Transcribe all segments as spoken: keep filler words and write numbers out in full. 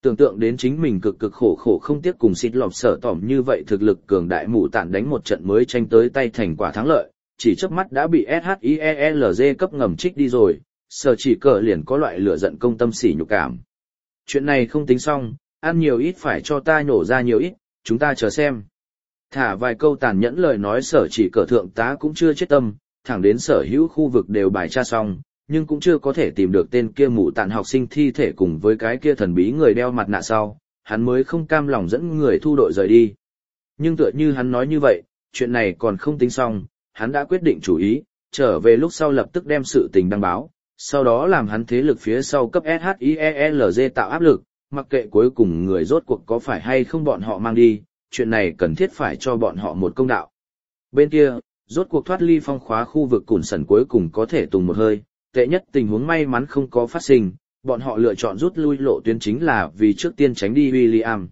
Tưởng tượng đến chính mình cực cực khổ khổ không tiếc cùng xịt lọp sở tỏm như vậy thực lực cường đại mụ tạn đánh một trận mới tranh tới tay thành quả thắng lợi, chỉ chớp mắt đã bị ét hát i e lờ giê cấp ngầm trích đi rồi, sở chỉ cờ liền có loại lửa giận công tâm sỉ nhục cảm. Chuyện này không tính xong, ăn nhiều ít phải cho ta nhổ ra nhiều ít, chúng ta chờ xem. Thả vài câu tàn nhẫn lời nói sở chỉ cờ thượng tá cũng chưa chết tâm, thẳng đến sở hữu khu vực đều bài tra xong, nhưng cũng chưa có thể tìm được tên kia mụ tạn học sinh thi thể cùng với cái kia thần bí người đeo mặt nạ sau, hắn mới không cam lòng dẫn người thu đội rời đi. Nhưng tựa như hắn nói như vậy, chuyện này còn không tính xong, hắn đã quyết định chủ ý, trở về lúc sau lập tức đem sự tình đăng báo, sau đó làm hắn thế lực phía sau cấp ét hát i e lờ giê tạo áp lực, mặc kệ cuối cùng người rốt cuộc có phải hay không bọn họ mang đi, chuyện này cần thiết phải cho bọn họ một công đạo. Bên kia, rốt cuộc thoát ly phong khóa khu vực Cùn Sần cuối cùng có thể tùng một hơi, tệ nhất tình huống may mắn không có phát sinh, bọn họ lựa chọn rút lui lộ tuyến chính là vì trước tiên tránh đi William.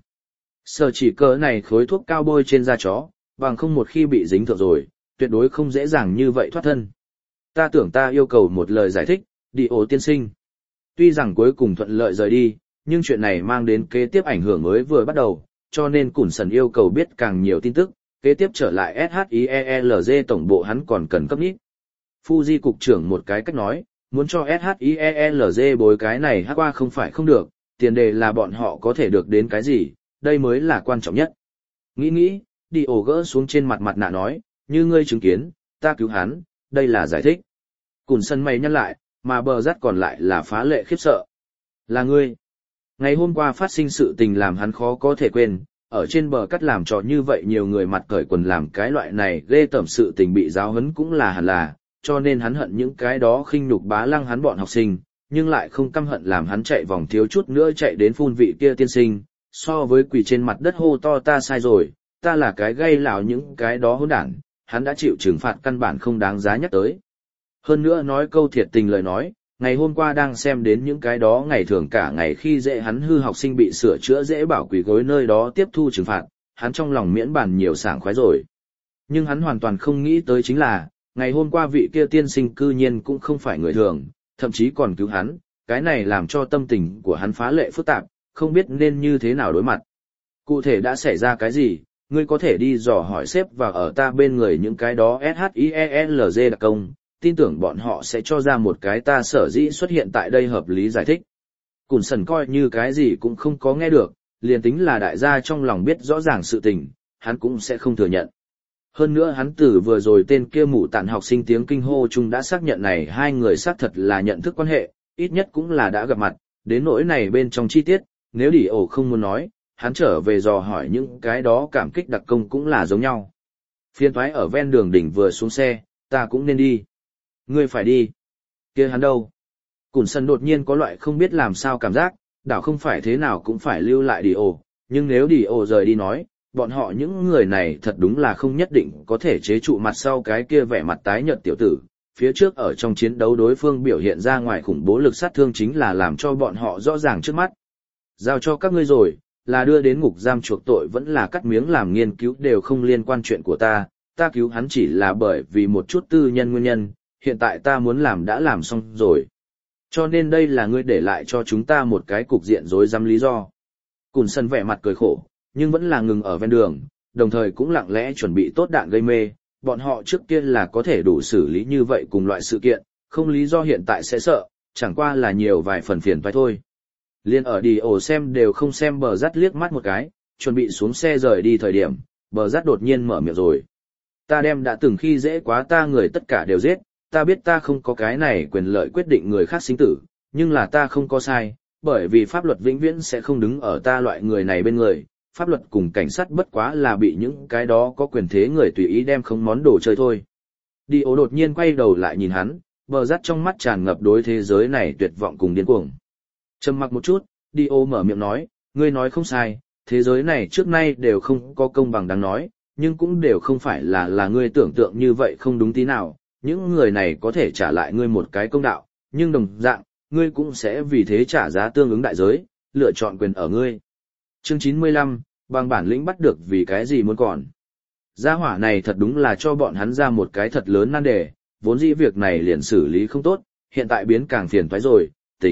Sở chỉ cờ này khối thuốc cao bôi trên da chó, bằng không một khi bị dính thượng rồi, tuyệt đối không dễ dàng như vậy thoát thân. Ta tưởng ta yêu cầu một lời giải thích, đi ổ tiên sinh. Tuy rằng cuối cùng thuận lợi rời đi, nhưng chuyện này mang đến kế tiếp ảnh hưởng mới vừa bắt đầu, cho nên Cùn Sần yêu cầu biết càng nhiều tin tức, kế tiếp trở lại ét hát i e lờ giê tổng bộ hắn còn cần cấp nít. Fuji cục trưởng một cái cách nói, muốn cho ét hát i e lờ giê bối cái này hát qua không phải không được, tiền đề là bọn họ có thể được đến cái gì, đây mới là quan trọng nhất. Nghĩ nghĩ, đi ổ gỡ xuống trên mặt mặt nạ nói, như ngươi chứng kiến, ta cứu hắn, đây là giải thích. Cùn Sần mày nhăn lại, mà bờ rắt còn lại là phá lệ khiếp sợ. Là ngươi. Ngày hôm qua phát sinh sự tình làm hắn khó có thể quên, ở trên bờ cắt làm trò như vậy nhiều người mặt cởi quần làm cái loại này ghê tởm sự tình bị giáo huấn cũng là hẳn là, cho nên hắn hận những cái đó khinh nhục bá lăng hắn bọn học sinh, nhưng lại không căm hận làm hắn chạy vòng thiếu chút nữa chạy đến phun vị kia tiên sinh, so với quỳ trên mặt đất hô to ta sai rồi, ta là cái gây lào những cái đó hỗn đản, hắn đã chịu trừng phạt căn bản không đáng giá nhắc tới. Hơn nữa nói câu thiệt tình lời nói, ngày hôm qua đang xem đến những cái đó ngày thường cả ngày khi dễ hắn hư học sinh bị sửa chữa dễ bảo quỳ gối nơi đó tiếp thu trừng phạt, hắn trong lòng miễn bàn nhiều sảng khoái rồi. Nhưng hắn hoàn toàn không nghĩ tới chính là, ngày hôm qua vị kia tiên sinh cư nhiên cũng không phải người thường, thậm chí còn cứu hắn, cái này làm cho tâm tình của hắn phá lệ phức tạp, không biết nên như thế nào đối mặt. Cụ thể đã xảy ra cái gì, ngươi có thể đi dò hỏi sếp và ở ta bên người những cái đó ét hát i e lờ giê đặc công, tin tưởng bọn họ sẽ cho ra một cái ta sở dĩ xuất hiện tại đây hợp lý giải thích. Cùn Sần coi như cái gì cũng không có nghe được, liền tính là đại gia trong lòng biết rõ ràng sự tình, hắn cũng sẽ không thừa nhận. Hơn nữa hắn từ vừa rồi tên kia mụ tạn học sinh tiếng kinh hô chung đã xác nhận này hai người xác thật là nhận thức quan hệ, ít nhất cũng là đã gặp mặt, đến nỗi này bên trong chi tiết, nếu đi ổ không muốn nói, hắn trở về dò hỏi những cái đó cảm kích đặc công cũng là giống nhau. Phiên thoái ở ven đường đỉnh vừa xuống xe, ta cũng nên đi. Ngươi phải đi. Kia hắn đâu? Cùn Sần đột nhiên có loại không biết làm sao cảm giác, đảo không phải thế nào cũng phải lưu lại đi ổ, nhưng nếu đi ổ rời đi nói, bọn họ những người này thật đúng là không nhất định có thể chế trụ mặt sau cái kia vẻ mặt tái nhợt tiểu tử. Phía trước ở trong chiến đấu đối phương biểu hiện ra ngoài khủng bố lực sát thương chính là làm cho bọn họ rõ ràng trước mắt. Giao cho các ngươi rồi, là đưa đến ngục giam chuộc tội vẫn là cắt miếng làm nghiên cứu đều không liên quan chuyện của ta, ta cứu hắn chỉ là bởi vì một chút tư nhân nguyên nhân, hiện tại ta muốn làm đã làm xong rồi. Cho nên đây là ngươi để lại cho chúng ta một cái cục diện rối rắm lý do. Cùn Sần vẻ mặt cười khổ, nhưng vẫn là ngừng ở ven đường, đồng thời cũng lặng lẽ chuẩn bị tốt đạn gây mê, bọn họ trước kia là có thể đủ xử lý như vậy cùng loại sự kiện, không lý do hiện tại sẽ sợ, chẳng qua là nhiều vài phần phiền phải thôi. Liên ở đi ổ xem đều không xem bờ rắt liếc mắt một cái, chuẩn bị xuống xe rời đi thời điểm, bờ rắt đột nhiên mở miệng rồi. Ta đem đã từng khi dễ quá ta người tất cả đều giết, ta biết ta không có cái này quyền lợi quyết định người khác sinh tử, nhưng là ta không có sai, bởi vì pháp luật vĩnh viễn sẽ không đứng ở ta loại người này bên người, pháp luật cùng cảnh sát bất quá là bị những cái đó có quyền thế người tùy ý đem không món đồ chơi thôi. Đi ố đột nhiên quay đầu lại nhìn hắn, bờ rắt trong mắt tràn ngập đối thế giới này tuyệt vọng cùng điên cuồng. Trầm mặc một chút, đi ô mở miệng nói, ngươi nói không sai, thế giới này trước nay đều không có công bằng đáng nói, nhưng cũng đều không phải là là ngươi tưởng tượng như vậy không đúng tí nào, những người này có thể trả lại ngươi một cái công đạo, nhưng đồng dạng, ngươi cũng sẽ vì thế trả giá tương ứng đại giới, lựa chọn quyền ở ngươi. Chương chín mươi lăm, bằng bản lĩnh bắt được vì cái gì muốn còn. Gia hỏa này thật đúng là cho bọn hắn ra một cái thật lớn nan đề, vốn dĩ việc này liền xử lý không tốt, hiện tại biến càng phiền toái rồi, tính,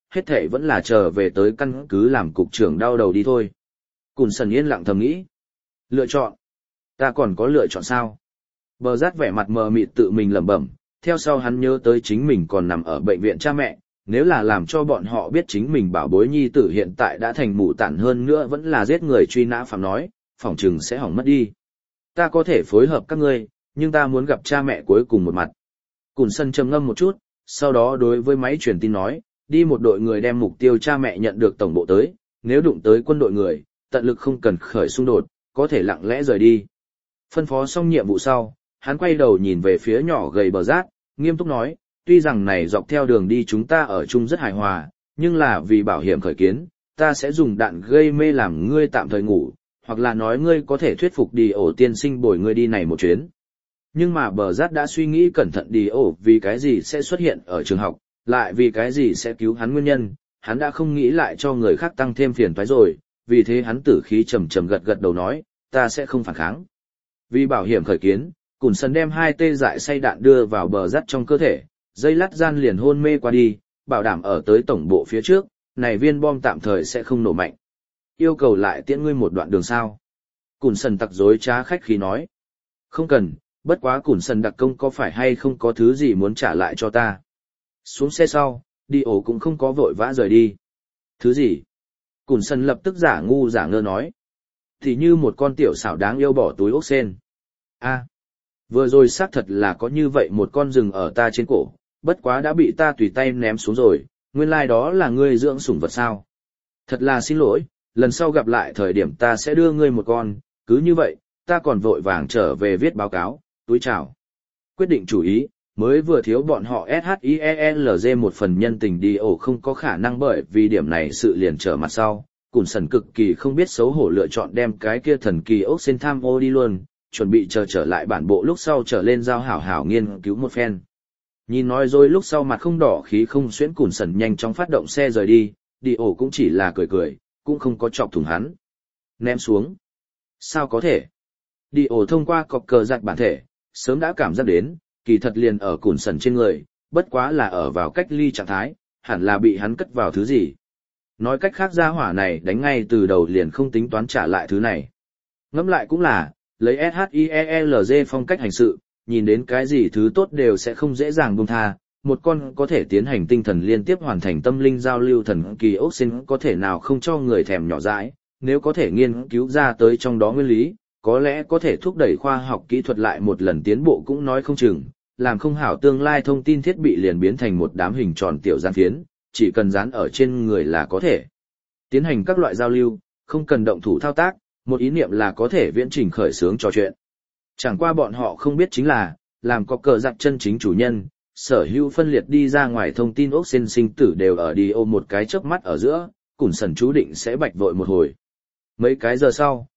hết thảy vẫn là trở về tới căn cứ làm cục trưởng đau đầu đi thôi. Cùn sần yên lặng thầm nghĩ. Lựa chọn? Ta còn có lựa chọn sao? Bờ rát vẻ mặt mờ mịt tự mình lẩm bẩm, theo sau hắn nhớ tới chính mình còn nằm ở bệnh viện cha mẹ, nếu là làm cho bọn họ biết chính mình bảo bối nhi tử hiện tại đã thành mụ tản hơn nữa vẫn là giết người truy nã phạm nói, phỏng chừng sẽ hỏng mất đi. Ta có thể phối hợp các ngươi, nhưng ta muốn gặp cha mẹ cuối cùng một mặt. Cùn sân trầm ngâm một chút, sau đó đối với máy truyền tin nói, đi một đội người đem mục tiêu cha mẹ nhận được tổng bộ tới, nếu đụng tới quân đội người, tận lực không cần khởi xung đột, có thể lặng lẽ rời đi. Phân phó xong nhiệm vụ sau, hắn quay đầu nhìn về phía nhỏ gầy bờ rát, nghiêm túc nói, tuy rằng này dọc theo đường đi chúng ta ở chung rất hài hòa, nhưng là vì bảo hiểm khởi kiến, ta sẽ dùng đạn gây mê làm ngươi tạm thời ngủ, hoặc là nói ngươi có thể thuyết phục đi ổ tiên sinh bồi ngươi đi này một chuyến. Nhưng mà bờ rát đã suy nghĩ cẩn thận đi ổ vì cái gì sẽ xuất hiện ở trường học, lại vì cái gì sẽ cứu hắn nguyên nhân, hắn đã không nghĩ lại cho người khác tăng thêm phiền toái rồi, vì thế hắn tử khí trầm trầm gật gật đầu nói, ta sẽ không phản kháng. Vì bảo hiểm khởi kiến, Cùn Sần đem hai tê dại say đạn đưa vào bờ rát trong cơ thể, dây lát gian liền hôn mê qua đi, bảo đảm ở tới tổng bộ phía trước, này viên bom tạm thời sẽ không nổ mạnh. Yêu cầu lại tiễn ngươi một đoạn đường sao. Cùn Sần tặc dối trá khách khí nói. Không cần, bất quá Cùn Sần đặc công có phải hay không có thứ gì muốn trả lại cho ta. Xuống xe sau, đi ổ cũng không có vội vã rời đi. Thứ gì? Cùn Sần lập tức giả ngu giả ngơ nói. Thì như một con tiểu xảo đáng yêu bỏ túi ốc sen. A, vừa rồi xác thật là có như vậy một con rừng ở ta trên cổ, bất quá đã bị ta tùy tay ném xuống rồi, nguyên lai like đó là ngươi dưỡng sủng vật sao. Thật là xin lỗi, lần sau gặp lại thời điểm ta sẽ đưa ngươi một con, cứ như vậy, ta còn vội vàng trở về viết báo cáo, túi chào. Quyết định chủ ý, mới vừa thiếu bọn họ SHIELZ một phần nhân tình đi ổ không có khả năng bởi vì điểm này sự liền trở mặt sau. Cùn Sần cực kỳ không biết xấu hổ lựa chọn đem cái kia thần kỳ ốc sen tham ô đi luôn, chuẩn bị chờ trở lại bản bộ lúc sau trở lên giao hảo hảo nghiên cứu một phen. Nhìn nói rồi lúc sau mặt không đỏ khí không xuyễn Cùn Sần nhanh chóng phát động xe rời đi, đi ổ cũng chỉ là cười cười, cũng không có chọc thủng hắn. Ném xuống. Sao có thể? Đi ổ thông qua cọc cờ giặt bản thể, sớm đã cảm giác đến, kỳ thật liền ở Cùn Sần trên người, bất quá là ở vào cách ly trạng thái, hẳn là bị hắn cất vào thứ gì. Nói cách khác gia hỏa này đánh ngay từ đầu liền không tính toán trả lại thứ này. Ngẫm lại cũng là, lấy SHIELZ phong cách hành sự, nhìn đến cái gì thứ tốt đều sẽ không dễ dàng buông tha, một con có thể tiến hành tinh thần liên tiếp hoàn thành tâm linh giao lưu thần kỳ ốc sen có thể nào không cho người thèm nhỏ dãi, nếu có thể nghiên cứu ra tới trong đó nguyên lý, có lẽ có thể thúc đẩy khoa học kỹ thuật lại một lần tiến bộ cũng nói không chừng, làm không hảo tương lai thông tin thiết bị liền biến thành một đám hình tròn tiểu gian phiến, chỉ cần dán ở trên người là có thể tiến hành các loại giao lưu, không cần động thủ thao tác, một ý niệm là có thể viễn trình khởi xướng trò chuyện. Chẳng qua bọn họ không biết chính là, làm có cờ giặc chân chính chủ nhân, sở hữu phân liệt đi ra ngoài thông tin ốc sen sinh tử đều ở đi ô một cái chớp mắt ở giữa, Cùn Sần chú định sẽ bạch vội một hồi. Mấy cái giờ sau,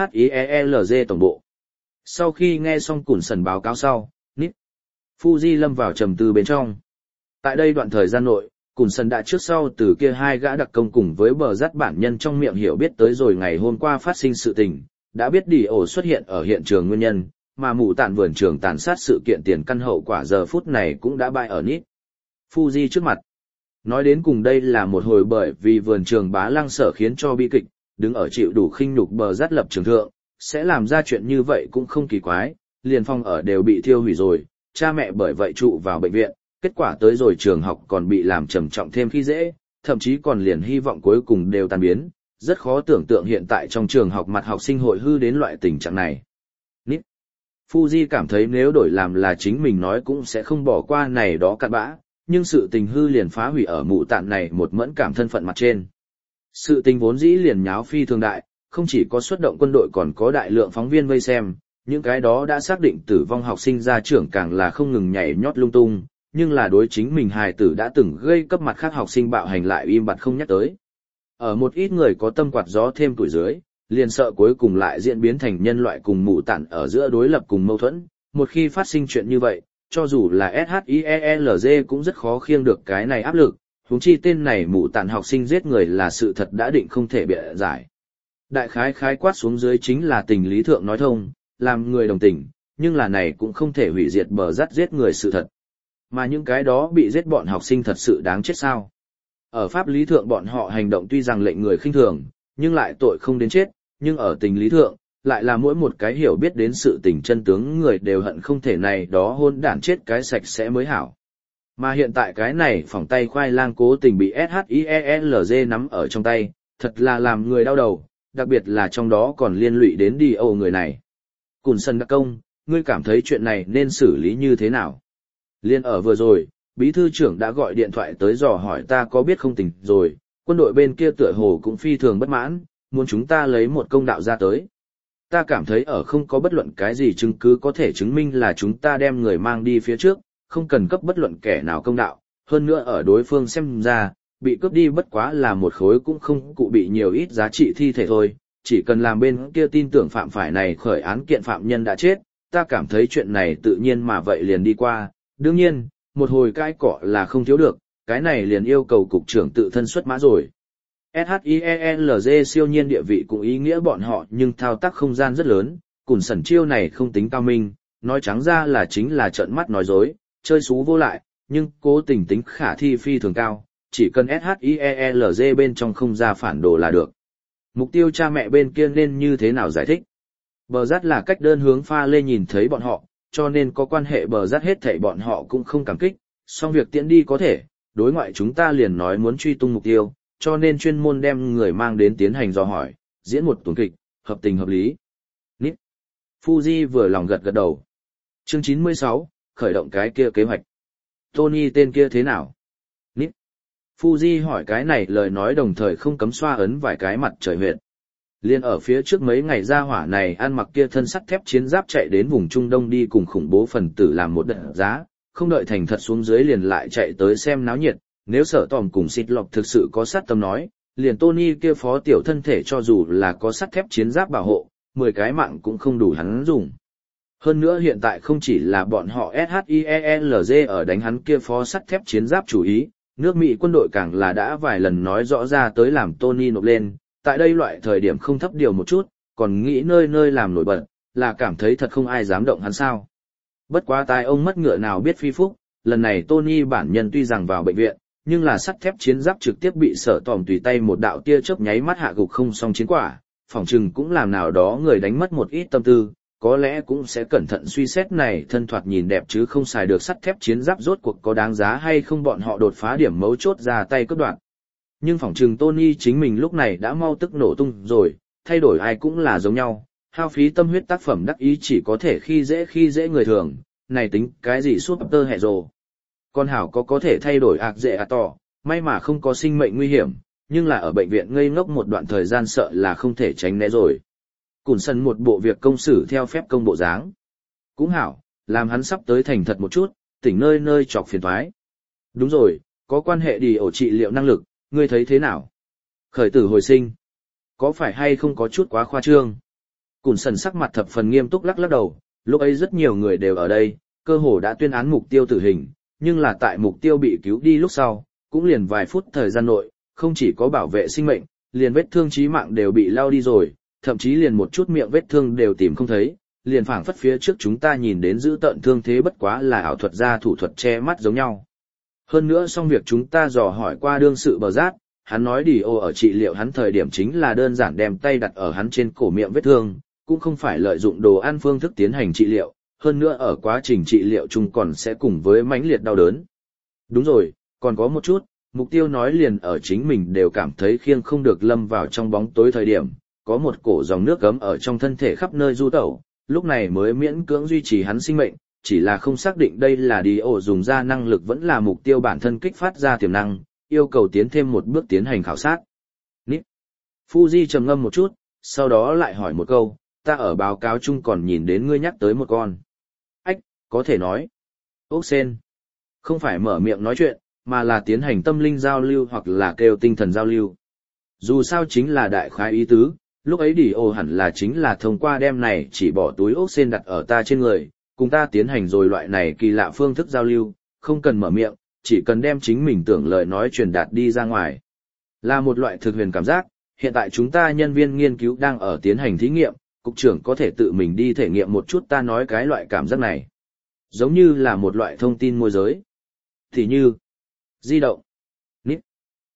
SHIELZ tổng bộ. Sau khi nghe xong Cùn Sần báo cáo sau, Nít Fuji lâm vào trầm tư bên trong. Tại đây đoạn thời gian nội, Cùn Sần đã trước sau từ kia hai gã đặc công cùng với bờ rát bản nhân trong miệng hiểu biết tới rồi ngày hôm qua phát sinh sự tình, đã biết đi ổ xuất hiện ở hiện trường nguyên nhân, mà mụ tạn vườn trường tàn sát sự kiện tiền căn hậu quả giờ phút này cũng đã bại ở Nít Fuji trước mặt. Nói đến cùng đây là một hồi bởi vì vườn trường bá lăng sở khiến cho bi kịch, đứng ở chịu đủ khinh nhục bờ rát lập trường thượng, sẽ làm ra chuyện như vậy cũng không kỳ quái, liền phong ở đều bị thiêu hủy rồi, cha mẹ bởi vậy trụ vào bệnh viện, kết quả tới rồi trường học còn bị làm trầm trọng thêm khi dễ, thậm chí còn liền hy vọng cuối cùng đều tan biến, rất khó tưởng tượng hiện tại trong trường học mặt học sinh hội hư đến loại tình trạng này. Nít Fuji cảm thấy nếu đổi làm là chính mình nói cũng sẽ không bỏ qua này đó cặn bã, nhưng sự tình hư liền phá hủy ở mụ tạn này một mẫn cảm thân phận mặt trên. Sự tình vốn dĩ liền nháo phi thường đại, không chỉ có xuất động quân đội còn có đại lượng phóng viên vây xem, những cái đó đã xác định tử vong học sinh ra trưởng càng là không ngừng nhảy nhót lung tung, nhưng là đối chính mình hài tử đã từng gây cấp mặt khác học sinh bạo hành lại im bặt không nhắc tới. Ở một ít người có tâm quạt gió thêm tuổi dưới, liền sợ cuối cùng lại diễn biến thành nhân loại cùng mụ tạn ở giữa đối lập cùng mâu thuẫn, một khi phát sinh chuyện như vậy, cho dù là SHIELZ cũng rất khó khiêng được cái này áp lực, huống chi tên này mụ tạn học sinh giết người là sự thật đã định không thể bịa giải. Đại khái khái quát xuống dưới chính là tình lý thượng nói thông, làm người đồng tình, nhưng là này cũng không thể hủy diệt bờ rát giết người sự thật. Mà những cái đó bị giết bọn học sinh thật sự đáng chết sao? Ở pháp lý thượng bọn họ hành động tuy rằng lệnh người khinh thường, nhưng lại tội không đến chết, nhưng ở tình lý thượng, lại là mỗi một cái hiểu biết đến sự tình chân tướng người đều hận không thể này đó hôn đản chết cái sạch sẽ mới hảo. Mà hiện tại cái này phỏng tay khoai lang cố tình bị ét hát i e lờ giê nắm ở trong tay, thật là làm người đau đầu, đặc biệt là trong đó còn liên lụy đến đi âu người này. Cùn sân đặc công, ngươi cảm thấy chuyện này nên xử lý như thế nào? Liên ở vừa rồi, bí thư trưởng đã gọi điện thoại tới dò hỏi ta có biết không tình rồi, quân đội bên kia tựa hồ cũng phi thường bất mãn, muốn chúng ta lấy một công đạo ra tới. Ta cảm thấy ở không có bất luận cái gì chứng cứ có thể chứng minh là chúng ta đem người mang đi phía trước, không cần cấp bất luận kẻ nào công đạo, hơn nữa ở đối phương xem ra, bị cướp đi bất quá là một khối cũng không cụ bị nhiều ít giá trị thi thể thôi, chỉ cần làm bên kia tin tưởng phạm phải này khởi án kiện phạm nhân đã chết, ta cảm thấy chuyện này tự nhiên mà vậy liền đi qua, đương nhiên, một hồi cãi cọ là không thiếu được, cái này liền yêu cầu cục trưởng tự thân xuất mã rồi. ét hát i e lờ giê siêu nhiên địa vị cũng ý nghĩa bọn họ nhưng thao tác không gian rất lớn, cùn sẩn chiêu này không tính cao minh, nói trắng ra là chính là trợn mắt nói dối, chơi xú vô lại, nhưng cố tình tính khả thi phi thường cao, chỉ cần ét hát i e lờ giê bên trong không ra phản đồ là được. Mục tiêu cha mẹ bên kia nên như thế nào giải thích? Bờ rát là cách đơn hướng pha lê nhìn thấy bọn họ, cho nên có quan hệ bờ rát hết thảy bọn họ cũng không cảm kích, song việc tiễn đi có thể, đối ngoại chúng ta liền nói muốn truy tung mục tiêu, cho nên chuyên môn đem người mang đến tiến hành dò hỏi, diễn một tuần kịch, hợp tình hợp lý. Nít. Fuji vừa lòng gật gật đầu. Chương chín mươi sáu, khởi động cái kia kế hoạch. Tony tên kia thế nào? Nít. Fuji hỏi cái này lời nói đồng thời không cấm xoa ấn vài cái mặt trời huyệt. Liên ở phía trước mấy ngày ra hỏa này ăn mặc kia thân sắt thép chiến giáp chạy đến vùng Trung Đông đi cùng khủng bố phần tử làm một đợt giá, không đợi thành thật xuống dưới liền lại chạy tới xem náo nhiệt, nếu sở tòm cùng xịt lọc thực sự có sát tâm nói, liền Tony kia phó tiểu thân thể cho dù là có sắt thép chiến giáp bảo hộ, mười cái mạng cũng không đủ hắn dùng. Hơn nữa hiện tại không chỉ là bọn họ ét hát i e lờ giê ở đánh hắn kia phó sắt thép chiến giáp chủ ý, nước Mỹ quân đội càng là đã vài lần nói rõ ra tới làm Tony nộp lên, tại đây loại thời điểm không thấp điều một chút, còn nghĩ nơi nơi làm nổi bật, là cảm thấy thật không ai dám động hắn sao. Bất quá tai ông mất ngựa nào biết phi phúc, lần này Tony bản nhân tuy rằng vào bệnh viện, nhưng là sắt thép chiến giáp trực tiếp bị sở tòm tùy tay một đạo tia chớp nháy mắt hạ gục không xong chiến quả, phỏng chừng cũng làm nào đó người đánh mất một ít tâm tư, có lẽ cũng sẽ cẩn thận suy xét này thân thoạt nhìn đẹp chứ không xài được sắt thép chiến giáp rốt cuộc có đáng giá hay không bọn họ đột phá điểm mấu chốt ra tay cướp đoạt. Nhưng phỏng chừng Tony chính mình lúc này đã mau tức nổ tung rồi, thay đổi ai cũng là giống nhau, hao phí tâm huyết tác phẩm đắc ý chỉ có thể khi dễ khi dễ người thường, này tính cái gì suốt tơ hẹ rồ. Con hảo có có thể thay đổi ạc dễ à tỏ, may mà không có sinh mệnh nguy hiểm, nhưng là ở bệnh viện ngây ngốc một đoạn thời gian sợ là không thể tránh né rồi. Cùn sân một bộ việc công xử theo phép công bộ dáng. Cũng hảo, làm hắn sắp tới thành thật một chút, tỉnh nơi nơi chọc phiền toái. Đúng rồi, có quan hệ đi ổ trị liệu năng lực, ngươi thấy thế nào? Khởi tử hồi sinh. Có phải hay không có chút quá khoa trương? Cùn sân sắc mặt thập phần nghiêm túc lắc lắc đầu, lúc ấy rất nhiều người đều ở đây, cơ hồ đã tuyên án mục tiêu tử hình, nhưng là tại mục tiêu bị cứu đi lúc sau, cũng liền vài phút thời gian nội, không chỉ có bảo vệ sinh mệnh, liền vết thương chí mạng đều bị lao đi rồi, thậm chí liền một chút miệng vết thương đều tìm không thấy, liền phảng phất phía trước chúng ta nhìn đến giữ tận thương thế bất quá là ảo thuật gia thủ thuật che mắt giống nhau. Hơn nữa xong việc chúng ta dò hỏi qua đương sự bờ rát, hắn nói đi ô ở trị liệu hắn thời điểm chính là đơn giản đem tay đặt ở hắn trên cổ miệng vết thương, cũng không phải lợi dụng đồ ăn phương thức tiến hành trị liệu, hơn nữa ở quá trình trị liệu chung còn sẽ cùng với mãnh liệt đau đớn. Đúng rồi, còn có một chút, mục tiêu nói liền ở chính mình đều cảm thấy khiêng không được lâm vào trong bóng tối thời điểm, có một cổ dòng nước gấm ở trong thân thể khắp nơi du tẩu, lúc này mới miễn cưỡng duy trì hắn sinh mệnh, chỉ là không xác định đây là đi ổ dùng ra năng lực vẫn là mục tiêu bản thân kích phát ra tiềm năng, yêu cầu tiến thêm một bước tiến hành khảo sát. Nít. Fuji trầm ngâm một chút, sau đó lại hỏi một câu, ta ở báo cáo chung còn nhìn đến ngươi nhắc tới một con. Ách, có thể nói. Ốc sen. Không phải mở miệng nói chuyện, mà là tiến hành tâm linh giao lưu hoặc là kêu tinh thần giao lưu. Dù sao chính là đại khái ý tứ, lúc ấy đi ô hẳn là chính là thông qua đem này chỉ bỏ túi ốc sen đặt ở ta trên người, cùng ta tiến hành rồi loại này kỳ lạ phương thức giao lưu, không cần mở miệng, chỉ cần đem chính mình tưởng lời nói truyền đạt đi ra ngoài. Là một loại thực huyền cảm giác, hiện tại chúng ta nhân viên nghiên cứu đang ở tiến hành thí nghiệm, cục trưởng có thể tự mình đi thể nghiệm một chút ta nói cái loại cảm giác này. Giống như là một loại thông tin môi giới. Thì như, di động. Nít.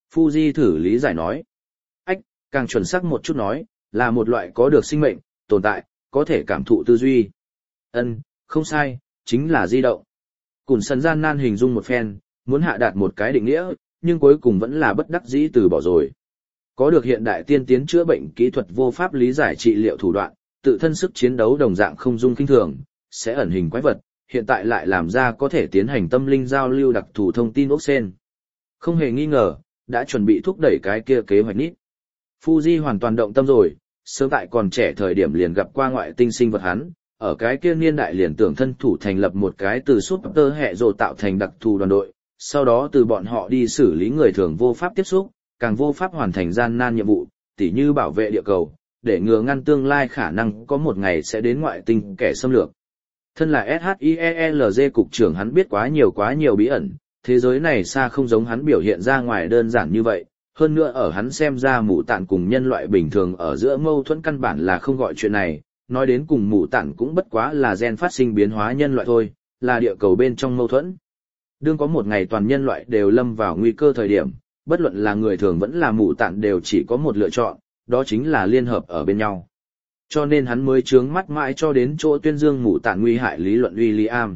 Fuji thử lý giải nói. Ách, càng chuẩn xác một chút nói, là một loại có được sinh mệnh, tồn tại, có thể cảm thụ tư duy. Ân, không sai, chính là di động. Cùn sần gian nan hình dung một phen, muốn hạ đạt một cái định nghĩa, nhưng cuối cùng vẫn là bất đắc dĩ từ bỏ rồi. Có được hiện đại tiên tiến chữa bệnh kỹ thuật vô pháp lý giải trị liệu thủ đoạn, tự thân sức chiến đấu đồng dạng không dung kinh thường, sẽ ẩn hình quái vật, hiện tại lại làm ra có thể tiến hành tâm linh giao lưu đặc thù thông tin ốc sen. Không hề nghi ngờ, đã chuẩn bị thúc đẩy cái kia kế hoạch nít. Fuji hoàn toàn động tâm rồi, sớm tại còn trẻ thời điểm liền gặp qua ngoại tinh sinh vật hắn, ở cái kia niên đại liền tưởng thân thủ thành lập một cái từ super hệ rồ tạo thành đặc thù đoàn đội, sau đó từ bọn họ đi xử lý người thường vô pháp tiếp xúc, càng vô pháp hoàn thành gian nan nhiệm vụ, tỉ như bảo vệ địa cầu, để ngừa ngăn tương lai khả năng có một ngày sẽ đến ngoại tinh kẻ xâm lược. Thân là ét hát i e lờ giê cục trưởng hắn biết quá nhiều quá nhiều bí ẩn, thế giới này xa không giống hắn biểu hiện ra ngoài đơn giản như vậy, hơn nữa ở hắn xem ra mụ tạn cùng nhân loại bình thường ở giữa mâu thuẫn căn bản là không gọi chuyện này, nói đến cùng mụ tạn cũng bất quá là gen phát sinh biến hóa nhân loại thôi, là địa cầu bên trong mâu thuẫn. Đương có một ngày toàn nhân loại đều lâm vào nguy cơ thời điểm, bất luận là người thường vẫn là mụ tạn đều chỉ có một lựa chọn, đó chính là liên hợp ở bên nhau. Cho nên hắn mới trướng mắt mãi cho đến chỗ tuyên dương mụ tạn nguy hại lý luận William.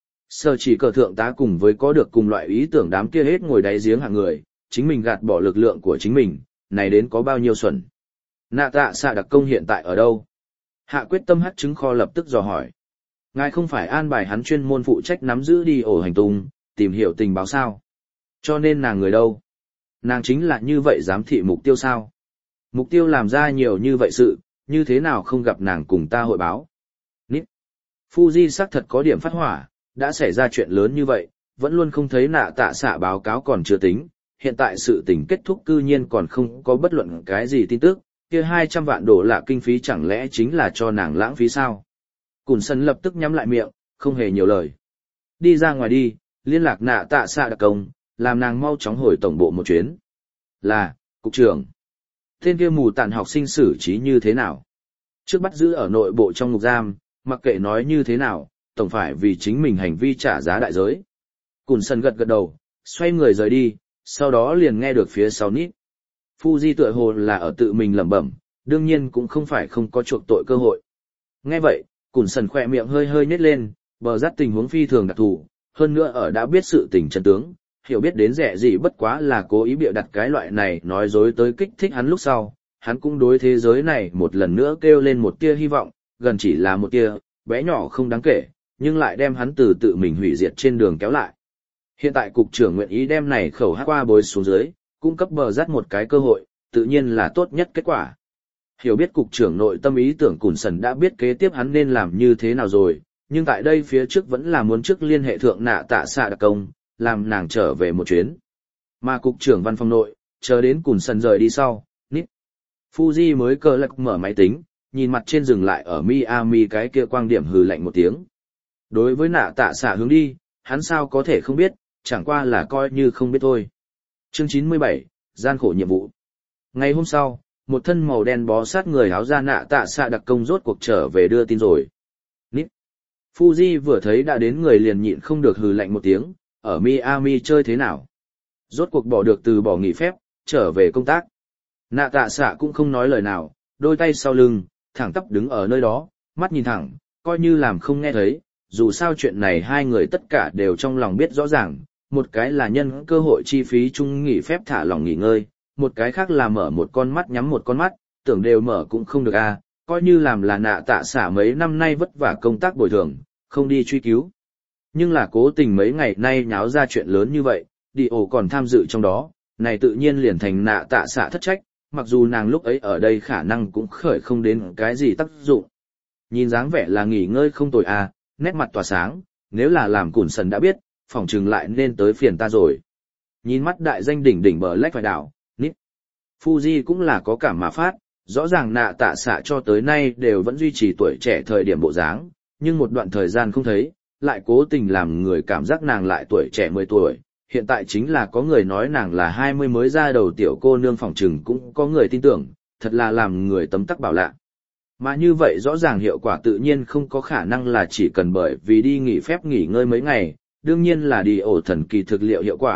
Sở chỉ cờ thượng tá cùng với có được cùng loại ý tưởng đám kia hết ngồi đáy giếng hạng người, chính mình gạt bỏ lực lượng của chính mình, này đến có bao nhiêu xuẩn. Nạ tạ xạ đặc công hiện tại ở đâu? Hạ quyết tâm hắt trứng kho lập tức dò hỏi. Ngài không phải an bài hắn chuyên môn phụ trách nắm giữ đi ổ hành tung, tìm hiểu tình báo sao? Cho nên nàng người đâu? Nàng chính là như vậy giám thị mục tiêu sao? Mục tiêu làm ra nhiều như vậy sự, như thế nào không gặp nàng cùng ta hội báo? Nít. Fuji xác thật có điểm phát hỏa, đã xảy ra chuyện lớn như vậy, vẫn luôn không thấy nạ tạ xạ báo cáo còn chưa tính, hiện tại sự tình kết thúc cư nhiên còn không có bất luận cái gì tin tức, kia hai trăm vạn đô la kinh phí chẳng lẽ chính là cho nàng lãng phí sao? Cùn sân lập tức nhắm lại miệng, không hề nhiều lời. Đi ra ngoài đi, liên lạc nạ tạ xạ đặc công, làm nàng mau chóng hồi tổng bộ một chuyến. Là, cục trưởng. Tên kia mù tàn học sinh xử trí như thế nào? Trước bắt giữ ở nội bộ trong ngục giam, mặc kệ nói như thế nào, tổng phải vì chính mình hành vi trả giá đại giới. Cùn sân gật gật đầu, xoay người rời đi, sau đó liền nghe được phía sau nít. Fuji tựa hồ là ở tự mình lẩm bẩm, đương nhiên cũng không phải không có chuộc tội cơ hội. Nghe vậy, Cùn sần khỏe miệng hơi hơi nhếch lên, bờ rát tình huống phi thường đặc thù, hơn nữa ở đã biết sự tình chân tướng, hiểu biết đến rẻ gì bất quá là cố ý bịa đặt cái loại này nói dối tới kích thích hắn lúc sau, hắn cũng đối thế giới này một lần nữa kêu lên một tia hy vọng, gần chỉ là một tia, bé nhỏ không đáng kể, nhưng lại đem hắn từ tự mình hủy diệt trên đường kéo lại. Hiện tại cục trưởng nguyện ý đem này khẩu hát qua bồi xuống dưới, cung cấp bờ rát một cái cơ hội, tự nhiên là tốt nhất kết quả. Hiểu biết cục trưởng nội tâm ý tưởng Cùn sần đã biết kế tiếp hắn nên làm như thế nào rồi, nhưng tại đây phía trước vẫn là muốn trước liên hệ thượng nạ tạ xạ đặc công, làm nàng trở về một chuyến. Mà cục trưởng văn phòng nội, chờ đến Cùn sần rời đi sau, nít. Fuji mới cờ lạc mở máy tính, nhìn mặt trên dừng lại ở Miami cái kia quang điểm hừ lạnh một tiếng. Đối với nạ tạ xạ hướng đi, hắn sao có thể không biết, chẳng qua là coi như không biết thôi. Chương chín mươi bảy, gian khổ nhiệm vụ. Ngày hôm sau, một thân màu đen bó sát người áo da nạ tạ xạ đặc công rốt cuộc trở về đưa tin rồi. Nít. Fuji vừa thấy đã đến người liền nhịn không được hừ lạnh một tiếng, ở Miami chơi thế nào? Rốt cuộc bỏ được từ bỏ nghỉ phép, trở về công tác. Nạ tạ xạ cũng không nói lời nào, đôi tay sau lưng, thẳng tắp đứng ở nơi đó, mắt nhìn thẳng, coi như làm không nghe thấy, dù sao chuyện này hai người tất cả đều trong lòng biết rõ ràng, một cái là nhân cơ hội chi phí chung nghỉ phép thả lòng nghỉ ngơi, một cái khác là mở một con mắt nhắm một con mắt, tưởng đều mở cũng không được à, coi như làm là nạ tạ xả mấy năm nay vất vả công tác bồi thường, không đi truy cứu. Nhưng là cố tình mấy ngày nay nháo ra chuyện lớn như vậy, đi ổ còn tham dự trong đó, này tự nhiên liền thành nạ tạ xả thất trách, mặc dù nàng lúc ấy ở đây khả năng cũng khởi không đến cái gì tác dụng. Nhìn dáng vẻ là nghỉ ngơi không tồi à, nét mặt tỏa sáng, nếu là làm Cùn sần đã biết, phỏng chừng lại nên tới phiền ta rồi. Nhìn mắt đại danh đỉnh đỉnh bờ lách phải đảo, nít. Fuji cũng là có cảm mà phát, rõ ràng nạ tạ xạ cho tới nay đều vẫn duy trì tuổi trẻ thời điểm bộ dáng, nhưng một đoạn thời gian không thấy, lại cố tình làm người cảm giác nàng lại tuổi trẻ mười tuổi. Hiện tại chính là có người nói nàng là hai mươi mới ra đầu tiểu cô nương phỏng chừng cũng có người tin tưởng, thật là làm người tấm tắc bảo lạ. Mà như vậy rõ ràng hiệu quả tự nhiên không có khả năng là chỉ cần bởi vì đi nghỉ phép nghỉ ngơi mấy ngày, đương nhiên là đi ổ thần kỳ thực liệu hiệu quả,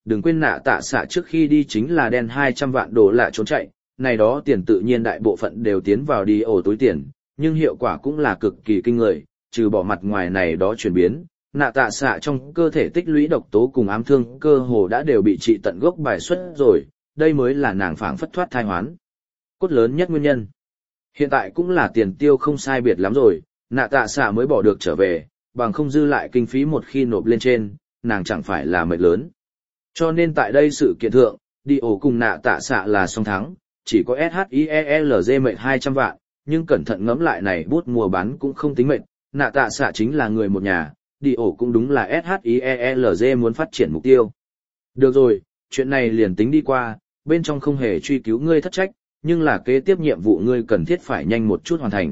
đừng quên nạ tạ xạ trước khi đi chính là đen hai trăm vạn đô la trốn chạy, này đó tiền tự nhiên đại bộ phận đều tiến vào đi ổ túi tiền, nhưng hiệu quả cũng là cực kỳ kinh người, trừ bỏ mặt ngoài này đó chuyển biến, nạ tạ xạ trong cơ thể tích lũy độc tố cùng ám thương cơ hồ đã đều bị trị tận gốc bài xuất rồi, đây mới là nàng phảng phất thoát thai hoán cốt lớn nhất nguyên nhân. Hiện tại cũng là tiền tiêu không sai biệt lắm rồi, nạ tạ xạ mới bỏ được trở về, bằng không dư lại kinh phí một khi nộp lên trên, nàng chẳng phải là mệt lớn. Cho nên tại đây sự kiện thượng, đi ổ cùng nạ tạ xạ là song thắng, chỉ có ét hát i e lờ giê mệt hai trăm vạn, nhưng cẩn thận ngẫm lại này bút mua bán cũng không tính mệt, nạ tạ xạ chính là người một nhà, đi ổ cũng đúng là ét hát i e lờ giê muốn phát triển mục tiêu. Được rồi, chuyện này liền tính đi qua, bên trong không hề truy cứu ngươi thất trách, nhưng là kế tiếp nhiệm vụ ngươi cần thiết phải nhanh một chút hoàn thành.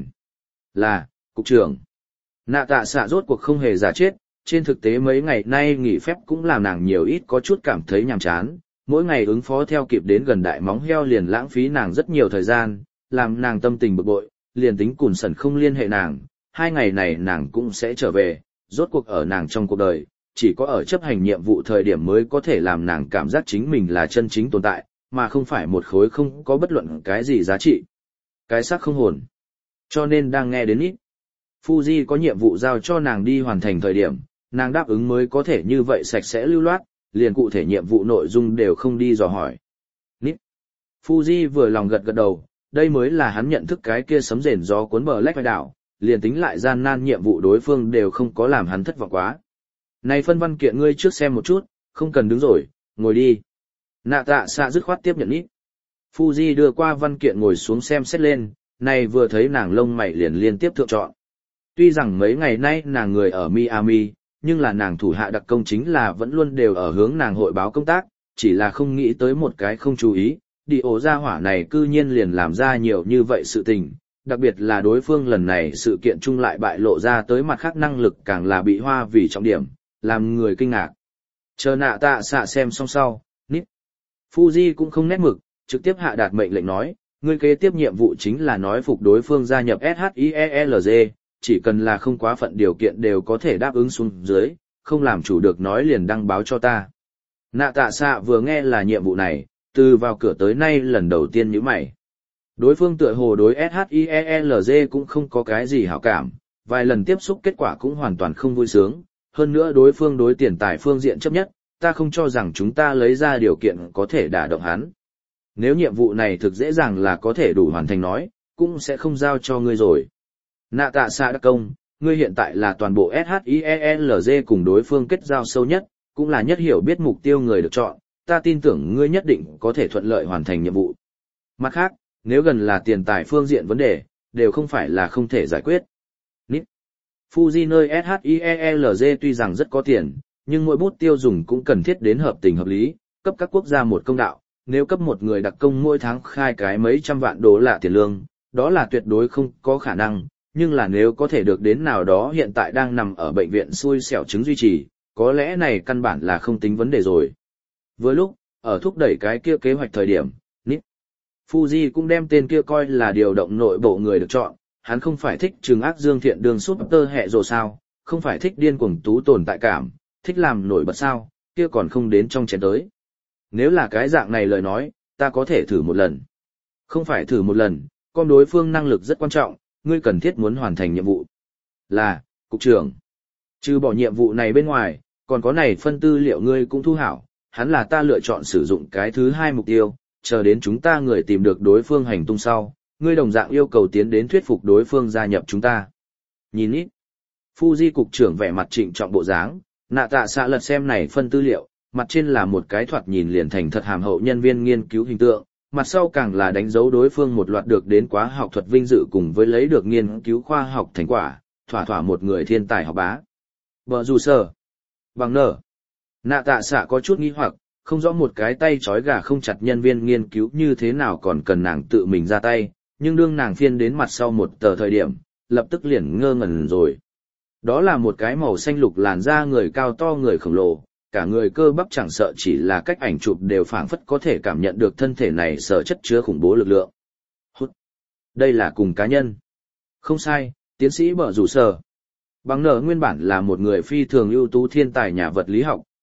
Là, cục trưởng. Nạ tạ xạ rốt cuộc không hề giả chết, trên thực tế mấy ngày nay nghỉ phép cũng làm nàng nhiều ít có chút cảm thấy nhàm chán, mỗi ngày ứng phó theo kịp đến gần đại móng heo liền lãng phí nàng rất nhiều thời gian, làm nàng tâm tình bực bội, liền tính cùn sần không liên hệ nàng, hai ngày này nàng cũng sẽ trở về, rốt cuộc ở nàng trong cuộc đời, chỉ có ở chấp hành nhiệm vụ thời điểm mới có thể làm nàng cảm giác chính mình là chân chính tồn tại, mà không phải một khối không có bất luận cái gì giá trị. Cái xác không hồn. Cho nên đang nghe đến ít. Fuji có nhiệm vụ giao cho nàng đi hoàn thành thời điểm, nàng đáp ứng mới có thể như vậy sạch sẽ lưu loát, liền cụ thể nhiệm vụ nội dung đều không đi dò hỏi. Nít. Fuji vừa lòng gật gật đầu, đây mới là hắn nhận thức cái kia sấm rền gió cuốn bờ lách vai đảo, liền tính lại gian nan nhiệm vụ đối phương đều không có làm hắn thất vọng quá. Này phân văn kiện ngươi trước xem một chút, không cần đứng rồi, ngồi đi. Nạ tạ xạ dứt khoát tiếp nhận ít. Fuji đưa qua văn kiện ngồi xuống xem xét lên, này vừa thấy nàng lông mày liền liên tiếp thượng chọn. Tuy rằng mấy ngày nay nàng người ở Miami, nhưng là nàng thủ hạ đặc công chính là vẫn luôn đều ở hướng nàng hội báo công tác, chỉ là không nghĩ tới một cái không chú ý, đi ổ ra hỏa này cư nhiên liền làm ra nhiều như vậy sự tình, đặc biệt là đối phương lần này sự kiện chung lại bại lộ ra tới mặt khác năng lực càng là bị hoa vì trọng điểm, làm người kinh ngạc. Chờ nạ tạ xạ xem xong sau, nít. Fuji cũng không nét mực, trực tiếp hạ đạt mệnh lệnh nói, ngươi kế tiếp nhiệm vụ chính là nói phục đối phương gia nhập ét hát i e lờ giê, chỉ cần là không quá phận điều kiện đều có thể đáp ứng xuống dưới, không làm chủ được nói liền đăng báo cho ta. Nạ tạ xạ vừa nghe là nhiệm vụ này, từ vào cửa tới nay lần đầu tiên nhíu mày. Đối phương tựa hồ đối ét hát i e lờ giê cũng không có cái gì hảo cảm, vài lần tiếp xúc kết quả cũng hoàn toàn không vui sướng, hơn nữa đối phương đối tiền tài phương diện chấp nhất, ta không cho rằng chúng ta lấy ra điều kiện có thể đả động hắn. Nếu nhiệm vụ này thực dễ dàng là có thể đủ hoàn thành nói, cũng sẽ không giao cho ngươi rồi. Nạ tạ xạ đặc công, ngươi hiện tại là toàn bộ ét hát i e lờ giê cùng đối phương kết giao sâu nhất, cũng là nhất hiểu biết mục tiêu người được chọn, ta tin tưởng ngươi nhất định có thể thuận lợi hoàn thành nhiệm vụ. Mặt khác, nếu gần là tiền tài phương diện vấn đề, đều không phải là không thể giải quyết. Nít. Fuji nơi ét hát i e lờ giê tuy rằng rất có tiền, nhưng mỗi bút tiêu dùng cũng cần thiết đến hợp tình hợp lý, cấp các quốc gia một công đạo, nếu cấp một người đặc công mỗi tháng khai cái mấy trăm vạn đô la tiền lương, đó là tuyệt đối không có khả năng, nhưng là nếu có thể được đến nào đó hiện tại đang nằm ở bệnh viện xui xẻo chứng duy trì, có lẽ này căn bản là không tính vấn đề rồi. Với lúc, ở thúc đẩy cái kia kế hoạch thời điểm, nít. Fuji cũng đem tên kia coi là điều động nội bộ người được chọn, hắn không phải thích trừng ác dương thiện đường súp tơ hẹ rồi sao, không phải thích điên cuồng tú tồn tại cảm, thích làm nổi bật sao, kia còn không đến trong chén tới. Nếu là cái dạng này lời nói, ta có thể thử một lần. Không phải thử một lần, con đối phương năng lực rất quan trọng, ngươi cần thiết muốn hoàn thành nhiệm vụ. Là, cục trưởng. Trừ bỏ nhiệm vụ này bên ngoài, còn có này phân tư liệu ngươi cũng thu hảo, hắn là ta lựa chọn sử dụng cái thứ hai mục tiêu, chờ đến chúng ta người tìm được đối phương hành tung sau, ngươi đồng dạng yêu cầu tiến đến thuyết phục đối phương gia nhập chúng ta. Nhìn ít. Fuji cục trưởng vẻ mặt trịnh trọng bộ dáng, nạ tạ xạ lật xem này phân tư liệu, mặt trên là một cái thoạt nhìn liền thành thật hàm hậu nhân viên nghiên cứu hình tượng, mặt sau càng là đánh dấu đối phương một loạt được đến quá học thuật vinh dự cùng với lấy được nghiên cứu khoa học thành quả, thỏa thỏa một người thiên tài học bá. Bờ dù sở. Bằng nở. Nạ tạ xạ có chút nghi hoặc, không rõ một cái tay trói gà không chặt nhân viên nghiên cứu như thế nào còn cần nàng tự mình ra tay, nhưng đương nàng phiên đến mặt sau một tờ thời điểm, lập tức liền ngơ ngẩn rồi. Đó là một cái màu xanh lục làn da người cao to người khổng lồ, cả người cơ bắp chẳng sợ chỉ là cách ảnh chụp đều phảng phất có thể cảm nhận được thân thể này sở chất chứa khủng bố lực lượng. Hút. Đây là cùng cá nhân. Không sai, tiến sĩ bở rủ sở. Bằng nở nguyên bản là một người phi thường ưu tú thiên tài nhà vật lý học,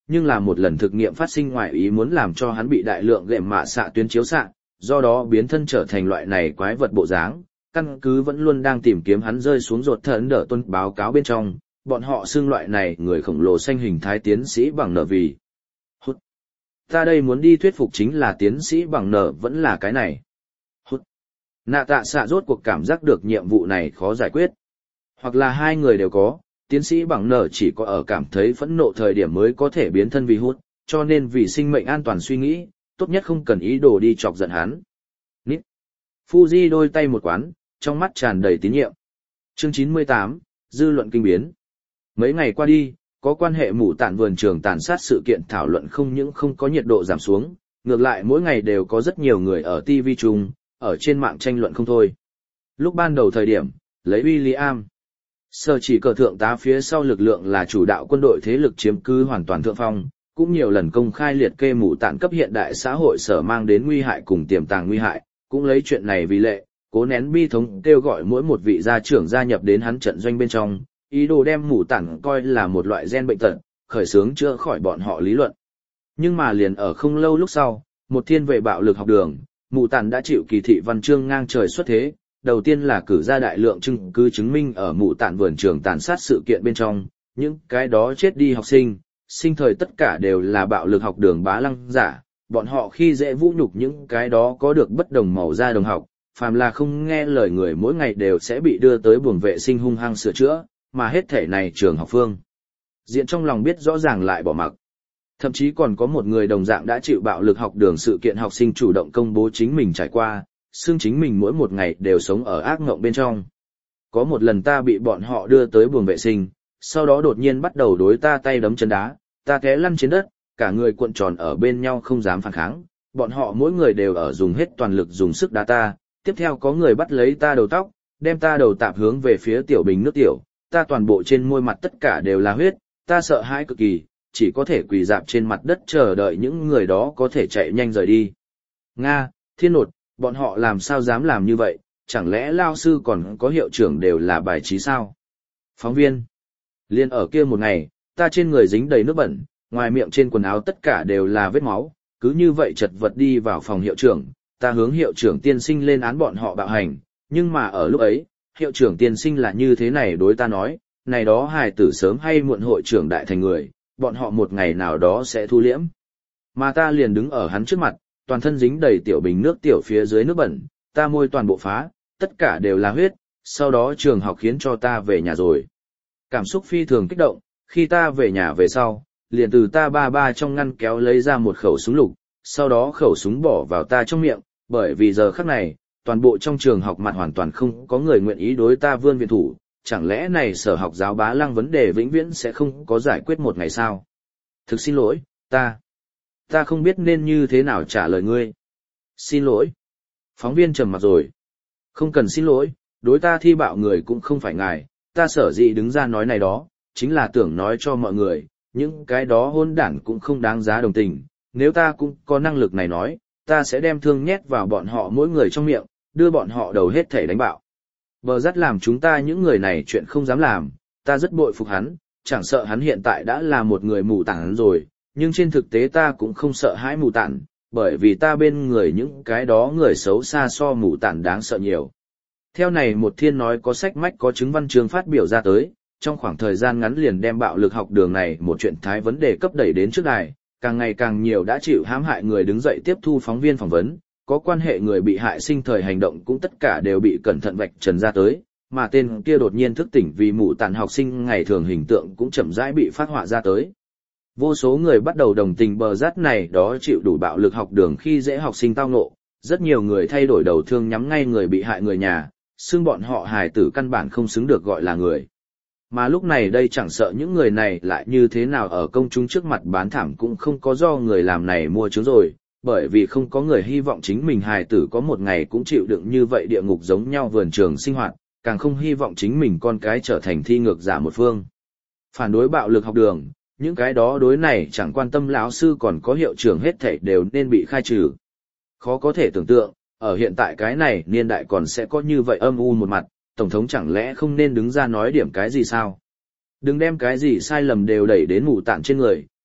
nhưng là một lần thực nghiệm phát sinh ngoài ý muốn làm cho hắn bị đại lượng gệm mạ xạ tuyến chiếu xạ, do đó biến thân trở thành loại này quái vật bộ dáng. Căn cứ vẫn luôn đang tìm kiếm hắn rơi xuống ruột thần đỡ tuân báo cáo bên trong, bọn họ xưng loại này người khổng lồ xanh hình thái tiến sĩ bằng nợ vì. Hút. Ta đây muốn đi thuyết phục chính là tiến sĩ bằng nợ vẫn là cái này. Hút. Nạ tạ xạ rốt cuộc cảm giác được nhiệm vụ này khó giải quyết. Hoặc là hai người đều có, tiến sĩ bằng nợ chỉ có ở cảm thấy phẫn nộ thời điểm mới có thể biến thân vì hút, cho nên vì sinh mệnh an toàn suy nghĩ, tốt nhất không cần ý đồ đi chọc giận hắn. Nít. Fuji đôi tay một quán, trong mắt tràn đầy tín nhiệm. Chương chín mươi tám, dư luận kinh biến. Mấy ngày qua đi, có quan hệ mù tản vườn trường tàn sát sự kiện thảo luận không những không có nhiệt độ giảm xuống, ngược lại mỗi ngày đều có rất nhiều người ở ti vi chung, ở trên mạng tranh luận không thôi. Lúc ban đầu thời điểm, lấy William, sở chỉ cờ thượng tá phía sau lực lượng là chủ đạo quân đội thế lực chiếm cứ hoàn toàn thượng phong, cũng nhiều lần công khai liệt kê mù tản cấp hiện đại xã hội sở mang đến nguy hại cùng tiềm tàng nguy hại, cũng lấy chuyện này vì lệ, cố nén bi thống kêu gọi mỗi một vị gia trưởng gia nhập đến hắn trận doanh bên trong, ý đồ đem mù tản coi là một loại gen bệnh tật, khởi xướng chữa khỏi bọn họ lý luận. Nhưng mà liền ở không lâu lúc sau, một thiên vệ bạo lực học đường, mù tản đã chịu kỳ thị văn chương ngang trời xuất thế, đầu tiên là cử ra đại lượng chứng cứ chứng minh ở mù tản vườn trường tàn sát sự kiện bên trong, những cái đó chết đi học sinh, sinh thời tất cả đều là bạo lực học đường bá lăng giả, bọn họ khi dễ vũ nhục những cái đó có được bất đồng màu da đồng học, phàm là không nghe lời người mỗi ngày đều sẽ bị đưa tới buồng vệ sinh hung hăng sửa chữa, mà hết thể này trường học phương diện trong lòng biết rõ ràng lại bỏ mặc. Thậm chí còn có một người đồng dạng đã chịu bạo lực học đường sự kiện học sinh chủ động công bố chính mình trải qua, xương chính mình mỗi một ngày đều sống ở ác ngộng bên trong. Có một lần ta bị bọn họ đưa tới buồng vệ sinh, sau đó đột nhiên bắt đầu đối ta tay đấm chân đá, ta té lăn trên đất, cả người cuộn tròn ở bên nhau không dám phản kháng, bọn họ mỗi người đều ở dùng hết toàn lực dùng sức đá ta, tiếp theo có người bắt lấy ta đầu tóc, đem ta đầu tạp hướng về phía tiểu bình nước tiểu, ta toàn bộ trên môi mặt tất cả đều là huyết, ta sợ hãi cực kỳ, chỉ có thể quỳ dạp trên mặt đất chờ đợi những người đó có thể chạy nhanh rời đi. Nga, thiên nột, bọn họ làm sao dám làm như vậy, chẳng lẽ lao sư còn có hiệu trưởng đều là bài trí sao? Phóng viên. Liên ở kia một ngày, ta trên người dính đầy nước bẩn, ngoài miệng trên quần áo tất cả đều là vết máu, cứ như vậy chật vật đi vào phòng hiệu trưởng, ta hướng hiệu trưởng tiên sinh lên án bọn họ bạo hành, nhưng mà ở lúc ấy, hiệu trưởng tiên sinh là như thế này đối ta nói, này đó hài tử sớm hay muộn hội trưởng đại thành người, bọn họ một ngày nào đó sẽ thu liễm. Mà ta liền đứng ở hắn trước mặt, toàn thân dính đầy tiểu bình nước tiểu phía dưới nước bẩn, ta môi toàn bộ phá, tất cả đều là huyết, sau đó trường học khiến cho ta về nhà rồi. Cảm xúc phi thường kích động, khi ta về nhà về sau, liền từ ta ba ba trong ngăn kéo lấy ra một khẩu súng lục, sau đó khẩu súng bỏ vào ta trong miệng, bởi vì giờ khắc này, toàn bộ trong trường học mặt hoàn toàn không có người nguyện ý đối ta vươn viện thủ, chẳng lẽ này sở học giáo bá lăng vấn đề vĩnh viễn sẽ không có giải quyết một ngày sao? Thực xin lỗi, ta, ta không biết nên như thế nào trả lời ngươi. Xin lỗi. Phóng viên trầm mặt rồi. Không cần xin lỗi, đối ta thi bạo người cũng không phải ngài, ta sở dĩ đứng ra nói này đó, chính là tưởng nói cho mọi người, những cái đó hôn đản cũng không đáng giá đồng tình, nếu ta cũng có năng lực này nói, ta sẽ đem thương nhét vào bọn họ mỗi người trong miệng, đưa bọn họ đầu hết thể đánh bạo. Bờ dắt làm chúng ta những người này chuyện không dám làm, ta rất bội phục hắn, chẳng sợ hắn hiện tại đã là một người mù tản rồi, nhưng trên thực tế ta cũng không sợ hãi mù tản, bởi vì ta bên người những cái đó người xấu xa so mù tản đáng sợ nhiều. Theo này một thiên nói có sách mách có chứng văn chương phát biểu ra tới, trong khoảng thời gian ngắn liền đem bạo lực học đường này một chuyện thái vấn đề cấp đẩy đến trước đài, càng ngày càng nhiều đã chịu hãm hại người đứng dậy tiếp thu phóng viên phỏng vấn, có quan hệ người bị hại sinh thời hành động cũng tất cả đều bị cẩn thận vạch trần ra tới, mà tên kia đột nhiên thức tỉnh vì mù tản học sinh ngày thường hình tượng cũng chậm rãi bị phát họa ra tới. Vô số người bắt đầu đồng tình bờ rát này đó chịu đủ bạo lực học đường khi dễ học sinh tao ngộ, rất nhiều người thay đổi đầu thương nhắm ngay người bị hại người nhà, xưng bọn họ hài tử căn bản không xứng được gọi là người. Mà lúc này đây chẳng sợ những người này lại như thế nào ở công chúng trước mặt bán thảm cũng không có do người làm này mua trứng rồi, bởi vì không có người hy vọng chính mình hài tử có một ngày cũng chịu đựng như vậy địa ngục giống nhau vườn trường sinh hoạt, càng không hy vọng chính mình con cái trở thành thi ngược giả một phương. Phản đối bạo lực học đường, những cái đó đối này chẳng quan tâm lão sư còn có hiệu trưởng hết thảy đều nên bị khai trừ. Khó có thể tưởng tượng, ở hiện tại cái này niên đại còn sẽ có như vậy âm u một mặt, Tổng thống chẳng lẽ không nên đứng ra nói điểm cái gì sao? Đừng đem cái gì sai lầm đều đẩy đến mù tản trên người,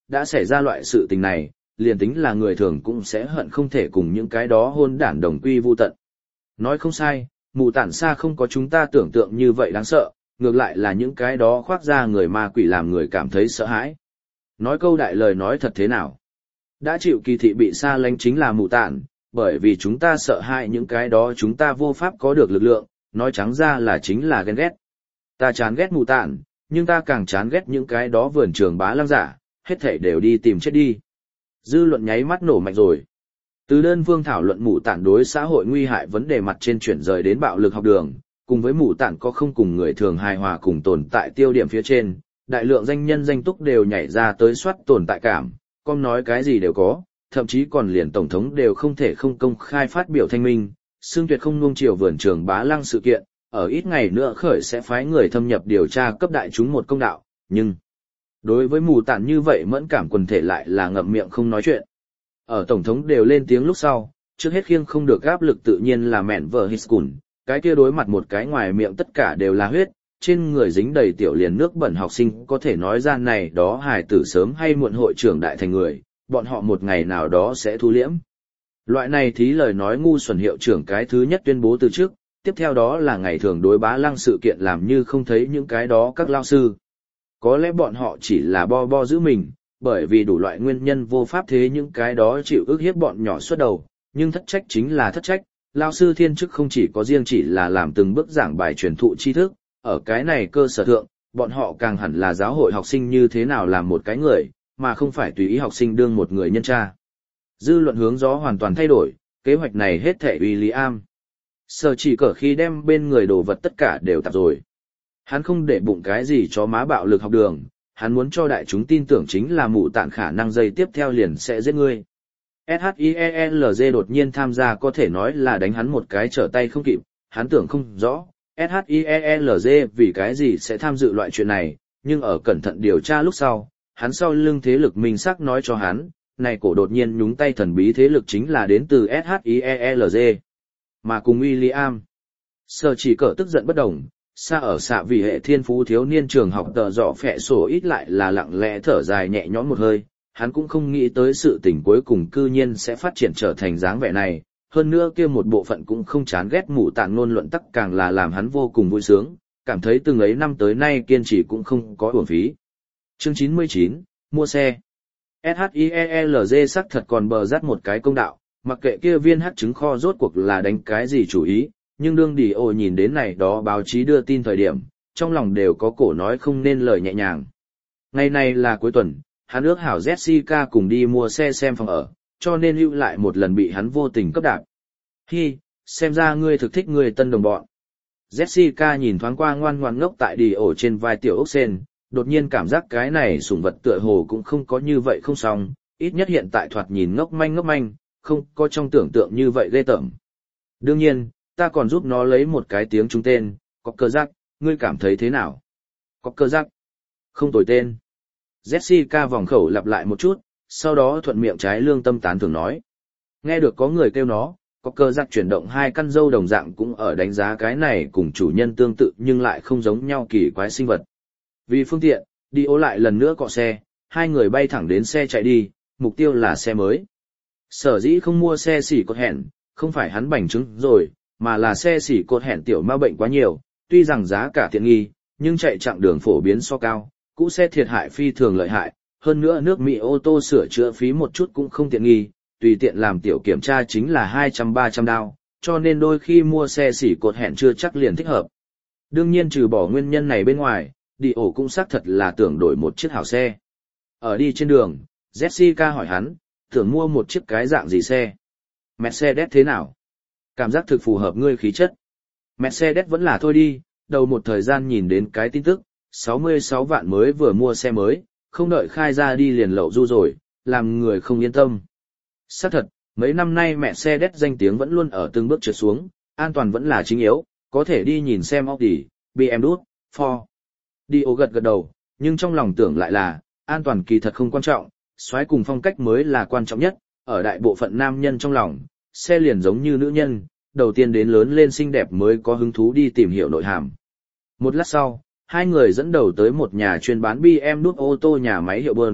đã xảy ra loại sự tình này, liền tính là người thường cũng sẽ hận không thể cùng những cái đó hôn đản đồng quy vu tận. Nói không sai, mù tản xa không có chúng ta tưởng tượng như vậy đáng sợ, ngược lại là những cái đó khoác ra người ma quỷ làm người cảm thấy sợ hãi. Nói câu đại lời nói thật thế nào? Đã chịu kỳ thị bị xa lánh chính là mù tản, bởi vì chúng ta sợ hãi những cái đó chúng ta vô pháp có được lực lượng, nói trắng ra là chính là ghen ghét. Ta chán ghét mù tản, nhưng ta càng chán ghét những cái đó vườn trường bá lăng giả, hết thảy đều đi tìm chết đi. Dư luận nháy mắt nổ mạnh rồi. Từ đơn phương thảo luận mù tản đối xã hội nguy hại vấn đề mặt trên chuyển rời đến bạo lực học đường, cùng với mù tản có không cùng người thường hài hòa cùng tồn tại tiêu điểm phía trên, đại lượng danh nhân danh túc đều nhảy ra tới soát tồn tại cảm, con nói cái gì đều có, thậm chí còn liền tổng thống đều không thể không công khai phát biểu thanh minh, xương tuyệt không nuông chiều vườn trường bá lăng sự kiện, ở ít ngày nữa khởi sẽ phái người thâm nhập điều tra cấp đại chúng một công đạo, nhưng đối với mù tản như vậy mẫn cảm quần thể lại là ngậm miệng không nói chuyện. Ở tổng thống đều lên tiếng lúc sau, trước hết khiêng không được áp lực tự nhiên là mẹn vợ Hiskun, cái kia đối mặt một cái ngoài miệng tất cả đều là huyết, trên người dính đầy tiểu liền nước bẩn học sinh có thể nói ra này đó hài tử sớm hay muộn hội trưởng đại thành người, bọn họ một ngày nào đó sẽ thu liễm. Loại này thí lời nói ngu xuẩn hiệu trưởng cái thứ nhất tuyên bố từ trước, tiếp theo đó là ngày thường đối bá lăng sự kiện làm như không thấy những cái đó các lao sư. Có lẽ bọn họ chỉ là bo bo giữ mình, bởi vì đủ loại nguyên nhân vô pháp thế những cái đó chịu ức hiếp bọn nhỏ suốt đầu, nhưng thất trách chính là thất trách, lao sư thiên chức không chỉ có riêng chỉ là làm từng bước giảng bài truyền thụ tri thức, ở cái này cơ sở thượng, bọn họ càng hẳn là giáo hội học sinh như thế nào làm một cái người, mà không phải tùy ý học sinh đương một người nhân tra. Dư luận hướng gió hoàn toàn thay đổi, kế hoạch này hết thảy William. Sở chỉ cỡ khi đem bên người đồ vật tất cả đều tạp rồi. Hắn không để bụng cái gì cho má bạo lực học đường, hắn muốn cho đại chúng tin tưởng chính là mụ tạn khả năng dây tiếp theo liền sẽ giết ngươi. ét hát i e lờ giê đột nhiên tham gia có thể nói là đánh hắn một cái trở tay không kịp, hắn tưởng không rõ, ét hát i e lờ giê vì cái gì sẽ tham dự loại chuyện này, nhưng ở cẩn thận điều tra lúc sau, hắn sau lưng thế lực minh xác nói cho hắn, này cổ đột nhiên nhúng tay thần bí thế lực chính là đến từ ét hát i e lờ giê. Mà cùng William, Sở chỉ cỡ tức giận bất đồng, xa ở xạ vì hệ thiên phú thiếu niên trường học tờ dọ phẹ sổ ít lại là lặng lẽ thở dài nhẹ nhõm một hơi, hắn cũng không nghĩ tới sự tình cuối cùng cư nhiên sẽ phát triển trở thành dáng vẻ này, hơn nữa kia một bộ phận cũng không chán ghét mụ tàn ngôn luận tắc càng là làm hắn vô cùng vui sướng, cảm thấy từng ấy năm tới nay kiên trì cũng không có uổng phí. Chương chín mươi chín, mua xe. ét hát i e lờ giê sắc thật còn bờ rắt một cái công đạo, mặc kệ kia viên hắc trứng kho rốt cuộc là đánh cái gì chủ ý, nhưng đương đi ô nhìn đến này đó báo chí đưa tin thời điểm, trong lòng đều có cổ nói không nên lời nhẹ nhàng. Ngày này là cuối tuần, hắn ước hảo Jessica cùng đi mua xe xem phòng ở, cho nên lưu lại một lần bị hắn vô tình cấp đạp. Hi, xem ra ngươi thực thích ngươi tân đồng bọn. Jessica nhìn thoáng qua ngoan ngoan ngốc tại đi ổ trên vai tiểu ốc sen, đột nhiên cảm giác cái này sủng vật tựa hồ cũng không có như vậy không xong, ít nhất hiện tại thoạt nhìn ngốc manh ngốc manh, không có trong tưởng tượng như vậy ghê tởm. Đương nhiên, ta còn giúp nó lấy một cái tiếng trung tên, có cơ giác, ngươi cảm thấy thế nào? Có cơ giác. Không tồi tên. Jessica vòng khẩu lặp lại một chút, sau đó thuận miệng trái lương tâm tán thưởng nói. Nghe được có người kêu nó, có cơ giác chuyển động hai căn râu đồng dạng cũng ở đánh giá cái này cùng chủ nhân tương tự nhưng lại không giống nhau kỳ quái sinh vật. Vì phương tiện, đi ố lại lần nữa cọ xe, hai người bay thẳng đến xe chạy đi, mục tiêu là xe mới. Sở dĩ không mua xe xỉ cột hẹn, không phải hắn bành trứng rồi, mà là xe xỉ cột hẹn tiểu ma bệnh quá nhiều, tuy rằng giá cả tiện nghi, nhưng chạy chặng đường phổ biến so cao, cũ xe thiệt hại phi thường lợi hại, hơn nữa nước Mỹ ô tô sửa chữa phí một chút cũng không tiện nghi, tùy tiện làm tiểu kiểm tra chính là hai trăm ba trăm đao, cho nên đôi khi mua xe xỉ cột hẹn chưa chắc liền thích hợp. Đương nhiên trừ bỏ nguyên nhân này bên ngoài, đi ổ cũng xác thật là tưởng đổi một chiếc hảo xe. Ở đi trên đường, Jessica hỏi hắn, tưởng mua một chiếc cái dạng gì xe? Mercedes thế nào? Cảm giác thực phù hợp ngươi khí chất. Mercedes vẫn là thôi đi, đầu một thời gian nhìn đến cái tin tức, sáu mươi sáu vạn mới vừa mua xe mới, không đợi khai ra đi liền lậu du rồi, làm người không yên tâm. Xác thật, mấy năm nay Mercedes danh tiếng vẫn luôn ở từng bước trượt xuống, an toàn vẫn là chính yếu, có thể đi nhìn xem Audi, bê em vê, Ford. Dio gật gật đầu, nhưng trong lòng tưởng lại là, an toàn kỳ thật không quan trọng, xoáy cùng phong cách mới là quan trọng nhất, ở đại bộ phận nam nhân trong lòng, xe liền giống như nữ nhân, đầu tiên đến lớn lên xinh đẹp mới có hứng thú đi tìm hiểu nội hàm. Một lát sau, hai người dẫn đầu tới một nhà chuyên bán bê em vê ô tô nhà máy hiệu bơn,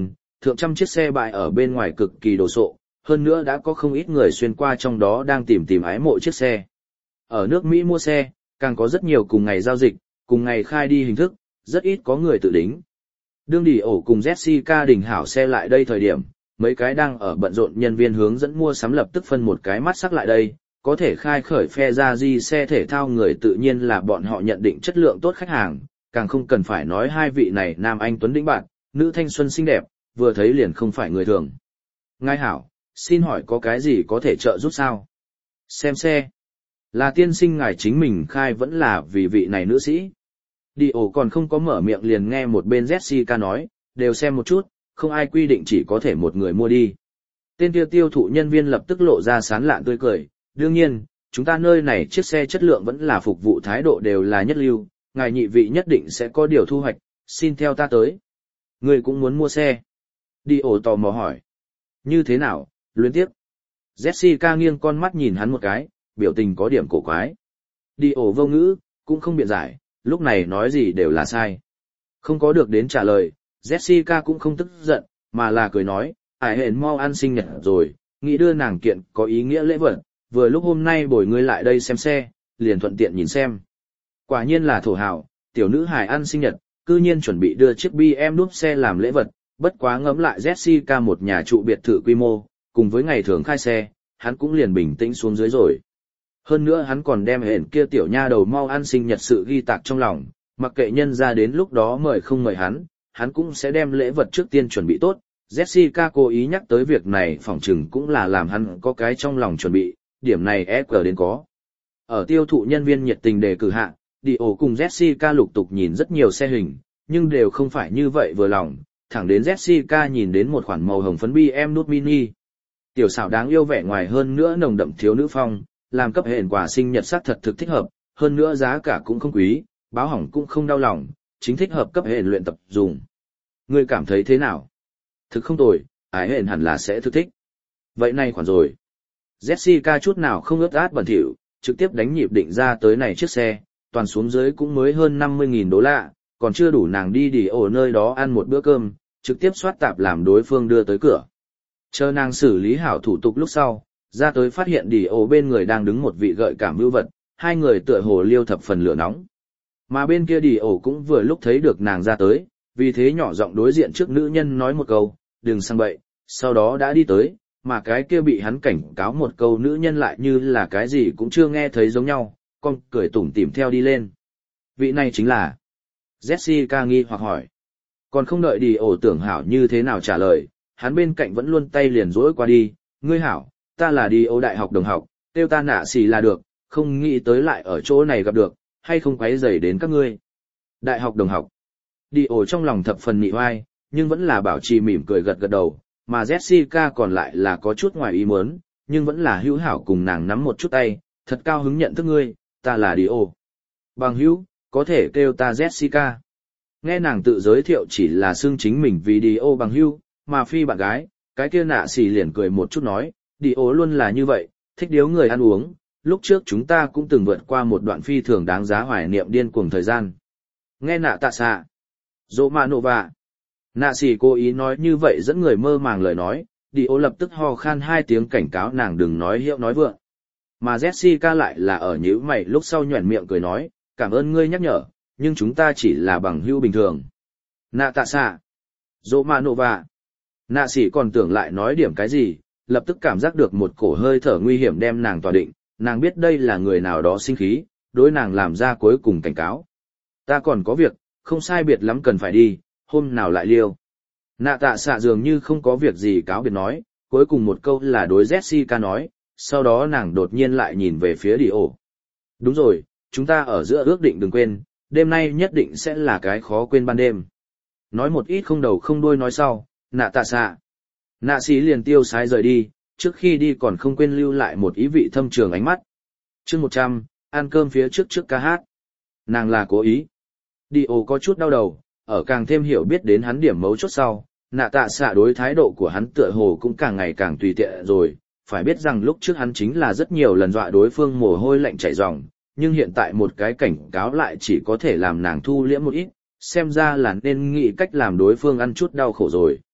thượng trăm chiếc xe bãi ở bên ngoài cực kỳ đồ sộ, hơn nữa đã có không ít người xuyên qua trong đó đang tìm tìm ái mộ chiếc xe. Ở nước Mỹ mua xe, càng có rất nhiều cùng ngày giao dịch, cùng ngày khai đi hình thức, rất ít có người tự đính. Đương đi ổ cùng Jessica đình hảo xe lại đây thời điểm, mấy cái đang ở bận rộn nhân viên hướng dẫn mua sắm lập tức phân một cái mắt sắc lại đây, có thể khai khởi phe ra di xe thể thao người tự nhiên là bọn họ nhận định chất lượng tốt khách hàng, càng không cần phải nói hai vị này nam anh tuấn đĩnh bạn, nữ thanh xuân xinh đẹp, vừa thấy liền không phải người thường. Ngài hảo, xin hỏi có cái gì có thể trợ giúp sao? Xem xe. Là tiên sinh ngài chính mình khai vẫn là vì vị này nữ sĩ. Đi ổ còn không có mở miệng liền nghe một bên Jessica nói, đều xem một chút, không ai quy định chỉ có thể một người mua đi. Tên kia tiêu thụ nhân viên lập tức lộ ra sán lạn tươi cười, đương nhiên, chúng ta nơi này chiếc xe chất lượng vẫn là phục vụ thái độ đều là nhất lưu, ngài nhị vị nhất định sẽ có điều thu hoạch, xin theo ta tới. Người cũng muốn mua xe. Đi ổ tò mò hỏi. Như thế nào, luyến tiếp. Jessica nghiêng con mắt nhìn hắn một cái, biểu tình có điểm cổ quái. Đi ổ vô ngữ, cũng không biện giải, lúc này nói gì đều là sai. Không có được đến trả lời, Jessica cũng không tức giận, mà là cười nói, ải hẹn mau ăn sinh nhật rồi, nghĩ đưa nàng kiện có ý nghĩa lễ vật, vừa lúc hôm nay bồi ngươi lại đây xem xe, liền thuận tiện nhìn xem. Quả nhiên là thổ hào, tiểu nữ hài ăn sinh nhật, cư nhiên chuẩn bị đưa chiếc bê em đúp xe làm lễ vật, bất quá ngẫm lại Jessica một nhà trụ biệt thự quy mô, cùng với ngày thường khai xe, hắn cũng liền bình tĩnh xuống dưới rồi. Hơn nữa hắn còn đem hẹn kia tiểu nha đầu mau ăn sinh nhật sự ghi tạc trong lòng, mặc kệ nhân ra đến lúc đó mời không mời hắn, hắn cũng sẽ đem lễ vật trước tiên chuẩn bị tốt. Jessica cố ý nhắc tới việc này phỏng chừng cũng là làm hắn có cái trong lòng chuẩn bị, điểm này e cờ đến có. Ở tiêu thụ nhân viên nhiệt tình đề cử hạ, đi ổ cùng Jessica lục tục nhìn rất nhiều xe hình, nhưng đều không phải như vậy vừa lòng, thẳng đến Jessica nhìn đến một khoản màu hồng phấn bê em nút mini. Tiểu xảo đáng yêu vẻ ngoài hơn nữa nồng đậm thiếu nữ phong, làm cấp hẹn quà sinh nhật sắc thật thực thích hợp, hơn nữa giá cả cũng không quý, báo hỏng cũng không đau lòng, chính thích hợp cấp hẹn luyện tập dùng. Ngươi cảm thấy thế nào? Thực không tồi, ái hẹn hẳn là sẽ thực thích. Vậy này khoản rồi. Jessica chút nào không ướt át bẩn thỉu, trực tiếp đánh nhịp định ra tới này chiếc xe, toàn xuống dưới cũng mới hơn năm mươi nghìn đô la, còn chưa đủ nàng đi đi ở nơi đó ăn một bữa cơm, trực tiếp soát tạp làm đối phương đưa tới cửa. Chờ nàng xử lý hảo thủ tục lúc sau, ra tới phát hiện đi ổ bên người đang đứng một vị gợi cảm vưu vật, hai người tựa hồ liêu thập phần lửa nóng. Mà bên kia đi ổ cũng vừa lúc thấy được nàng ra tới, vì thế nhỏ giọng đối diện trước nữ nhân nói một câu, đừng sang bậy, sau đó đã đi tới, mà cái kia bị hắn cảnh cáo một câu nữ nhân lại như là cái gì cũng chưa nghe thấy giống nhau, con cười tủm tỉm theo đi lên. Vị này chính là Jessica nghi hoặc hỏi. Còn không đợi đi ổ tưởng hảo như thế nào trả lời, hắn bên cạnh vẫn luôn tay liền rỗi qua đi, ngươi hảo, ta là đi ổ đại học đồng học, tiêu ta nạ xì là được, không nghĩ tới lại ở chỗ này gặp được, hay không quấy rầy đến các ngươi. Đại học đồng học. Đi ổ trong lòng thập phần nị oai, nhưng vẫn là bảo trì mỉm cười gật gật đầu, mà Jessica còn lại là có chút ngoài ý muốn, nhưng vẫn là hữu hảo cùng nàng nắm một chút tay, thật cao hứng nhận thức ngươi, ta là đi ổ. Bằng hữu, có thể kêu ta Jessica. Nghe nàng tự giới thiệu chỉ là xưng chính mình vì đi ổ bằng hữu, mà phi bạn gái, cái kia nạ xì liền cười một chút nói, đi ổ luôn là như vậy, thích điếu người ăn uống, lúc trước chúng ta cũng từng vượt qua một đoạn phi thường đáng giá hoài niệm điên cuồng thời gian. Nghe nạ tạ xạ. Dỗ mạ nộ vạ. Nạ xì cố ý nói như vậy dẫn người mơ màng lời nói, đi ổ lập tức ho khan hai tiếng cảnh cáo nàng đừng nói hiệu nói vượng. Mà Jessica lại là ở nhíu mày lúc sau nhoẻn miệng cười nói, cảm ơn ngươi nhắc nhở, nhưng chúng ta chỉ là bằng hữu bình thường. Nạ tạ xạ. Dỗ mạ nộ vạ. Nạ xì còn tưởng lại nói điểm cái gì, lập tức cảm giác được một cổ hơi thở nguy hiểm đem nàng tỏa định, nàng biết đây là người nào đó sinh khí, đối nàng làm ra cuối cùng cảnh cáo. Ta còn có việc, không sai biệt lắm cần phải đi, hôm nào lại liêu. Nạ tạ xạ dường như không có việc gì cáo biệt nói, cuối cùng một câu là đối Jessica nói, sau đó nàng đột nhiên lại nhìn về phía đi ổ. Đúng rồi, chúng ta ở giữa ước định đừng quên, đêm nay nhất định sẽ là cái khó quên ban đêm. Nói một ít không đầu không đuôi nói sau, nạ tạ xạ. Nạ xí liền tiêu sái rời đi, trước khi đi còn không quên lưu lại một ý vị thâm trường ánh mắt. Chương một trăm, ăn cơm phía trước trước ca hát. Nàng là cố ý. Đi ổ có chút đau đầu, ở càng thêm hiểu biết đến hắn điểm mấu chốt sau, nạ tạ xạ đối thái độ của hắn tựa hồ cũng càng ngày càng tùy tiện rồi, phải biết rằng lúc trước hắn chính là rất nhiều lần dọa đối phương mồ hôi lạnh chảy ròng, nhưng hiện tại một cái cảnh cáo lại chỉ có thể làm nàng thu liễm một ít, xem ra là nên nghĩ cách làm đối phương ăn chút đau khổ rồi.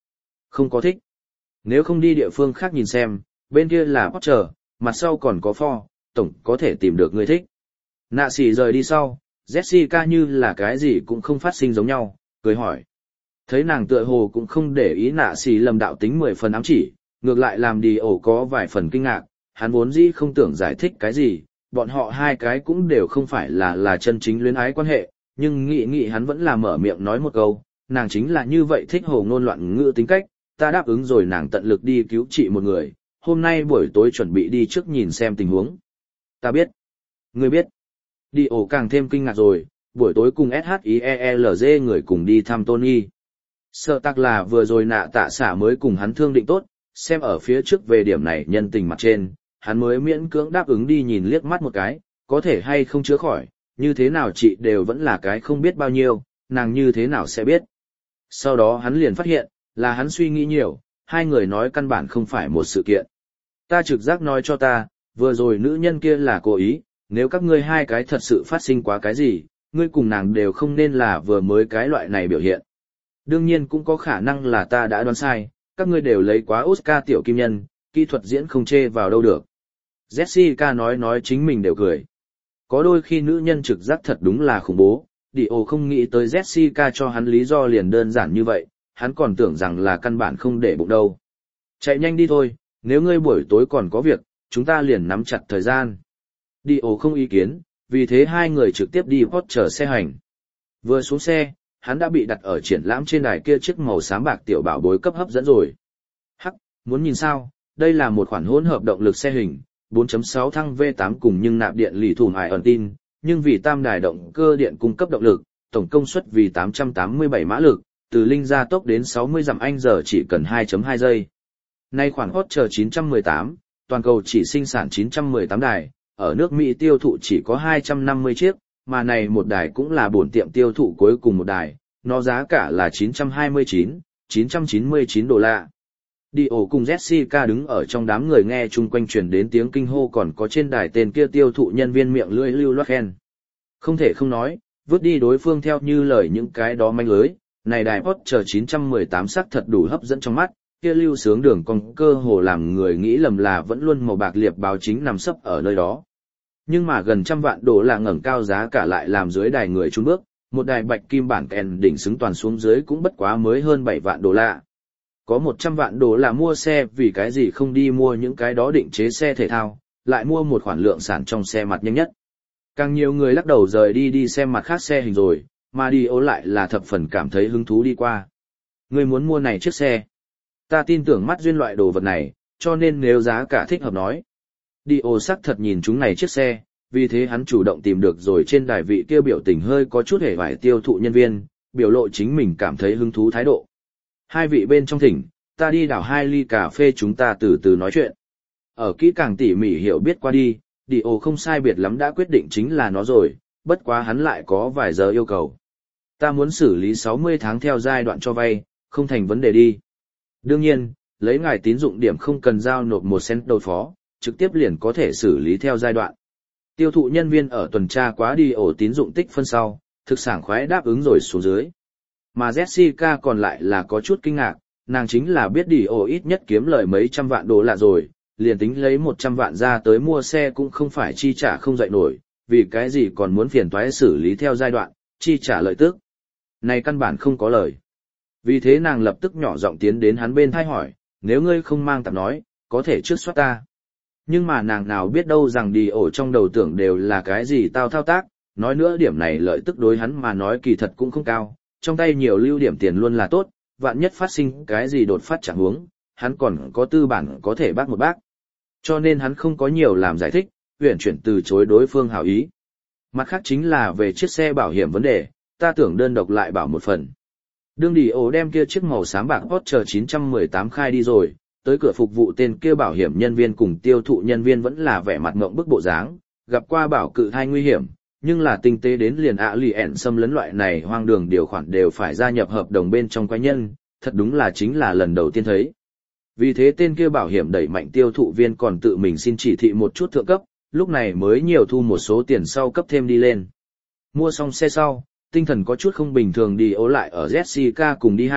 Không có thích. Nếu không đi địa phương khác nhìn xem, bên kia là Porsche, mặt sau còn có Ford, tổng có thể tìm được người thích. Nạ xỉ rời đi sau, Jessica như là cái gì cũng không phát sinh giống nhau, cười hỏi. Thấy nàng tựa hồ cũng không để ý nạ xỉ lầm đạo tính mười phần ám chỉ, ngược lại làm đi ổ có vài phần kinh ngạc, hắn vốn dĩ không tưởng giải thích cái gì, bọn họ hai cái cũng đều không phải là là chân chính luyến ái quan hệ, nhưng nghĩ nghĩ hắn vẫn là mở miệng nói một câu, nàng chính là như vậy thích hồ ngôn loạn ngữ tính cách, ta đáp ứng rồi nàng tận lực đi cứu trị một người, hôm nay buổi tối chuẩn bị đi trước nhìn xem tình huống. Ta biết. Ngươi biết. Đi ổ càng thêm kinh ngạc rồi, buổi tối cùng ét hát i e e lờ người cùng đi thăm Tony. Sợ tắc là vừa rồi nạ tạ xả mới cùng hắn thương định tốt, xem ở phía trước về điểm này nhân tình mặt trên, hắn mới miễn cưỡng đáp ứng đi nhìn liếc mắt một cái, có thể hay không chữa khỏi, như thế nào chị đều vẫn là cái không biết bao nhiêu, nàng như thế nào sẽ biết. Sau đó hắn liền phát hiện, là hắn suy nghĩ nhiều, hai người nói căn bản không phải một sự kiện. Ta trực giác nói cho ta, vừa rồi nữ nhân kia là cố ý, nếu các ngươi hai cái thật sự phát sinh quá cái gì, ngươi cùng nàng đều không nên là vừa mới cái loại này biểu hiện. Đương nhiên cũng có khả năng là ta đã đoán sai, các ngươi đều lấy quá Oscar tiểu kim nhân, kỹ thuật diễn không chê vào đâu được. Jessica nói nói chính mình đều cười. Có đôi khi nữ nhân trực giác thật đúng là khủng bố, Dio không nghĩ tới Jessica cho hắn lý do liền đơn giản như vậy, hắn còn tưởng rằng là căn bản không để bụng đâu. Chạy nhanh đi thôi, nếu ngươi buổi tối còn có việc, chúng ta liền nắm chặt thời gian. Dio không ý kiến, vì thế hai người trực tiếp đi Porsche xe hành. Vừa xuống xe, hắn đã bị đặt ở triển lãm trên đài kia chiếc màu xám bạc tiểu bảo bối cấp hấp dẫn rồi. Hắc, muốn nhìn sao, đây là một khoản hỗn hợp động lực xe hình, bốn chấm sáu thăng V tám cùng nhưng nạp điện lì thủng ải ẩn tin, nhưng vì tam đài động cơ điện cung cấp động lực, tổng công suất vì tám trăm tám mươi bảy mã lực, từ linh gia tốc đến sáu mươi dặm anh giờ chỉ cần hai chấm hai giây. Nay khoản Porsche chín trăm mười tám, toàn cầu chỉ sinh sản chín trăm mười tám đài, ở nước Mỹ tiêu thụ chỉ có hai trăm năm mươi chiếc, mà này một đài cũng là bổn tiệm tiêu thụ cuối cùng một đài, nó giá cả là chín trăm hai mươi chín, chín trăm chín mươi chín đô la. Dio cùng Jessica đứng ở trong đám người nghe chung quanh truyền đến tiếng kinh hô còn có trên đài tên kia tiêu thụ nhân viên miệng lưỡi lưu loát khen. Không thể không nói, vứt đi đối phương theo như lời những cái đó manh lưới, này đài Porsche chín trăm mười tám sắc thật đủ hấp dẫn trong mắt, kia lưu sướng đường cong cơ hồ làm người nghĩ lầm là vẫn luôn màu bạc liệp báo chính nằm sấp ở nơi đó. Nhưng mà gần trăm vạn đô la ngẩng cao giá cả lại làm dưới đài người chun bước, một đài bạch kim bản kèn đỉnh xứng toàn xuống dưới cũng bất quá mới hơn bảy vạn đô la. Có một trăm vạn đô la mua xe vì cái gì không đi mua những cái đó định chế xe thể thao, lại mua một khoản lượng sản trong xe mặt nhanh nhất. Càng nhiều người lắc đầu rời đi đi xem mặt khác xe hình rồi, mà đi ố lại là thập phần cảm thấy hứng thú đi qua. Người muốn mua này chiếc xe. Ta tin tưởng mắt duyên loại đồ vật này, cho nên nếu giá cả thích hợp nói. Đi ố sắc thật nhìn chúng này chiếc xe, vì thế hắn chủ động tìm được rồi trên đài vị kia biểu tình hơi có chút hề vải tiêu thụ nhân viên, biểu lộ chính mình cảm thấy hứng thú thái độ. Hai vị bên trong thỉnh, ta đi đảo hai ly cà phê chúng ta từ từ nói chuyện. Ở kỹ càng tỉ mỉ hiểu biết qua đi, Dio không sai biệt lắm đã quyết định chính là nó rồi, bất quá hắn lại có vài giờ yêu cầu. Ta muốn xử lý sáu mươi tháng theo giai đoạn cho vay, không thành vấn đề đi. Đương nhiên, lấy ngài tín dụng điểm không cần giao nộp một cent đối phó, trực tiếp liền có thể xử lý theo giai đoạn. Tiêu thụ nhân viên ở tuần tra quá Dio tín dụng tích phân sau, thực sảng khoái đáp ứng rồi xuống dưới. Mà Jessica còn lại là có chút kinh ngạc, nàng chính là biết Dio ít nhất kiếm lời mấy trăm vạn đô la rồi, liền tính lấy một trăm vạn ra tới mua xe cũng không phải chi trả không dậy nổi, vì cái gì còn muốn phiền toái xử lý theo giai đoạn, chi trả lợi tức. Này căn bản không có lời. Vì thế nàng lập tức nhỏ giọng tiến đến hắn bên thai hỏi, nếu ngươi không mang tạp nói, có thể trước soát ta. Nhưng mà nàng nào biết đâu rằng Dio trong đầu tưởng đều là cái gì tao thao tác, nói nữa điểm này lợi tức đối hắn mà nói kỳ thật cũng không cao, trong tay nhiều lưu điểm tiền luôn là tốt, vạn nhất phát sinh cái gì đột phát chẳng huống, hắn còn có tư bản có thể bác một bác. Cho nên hắn không có nhiều làm giải thích, uyển chuyển từ chối đối phương hảo ý. Mặt khác chính là về chiếc xe bảo hiểm vấn đề, ta tưởng đơn độc lại bảo một phần. Đương Dio đem kia chiếc màu xám bạc Porsche chín trăm mười tám khai đi rồi, tới cửa phục vụ tên kia bảo hiểm nhân viên cùng tiêu thụ nhân viên vẫn là vẻ mặt ngộng bức bộ dáng, gặp qua bảo cự thai nguy hiểm, nhưng là tinh tế đến liền ạ lì ẻn xâm lấn loại này hoang đường điều khoản đều phải gia nhập hợp đồng bên trong quái nhân, thật đúng là chính là lần đầu tiên thấy. Vì thế tên kia bảo hiểm đẩy mạnh tiêu thụ viên còn tự mình xin chỉ thị một chút thượng cấp, lúc này mới nhiều thu một số tiền sau cấp thêm đi lên. Mua xong xe sau, tinh thần có chút không bình thường đi ố lại ở Jessica cùng đi hạ,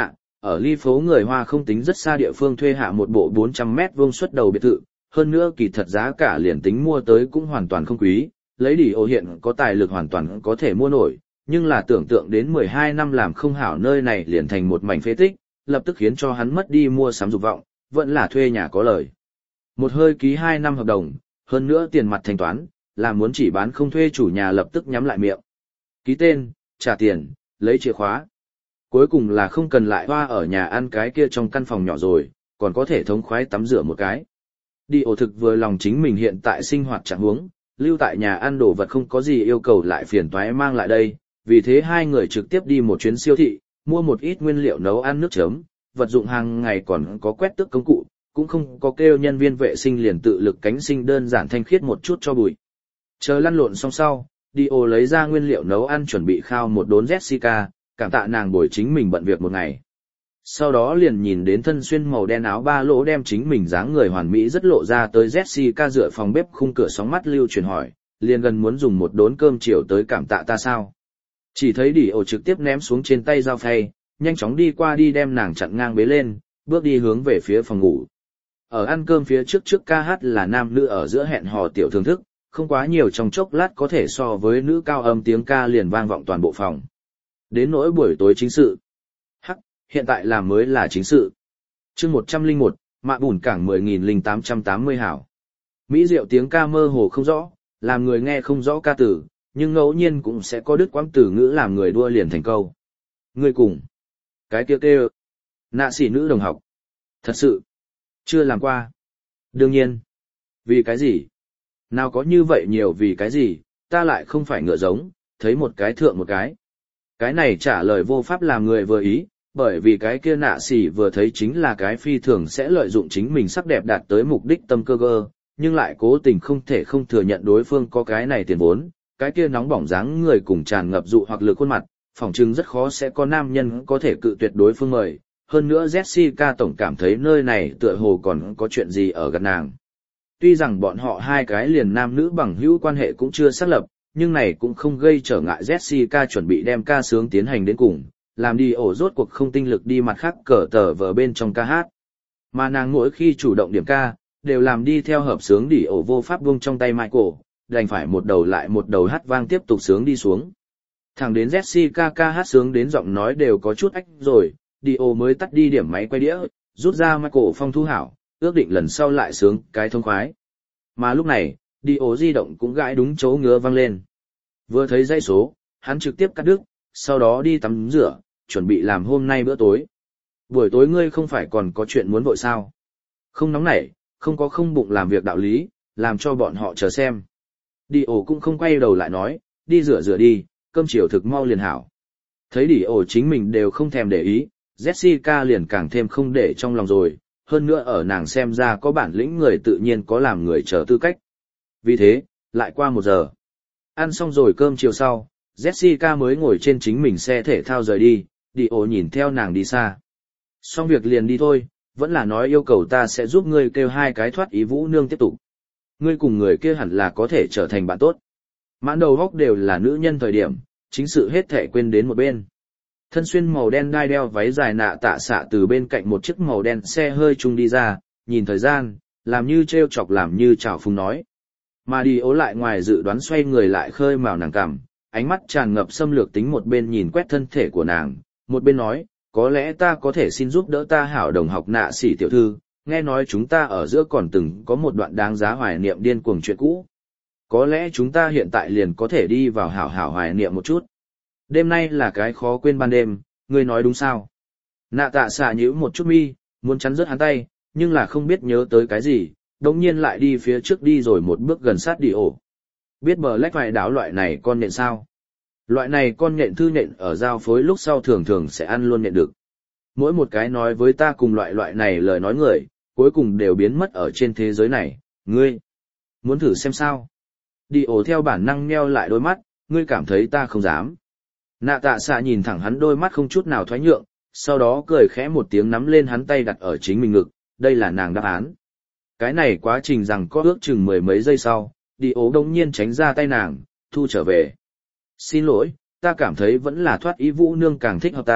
ở ly phố người Hoa không tính rất xa địa phương thuê hạ một bộ bốn trăm mét vuông xuất đầu biệt thự, hơn nữa kỳ thật giá cả liền tính mua tới cũng hoàn toàn không quý, lấy đi ô hiện có tài lực hoàn toàn có thể mua nổi, nhưng là tưởng tượng đến mười hai năm làm không hảo nơi này liền thành một mảnh phế tích, lập tức khiến cho hắn mất đi mua sắm dục vọng, vẫn là thuê nhà có lời. Một hơi ký hai năm hợp đồng, hơn nữa tiền mặt thanh toán, là muốn chỉ bán không thuê, chủ nhà lập tức nhắm lại miệng. Ký tên, trả tiền, lấy chìa khóa. Cuối cùng là không cần lại hoa ở nhà ăn cái kia trong căn phòng nhỏ rồi, còn có thể thống khoái tắm rửa một cái. Đi ổ thực vừa lòng chính mình hiện tại sinh hoạt trạng huống, lưu tại nhà ăn đồ vật không có gì yêu cầu lại phiền toái mang lại đây, vì thế hai người trực tiếp đi một chuyến siêu thị, mua một ít nguyên liệu nấu ăn nước chấm, vật dụng hàng ngày còn có quét tước công cụ, cũng không có kêu nhân viên vệ sinh liền tự lực cánh sinh đơn giản thanh khiết một chút cho bụi. Chờ lăn lộn xong sau, Dio lấy ra nguyên liệu nấu ăn chuẩn bị khao một đốn Jessica, cảm tạ nàng bồi chính mình bận việc một ngày. Sau đó liền nhìn đến thân xuyên màu đen áo ba lỗ đem chính mình dáng người hoàn mỹ rất lộ ra tới Jessica dựa phòng bếp khung cửa sóng mắt lưu truyền hỏi, liền gần muốn dùng một đốn cơm chiều tới cảm tạ ta sao. Chỉ thấy Dio trực tiếp ném xuống trên tay dao phay, nhanh chóng đi qua đi đem nàng chặn ngang bế lên, bước đi hướng về phía phòng ngủ. Ở ăn cơm phía trước trước ca hát là nam nữ ở giữa hẹn hò tiểu thưởng thức, không quá nhiều trong chốc lát có thể so với nữ cao âm tiếng ca liền vang vọng toàn bộ phòng. Đến nỗi buổi tối chính sự. Hắc, hiện tại làm mới là chính sự. chương một trăm lẻ một, mạ bùn cảng mười nghìn tám trăm tám mươi hảo. Mỹ diệu tiếng ca mơ hồ không rõ, làm người nghe không rõ ca từ, nhưng ngẫu nhiên cũng sẽ có đứt quãng từ ngữ làm người đua liền thành câu. Người cùng. Cái kia kêu. Nạ sĩ nữ đồng học. Thật sự. Chưa làm qua. Đương nhiên. Vì cái gì? Nào có như vậy nhiều vì cái gì, ta lại không phải ngựa giống, thấy một cái thượng một cái. Cái này trả lời vô pháp làm người vừa ý, bởi vì cái kia nạ sĩ vừa thấy chính là cái phi thường sẽ lợi dụng chính mình sắc đẹp đạt tới mục đích tâm cơ gơ, nhưng lại cố tình không thể không thừa nhận đối phương có cái này tiền vốn, cái kia nóng bỏng dáng người cùng tràn ngập dụ hoặc lực khuôn mặt, phỏng chừng rất khó sẽ có nam nhân có thể cự tuyệt đối phương mời. Hơn nữa Jessica tổng cảm thấy nơi này tựa hồ còn có chuyện gì ở gần nàng. Tuy rằng bọn họ hai cái liền nam nữ bằng hữu quan hệ cũng chưa xác lập, nhưng này cũng không gây trở ngại Jessica chuẩn bị đem ca sướng tiến hành đến cùng, làm đi ổ rốt cuộc không tinh lực đi mặt khác cờ tờ vờ bên trong ca hát. Mà nàng mỗi khi chủ động điểm ca, đều làm đi theo hợp sướng đi ổ vô pháp buông trong tay Michael, đành phải một đầu lại một đầu hát vang tiếp tục sướng đi xuống. Thẳng đến Jessica ca hát sướng đến giọng nói đều có chút ách rồi, Dio mới tắt đi điểm máy quay đĩa, rút ra Michael phong thu hảo, ước định lần sau lại sướng cái thông khoái. Mà lúc này, Dio di động cũng gãi đúng chỗ ngứa vang lên. Vừa thấy dãy số, hắn trực tiếp cắt đứt, sau đó đi tắm rửa, chuẩn bị làm hôm nay bữa tối. Buổi tối ngươi không phải còn có chuyện muốn vội sao? Không nóng nảy, không có không bụng làm việc đạo lý, làm cho bọn họ chờ xem. Dio cũng không quay đầu lại nói, đi rửa rửa đi, cơm chiều thực mau liền hảo. Thấy Dio chính mình đều không thèm để ý, Jessica liền càng thêm không để trong lòng rồi, hơn nữa ở nàng xem ra có bản lĩnh người tự nhiên có làm người chờ tư cách. Vì thế, lại qua một giờ. Ăn xong rồi cơm chiều sau, Jessica mới ngồi trên chính mình xe thể thao rời đi, Dio nhìn theo nàng đi xa. Xong việc liền đi thôi, vẫn là nói yêu cầu ta sẽ giúp ngươi kêu hai cái thoát ý vũ nương tiếp tục. Ngươi cùng người kia hẳn là có thể trở thành bạn tốt. Mãn đầu góc đều là nữ nhân thời điểm, chính sự hết thể quên đến một bên. Thân xuyên màu đen đai đeo váy dài nạ tạ xạ từ bên cạnh một chiếc màu đen xe hơi chung đi ra, nhìn thời gian, làm như trêu chọc làm như chào phúng nói. Mà đi ố lại ngoài dự đoán xoay người lại khơi mào nàng cằm, ánh mắt tràn ngập xâm lược tính một bên nhìn quét thân thể của nàng, một bên nói, có lẽ ta có thể xin giúp đỡ ta hảo đồng học nạ sĩ tiểu thư, nghe nói chúng ta ở giữa còn từng có một đoạn đáng giá hoài niệm điên cuồng chuyện cũ. Có lẽ chúng ta hiện tại liền có thể đi vào hảo hảo hoài niệm một chút. Đêm nay là cái khó quên ban đêm, ngươi nói đúng sao? Nạ tạ xạ nhíu một chút mi, muốn chắn rớt hắn tay, nhưng là không biết nhớ tới cái gì, đống nhiên lại đi phía trước đi rồi một bước gần sát đi ổ. Biết bờ lách vài đáo loại này con nhện sao? Loại này con nhện thư nhện ở giao phối lúc sau thường thường sẽ ăn luôn nhện được. Mỗi một cái nói với ta cùng loại loại này lời nói người, cuối cùng đều biến mất ở trên thế giới này, ngươi. Muốn thử xem sao? Đi ổ theo bản năng nheo lại đôi mắt, ngươi cảm thấy ta không dám. Nạ tạ xạ nhìn thẳng hắn đôi mắt không chút nào thoái nhượng, sau đó cười khẽ một tiếng nắm lên hắn tay đặt ở chính mình ngực, đây là nàng đáp án. Cái này quá trình rằng có ước chừng mười mấy giây sau, đi ố đông nhiên tránh ra tay nàng, thu trở về. Xin lỗi, ta cảm thấy vẫn là thoát ý vũ nương càng thích hợp ta,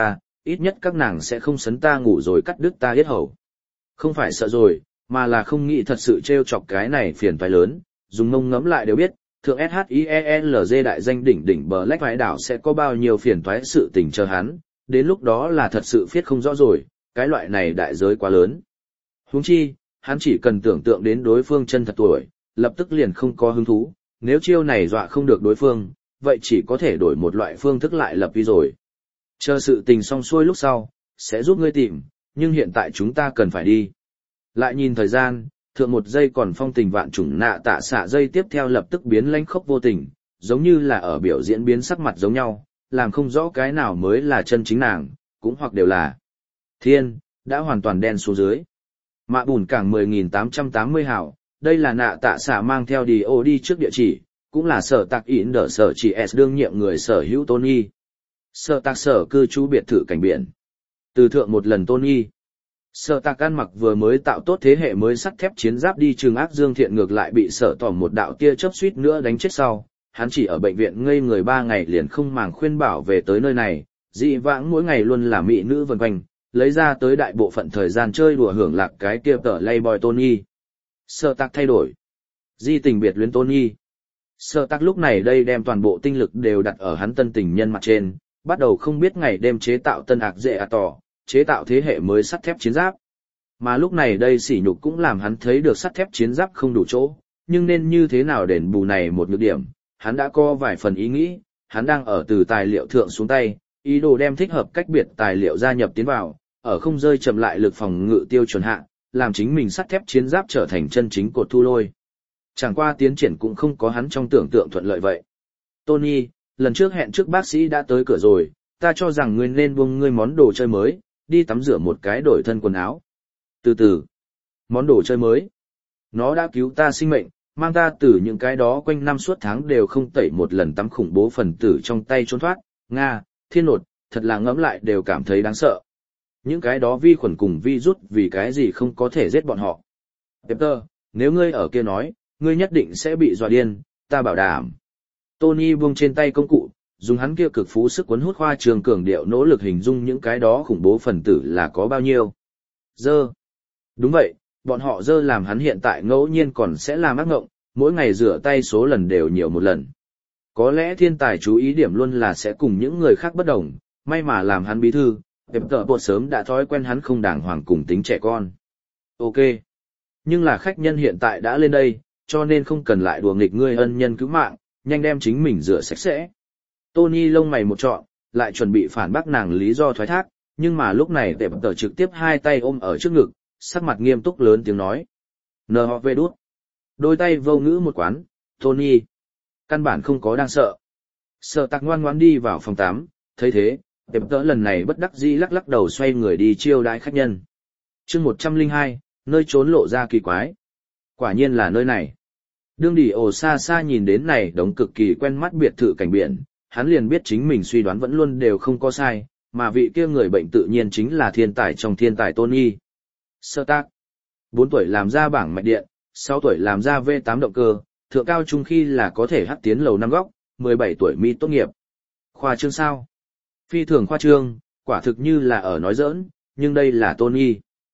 ít nhất các nàng sẽ không sấn ta ngủ rồi cắt đứt ta yết hầu. Không phải sợ rồi, mà là không nghĩ thật sự trêu chọc cái này phiền toái lớn, dùng mông ngẫm lại đều biết, thượng ét hát i e lờ giê đại danh đỉnh đỉnh Black Hải đảo sẽ có bao nhiêu phiền toái sự tình chờ hắn, đến lúc đó là thật sự phiết không rõ rồi, cái loại này đại giới quá lớn. Huống chi, hắn chỉ cần tưởng tượng đến đối phương chân thật tuổi, lập tức liền không có hứng thú, nếu chiêu này dọa không được đối phương, vậy chỉ có thể đổi một loại phương thức lại lập vi rồi. Chờ sự tình xong xuôi lúc sau, sẽ giúp ngươi tìm, nhưng hiện tại chúng ta cần phải đi. Lại nhìn thời gian, thượng một giây còn phong tình vạn trùng nạ tạ xạ dây tiếp theo lập tức biến lánh khốc vô tình, giống như là ở biểu diễn biến sắc mặt giống nhau, làm không rõ cái nào mới là chân chính nàng, cũng hoặc đều là thiên, đã hoàn toàn đen xuống dưới. Mạ bùn cảng mười nghìn tám trăm tám mươi hảo, đây là nạ tạ xạ mang theo đi ô đi trước địa chỉ, cũng là sở tạc ỉn đỡ sở chỉ S đương nhiệm người sở hữu Tony. Sở tạc sở cư trú biệt thự cảnh biển. Từ thượng một lần Tony. Sở tạc ăn mặc vừa mới tạo tốt thế hệ mới sắt thép chiến giáp đi trừng ác dương thiện ngược lại bị sở tỏm một đạo tia chớp suýt nữa đánh chết sau. Hắn chỉ ở bệnh viện ngây người ba ngày liền không màng khuyên bảo về tới nơi này, dị vãng mỗi ngày luôn là mỹ nữ vần quanh, lấy ra tới đại bộ phận thời gian chơi đùa hưởng lạc cái kia tờ Playboy Tony. Sở tạc thay đổi. Di tình biệt luyến Tony. Sở tạc lúc này đây đem toàn bộ tinh lực đều đặt ở hắn tân tình nhân mặt trên, bắt đầu không biết ngày đêm chế tạo tân ạc dễ à tỏ, chế tạo thế hệ mới sắt thép chiến giáp. Mà lúc này đây sỉ nhục cũng làm hắn thấy được sắt thép chiến giáp không đủ chỗ, nhưng nên như thế nào đền bù này một nhược điểm, hắn đã có vài phần ý nghĩ, hắn đang ở từ tài liệu thượng xuống tay, ý đồ đem thích hợp cách biệt tài liệu gia nhập tiến vào, ở không rơi chậm lại lực phòng ngự tiêu chuẩn hạ, làm chính mình sắt thép chiến giáp trở thành chân chính cột thu lôi. Chẳng qua tiến triển cũng không có hắn trong tưởng tượng thuận lợi vậy. Tony, lần trước hẹn trước bác sĩ đã tới cửa rồi, ta cho rằng ngươi nên buông ngươi món đồ chơi mới, đi tắm rửa một cái đổi thân quần áo. Từ từ, món đồ chơi mới. Nó đã cứu ta sinh mệnh, mang ta từ những cái đó quanh năm suốt tháng đều không tẩy một lần tắm khủng bố phần tử trong tay trốn thoát. Nga, thiên nột, thật là ngẫm lại đều cảm thấy đáng sợ. Những cái đó vi khuẩn cùng virus vì cái gì không có thể giết bọn họ. Peter, nếu ngươi ở kia nói, ngươi nhất định sẽ bị dọa điên, ta bảo đảm. Tony buông trên tay công cụ, dùng hắn kia cực phú sức cuốn hút khoa trường cường điệu nỗ lực hình dung những cái đó khủng bố phần tử là có bao nhiêu. Dơ. Đúng vậy, bọn họ dơ làm hắn hiện tại ngẫu nhiên còn sẽ làm ác ngộng, mỗi ngày rửa tay số lần đều nhiều một lần. Có lẽ thiên tài chú ý điểm luôn là sẽ cùng những người khác bất đồng, may mà làm hắn bí thư, đẹp tợ bột sớm đã thói quen hắn không đàng hoàng cùng tính trẻ con. Ok. Nhưng là khách nhân hiện tại đã lên đây, cho nên không cần lại đùa nghịch ngươi ân nhân cứu mạng, nhanh đem chính mình rửa sạch sẽ. Tony lông mày một trọn, lại chuẩn bị phản bác nàng lý do thoái thác, nhưng mà lúc này tệp tờ trực tiếp hai tay ôm ở trước ngực, sắc mặt nghiêm túc lớn tiếng nói. Nờ họ về đút. Đôi tay vô ngữ một quán, Tony. Căn bản không có đang sợ. Sợ tạc ngoan ngoãn đi vào phòng tắm, thấy thế, tệp tờ lần này bất đắc dĩ lắc lắc đầu xoay người đi chiêu đãi khách nhân. chương một trăm lẻ hai, nơi trốn lộ ra kỳ quái. Quả nhiên là nơi này. Đương đi ồ xa xa nhìn đến này đống cực kỳ quen mắt biệt thự cảnh biển, hắn liền biết chính mình suy đoán vẫn luôn đều không có sai, mà vị kia người bệnh tự nhiên chính là thiên tài trong thiên tài Tony. Sơ tác. bốn tuổi làm ra bảng mạch điện, sáu tuổi làm ra V tám động cơ, thượng cao trung khi là có thể hắt tiến lầu năm góc, mười bảy tuổi Mỹ tốt nghiệp. Khoa trương sao? Phi thường khoa trương, quả thực như là ở nói giỡn, nhưng đây là Tony.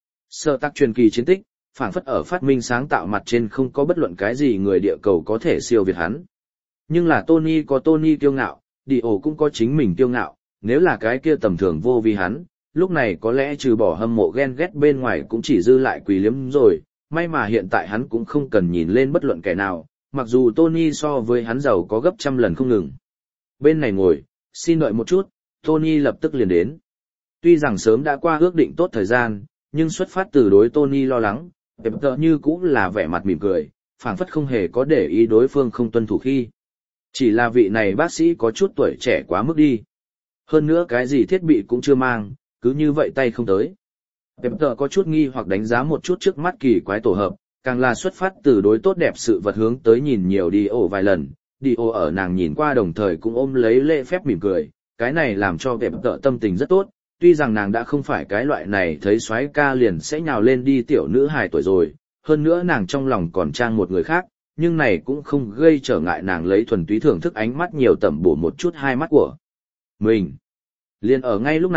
Sơ tác truyền kỳ chiến tích, phảng phất ở phát minh sáng tạo mặt trên không có bất luận cái gì người địa cầu có thể siêu việt hắn. Nhưng là Tony có Tony kiêu ngạo, Dio cũng có chính mình kiêu ngạo, nếu là cái kia tầm thường vô vi hắn, lúc này có lẽ trừ bỏ hâm mộ ghen ghét bên ngoài cũng chỉ dư lại quỳ liếm rồi, may mà hiện tại hắn cũng không cần nhìn lên bất luận kẻ nào, mặc dù Tony so với hắn giàu có gấp trăm lần không ngừng. Bên này ngồi, xin đợi một chút, Tony lập tức liền đến. Tuy rằng sớm đã qua ước định tốt thời gian, nhưng xuất phát từ đối Tony lo lắng, Pep tợ như cũng là vẻ mặt mỉm cười, phảng phất không hề có để ý đối phương không tuân thủ khi. Chỉ là vị này bác sĩ có chút tuổi trẻ quá mức đi. Hơn nữa cái gì thiết bị cũng chưa mang, cứ như vậy tay không tới. Pep tợ có chút nghi hoặc đánh giá một chút trước mắt kỳ quái tổ hợp, càng là xuất phát từ đối tốt đẹp sự vật hướng tới nhìn nhiều đi ổ vài lần, đi ổ ở nàng nhìn qua đồng thời cũng ôm lấy lễ phép mỉm cười, cái này làm cho Pep tợ tâm tình rất tốt. Tuy rằng nàng đã không phải cái loại này thấy soái ca liền sẽ nhào lên đi tiểu nữ hài tuổi rồi, hơn nữa nàng trong lòng còn trang một người khác, nhưng này cũng không gây trở ngại nàng lấy thuần túy thưởng thức ánh mắt nhiều tẩm bổ một chút hai mắt của mình. Liên ở ngay lúc này,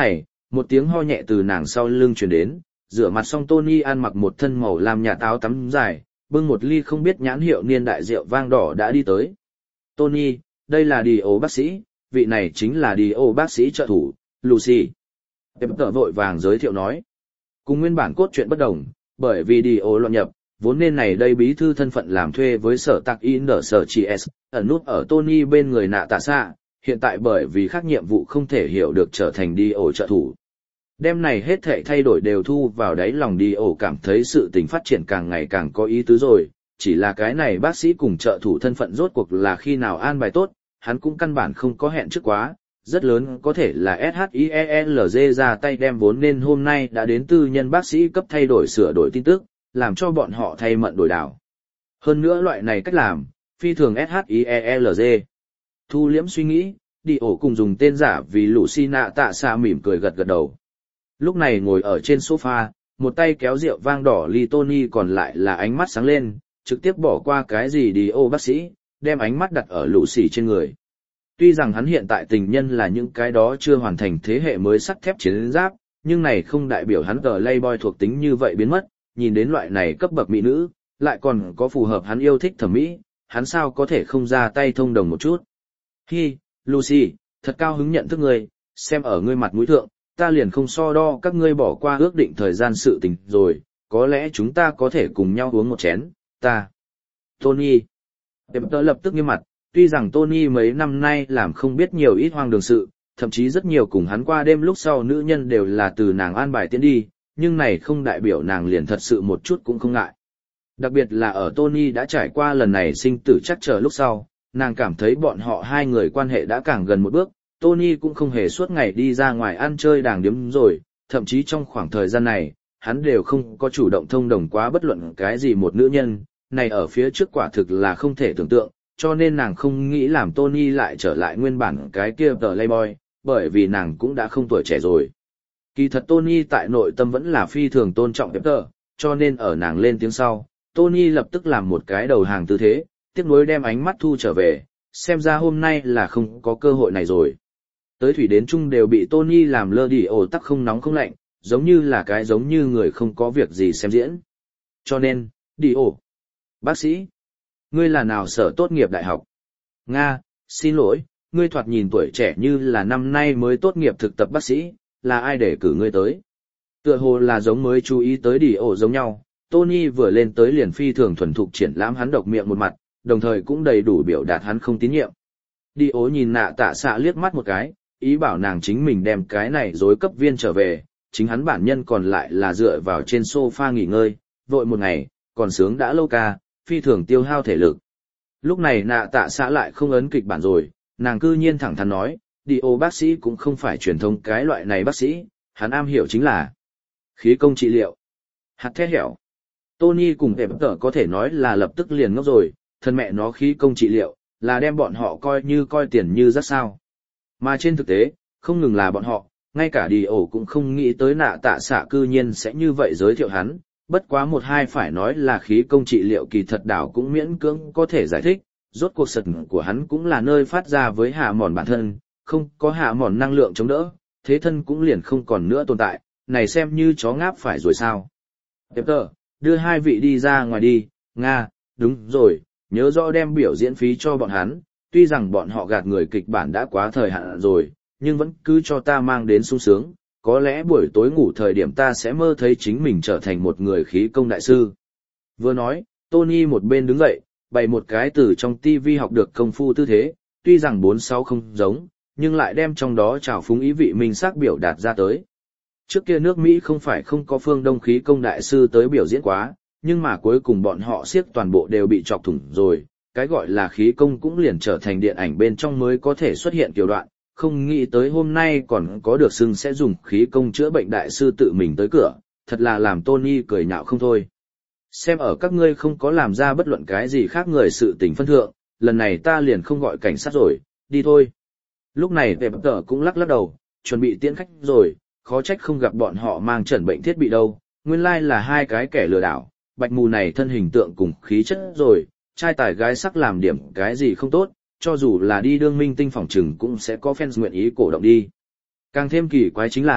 Một tiếng ho nhẹ từ nàng sau lưng truyền đến, rửa mặt xong Tony ăn mặc một thân màu lam nhạt áo tắm dài, bưng một ly không biết nhãn hiệu niên đại rượu vang đỏ đã đi tới. Tony, đây là Dio bác sĩ, vị này chính là Dio bác sĩ trợ thủ, Lucy. Pepper vội vàng giới thiệu nói. Cùng nguyên bản cốt truyện bất đồng, bởi vì Dio loạn nhập, vốn nên này đây bí thư thân phận làm thuê với sở tạc in ở sở chỉ S, ẩn nút ở Tony bên người nạ tạ xạ, hiện tại bởi vì khác nhiệm vụ không thể hiểu được trở thành Dio trợ thủ. Đêm này hết thảy thay đổi đều thu vào đáy lòng Dio cảm thấy sự tình phát triển càng ngày càng có ý tứ rồi, chỉ là cái này bác sĩ cùng trợ thủ thân phận rốt cuộc là khi nào an bài tốt, hắn cũng căn bản không có hẹn trước quá, rất lớn có thể là ét hát i e lờ giê ra tay đem vốn nên hôm nay đã đến tư nhân bác sĩ cấp thay đổi sửa đổi tin tức, làm cho bọn họ thay mận đổi đảo. Hơn nữa loại này cách làm, phi thường ét hát i e lờ giê. Thu liễm suy nghĩ, Dio cùng dùng tên giả vì Lucy nạ tạ xạ mỉm cười gật gật đầu. Lúc này ngồi ở trên sofa, một tay kéo rượu vang đỏ ly Tony còn lại là ánh mắt sáng lên, trực tiếp bỏ qua cái gì Dio bác sĩ, đem ánh mắt đặt ở Lucy trên người. Tuy rằng hắn hiện tại tình nhân là những cái đó chưa hoàn thành thế hệ mới sắt thép chiến giáp, nhưng này không đại biểu hắn tờ Playboy thuộc tính như vậy biến mất, nhìn đến loại này cấp bậc mỹ nữ, lại còn có phù hợp hắn yêu thích thẩm mỹ, hắn sao có thể không ra tay thông đồng một chút. Hi, Lucy, thật cao hứng nhận thức ngươi, xem ở ngươi mặt mũi thượng, ta liền không so đo các ngươi bỏ qua ước định thời gian sự tình rồi, có lẽ chúng ta có thể cùng nhau uống một chén, ta. Tony. Pepper lập tức nghiêm mặt, tuy rằng Tony mấy năm nay làm không biết nhiều ít hoang đường sự, thậm chí rất nhiều cùng hắn qua đêm lúc sau nữ nhân đều là từ nàng an bài tiến đi, nhưng này không đại biểu nàng liền thật sự một chút cũng không ngại. Đặc biệt là ở Tony đã trải qua lần này sinh tử chắc chờ lúc sau, nàng cảm thấy bọn họ hai người quan hệ đã càng gần một bước, Tony cũng không hề suốt ngày đi ra ngoài ăn chơi đàng điếm rồi, thậm chí trong khoảng thời gian này, hắn đều không có chủ động thông đồng quá bất luận cái gì một nữ nhân, này ở phía trước quả thực là không thể tưởng tượng, cho nên nàng không nghĩ làm Tony lại trở lại nguyên bản cái kia tờ Playboy, bởi vì nàng cũng đã không tuổi trẻ rồi. Kỳ thật Tony tại nội tâm vẫn là phi thường tôn trọng Pepper, cho nên ở nàng lên tiếng sau, Tony lập tức làm một cái đầu hàng tư thế, tiếc nuối đem ánh mắt thu trở về, xem ra hôm nay là không có cơ hội này rồi. Tới thủy đến chung đều bị Tony làm lơ đi ổ tắc không nóng không lạnh, giống như là cái giống như người không có việc gì xem diễn. Cho nên, đi ổ. Bác sĩ, ngươi là nào sở tốt nghiệp đại học? Nga, xin lỗi, ngươi thoạt nhìn tuổi trẻ như là năm nay mới tốt nghiệp thực tập bác sĩ, là ai để cử ngươi tới? Tựa hồ là giống mới chú ý tới đi ổ giống nhau, Tony vừa lên tới liền phi thường thuần thục triển lãm hắn độc miệng một mặt, đồng thời cũng đầy đủ biểu đạt hắn không tín nhiệm. Đi ổ nhìn nạ tạ xạ liếc mắt một cái, ý bảo nàng chính mình đem cái này dối cấp viên trở về, chính hắn bản nhân còn lại là dựa vào trên sofa nghỉ ngơi, vội một ngày, còn sướng đã lâu ca, phi thường tiêu hao thể lực. Lúc này nạ tạ xạ lại không ấn kịch bản rồi, nàng cư nhiên thẳng thắn nói, đi ô bác sĩ cũng không phải truyền thống cái loại này bác sĩ, hắn am hiểu chính là khí công trị liệu. Hạt thét hẻo. Tony cùng Pepper có thể nói là lập tức liền ngốc rồi, thân mẹ nó khí công trị liệu, là đem bọn họ coi như coi tiền như rất sao. Mà trên thực tế, không ngừng là bọn họ, ngay cả đi ổ cũng không nghĩ tới nạ tạ xạ cư nhiên sẽ như vậy giới thiệu hắn, bất quá một hai phải nói là khí công trị liệu kỳ thật đảo cũng miễn cưỡng có thể giải thích, rốt cuộc sật của hắn cũng là nơi phát ra với hạ mòn bản thân, không có hạ mòn năng lượng chống đỡ, thế thân cũng liền không còn nữa tồn tại, này xem như chó ngáp phải rồi sao. Pepper, đưa hai vị đi ra ngoài đi, Nga, đúng rồi, nhớ rõ đem biểu diễn phí cho bọn hắn, tuy rằng bọn họ gạt người kịch bản đã quá thời hạn rồi, nhưng vẫn cứ cho ta mang đến sung sướng, có lẽ buổi tối ngủ thời điểm ta sẽ mơ thấy chính mình trở thành một người khí công đại sư. Vừa nói, Tony một bên đứng dậy, bày một cái từ trong tivi học được công phu tư thế, tuy rằng bốn sáu không giống, nhưng lại đem trong đó trào phúng ý vị minh xác biểu đạt ra tới. Trước kia nước Mỹ không phải không có phương Đông khí công đại sư tới biểu diễn quá, nhưng mà cuối cùng bọn họ siết toàn bộ đều bị chọc thủng rồi, cái gọi là khí công cũng liền trở thành điện ảnh bên trong mới có thể xuất hiện tiểu đoạn, không nghĩ tới hôm nay còn có được xưng sẽ dùng khí công chữa bệnh đại sư tự mình tới cửa, thật là làm Tony cười nhạo không thôi. Xem ở các ngươi không có làm ra bất luận cái gì khác người sự tình phân thượng, lần này ta liền không gọi cảnh sát rồi, đi thôi. Lúc này Pepper cũng lắc lắc đầu, chuẩn bị tiễn khách rồi, khó trách không gặp bọn họ mang chẩn bệnh thiết bị đâu, nguyên lai là hai cái kẻ lừa đảo, bạch mù này thân hình tượng cùng khí chất rồi, trai tài gái sắc làm điểm cái gì không tốt, cho dù là đi đương minh tinh phỏng trừng cũng sẽ có fans nguyện ý cổ động đi. Càng thêm kỳ quái chính là,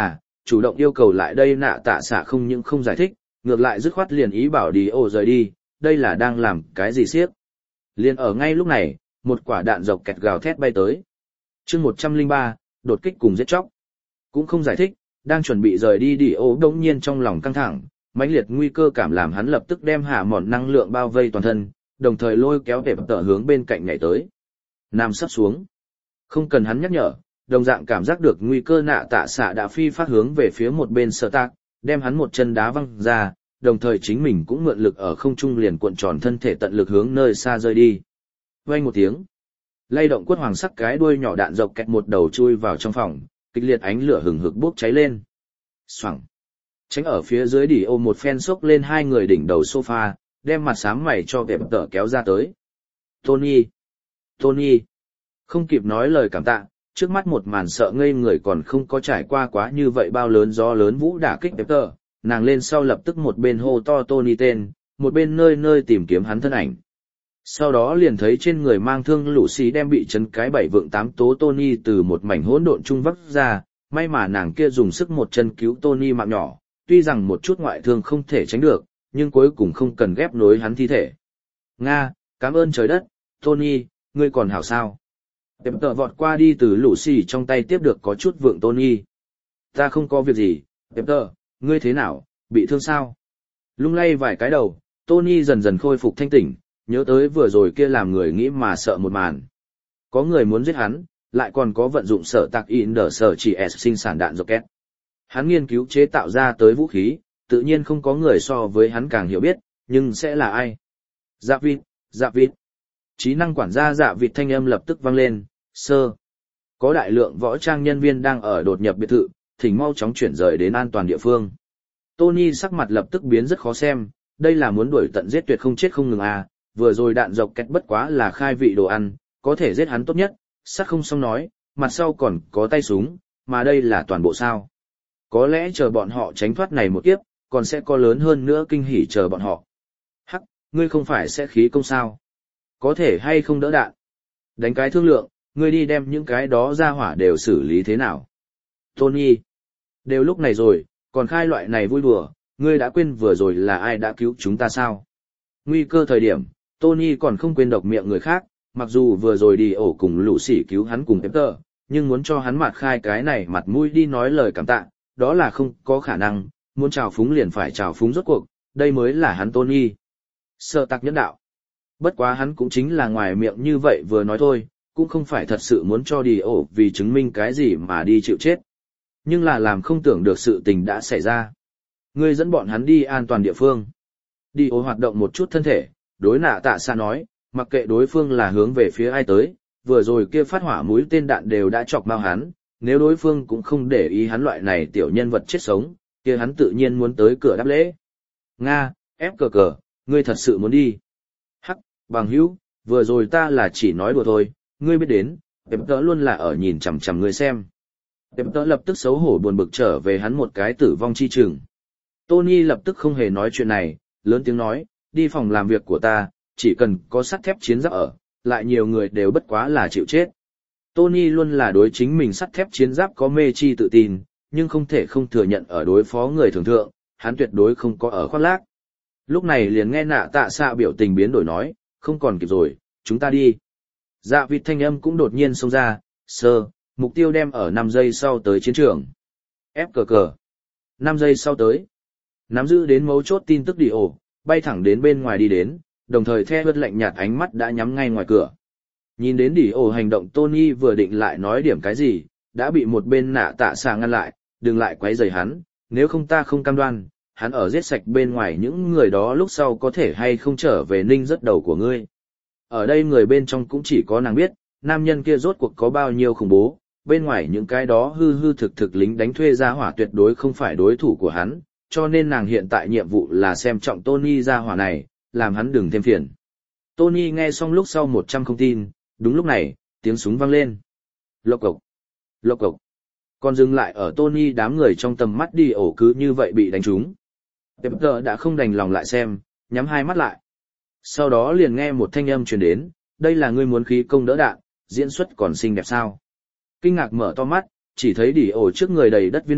chủ động yêu cầu lại đây nạ tạ xạ không những không giải thích, ngược lại dứt khoát liền ý bảo đi ổ rời đi, đây là đang làm cái gì siếc. Liền ở ngay lúc này, một quả đạn dọc kẹt gào thét bay tới. chương một trăm lẻ ba, đột kích cùng giết chóc. Cũng không giải thích, đang chuẩn bị rời đi đi ổ đống nhiên trong lòng căng thẳng, mãnh liệt nguy cơ cảm làm hắn lập tức đem hạ mòn năng lượng bao vây toàn thân, đồng thời lôi kéo tệp tở hướng bên cạnh nhảy tới. Nam sắp xuống. Không cần hắn nhắc nhở, đồng dạng cảm giác được nguy cơ nạ tạ xạ đã phi phát hướng về phía một bên sở tạc, đem hắn một chân đá văng ra, đồng thời chính mình cũng mượn lực ở không trung liền cuộn tròn thân thể tận lực hướng nơi xa rơi đi. Vang một tiếng, lay động quất hoàng sắc cái đuôi nhỏ đạn dọc kẹt một đầu chui vào trong phòng, kịch liệt ánh lửa hừng hực bốc cháy lên. Xoẳng. Tránh ở phía dưới đỉ ô một phen xốc lên hai người đỉnh đầu sofa, đem mặt xám mày cho kẹp tở kéo ra tới. Tony! Tony! Không kịp nói lời cảm tạ, trước mắt một màn sợ ngây người còn không có trải qua quá như vậy bao lớn gió lớn vũ đả kích kẹp tở, nàng lên sau lập tức một bên hô to Tony tên, một bên nơi nơi tìm kiếm hắn thân ảnh. Sau đó liền thấy trên người mang thương lũ xí đem bị chấn cái bảy vượng tám tố Tony từ một mảnh hỗn độn trung vấp ra, may mà nàng kia dùng sức một chân cứu Tony mạng nhỏ, tuy rằng một chút ngoại thương không thể tránh được, nhưng cuối cùng không cần ghép nối hắn thi thể. Nga, cảm ơn trời đất, Tony, ngươi còn hảo sao? Tệp tợ vọt qua đi từ lũ xì trong tay tiếp được có chút vượng Tony. Ta không có việc gì, Tệp tợ, ngươi thế nào, bị thương sao? Lung lay vài cái đầu, Tony dần dần khôi phục thanh tỉnh, nhớ tới vừa rồi kia làm người nghĩ mà sợ một màn. Có người muốn giết hắn, lại còn có vận dụng sở tạc in đờ sở chỉ S sinh sản đạn rocket. Hắn nghiên cứu chế tạo ra tới vũ khí, tự nhiên không có người so với hắn càng hiểu biết, nhưng sẽ là ai? Dạ vịt, dạ vịt. Trí năng quản gia dạ vịt thanh âm lập tức vang lên, sơ. Có đại lượng võ trang nhân viên đang ở đột nhập biệt thự, thỉnh mau chóng chuyển rời đến an toàn địa phương. Tony sắc mặt lập tức biến rất khó xem, đây là muốn đuổi tận giết tuyệt không chết không ngừng à, vừa rồi đạn dọc kẹt bất quá là khai vị đồ ăn, có thể giết hắn tốt nhất, sát không xong nói, mặt sau còn có tay súng, mà đây là toàn bộ sao. Có lẽ chờ bọn họ tránh thoát này một kiếp, còn sẽ có lớn hơn nữa kinh hỉ chờ bọn họ. Hắc, ngươi không phải sẽ khí công sao? Có thể hay không đỡ đạn? Đánh cái thương lượng, ngươi đi đem những cái đó ra hỏa đều xử lý thế nào? Tony, đều lúc này rồi, còn khai loại này vui đùa, ngươi đã quên vừa rồi là ai đã cứu chúng ta sao? Nguy cơ thời điểm, Tony còn không quên độc miệng người khác, mặc dù vừa rồi đi ổ cùng lũ sỉ cứu hắn cùng Pepper, nhưng muốn cho hắn mặt khai cái này mặt mũi đi nói lời cảm tạ, đó là không có khả năng, muốn chào phúng liền phải chào phúng rốt cuộc, đây mới là hắn Tony. Sợ tạc nhân đạo. Bất quá hắn cũng chính là ngoài miệng như vậy vừa nói thôi, cũng không phải thật sự muốn cho đi ổ vì chứng minh cái gì mà đi chịu chết. Nhưng là làm không tưởng được sự tình đã xảy ra. Ngươi dẫn bọn hắn đi an toàn địa phương. Đi ổ hoạt động một chút thân thể, đối nạ tạ xa nói, mặc kệ đối phương là hướng về phía ai tới, vừa rồi kia phát hỏa mũi tên đạn đều đã chọc mau hắn, nếu đối phương cũng không để ý hắn loại này tiểu nhân vật chết sống, kia hắn tự nhiên muốn tới cửa đáp lễ. Nga, ép cờ cờ, ngươi thật sự muốn đi. Hắc, bằng hữu, vừa rồi ta là chỉ nói đùa thôi, ngươi biết đến, Tệp tớ luôn là ở nhìn chằm chằm ngươi xem. Tệp tớ lập tức xấu hổ buồn bực trở về hắn một cái tử vong chi chừng. Tony lập tức không hề nói chuyện này, lớn tiếng nói, đi phòng làm việc của ta, chỉ cần có sắt thép chiến giáp ở, lại nhiều người đều bất quá là chịu chết. Tony luôn là đối chính mình sắt thép chiến giáp có mê chi tự tin, nhưng không thể không thừa nhận ở đối phó người thường thượng, hắn tuyệt đối không có ở khoác lác. Lúc này liền nghe nạ tạ xạ biểu tình biến đổi nói, không còn kịp rồi, chúng ta đi. Dạ vịt thanh âm cũng đột nhiên xông ra, sơ, mục tiêu đem ở năm giây sau tới chiến trường. Ép cờ cờ. năm giây sau tới. Nắm giữ đến mấu chốt tin tức đi ổ, bay thẳng đến bên ngoài đi đến, đồng thời theo vết lạnh nhạt ánh mắt đã nhắm ngay ngoài cửa. Nhìn đến đỉ ổ hành động Tony vừa định lại nói điểm cái gì, đã bị một bên nạ tạ xạ ngăn lại, đừng lại quấy rầy hắn, nếu không ta không cam đoan, hắn ở giết sạch bên ngoài những người đó lúc sau có thể hay không trở về ninh rất đầu của ngươi. Ở đây người bên trong cũng chỉ có nàng biết, nam nhân kia rốt cuộc có bao nhiêu khủng bố, bên ngoài những cái đó hư hư thực thực lính đánh thuê ra hỏa tuyệt đối không phải đối thủ của hắn, cho nên nàng hiện tại nhiệm vụ là xem trọng Tony ra hỏa này, làm hắn đừng thêm phiền. Tony nghe xong lúc sau một trăm không tin, đúng lúc này, tiếng súng vang lên. Lộc cộc, lộc cộc. Còn dừng lại ở Tony đám người trong tầm mắt đi ổ cứ như vậy bị đánh trúng. Pepper đã không đành lòng lại xem, nhắm hai mắt lại. Sau đó liền nghe một thanh âm truyền đến, đây là ngươi muốn khí công đỡ đạn, diễn xuất còn xinh đẹp sao. Kinh ngạc mở to mắt, chỉ thấy đỉ ổ trước người đầy đất viên đạn,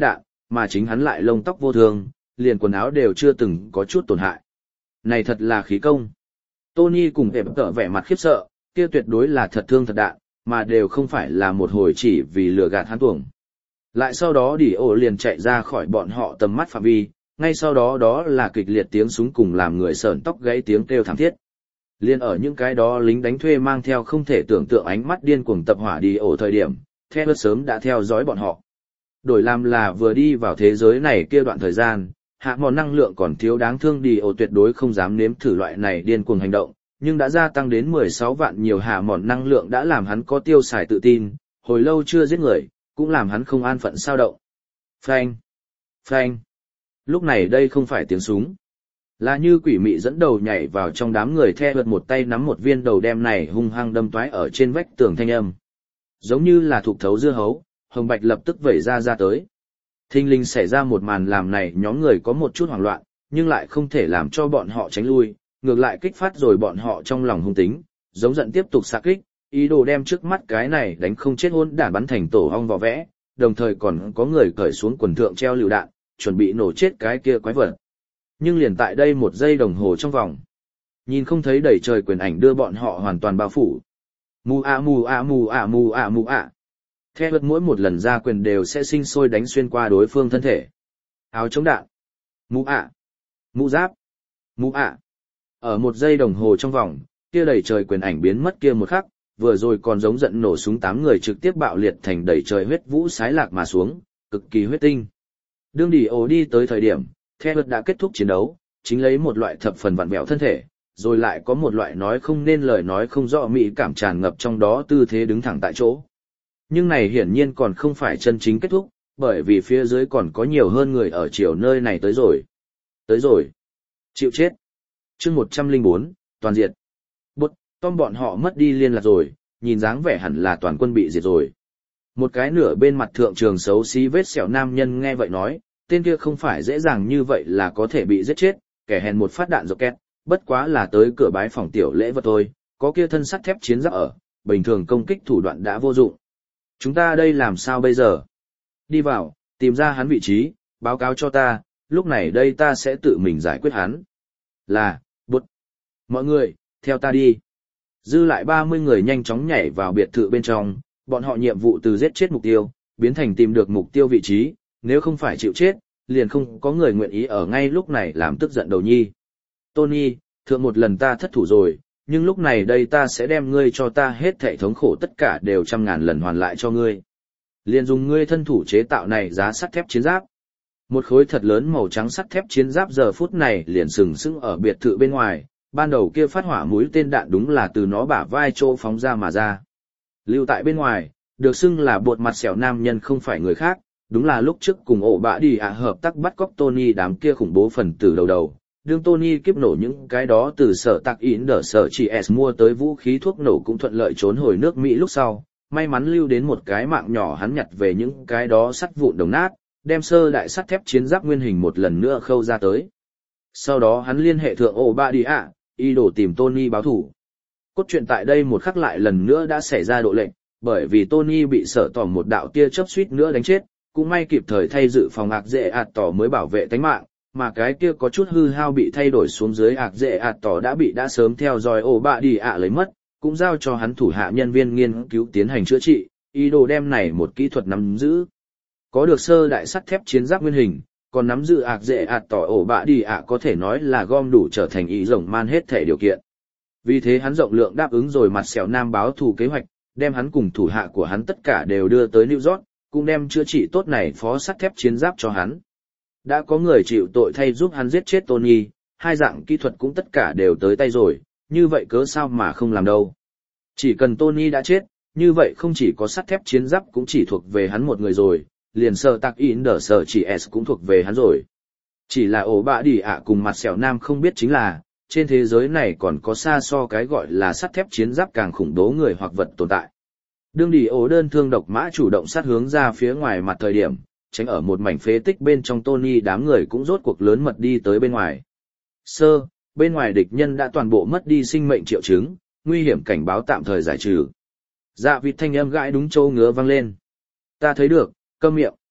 mà chính hắn lại lông tóc vô thương, liền quần áo đều chưa từng có chút tổn hại. Này thật là khí công. Tony cùng Pep tở vẻ mặt khiếp sợ, kia tuyệt đối là thật thương thật đạn, mà đều không phải là một hồi chỉ vì lừa gạt hắn tuồng. Lại sau đó Đi ổ liền chạy ra khỏi bọn họ tầm mắt phạm vi, ngay sau đó đó là kịch liệt tiếng súng cùng làm người sởn tóc gáy tiếng kêu thảm thiết. Liên ở những cái đó lính đánh thuê mang theo không thể tưởng tượng ánh mắt điên cuồng tập hỏa Đi ổ thời điểm, theo sớm đã theo dõi bọn họ. Đổi làm là vừa đi vào thế giới này kia đoạn thời gian, hạ mòn năng lượng còn thiếu đáng thương Đi ổ tuyệt đối không dám nếm thử loại này điên cuồng hành động, nhưng đã gia tăng đến mười sáu vạn nhiều hạ mòn năng lượng đã làm hắn có tiêu xài tự tin, hồi lâu chưa giết người, cũng làm hắn không an phận sao động. Phanh! Phanh! Lúc này đây không phải tiếng súng. Là như quỷ mị dẫn đầu nhảy vào trong đám người theo vượt một tay nắm một viên đầu đem này hung hăng đâm toái ở trên vách tường thanh âm. Giống như là thục thấu dưa hấu, hồng bạch lập tức vẩy ra ra tới. Thinh linh xảy ra một màn làm này nhóm người có một chút hoảng loạn, nhưng lại không thể làm cho bọn họ tránh lui, ngược lại kích phát rồi bọn họ trong lòng hung tính, giống giận tiếp tục xạ kích, ý đồ đem trước mắt cái này đánh không chết hôn đản bắn thành tổ ong vỏ vẽ, đồng thời còn có người cởi xuống quần thượng treo lựu đạn, chuẩn bị nổ chết cái kia quái vật. Nhưng liền tại đây một giây đồng hồ trong vòng, nhìn không thấy đầy trời quyền ảnh đưa bọn họ hoàn toàn bao phủ. Mù ạ mù ạ mù ạ mù ạ mù ạ. Theo vật mỗi một lần ra quyền đều sẽ sinh sôi đánh xuyên qua đối phương thân thể. Áo chống đạn. Mũ ạ. Mũ giáp. Mũ ạ. Ở một giây đồng hồ trong vòng, kia đầy trời quyền ảnh biến mất kia một khắc, vừa rồi còn giống giận nổ súng tám người trực tiếp bạo liệt thành đầy trời huyết vũ sái lạc mà xuống, cực kỳ huyết tinh. Đương Đi ổ đi tới thời điểm, theo vật đã kết thúc chiến đấu, chính lấy một loại thập phần vặn vẹo thân thể, rồi lại có một loại nói không nên lời nói không rõ mỹ cảm tràn ngập trong đó tư thế đứng thẳng tại chỗ. Nhưng này hiển nhiên còn không phải chân chính kết thúc, bởi vì phía dưới còn có nhiều hơn người ở chiều nơi này tới rồi. Tới rồi. Chịu chết. chương một trăm lẻ bốn, toàn diệt. Bút, Tom bọn họ mất đi liên lạc rồi, nhìn dáng vẻ hẳn là toàn quân bị diệt rồi. Một cái nửa bên mặt thượng trường xấu xí vết sẹo nam nhân nghe vậy nói, tên kia không phải dễ dàng như vậy là có thể bị giết chết, kẻ hèn một phát đạn rocket, bất quá là tới cửa bái phòng tiểu lễ vật thôi, có kia thân sắt thép chiến giáp ở, bình thường công kích thủ đoạn đã vô dụng. Chúng ta đây làm sao bây giờ? Đi vào, tìm ra hắn vị trí, báo cáo cho ta, lúc này đây ta sẽ tự mình giải quyết hắn. Là, bút. Mọi người, theo ta đi. Dư lại ba mươi người nhanh chóng nhảy vào biệt thự bên trong, bọn họ nhiệm vụ từ giết chết mục tiêu, biến thành tìm được mục tiêu vị trí, nếu không phải chịu chết, liền không có người nguyện ý ở ngay lúc này làm tức giận đầu nhi. Tony, thượng một lần ta thất thủ rồi, nhưng lúc này đây ta sẽ đem ngươi cho ta hết thảy thống khổ tất cả đều trăm ngàn lần hoàn lại cho ngươi. Liền dùng ngươi thân thủ chế tạo này giá sắt thép chiến giáp. Một khối thật lớn màu trắng sắt thép chiến giáp giờ phút này liền sừng sững ở biệt thự bên ngoài, ban đầu kia phát hỏa mũi tên đạn đúng là từ nó bả vai chỗ phóng ra mà ra. Lưu tại bên ngoài, được xưng là bột mặt xẻo nam nhân không phải người khác, đúng là lúc trước cùng ổ bạ đi ạ hợp tác bắt cóc Tony đám kia khủng bố phần tử đầu đầu. Đương Tony kiếp nổ những cái đó từ sở tạc in đỡ sở chỉ S mua tới vũ khí thuốc nổ cũng thuận lợi trốn hồi nước Mỹ lúc sau, may mắn lưu đến một cái mạng nhỏ hắn nhặt về những cái đó sắt vụn đồng nát, đem sơ đại sắt thép chiến giáp nguyên hình một lần nữa khâu ra tới. Sau đó hắn liên hệ thượng ổ bạ đi ạ, ý đồ tìm Tony báo thủ. Cốt truyện tại đây một khắc lại lần nữa đã xảy ra độ lệnh, bởi vì Tony bị sở tỏ một đạo tia chớp suýt nữa đánh chết, cũng may kịp thời thay dự phòng ạc dễ ạt tỏ mới bảo vệ tánh mạng, mà cái kia có chút hư hao bị thay đổi xuống dưới ạc dễ ạt tỏ đã bị đã sớm theo dõi ổ bạ đi ạ lấy mất, cũng giao cho hắn thủ hạ nhân viên nghiên cứu tiến hành chữa trị, ý đồ đem này một kỹ thuật nắm giữ. Có được sơ đại sắt thép chiến giáp nguyên hình, còn nắm giữ ạc dễ ạt tỏ ổ bạ đi ạ có thể nói là gom đủ trở thành ý rồng man hết thể điều kiện. Vì thế hắn rộng lượng đáp ứng rồi mặt sẹo nam báo thù kế hoạch, đem hắn cùng thủ hạ của hắn tất cả đều đưa tới New York, cũng đem chữa trị tốt này phó sắt thép chiến giáp cho hắn. Đã có người chịu tội thay giúp hắn giết chết Tony, hai dạng kỹ thuật cũng tất cả đều tới tay rồi, như vậy cớ sao mà không làm đâu. Chỉ cần Tony đã chết, như vậy không chỉ có sắt thép chiến giáp cũng chỉ thuộc về hắn một người rồi, liền sở tạc in đỡ sở chỉ S cũng thuộc về hắn rồi. Chỉ là ổ bạ đi ạ cùng mặt sẹo nam không biết chính là, trên thế giới này còn có xa so cái gọi là sắt thép chiến giáp càng khủng bố người hoặc vật tồn tại. Đương đi ổ đơn thương độc mã chủ động sát hướng ra phía ngoài mặt thời điểm, tránh ở một mảnh phế tích bên trong Tony đám người cũng rốt cuộc lớn mật đi tới bên ngoài. Sơ, bên ngoài địch nhân đã toàn bộ mất đi sinh mệnh triệu chứng, nguy hiểm cảnh báo tạm thời giải trừ. Dạ vịt thanh âm gãi đúng châu ngứa vang lên. Ta thấy được, câm miệng.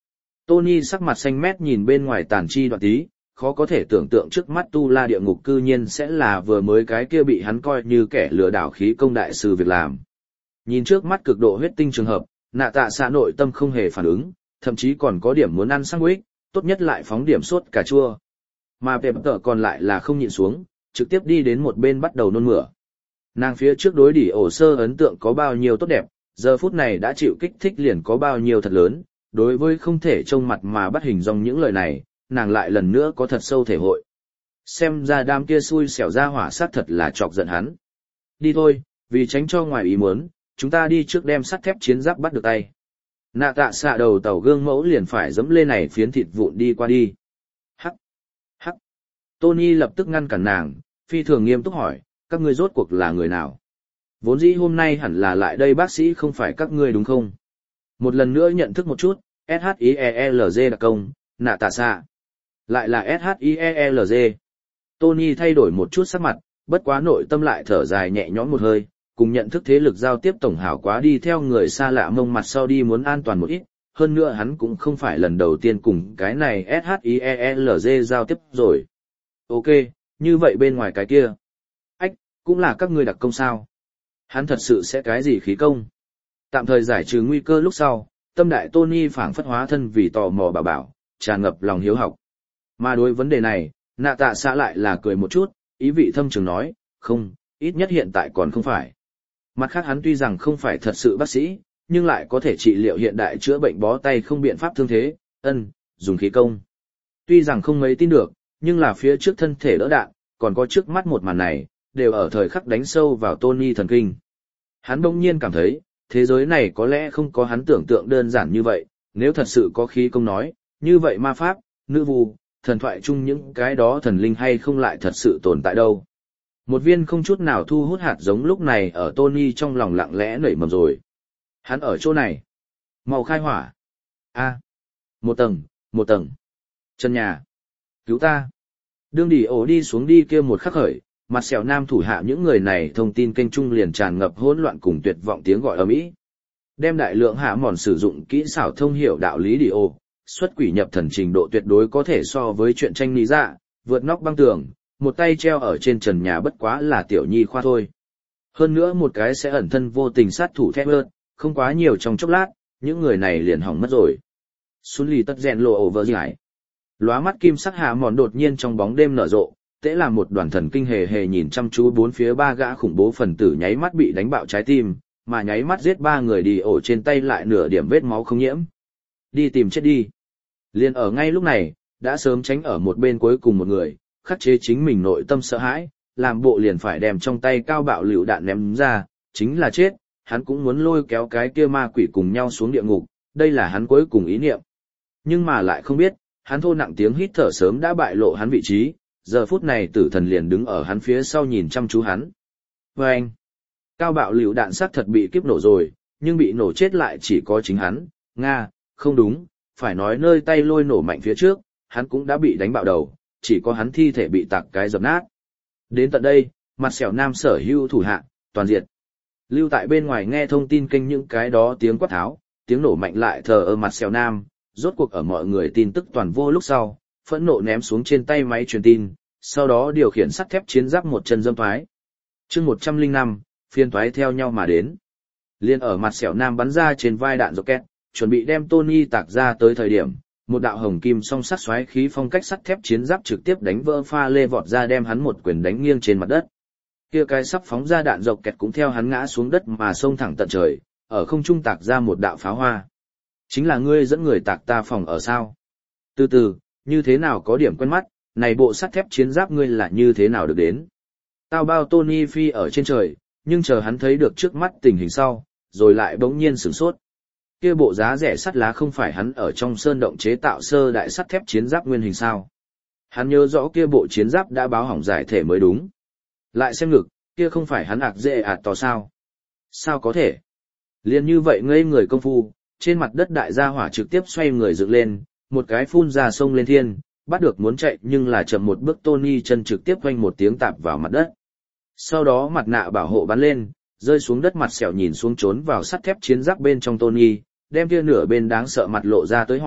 Tony sắc mặt xanh mét nhìn bên ngoài tàn chi đoạn tí, khó có thể tưởng tượng trước mắt tu la địa ngục cư nhiên sẽ là vừa mới cái kia bị hắn coi như kẻ lừa đảo khí công đại sư việc làm. Nhìn trước mắt cực độ huyết tinh trường hợp, nạ tạ xạ nội tâm không hề phản ứng, thậm chí còn có điểm muốn ăn sandwich, tốt nhất lại phóng điểm sốt cà chua. Mà Pep tợ còn lại là không nhịn xuống, trực tiếp đi đến một bên bắt đầu nôn mửa. Nàng phía trước đối đỉ ổ sơ ấn tượng có bao nhiêu tốt đẹp, giờ phút này đã chịu kích thích liền có bao nhiêu thật lớn, đối với không thể trông mặt mà bắt hình dong những lời này, nàng lại lần nữa có thật sâu thể hội. Xem ra đám kia xui xẻo ra hỏa sát thật là chọc giận hắn. Đi thôi, vì tránh cho ngoài ý muốn, chúng ta đi trước đem sắt thép chiến giáp bắt được tay. Nạ tạ xạ đầu tàu gương mẫu liền phải dẫm lên này phiến thịt vụn đi qua đi. Hắc, hắc. Tony lập tức ngăn cản nàng, phi thường nghiêm túc hỏi, các ngươi rốt cuộc là người nào? Vốn dĩ hôm nay hẳn là lại đây bác sĩ không phải các ngươi đúng không? Một lần nữa nhận thức một chút, ét hát i e lờ giê đặc công, nạ tạ xạ. Lại là ét hát i e lờ giê. Tony thay đổi một chút sắc mặt, bất quá nội tâm lại thở dài nhẹ nhõm một hơi, cùng nhận thức thế lực giao tiếp tổng hảo quá đi theo người xa lạ mông mặt sau đi muốn an toàn một ít, hơn nữa hắn cũng không phải lần đầu tiên cùng cái này ét hát i e lờ giê giao tiếp rồi. Ok, như vậy bên ngoài cái kia. Ách, cũng là các ngươi đặc công sao? Hắn thật sự sẽ cái gì khí công? Tạm thời giải trừ nguy cơ lúc sau, tâm đại Tony phảng phất hóa thân vì tò mò bảo bảo, tràn ngập lòng hiếu học. Mà đối vấn đề này, nạ tạ xã lại là cười một chút, ý vị thâm trường nói, không, ít nhất hiện tại còn không phải. Mặt khác hắn tuy rằng không phải thật sự bác sĩ, nhưng lại có thể trị liệu hiện đại chữa bệnh bó tay không biện pháp thương thế, ân, dùng khí công. Tuy rằng không mấy tin được, nhưng là phía trước thân thể đỡ đạn, còn có trước mắt một màn này, đều ở thời khắc đánh sâu vào Tony thần kinh. Hắn bỗng nhiên cảm thấy, thế giới này có lẽ không có hắn tưởng tượng đơn giản như vậy, nếu thật sự có khí công nói, như vậy ma pháp, nữ vu, thần thoại chung những cái đó thần linh hay không lại thật sự tồn tại đâu. Một viên không chút nào thu hút hạt giống lúc này ở Tony trong lòng lặng lẽ nảy mầm rồi. Hắn ở chỗ này. Màu khai hỏa. A. Một tầng, một tầng. Chân nhà. Cứu ta. Đương đỉ ổ đi xuống đi kia một khắc khởi, mặt sẹo nam thủ hạ những người này thông tin kênh trung liền tràn ngập hỗn loạn cùng tuyệt vọng tiếng gọi ầm ĩ. Đem đại lượng hạ mòn sử dụng kỹ xảo thông hiểu đạo lý đỉ ổ, xuất quỷ nhập thần trình độ tuyệt đối có thể so với chuyện tranh lý dạ, vượt nóc băng tường, một tay treo ở trên trần nhà bất quá là tiểu nhi khoa thôi. Hơn nữa một cái sẽ ẩn thân vô tình sát thủ thép ớt, không quá nhiều trong chốc lát, những người này liền hỏng mất rồi. Xuân lì tất rèn lộ over giải. Lóa mắt kim sắc hạ mòn đột nhiên trong bóng đêm nở rộ, tễ là một đoàn thần kinh hề hề nhìn chăm chú bốn phía ba gã khủng bố phần tử nháy mắt bị đánh bạo trái tim, mà nháy mắt giết ba người đi ổ trên tay lại nửa điểm vết máu không nhiễm. Đi tìm chết đi. Liên ở ngay lúc này, đã sớm tránh ở một bên cuối cùng một người, khắc chế chính mình nội tâm sợ hãi, làm bộ liền phải đem trong tay cao bạo lựu đạn ném ra, chính là chết, hắn cũng muốn lôi kéo cái kia ma quỷ cùng nhau xuống địa ngục, đây là hắn cuối cùng ý niệm. Nhưng mà lại không biết, hắn thô nặng tiếng hít thở sớm đã bại lộ hắn vị trí, giờ phút này tử thần liền đứng ở hắn phía sau nhìn chăm chú hắn. Và anh, cao bạo lựu đạn xác thật bị kiếp nổ rồi, nhưng bị nổ chết lại chỉ có chính hắn, Nga, không đúng, phải nói nơi tay lôi nổ mạnh phía trước, hắn cũng đã bị đánh bạo đầu, chỉ có hắn thi thể bị tạc cái dập nát. Đến tận đây, mặt sẹo nam sở hữu thủ hạ, toàn diệt. Lưu tại bên ngoài nghe thông tin kênh những cái đó tiếng quát tháo, tiếng nổ mạnh lại thờ ở mặt sẹo nam, rốt cuộc ở mọi người tin tức toàn vô lúc sau, phẫn nộ ném xuống trên tay máy truyền tin, sau đó điều khiển sắt thép chiến giáp một chân dâm thoái. chương một trăm lẻ năm, phiên thoái theo nhau mà đến. Liên ở mặt sẹo nam bắn ra trên vai đạn rocket, chuẩn bị đem Tony tạc ra tới thời điểm, một đạo hồng kim song sắt xoáy khí phong cách sắt thép chiến giáp trực tiếp đánh vỡ pha lê vọt ra đem hắn một quyền đánh nghiêng trên mặt đất. Kia cái sắp phóng ra đạn dọc kẹt cũng theo hắn ngã xuống đất mà xông thẳng tận trời, ở không trung tạc ra một đạo pháo hoa. Chính là ngươi dẫn người tạc ta phòng ở sao? Từ từ, như thế nào có điểm quen mắt, này bộ sắt thép chiến giáp ngươi là như thế nào được đến? Tao bao Tony phi ở trên trời, nhưng chờ hắn thấy được trước mắt tình hình sau, rồi lại bỗng nhiên sửng sốt. Kia bộ giá rẻ sắt lá không phải hắn ở trong sơn động chế tạo sơ đại sắt thép chiến giáp nguyên hình sao? Hắn nhớ rõ kia bộ chiến giáp đã báo hỏng giải thể mới đúng. Lại xem ngực, kia không phải hắn ạc dễ ạt tò sao? Sao có thể? Liên như vậy ngây người công phu, trên mặt đất đại gia hỏa trực tiếp xoay người dựng lên, một cái phun ra sông lên thiên, bắt được muốn chạy nhưng là chậm một bước Tony chân trực tiếp quanh một tiếng tạp vào mặt đất. Sau đó mặt nạ bảo hộ bắn lên, rơi xuống đất mặt sẹo nhìn xuống trốn vào sắt thép chiến giáp bên trong Tony, đem kia nửa bên đáng sợ mặt lộ ra tới hỏi,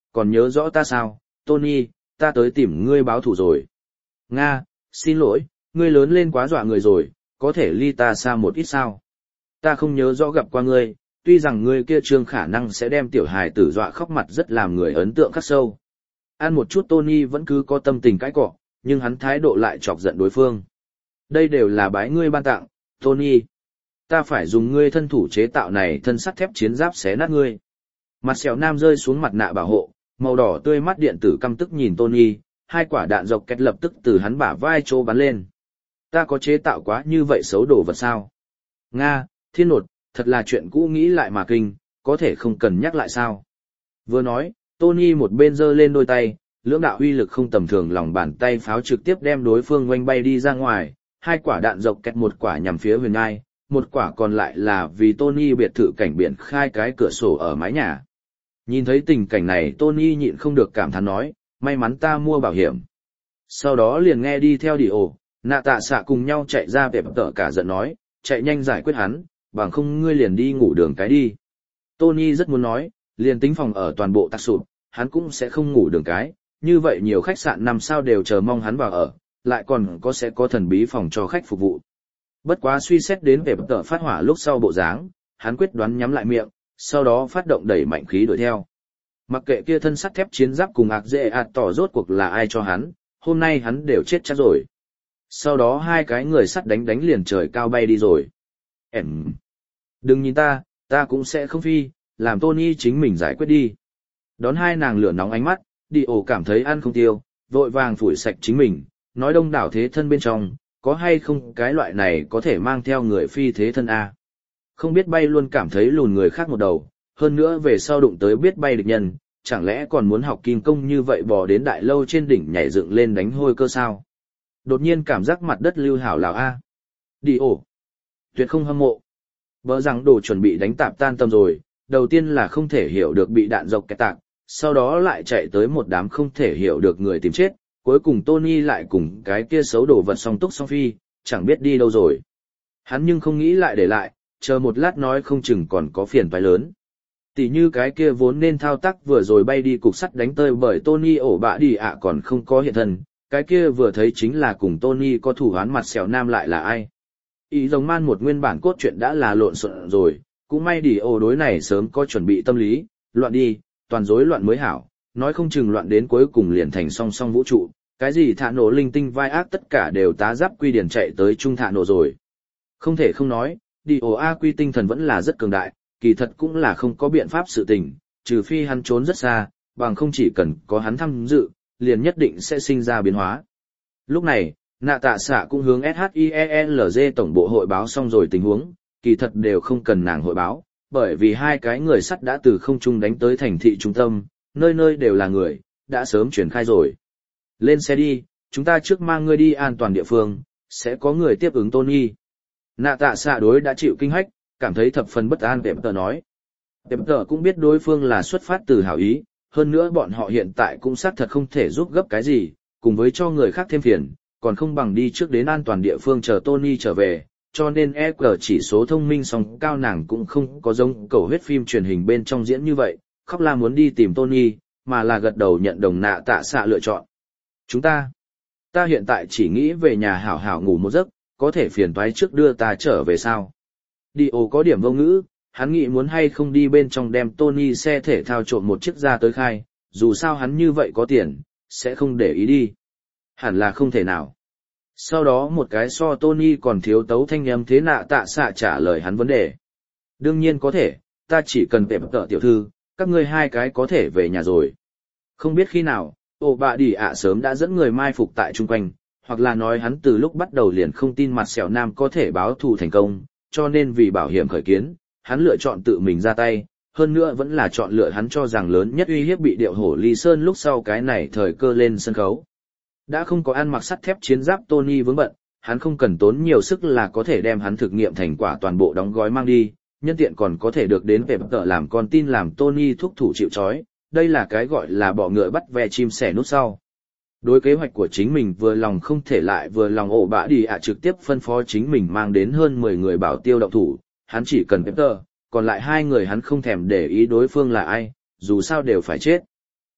còn nhớ rõ ta sao, Tony, ta tới tìm ngươi báo thù rồi. Nga, xin lỗi, ngươi lớn lên quá dọa người rồi, có thể ly ta xa một ít sao. Ta không nhớ rõ gặp qua ngươi, tuy rằng ngươi kia trương khả năng sẽ đem tiểu hài tử dọa khóc mặt rất làm người ấn tượng khắc sâu. Ăn một chút Tony vẫn cứ có tâm tình cãi cọ, nhưng hắn thái độ lại chọc giận đối phương. Đây đều là bái ngươi ban tặng, Tony. Ta phải dùng ngươi thân thủ chế tạo này thân sắt thép chiến giáp xé nát ngươi. Mặt sẹo nam rơi xuống mặt nạ bảo hộ, màu đỏ tươi mắt điện tử căm tức nhìn Tony, hai quả đạn dọc kẹt lập tức từ hắn bả vai chỗ bắn lên. Ta có chế tạo quá như vậy xấu đồ vật sao? Nga, thiên nột, thật là chuyện cũ nghĩ lại mà kinh, có thể không cần nhắc lại sao? Vừa nói, Tony một bên giơ lên đôi tay, lưỡng đạo uy lực không tầm thường lòng bàn tay pháo trực tiếp đem đối phương oanh bay đi ra ngoài, hai quả đạn dọc kẹt một quả nhằm phía huyền ngai, một quả còn lại là vì Tony biệt thự cảnh biển khai cái cửa sổ ở mái nhà. Nhìn thấy tình cảnh này Tony nhịn không được cảm thán nói, may mắn ta mua bảo hiểm. Sau đó liền nghe đi theo đi ổ, nạ tạ xạ cùng nhau chạy ra về tợ cả giận nói, chạy nhanh giải quyết hắn, bằng không ngươi liền đi ngủ đường cái đi. Tony rất muốn nói, liền tính phòng ở toàn bộ tạc sụp, hắn cũng sẽ không ngủ đường cái, như vậy nhiều khách sạn năm sao đều chờ mong hắn vào ở, lại còn có sẽ có thần bí phòng cho khách phục vụ. Bất quá suy xét đến về tợ phát hỏa lúc sau bộ dáng, hắn quyết đoán nhắm lại miệng, sau đó phát động đẩy mạnh khí đuổi theo. Mặc kệ kia thân sắt thép chiến giáp cùng ạc dễ ạt tỏ rốt cuộc là ai cho hắn, hôm nay hắn đều chết chắc rồi. Sau đó hai cái người sắt đánh đánh liền trời cao bay đi rồi. Em! Đừng nhìn ta, ta cũng sẽ không phi, làm Tony chính mình giải quyết đi. Đón hai nàng lửa nóng ánh mắt, đi ổ cảm thấy ăn không tiêu, vội vàng phủi sạch chính mình, nói đông đảo thế thân bên trong, có hay không cái loại này có thể mang theo người phi thế thân A. Không biết bay luôn cảm thấy lùn người khác một đầu, hơn nữa về sau đụng tới biết bay địch nhân, chẳng lẽ còn muốn học kim công như vậy bò đến đại lâu trên đỉnh nhảy dựng lên đánh hôi cơ sao? Đột nhiên cảm giác mặt đất lưu hảo lào A. Đi ổ. Tuyệt không hâm mộ. Bỡ rằng đồ chuẩn bị đánh tạp tan tâm rồi, đầu tiên là không thể hiểu được bị đạn dọc kẹt tạc, sau đó lại chạy tới một đám không thể hiểu được người tìm chết, cuối cùng Tony lại cùng cái kia xấu đồ vật song túc song phi, chẳng biết đi đâu rồi. Hắn nhưng không nghĩ lại để lại, chờ một lát nói không chừng còn có phiền toái lớn. Tỷ như cái kia vốn nên thao tác vừa rồi bay đi cục sắt đánh tơi bởi Tony ổ bạ đi ạ còn không có hiện thân, cái kia vừa thấy chính là cùng Tony có thủ án mặt sẹo nam lại là ai. Ý giống man một nguyên bản cốt truyện đã là lộn xộn rồi, cũng may đi ổ đối này sớm có chuẩn bị tâm lý, loạn đi, toàn rối loạn mới hảo, nói không chừng loạn đến cuối cùng liền thành song song vũ trụ, cái gì thả nổ linh tinh vai ác tất cả đều tá giáp quy điển chạy tới trung thả nổ rồi. Không thể không nói, đi ổ A quy tinh thần vẫn là rất cường đại, kỳ thật cũng là không có biện pháp sự tình, trừ phi hắn trốn rất xa, bằng không chỉ cần có hắn tham dự, liền nhất định sẽ sinh ra biến hóa. Lúc này, nạ tạ xạ cũng hướng ét hát i e lờ giê tổng bộ hội báo xong rồi tình huống, kỳ thật đều không cần nàng hội báo, bởi vì hai cái người sắt đã từ không trung đánh tới thành thị trung tâm, nơi nơi đều là người, đã sớm chuyển khai rồi. Lên xe đi, chúng ta trước mang ngươi đi an toàn địa phương, sẽ có người tiếp ứng Tony. Nạ tạ xạ đối đã chịu kinh hách, cảm thấy thập phần bất an. Tệm tờ nói. Tệm tờ cũng biết đối phương là xuất phát từ hảo ý, hơn nữa bọn họ hiện tại cũng xác thật không thể giúp gấp cái gì, cùng với cho người khác thêm phiền, còn không bằng đi trước đến an toàn địa phương chờ Tony trở về, cho nên e quy chỉ số thông minh song cao nàng cũng không có giống cầu huyết phim truyền hình bên trong diễn như vậy, khóc la muốn đi tìm Tony, mà là gật đầu nhận đồng nạ tạ xạ lựa chọn. Chúng ta, ta hiện tại chỉ nghĩ về nhà hảo hảo ngủ một giấc, có thể phiền toái trước đưa ta trở về sao? Đi ồ có điểm vô ngữ, hắn nghĩ muốn hay không đi bên trong đem Tony xe thể thao trộm một chiếc ra tới khai, dù sao hắn như vậy có tiền, sẽ không để ý đi. Hẳn là không thể nào. Sau đó một cái so Tony còn thiếu tấu thanh âm thế nạ tạ xạ trả lời hắn vấn đề. Đương nhiên có thể, ta chỉ cần tệp tợ tiểu thư, các ngươi hai cái có thể về nhà rồi. Không biết khi nào, ổ bạ đi ạ sớm đã dẫn người mai phục tại chung quanh, hoặc là nói hắn từ lúc bắt đầu liền không tin mặt sẹo nam có thể báo thù thành công, cho nên vì bảo hiểm khởi kiến, hắn lựa chọn tự mình ra tay, hơn nữa vẫn là chọn lựa hắn cho rằng lớn nhất uy hiếp bị điệu hổ ly sơn lúc sau cái này thời cơ lên sân khấu. Đã không có ăn mặc sắt thép chiến giáp Tony vướng bận, hắn không cần tốn nhiều sức là có thể đem hắn thực nghiệm thành quả toàn bộ đóng gói mang đi, nhân tiện còn có thể được đến về tợ làm con tin làm Tony thúc thủ chịu trói, đây là cái gọi là bỏ ngựa bắt ve chim sẻ nút sau. Đối kế hoạch của chính mình vừa lòng không thể lại vừa lòng ổ bã đi ạ trực tiếp phân phó chính mình mang đến hơn mười người bảo tiêu động thủ, hắn chỉ cần Pepper, còn lại hai người hắn không thèm để ý đối phương là ai, dù sao đều phải chết.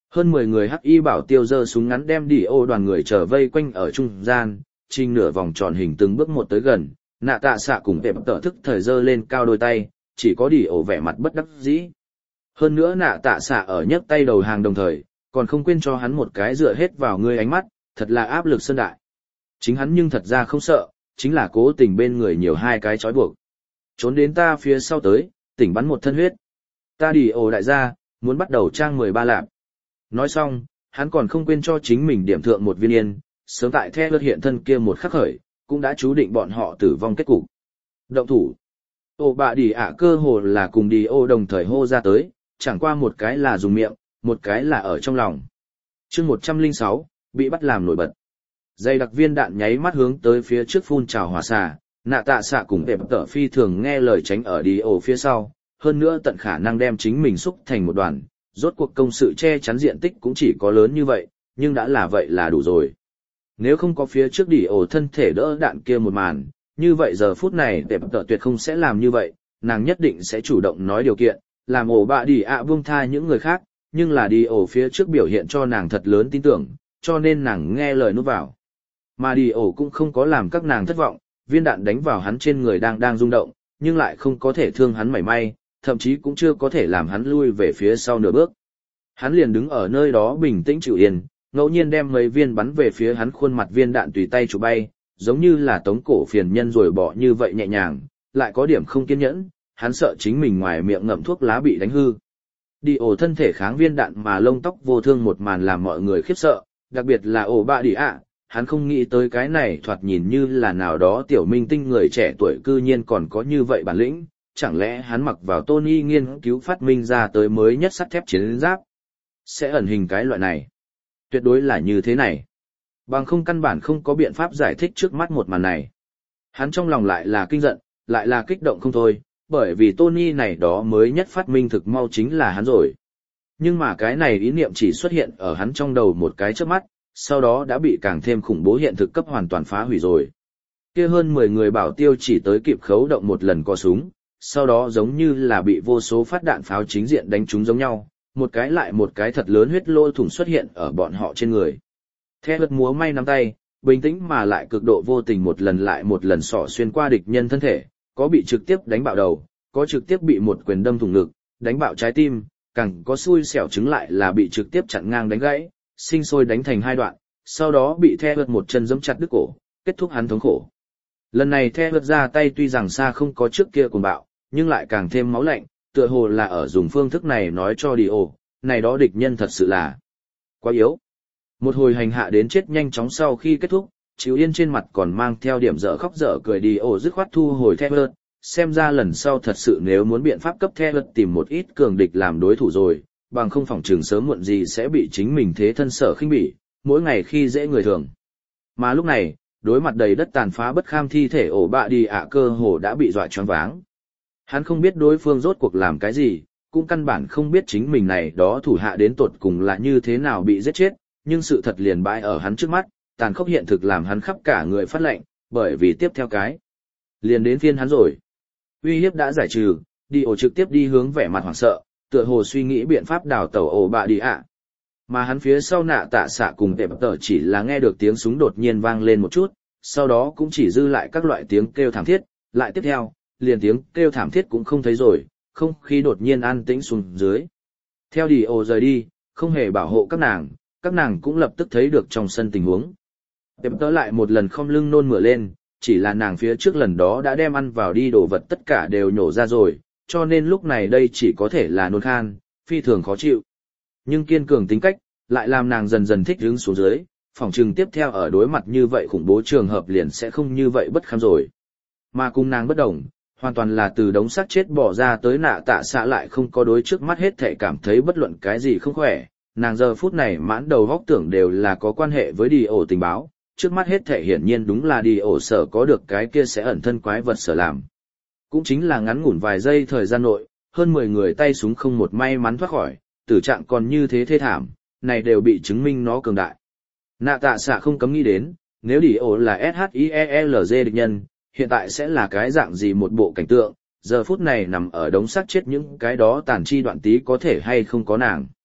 Hơn mười người hắc y bảo tiêu giơ súng ngắn đem đi ô đoàn người trở vây quanh ở trung gian, trình nửa vòng tròn hình từng bước một tới gần, nạ tạ xạ cùng tệp tở thức thời giơ lên cao đôi tay, chỉ có đi ô vẻ mặt bất đắc dĩ. Hơn nữa nạ tạ xạ ở nhấc tay đầu hàng đồng thời, còn không quên cho hắn một cái dựa hết vào ngươi ánh mắt, thật là áp lực sơn đại. Chính hắn nhưng thật ra không sợ, chính là cố tình bên người nhiều hai cái trói buộc. Trốn đến ta phía sau tới, tỉnh bắn một thân huyết. Ta đi ồ đại gia, muốn bắt đầu trang mười ba lạp. Nói xong, hắn còn không quên cho chính mình điểm thượng một viên yên, sớm tại the lượt hiện thân kia một khắc khởi, cũng đã chú định bọn họ tử vong kết cục. Động thủ. Ồ bạ đi ạ cơ hồ là cùng đi ô đồng thời hô ra tới, chẳng qua một cái là dùng miệng, một cái là ở trong lòng. chương một trăm lẻ sáu, bị bắt làm nổi bật. Dây đặc viên đạn nháy mắt hướng tới phía trước phun trào hỏa xà, nạ tạ xạ cùng tệp tở phi thường nghe lời tránh ở đi ổ phía sau, hơn nữa tận khả năng đem chính mình xúc thành một đoàn, rốt cuộc công sự che chắn diện tích cũng chỉ có lớn như vậy, nhưng đã là vậy là đủ rồi. Nếu không có phía trước đi ổ thân thể đỡ đạn kia một màn, như vậy giờ phút này tệp tở tuyệt không sẽ làm như vậy, nàng nhất định sẽ chủ động nói điều kiện, làm ổ bạ đi ạ buông tha những người khác, nhưng là đi ổ phía trước biểu hiện cho nàng thật lớn tin tưởng, cho nên nàng nghe lời núp vào. Mà đi ổ cũng không có làm các nàng thất vọng, viên đạn đánh vào hắn trên người đang đang rung động, nhưng lại không có thể thương hắn mảy may, thậm chí cũng chưa có thể làm hắn lui về phía sau nửa bước. Hắn liền đứng ở nơi đó bình tĩnh chịu yên, ngẫu nhiên đem mấy viên bắn về phía hắn khuôn mặt viên đạn tùy tay chụp bay, giống như là tống cổ phiền nhân rồi bỏ như vậy nhẹ nhàng, lại có điểm không kiên nhẫn, hắn sợ chính mình ngoài miệng ngậm thuốc lá bị đánh hư. Đi ổ thân thể kháng viên đạn mà lông tóc vô thương một màn làm mọi người khiếp sợ, đặc biệt là ổ bạ đi ạ. Hắn không nghĩ tới cái này thoạt nhìn như là nào đó tiểu minh tinh người trẻ tuổi cư nhiên còn có như vậy bản lĩnh, chẳng lẽ hắn mặc vào Tony nghiên cứu phát minh ra tới mới nhất sắt thép chiến giáp, sẽ ẩn hình cái loại này. Tuyệt đối là như thế này. Bằng không căn bản không có biện pháp giải thích trước mắt một màn này. Hắn trong lòng lại là kinh giận, lại là kích động không thôi, bởi vì Tony này đó mới nhất phát minh thực mau chính là hắn rồi. Nhưng mà cái này ý niệm chỉ xuất hiện ở hắn trong đầu một cái chớp mắt, sau đó đã bị càng thêm khủng bố hiện thực cấp hoàn toàn phá hủy rồi. Kia hơn mười người bảo tiêu chỉ tới kịp khấu động một lần co súng, sau đó giống như là bị vô số phát đạn pháo chính diện đánh trúng giống nhau, một cái lại một cái thật lớn huyết lỗ thủng xuất hiện ở bọn họ trên người. Theo vật múa may nắm tay, bình tĩnh mà lại cực độ vô tình một lần lại một lần xỏ xuyên qua địch nhân thân thể, có bị trực tiếp đánh bạo đầu, có trực tiếp bị một quyền đâm thủng ngực, đánh bạo trái tim, càng có xui xẻo chứng lại là bị trực tiếp chặn ngang đánh gãy, sinh sôi đánh thành hai đoạn, sau đó bị The Vật một chân giẫm chặt đứt cổ, kết thúc hắn thống khổ. Lần này The Vật ra tay tuy rằng xa không có trước kia cuồng bạo, nhưng lại càng thêm máu lạnh, tựa hồ là ở dùng phương thức này nói cho Dio, này đó địch nhân thật sự là quá yếu. Một hồi hành hạ đến chết nhanh chóng sau khi kết thúc, Chịu Yên trên mặt còn mang theo điểm dở khóc dở cười Dio dứt khoát thu hồi The Vật, xem ra lần sau thật sự nếu muốn biện pháp cấp The Vật tìm một ít cường địch làm đối thủ rồi. Bằng không phòng trường sớm muộn gì sẽ bị chính mình thế thân sở khinh bỉ, mỗi ngày khi dễ người thường. Mà lúc này, đối mặt đầy đất tàn phá bất kham thi thể ổ bạ đi ạ cơ hồ đã bị dọa choáng váng. Hắn không biết đối phương rốt cuộc làm cái gì, cũng căn bản không biết chính mình này đó thủ hạ đến tột cùng là như thế nào bị giết chết, nhưng sự thật liền bại ở hắn trước mắt, tàn khốc hiện thực làm hắn khắp cả người phát lệnh, bởi vì tiếp theo cái. Liền đến phiên hắn rồi. Uy hiếp đã giải trừ, đi ổ trực tiếp đi hướng vẻ mặt hoảng sợ, tựa hồ suy nghĩ biện pháp đào tẩu ổ bạ đi ạ. Mà hắn phía sau nạ tạ xạ cùng tệp tở chỉ là nghe được tiếng súng đột nhiên vang lên một chút, sau đó cũng chỉ dư lại các loại tiếng kêu thảm thiết, lại tiếp theo, liền tiếng kêu thảm thiết cũng không thấy rồi, không khí đột nhiên an tĩnh xuống dưới. Theo đi ổ rời đi, không hề bảo hộ các nàng, các nàng cũng lập tức thấy được trong sân tình huống. Tệp tở lại một lần không lưng nôn mửa lên, chỉ là nàng phía trước lần đó đã đem ăn vào đi đồ vật tất cả đều nhổ ra rồi, cho nên lúc này đây chỉ có thể là nôn khan, phi thường khó chịu. Nhưng kiên cường tính cách, lại làm nàng dần dần thích ứng xuống dưới, phỏng chừng tiếp theo ở đối mặt như vậy khủng bố trường hợp liền sẽ không như vậy bất kham rồi. Mà cùng nàng bất đồng, hoàn toàn là từ đống xác chết bỏ ra tới nạ tạ xạ lại không có đối trước mắt hết thể cảm thấy bất luận cái gì không khỏe, nàng giờ phút này mãn đầu góc tưởng đều là có quan hệ với đi ổ tình báo, trước mắt hết thể hiển nhiên đúng là đi ổ sở có được cái kia sẽ ẩn thân quái vật sở làm. Cũng chính là ngắn ngủn vài giây thời gian nội, hơn mười người tay súng không một may mắn thoát khỏi, tử trạng còn như thế thê thảm, này đều bị chứng minh nó cường đại. Nạ tạ xạ không cấm nghĩ đến, nếu đi ổ là ét hát i e lờ giê địch nhân, hiện tại sẽ là cái dạng gì một bộ cảnh tượng, giờ phút này nằm ở đống xác chết những cái đó tàn chi đoạn tí có thể hay không có nàng.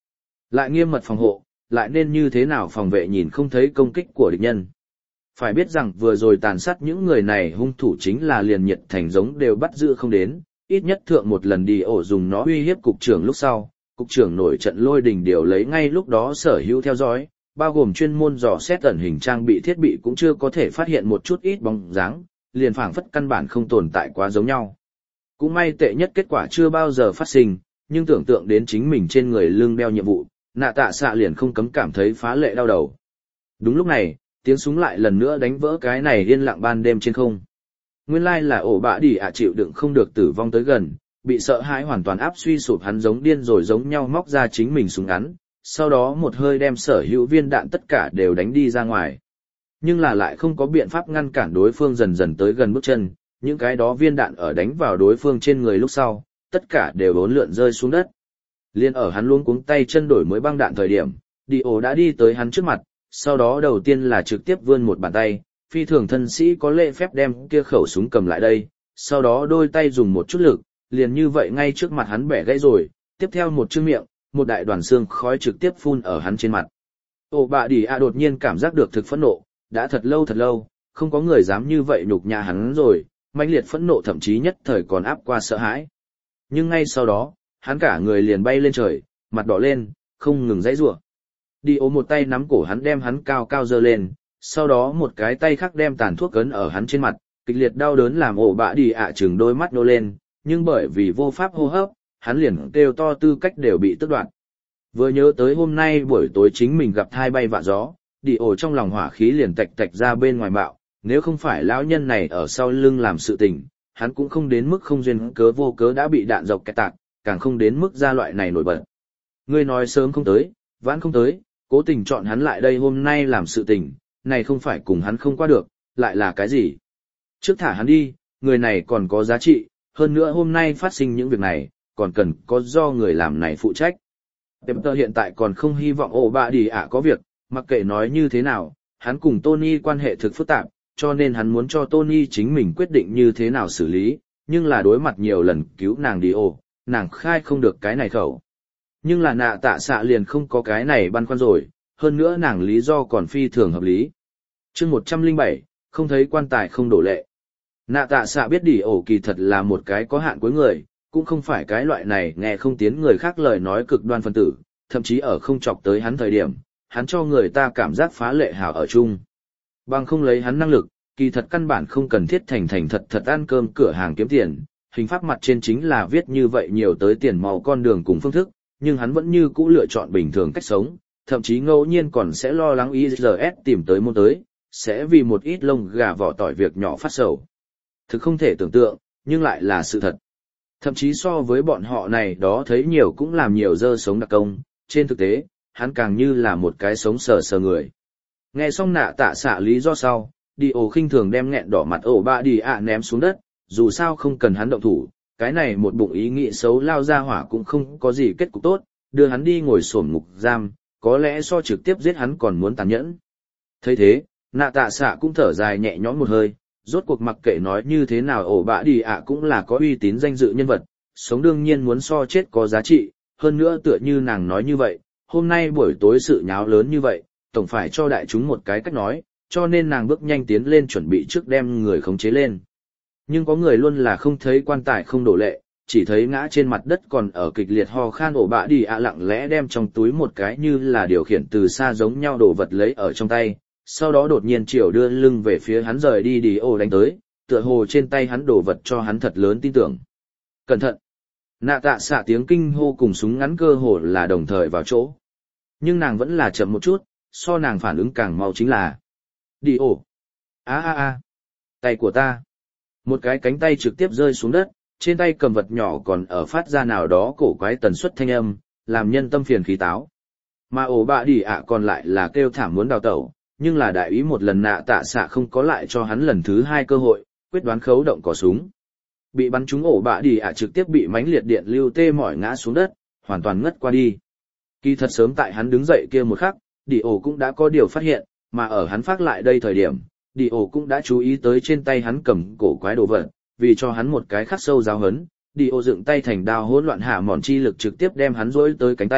Lại nghiêm mật phòng hộ, lại nên như thế nào phòng vệ nhìn không thấy công kích của địch nhân. Phải biết rằng vừa rồi tàn sát những người này hung thủ chính là liền nhiệt thành giống đều bắt giữ không đến, ít nhất thượng một lần đi ổ dùng nó uy hiếp cục trưởng lúc sau, cục trưởng nổi trận lôi đình điều lấy ngay lúc đó sở hữu theo dõi, bao gồm chuyên môn dò xét ẩn hình trang bị thiết bị cũng chưa có thể phát hiện một chút ít bóng dáng, liền phảng phất căn bản không tồn tại quá giống nhau. Cũng may tệ nhất kết quả chưa bao giờ phát sinh, nhưng tưởng tượng đến chính mình trên người lưng đeo nhiệm vụ, nạ tạ xạ liền không cấm cảm thấy phá lệ đau đầu. Đúng lúc này, tiếng súng lại lần nữa đánh vỡ cái này yên lặng ban đêm trên không. Nguyên lai là ổ bạ đi ạ chịu đựng không được tử vong tới gần, bị sợ hãi hoàn toàn áp suy sụp hắn giống điên rồi giống nhau móc ra chính mình súng ngắn, sau đó một hơi đem sở hữu viên đạn tất cả đều đánh đi ra ngoài. Nhưng là lại không có biện pháp ngăn cản đối phương dần dần tới gần bước chân, những cái đó viên đạn ở đánh vào đối phương trên người lúc sau, tất cả đều bốn lượn rơi xuống đất. Liên ở hắn luống cuống tay chân đổi mới băng đạn thời điểm, đi ổ đã đi tới hắn trước mặt, sau đó đầu tiên là trực tiếp vươn một bàn tay, phi thường thân sĩ có lễ phép đem kia khẩu súng cầm lại đây, sau đó đôi tay dùng một chút lực, liền như vậy ngay trước mặt hắn bẻ gãy rồi, tiếp theo một chữ miệng, một đại đoàn xương khói trực tiếp phun ở hắn trên mặt. Ổ bạ đi ạ đột nhiên cảm giác được thực phẫn nộ, đã thật lâu thật lâu, không có người dám như vậy nhục nhã hắn rồi, mãnh liệt phẫn nộ thậm chí nhất thời còn áp qua sợ hãi. Nhưng ngay sau đó, hắn cả người liền bay lên trời, mặt đỏ lên, không ngừng giãy giụa. Đi ôm một tay nắm cổ hắn đem hắn cao cao giơ lên, sau đó một cái tay khác đem tàn thuốc cấn ở hắn trên mặt, kịch liệt đau đớn làm ổ bạ đi ạ chừng đôi mắt nô lên, nhưng bởi vì vô pháp hô hấp, hắn liền kêu to tư cách đều bị tước đoạt. Vừa nhớ tới hôm nay buổi tối chính mình gặp thai bay vạ gió, đi ổ trong lòng hỏa khí liền tạch tạch ra bên ngoài bạo, nếu không phải lão nhân này ở sau lưng làm sự tình, hắn cũng không đến mức không duyên cớ vô cớ đã bị đạn dọc kẹt tạc, càng không đến mức ra loại này nổi bật. Ngươi nói sớm không tới, vãn không tới, cố tình chọn hắn lại đây hôm nay làm sự tình, này không phải cùng hắn không qua được, lại là cái gì? Trước thả hắn đi, người này còn có giá trị, hơn nữa hôm nay phát sinh những việc này, còn cần có do người làm này phụ trách. Pepper hiện tại còn không hy vọng ổ bạ đi ạ có việc, mặc kệ nói như thế nào, hắn cùng Tony quan hệ thực phức tạp, cho nên hắn muốn cho Tony chính mình quyết định như thế nào xử lý, nhưng là đối mặt nhiều lần cứu nàng đi ổ, nàng khai không được cái này khẩu. Nhưng là nạ tạ xạ liền không có cái này băn khoăn rồi, hơn nữa nàng lý do còn phi thường hợp lý. chương một trăm lẻ bảy, không thấy quan tài không đổ lệ. Nạ tạ xạ biết đi ổ kỳ thật là một cái có hạn cuối người, cũng không phải cái loại này nghe không tiến người khác lời nói cực đoan phân tử, thậm chí ở không chọc tới hắn thời điểm, hắn cho người ta cảm giác phá lệ hảo ở chung. Bằng không lấy hắn năng lực, kỳ thật căn bản không cần thiết thành thành thật thật ăn cơm cửa hàng kiếm tiền, hình pháp mặt trên chính là viết như vậy nhiều tới tiền màu con đường cùng phương thức, nhưng hắn vẫn như cũ lựa chọn bình thường cách sống, thậm chí ngẫu nhiên còn sẽ lo lắng i giê ét tìm tới môn tới, sẽ vì một ít lông gà vỏ tỏi việc nhỏ phát sầu. Thực không thể tưởng tượng, nhưng lại là sự thật. Thậm chí so với bọn họ này đó thấy nhiều cũng làm nhiều dơ sống đặc công, trên thực tế, hắn càng như là một cái sống sờ sờ người. Nghe xong nạ tạ xạ lý do sau, đi ổ khinh thường đem nghẹn đỏ mặt ổ bạ đi ạ ném xuống đất, dù sao không cần hắn động thủ, cái này một bụng ý nghĩ xấu lao ra hỏa cũng không có gì kết cục tốt, đưa hắn đi ngồi xổm ngục giam, có lẽ so trực tiếp giết hắn còn muốn tàn nhẫn. Thấy thế, nạ tạ xạ cũng thở dài nhẹ nhõm một hơi, rốt cuộc mặc kệ nói như thế nào ổ bạ đi ạ cũng là có uy tín danh dự nhân vật, sống đương nhiên muốn so chết có giá trị, hơn nữa tựa như nàng nói như vậy, hôm nay buổi tối sự nháo lớn như vậy, tổng phải cho đại chúng một cái cách nói, cho nên nàng bước nhanh tiến lên chuẩn bị trước đem người khống chế lên. Nhưng có người luôn là không thấy quan tài không đổ lệ, chỉ thấy ngã trên mặt đất còn ở kịch liệt ho khan ổ bạ đi ạ lặng lẽ đem trong túi một cái như là điều khiển từ xa giống nhau đồ vật lấy ở trong tay, sau đó đột nhiên chiều đưa lưng về phía hắn rời đi đi ô đánh tới, tựa hồ trên tay hắn đồ vật cho hắn thật lớn tin tưởng. Cẩn thận! Nạ tạ xạ tiếng kinh hô cùng súng ngắn cơ hồ là đồng thời vào chỗ. Nhưng nàng vẫn là chậm một chút, so nàng phản ứng càng mau chính là đi ô. Á á á! Tay của ta! Một cái cánh tay trực tiếp rơi xuống đất, trên tay cầm vật nhỏ còn ở phát ra nào đó cổ quái tần suất thanh âm, làm nhân tâm phiền khí táo. Mà ổ bạ đi ạ còn lại là kêu thảm muốn đào tẩu, nhưng là đại ý một lần nạ tạ xạ không có lại cho hắn lần thứ hai cơ hội, quyết đoán khấu động cò súng. Bị bắn trúng ổ bạ đi ạ trực tiếp bị mãnh liệt điện lưu tê mỏi ngã xuống đất, hoàn toàn ngất qua đi. Kỳ thật sớm tại hắn đứng dậy kia một khắc, đi ổ cũng đã có điều phát hiện, mà ở hắn phát lại đây thời điểm, đi ổ cũng đã chú ý tới trên tay hắn cầm cổ quái đồ vật, vì cho hắn một cái khắc sâu giáo hấn, đi ổ dựng tay thành đao hỗn loạn hạ mòn chi lực trực tiếp đem hắn rỗi tới cánh tay,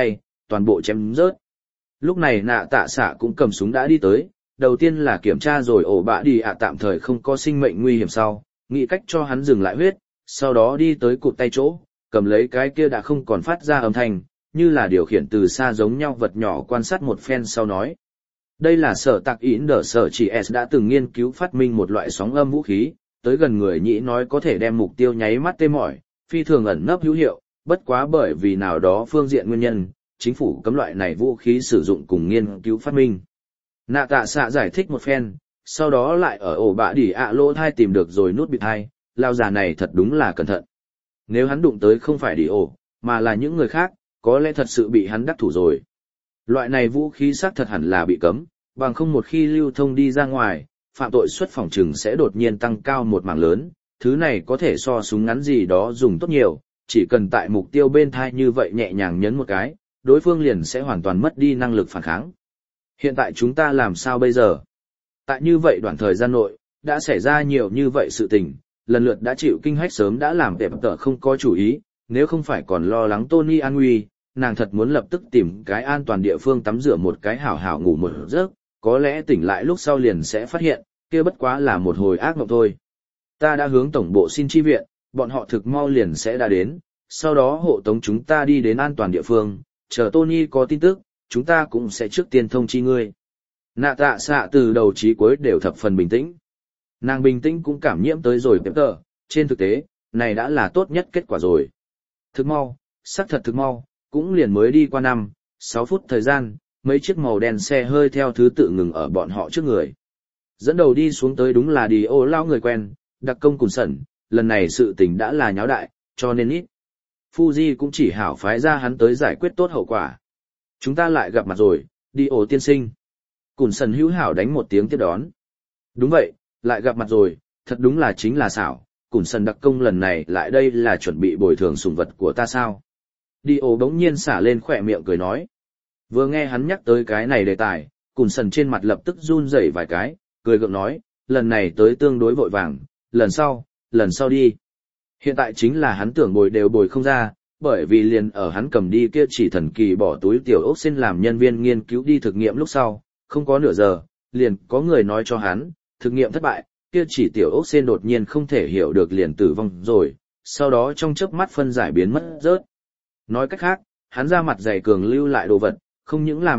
toàn bộ chém rớt. Lúc này nạ tạ xạ cũng cầm súng đã đi tới, đầu tiên là kiểm tra rồi ổ bạ đi ạ tạm thời không có sinh mệnh nguy hiểm sau, nghĩ cách cho hắn dừng lại huyết, sau đó đi tới cụt tay chỗ, cầm lấy cái kia đã không còn phát ra âm thanh, như là điều khiển từ xa giống nhau vật nhỏ quan sát một phen sau nói. Đây là sở tạc ỉn đỡ sở chỉ S đã từng nghiên cứu phát minh một loại sóng âm vũ khí, tới gần người nhĩ nói có thể đem mục tiêu nháy mắt tê mỏi, phi thường ẩn nấp hữu hiệu, bất quá bởi vì nào đó phương diện nguyên nhân, chính phủ cấm loại này vũ khí sử dụng cùng nghiên cứu phát minh. Nạ tạ xạ giải thích một phen, sau đó lại ở ổ bạ đỉ ạ lỗ thai tìm được rồi nút bịt thai, lao già này thật đúng là cẩn thận. Nếu hắn đụng tới không phải đi ổ, mà là những người khác, có lẽ thật sự bị hắn đắc thủ rồi. Loại này vũ khí xác thật hẳn là bị cấm, bằng không một khi lưu thông đi ra ngoài, phạm tội suất phòng trừng sẽ đột nhiên tăng cao một mảng lớn, thứ này có thể so súng ngắn gì đó dùng tốt nhiều, chỉ cần tại mục tiêu bên thai như vậy nhẹ nhàng nhấn một cái, đối phương liền sẽ hoàn toàn mất đi năng lực phản kháng. Hiện tại chúng ta làm sao bây giờ? Tại như vậy đoạn thời gian nội, đã xảy ra nhiều như vậy sự tình, lần lượt đã chịu kinh hách sớm đã làm tệp tợ không có chủ ý, nếu không phải còn lo lắng Tony an nguy, nàng thật muốn lập tức tìm cái an toàn địa phương tắm rửa một cái hảo hảo ngủ một giấc, có lẽ tỉnh lại lúc sau liền sẽ phát hiện, kia bất quá là một hồi ác mộng thôi. Ta đã hướng tổng bộ xin chi viện, bọn họ thực mau liền sẽ đã đến, sau đó hộ tống chúng ta đi đến an toàn địa phương, chờ Tony có tin tức, chúng ta cũng sẽ trước tiên thông chi ngươi. Nạ tạ xạ từ đầu chí cuối đều thập phần bình tĩnh. Nàng bình tĩnh cũng cảm nhiễm tới rồi Pep tờ, trên thực tế, này đã là tốt nhất kết quả rồi. Thực mau, xác thật thực mau, cũng liền mới đi qua năm, sáu phút thời gian, mấy chiếc màu đen xe hơi theo thứ tự ngừng ở bọn họ trước người. Dẫn đầu đi xuống tới đúng là đi ô lao người quen, đặc công cùng sẩn, lần này sự tình đã là nháo đại, cho nên ít. Fuji cũng chỉ hảo phái ra hắn tới giải quyết tốt hậu quả. Chúng ta lại gặp mặt rồi, đi ô tiên sinh. Cùn sần hữu hảo đánh một tiếng tiếp đón. Đúng vậy, lại gặp mặt rồi, thật đúng là chính là xảo. Cùn sần đặc công lần này lại đây là chuẩn bị bồi thường sủng vật của ta sao? Đi ô bỗng nhiên xả lên khỏe miệng cười nói. Vừa nghe hắn nhắc tới cái này đề tài, Cùn sần trên mặt lập tức run rẩy vài cái, cười gượng nói, lần này tới tương đối vội vàng, lần sau, lần sau đi. Hiện tại chính là hắn tưởng bồi đều bồi không ra, bởi vì liền ở hắn cầm đi kia chỉ thần kỳ bỏ túi tiểu ốc xin làm nhân viên nghiên cứu đi thực nghiệm lúc sau, không có nửa giờ, liền có người nói cho hắn, thực nghiệm thất bại, kia chỉ tiểu ốc xin đột nhiên không thể hiểu được liền tử vong rồi, sau đó trong chớp mắt phân giải biến mất rớt. Nói cách khác, hắn ra mặt dày cường lưu lại đồ vật, không những làm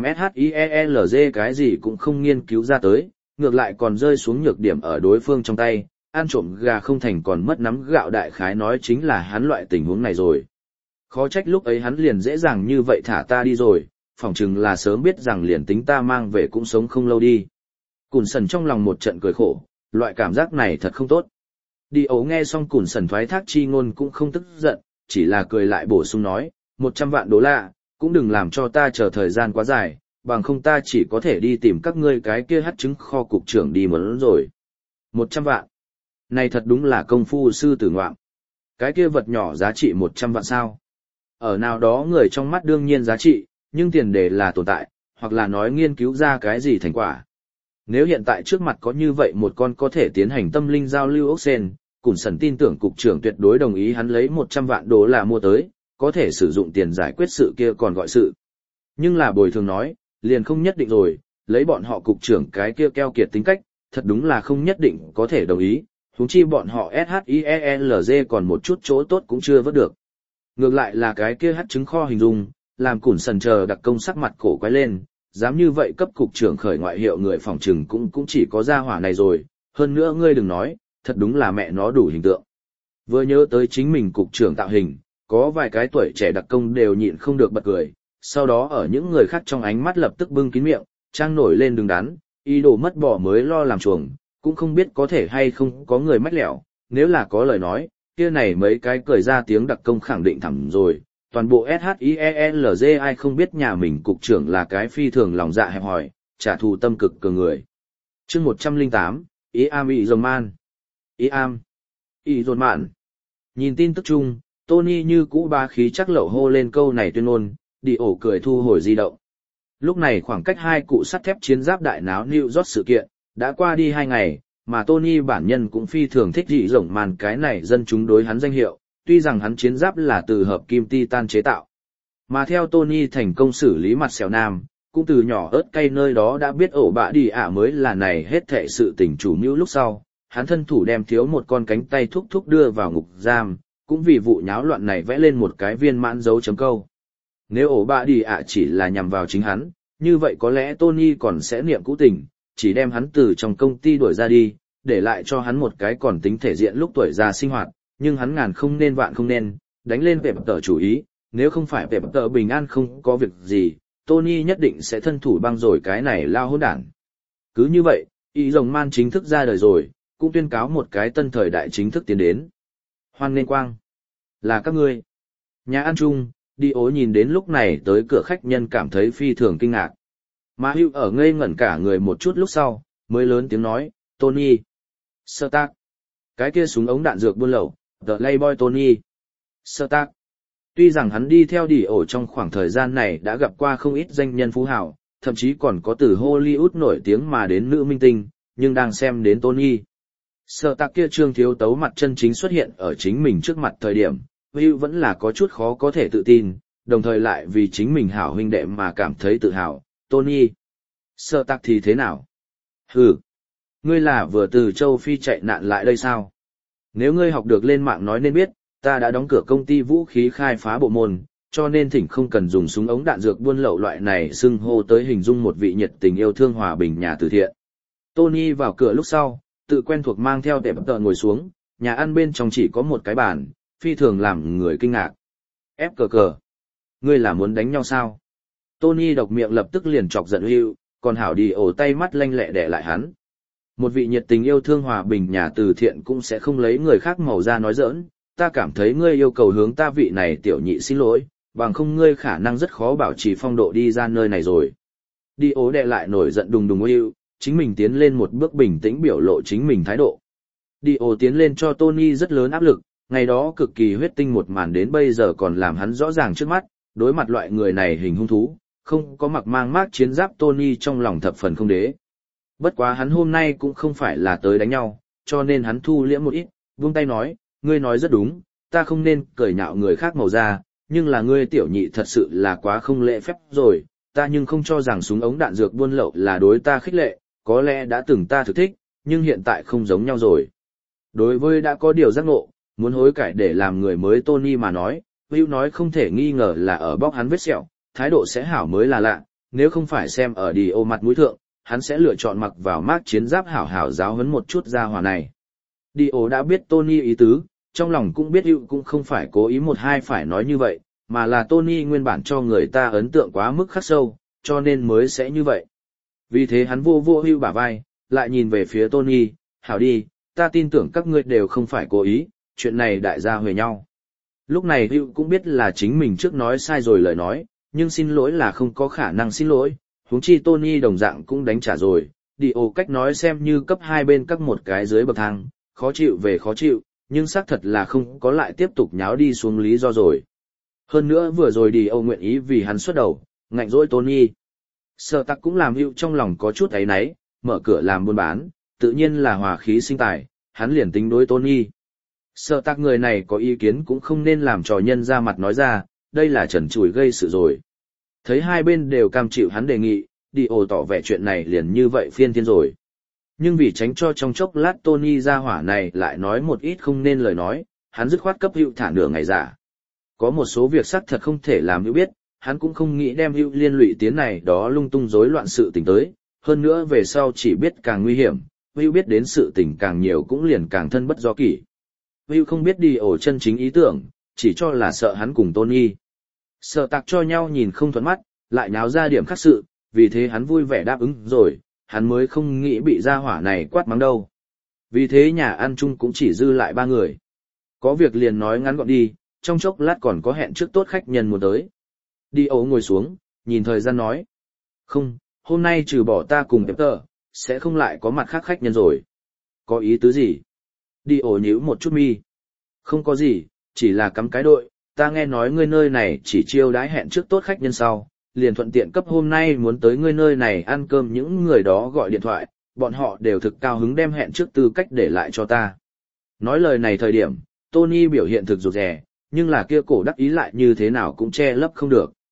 SHIELZ cái gì cũng không nghiên cứu ra tới, ngược lại còn rơi xuống nhược điểm ở đối phương trong tay, ăn trộm gà không thành còn mất nắm gạo, đại khái nói chính là hắn loại tình huống này rồi. Khó trách lúc ấy hắn liền dễ dàng như vậy thả ta đi rồi, phỏng chừng là sớm biết rằng liền tính ta mang về cũng sống không lâu đi. Cùn sần trong lòng một trận cười khổ, loại cảm giác này thật không tốt. Đi ấu nghe xong Cùn sần thoái thác chi ngôn cũng không tức giận, chỉ là cười lại bổ sung nói, một trăm vạn đô la, cũng đừng làm cho ta chờ thời gian quá dài, bằng không ta chỉ có thể đi tìm các ngươi cái kia hắt trứng kho cục trưởng đi mớn rồi. Một trăm vạn. Này thật đúng là công phu sư tử ngoạm. Cái kia vật nhỏ giá trị một trăm vạn sao. Ở nào đó người trong mắt đương nhiên giá trị, nhưng tiền đề là tồn tại, hoặc là nói nghiên cứu ra cái gì thành quả. Nếu hiện tại trước mặt có như vậy một con có thể tiến hành tâm linh giao lưu ốc sen, Cùn sần tin tưởng cục trưởng tuyệt đối đồng ý hắn lấy một trăm vạn đô la mua tới, có thể sử dụng tiền giải quyết sự kia còn gọi sự. Nhưng là bồi thường nói, liền không nhất định rồi, lấy bọn họ cục trưởng cái kia keo kiệt tính cách, thật đúng là không nhất định có thể đồng ý, huống chi bọn họ SHIELZ còn một chút chỗ tốt cũng chưa vớt được. Ngược lại là cái kia hắt trứng kho hình dung, làm Cùn sần chờ đặc công sắc mặt cổ quay lên, dám như vậy cấp cục trưởng khởi ngoại hiệu người phòng trừng cũng cũng chỉ có gia hỏa này rồi, hơn nữa ngươi đừng nói, thật đúng là mẹ nó đủ hình tượng. Vừa nhớ tới chính mình cục trưởng tạo hình, có vài cái tuổi trẻ đặc công đều nhịn không được bật cười, sau đó ở những người khác trong ánh mắt lập tức bưng kín miệng, trang nổi lên đứng đắn, ý đồ mất bỏ mới lo làm chuồng, cũng không biết có thể hay không có người mách lẻo, nếu là có lời nói, kia này mấy cái cười ra tiếng đặc công khẳng định thẳng rồi, toàn bộ SHIELZ ai không biết nhà mình cục trưởng là cái phi thường lòng dạ hẹp hòi, trả thù tâm cực cường người. Chương một trăm lẻ tám, Iam Izoman. Iam Izoman. Nhìn tin tức chung, Tony như cũ ba khí chắc lậu hô lên câu này tuyên ngôn, đi ổ cười thu hồi di động. Lúc này khoảng cách hai cụ sắt thép chiến giáp đại náo New York sự kiện, đã qua đi hai ngày, mà Tony bản nhân cũng phi thường thích dị rộng màn cái này dân chúng đối hắn danh hiệu, tuy rằng hắn chiến giáp là từ hợp kim titan chế tạo. Mà theo Tony thành công xử lý mặt xẻo nam, cũng từ nhỏ ớt cay nơi đó đã biết ổ bạ đi ạ mới là này hết thệ sự tình chủ mưu lúc sau, hắn thân thủ đem thiếu một con cánh tay thúc thúc đưa vào ngục giam, cũng vì vụ nháo loạn này vẽ lên một cái viên mãn dấu chấm câu. Nếu ổ bạ đi ạ chỉ là nhằm vào chính hắn, như vậy có lẽ Tony còn sẽ niệm cũ tình, chỉ đem hắn từ trong công ty đuổi ra đi, để lại cho hắn một cái còn tính thể diện lúc tuổi già sinh hoạt, nhưng hắn ngàn không nên vạn không nên, đánh lên Pep tờ chủ ý, nếu không phải Pep tờ bình an không có việc gì, Tony nhất định sẽ thân thủ băng rồi cái này lao hỗn đản. Cứ như vậy, ý rồng man chính thức ra đời rồi, cũng tuyên cáo một cái tân thời đại chính thức tiến đến. Hoan nghênh quang, là các ngươi. Nhà ăn chung, đi ố nhìn đến lúc này tới cửa khách nhân cảm thấy phi thường kinh ngạc. Mà Hugh ở ngây ngẩn cả người một chút lúc sau, mới lớn tiếng nói, Tony. Sơ tác. Cái kia súng ống đạn dược buôn lậu, The Playboy Tony. Sơ tác. Tuy rằng hắn đi theo đi ổ trong khoảng thời gian này đã gặp qua không ít danh nhân phú hào, thậm chí còn có từ Hollywood nổi tiếng mà đến nữ minh tinh, nhưng đang xem đến Tony. Sơ tác kia trương thiếu tấu mặt chân chính xuất hiện ở chính mình trước mặt thời điểm, Hugh vẫn là có chút khó có thể tự tin, đồng thời lại vì chính mình hảo huynh đệ mà cảm thấy tự hào. Tony. Sơ tác thì thế nào? Hừ. Ngươi là vừa từ châu Phi chạy nạn lại đây sao? Nếu ngươi học được lên mạng nói nên biết, ta đã đóng cửa công ty vũ khí khai phá bộ môn, cho nên thỉnh không cần dùng súng ống đạn dược buôn lậu loại này xưng hô tới hình dung một vị nhiệt tình yêu thương hòa bình nhà từ thiện. Tony vào cửa lúc sau, tự quen thuộc mang theo tệp tợ ngồi xuống, nhà ăn bên trong chỉ có một cái bàn, phi thường làm người kinh ngạc. Ép cờ cờ. Ngươi là muốn đánh nhau sao? Tony độc miệng lập tức liền chọc giận Hugh, còn hảo đi ổ tay mắt lanh lẹ đè lại hắn. Một vị nhiệt tình yêu thương hòa bình nhà từ thiện cũng sẽ không lấy người khác màu ra nói giỡn, ta cảm thấy ngươi yêu cầu hướng ta vị này tiểu nhị xin lỗi, bằng không ngươi khả năng rất khó bảo trì phong độ đi ra nơi này rồi. Đi ố đè lại nổi giận đùng đùng Hugh, chính mình tiến lên một bước bình tĩnh biểu lộ chính mình thái độ. Đi ố tiến lên cho Tony rất lớn áp lực, ngày đó cực kỳ huyết tinh một màn đến bây giờ còn làm hắn rõ ràng trước mắt, đối mặt loại người này hình hung thú, không có mặc mang mác chiến giáp Tony trong lòng thập phần không đế. Bất quá hắn hôm nay cũng không phải là tới đánh nhau, cho nên hắn thu liễm một ít, buông tay nói, ngươi nói rất đúng, ta không nên cười nhạo người khác màu da, nhưng là ngươi tiểu nhị thật sự là quá không lễ phép rồi, ta nhưng không cho rằng súng ống đạn dược buôn lậu là đối ta khích lệ, có lẽ đã từng ta thực thích, nhưng hiện tại không giống nhau rồi. Đối với đã có điều giác ngộ, muốn hối cải để làm người mới Tony mà nói, Hugh nói không thể nghi ngờ là ở bóc hắn vết sẹo, thái độ sẽ hảo mới là lạ, nếu không phải xem ở đi ô mặt mũi thượng, hắn sẽ lựa chọn mặc vào mác chiến giáp hảo hảo giáo huấn một chút ra hòa này. Đi ô đã biết Tony ý tứ, trong lòng cũng biết Hugh cũng không phải cố ý một hai phải nói như vậy, mà là Tony nguyên bản cho người ta ấn tượng quá mức khắc sâu, cho nên mới sẽ như vậy. Vì thế hắn vô vô Hugh bả vai, lại nhìn về phía Tony, hảo đi, ta tin tưởng các ngươi đều không phải cố ý, chuyện này đại gia huề nhau. Lúc này Hugh cũng biết là chính mình trước nói sai rồi lời nói, nhưng xin lỗi là không có khả năng xin lỗi, huống chi Tony đồng dạng cũng đánh trả rồi, đi ô cách nói xem như cấp hai bên các một cái dưới bậc thang, khó chịu về khó chịu, nhưng xác thật là không có lại tiếp tục nháo đi xuống lý do rồi. Hơn nữa vừa rồi đi ô nguyện ý vì hắn xuất đầu, ngạnh dỗi Tony. Sở tắc cũng làm Hugh trong lòng có chút áy náy, mở cửa làm buôn bán, tự nhiên là hòa khí sinh tài, hắn liền tính đối Tony. Sở tắc người này có ý kiến cũng không nên làm trò nhân ra mặt nói ra, đây là trần trụi gây sự rồi. Thấy hai bên đều cam chịu hắn đề nghị, đi ồ tỏ vẻ chuyện này liền như vậy phiên thiên rồi. Nhưng vì tránh cho trong chốc lát Tony ra hỏa này lại nói một ít không nên lời nói, hắn dứt khoát cấp Hugh thả nửa ngày giả. Có một số việc xác thật không thể làm Hugh biết, hắn cũng không nghĩ đem Hugh liên lụy tiến này đó lung tung rối loạn sự tình tới, hơn nữa về sau chỉ biết càng nguy hiểm, Hugh biết đến sự tình càng nhiều cũng liền càng thân bất do kỷ. Hugh không biết đi ổ chân chính ý tưởng, chỉ cho là sợ hắn cùng Tony. Sợ tạc cho nhau nhìn không thuận mắt, lại nháo ra điểm khác sự, vì thế hắn vui vẻ đáp ứng rồi, hắn mới không nghĩ bị gia hỏa này quát mắng đâu. Vì thế nhà ăn chung cũng chỉ dư lại ba người. Có việc liền nói ngắn gọn đi, trong chốc lát còn có hẹn trước tốt khách nhân muốn tới. Đi ấu ngồi xuống, nhìn thời gian nói. Không, hôm nay trừ bỏ ta cùng tệp tờ, sẽ không lại có mặt khác khách nhân rồi. Có ý tứ gì? Đi ổ nhíu một chút mi. Không có gì, chỉ là cắm cái đội, ta nghe nói ngươi nơi này chỉ chiêu đãi hẹn trước tốt khách nhân sau, liền thuận tiện cấp hôm nay muốn tới ngươi nơi này ăn cơm những người đó gọi điện thoại, bọn họ đều thực cao hứng đem hẹn trước tư cách để lại cho ta. Nói lời này thời điểm, Tony biểu hiện thực rụt rè, nhưng là kia cổ đắc ý lại như thế nào cũng che lấp không được.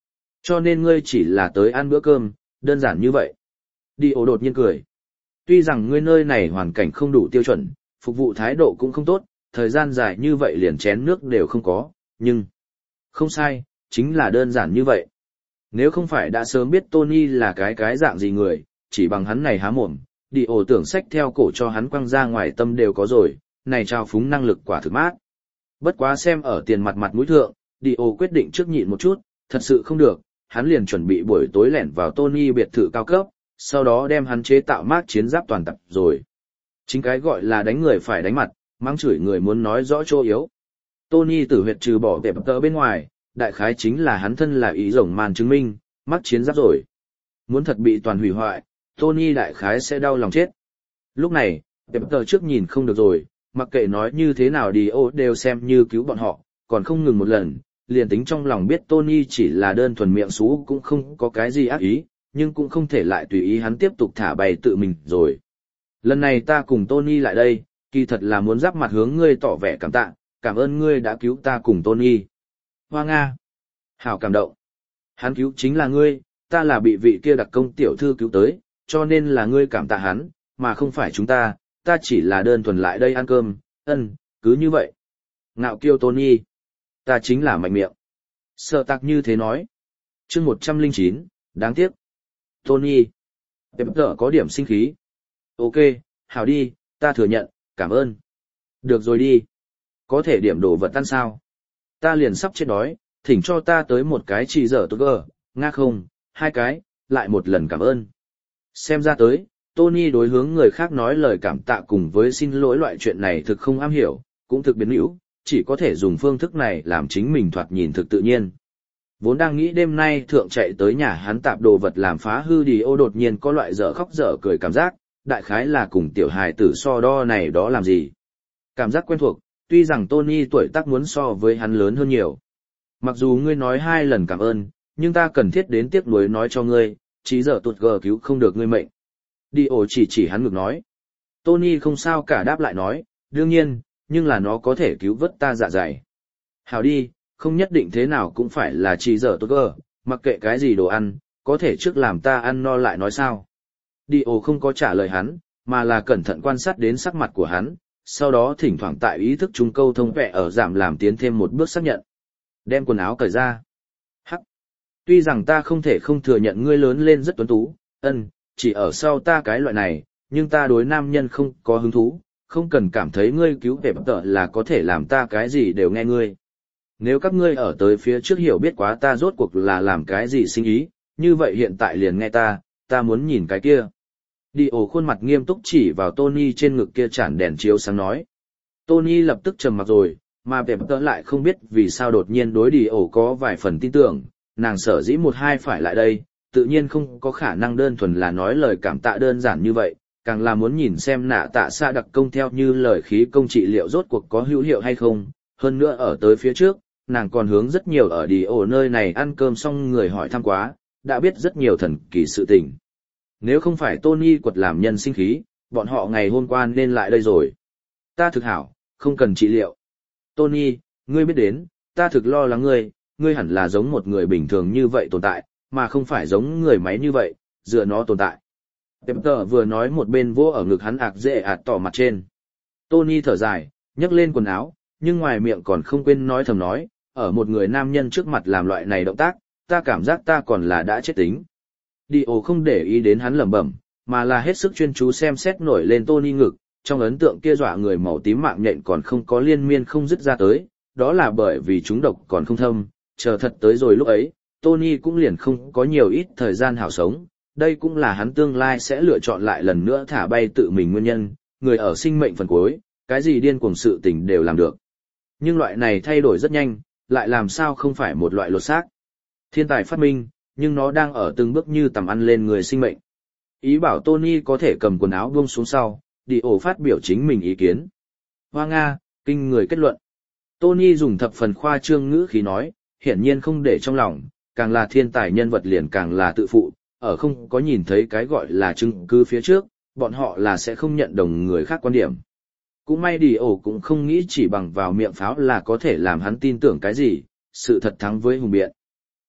Cho nên ngươi chỉ là tới ăn bữa cơm, đơn giản như vậy. Đi ổ đột nhiên cười. Tuy rằng ngươi nơi này hoàn cảnh không đủ tiêu chuẩn, phục vụ thái độ cũng không tốt, thời gian dài như vậy liền chén nước đều không có, nhưng... Không sai, chính là đơn giản như vậy. Nếu không phải đã sớm biết Tony là cái cái dạng gì người, chỉ bằng hắn này há mồm, đi ổ tưởng sách theo cổ cho hắn quăng ra ngoài tâm đều có rồi, này trao phúng năng lực quả thực mát. Bất quá xem ở tiền mặt mặt mũi thượng, đi ổ quyết định trước nhịn một chút, thật sự không được, hắn liền chuẩn bị buổi tối lẻn vào Tony biệt thự cao cấp, sau đó đem hắn chế tạo mác chiến giáp toàn tập rồi. Chính cái gọi là đánh người phải đánh mặt, mắng chửi người muốn nói rõ chỗ yếu. Tony tử huyệt trừ bỏ đẹp tớ bên ngoài, đại khái chính là hắn thân là ý rồng màn chứng minh, mắc chiến giáp rồi. Muốn thật bị toàn hủy hoại, Tony đại khái sẽ đau lòng chết. Lúc này, đẹp tớ trước nhìn không được rồi, mặc kệ nói như thế nào đi ô đều xem như cứu bọn họ, còn không ngừng một lần, liền tính trong lòng biết Tony chỉ là đơn thuần miệng xú cũng không có cái gì ác ý, nhưng cũng không thể lại tùy ý hắn tiếp tục thả bày tự mình rồi. Lần này ta cùng Tony lại đây, kỳ thật là muốn giáp mặt hướng ngươi tỏ vẻ cảm tạ, cảm ơn ngươi đã cứu ta cùng Tony. Hoa Nga. Hảo cảm động. Hắn cứu chính là ngươi, ta là bị vị kia đặc công tiểu thư cứu tới, cho nên là ngươi cảm tạ hắn, mà không phải chúng ta, ta chỉ là đơn thuần lại đây ăn cơm, ân, cứ như vậy. Ngạo kiêu Tony. Ta chính là mạnh miệng. Sợ tạc như thế nói. chương một trăm lẻ chín, đáng tiếc. Tony. Em tợ có điểm sinh khí. Ok, hảo đi, ta thừa nhận, cảm ơn. Được rồi đi. Có thể điểm đồ vật ăn sao? Ta liền sắp chết đói, thỉnh cho ta tới một cái chỉ dở tốt gờ, nga không, hai cái, lại một lần cảm ơn. Xem ra tới, Tony đối hướng người khác nói lời cảm tạ cùng với xin lỗi loại chuyện này thực không am hiểu, cũng thực biến hữu, chỉ có thể dùng phương thức này làm chính mình thoạt nhìn thực tự nhiên. Vốn đang nghĩ đêm nay thượng chạy tới nhà hắn tạp đồ vật làm phá hư đi ô đột nhiên có loại dở khóc dở cười cảm giác, đại khái là cùng tiểu hài tử so đo này đó làm gì. Cảm giác quen thuộc, tuy rằng Tony tuổi tác muốn so với hắn lớn hơn nhiều. Mặc dù ngươi nói hai lần cảm ơn, nhưng ta cần thiết đến tiếc nuối nói cho ngươi, chỉ giờ tụt gờ cứu không được ngươi mệnh. Đi ổ chỉ chỉ hắn ngược nói. Tony không sao cả đáp lại nói, đương nhiên, nhưng là nó có thể cứu vớt ta dạ dày. Hảo đi, không nhất định thế nào cũng phải là chỉ giờ tụt gờ, mặc kệ cái gì đồ ăn, có thể trước làm ta ăn no lại nói sao. Đi ổ không có trả lời hắn, mà là cẩn thận quan sát đến sắc mặt của hắn, sau đó thỉnh thoảng tại ý thức trung câu thông vẽ ở giảm làm tiến thêm một bước xác nhận. Đem quần áo cởi ra. Hắc. Tuy rằng ta không thể không thừa nhận ngươi lớn lên rất tuấn tú, ân, chỉ ở sau ta cái loại này, nhưng ta đối nam nhân không có hứng thú, không cần cảm thấy ngươi cứu vẻ bập tợ là có thể làm ta cái gì đều nghe ngươi. Nếu các ngươi ở tới phía trước hiểu biết quá ta rốt cuộc là làm cái gì sinh ý, như vậy hiện tại liền nghe ta, ta muốn nhìn cái kia. Đi ổ khuôn mặt nghiêm túc chỉ vào Tony trên ngực kia chản đèn chiếu sáng nói. Tony lập tức trầm mặc rồi, mà vẻ bập tợ lại không biết vì sao đột nhiên đối đi ổ có vài phần tin tưởng, nàng sở dĩ một hai phải lại đây, tự nhiên không có khả năng đơn thuần là nói lời cảm tạ đơn giản như vậy, càng là muốn nhìn xem nạ tạ xa đặc công theo như lời khí công trị liệu rốt cuộc có hữu hiệu hay không. Hơn nữa ở tới phía trước, nàng còn hướng rất nhiều ở đi ổ nơi này ăn cơm xong người hỏi thăm quá, đã biết rất nhiều thần kỳ sự tình. Nếu không phải Tony quật làm nhân sinh khí, bọn họ ngày hôm qua nên lại đây rồi. Ta thực hảo, không cần trị liệu. Tony, ngươi biết đến, ta thực lo lắng ngươi, ngươi hẳn là giống một người bình thường như vậy tồn tại, mà không phải giống người máy như vậy, dựa nó tồn tại. Pepper vừa nói một bên vỗ ở ngực hắn ạc dễ ạt tỏ mặt trên. Tony thở dài, nhấc lên quần áo, nhưng ngoài miệng còn không quên nói thầm nói, ở một người nam nhân trước mặt làm loại này động tác, ta cảm giác ta còn là đã chết tính. Đi ổ không để ý đến hắn lẩm bẩm, mà là hết sức chuyên chú xem xét nổi lên Tony ngực, trong ấn tượng kia dọa người màu tím mạng nhện còn không có liên miên không dứt ra tới, đó là bởi vì chúng độc còn không thâm, chờ thật tới rồi lúc ấy, Tony cũng liền không có nhiều ít thời gian hảo sống, đây cũng là hắn tương lai sẽ lựa chọn lại lần nữa thả bay tự mình nguyên nhân, người ở sinh mệnh phần cuối, cái gì điên cuồng sự tình đều làm được. Nhưng loại này thay đổi rất nhanh, lại làm sao không phải một loại lột xác. Thiên tài phát minh, nhưng nó đang ở từng bước như tầm ăn lên người sinh mệnh. Ý bảo Tony có thể cầm quần áo buông xuống sau, đi ổ phát biểu chính mình ý kiến. Hoa Nga, kinh người kết luận. Tony dùng thập phần khoa trương ngữ khí nói, hiển nhiên không để trong lòng, càng là thiên tài nhân vật liền càng là tự phụ, ở không có nhìn thấy cái gọi là chứng cứ phía trước, bọn họ là sẽ không nhận đồng người khác quan điểm. Cũng may đi ổ cũng không nghĩ chỉ bằng vào miệng pháo là có thể làm hắn tin tưởng cái gì, sự thật thắng với hùng biện.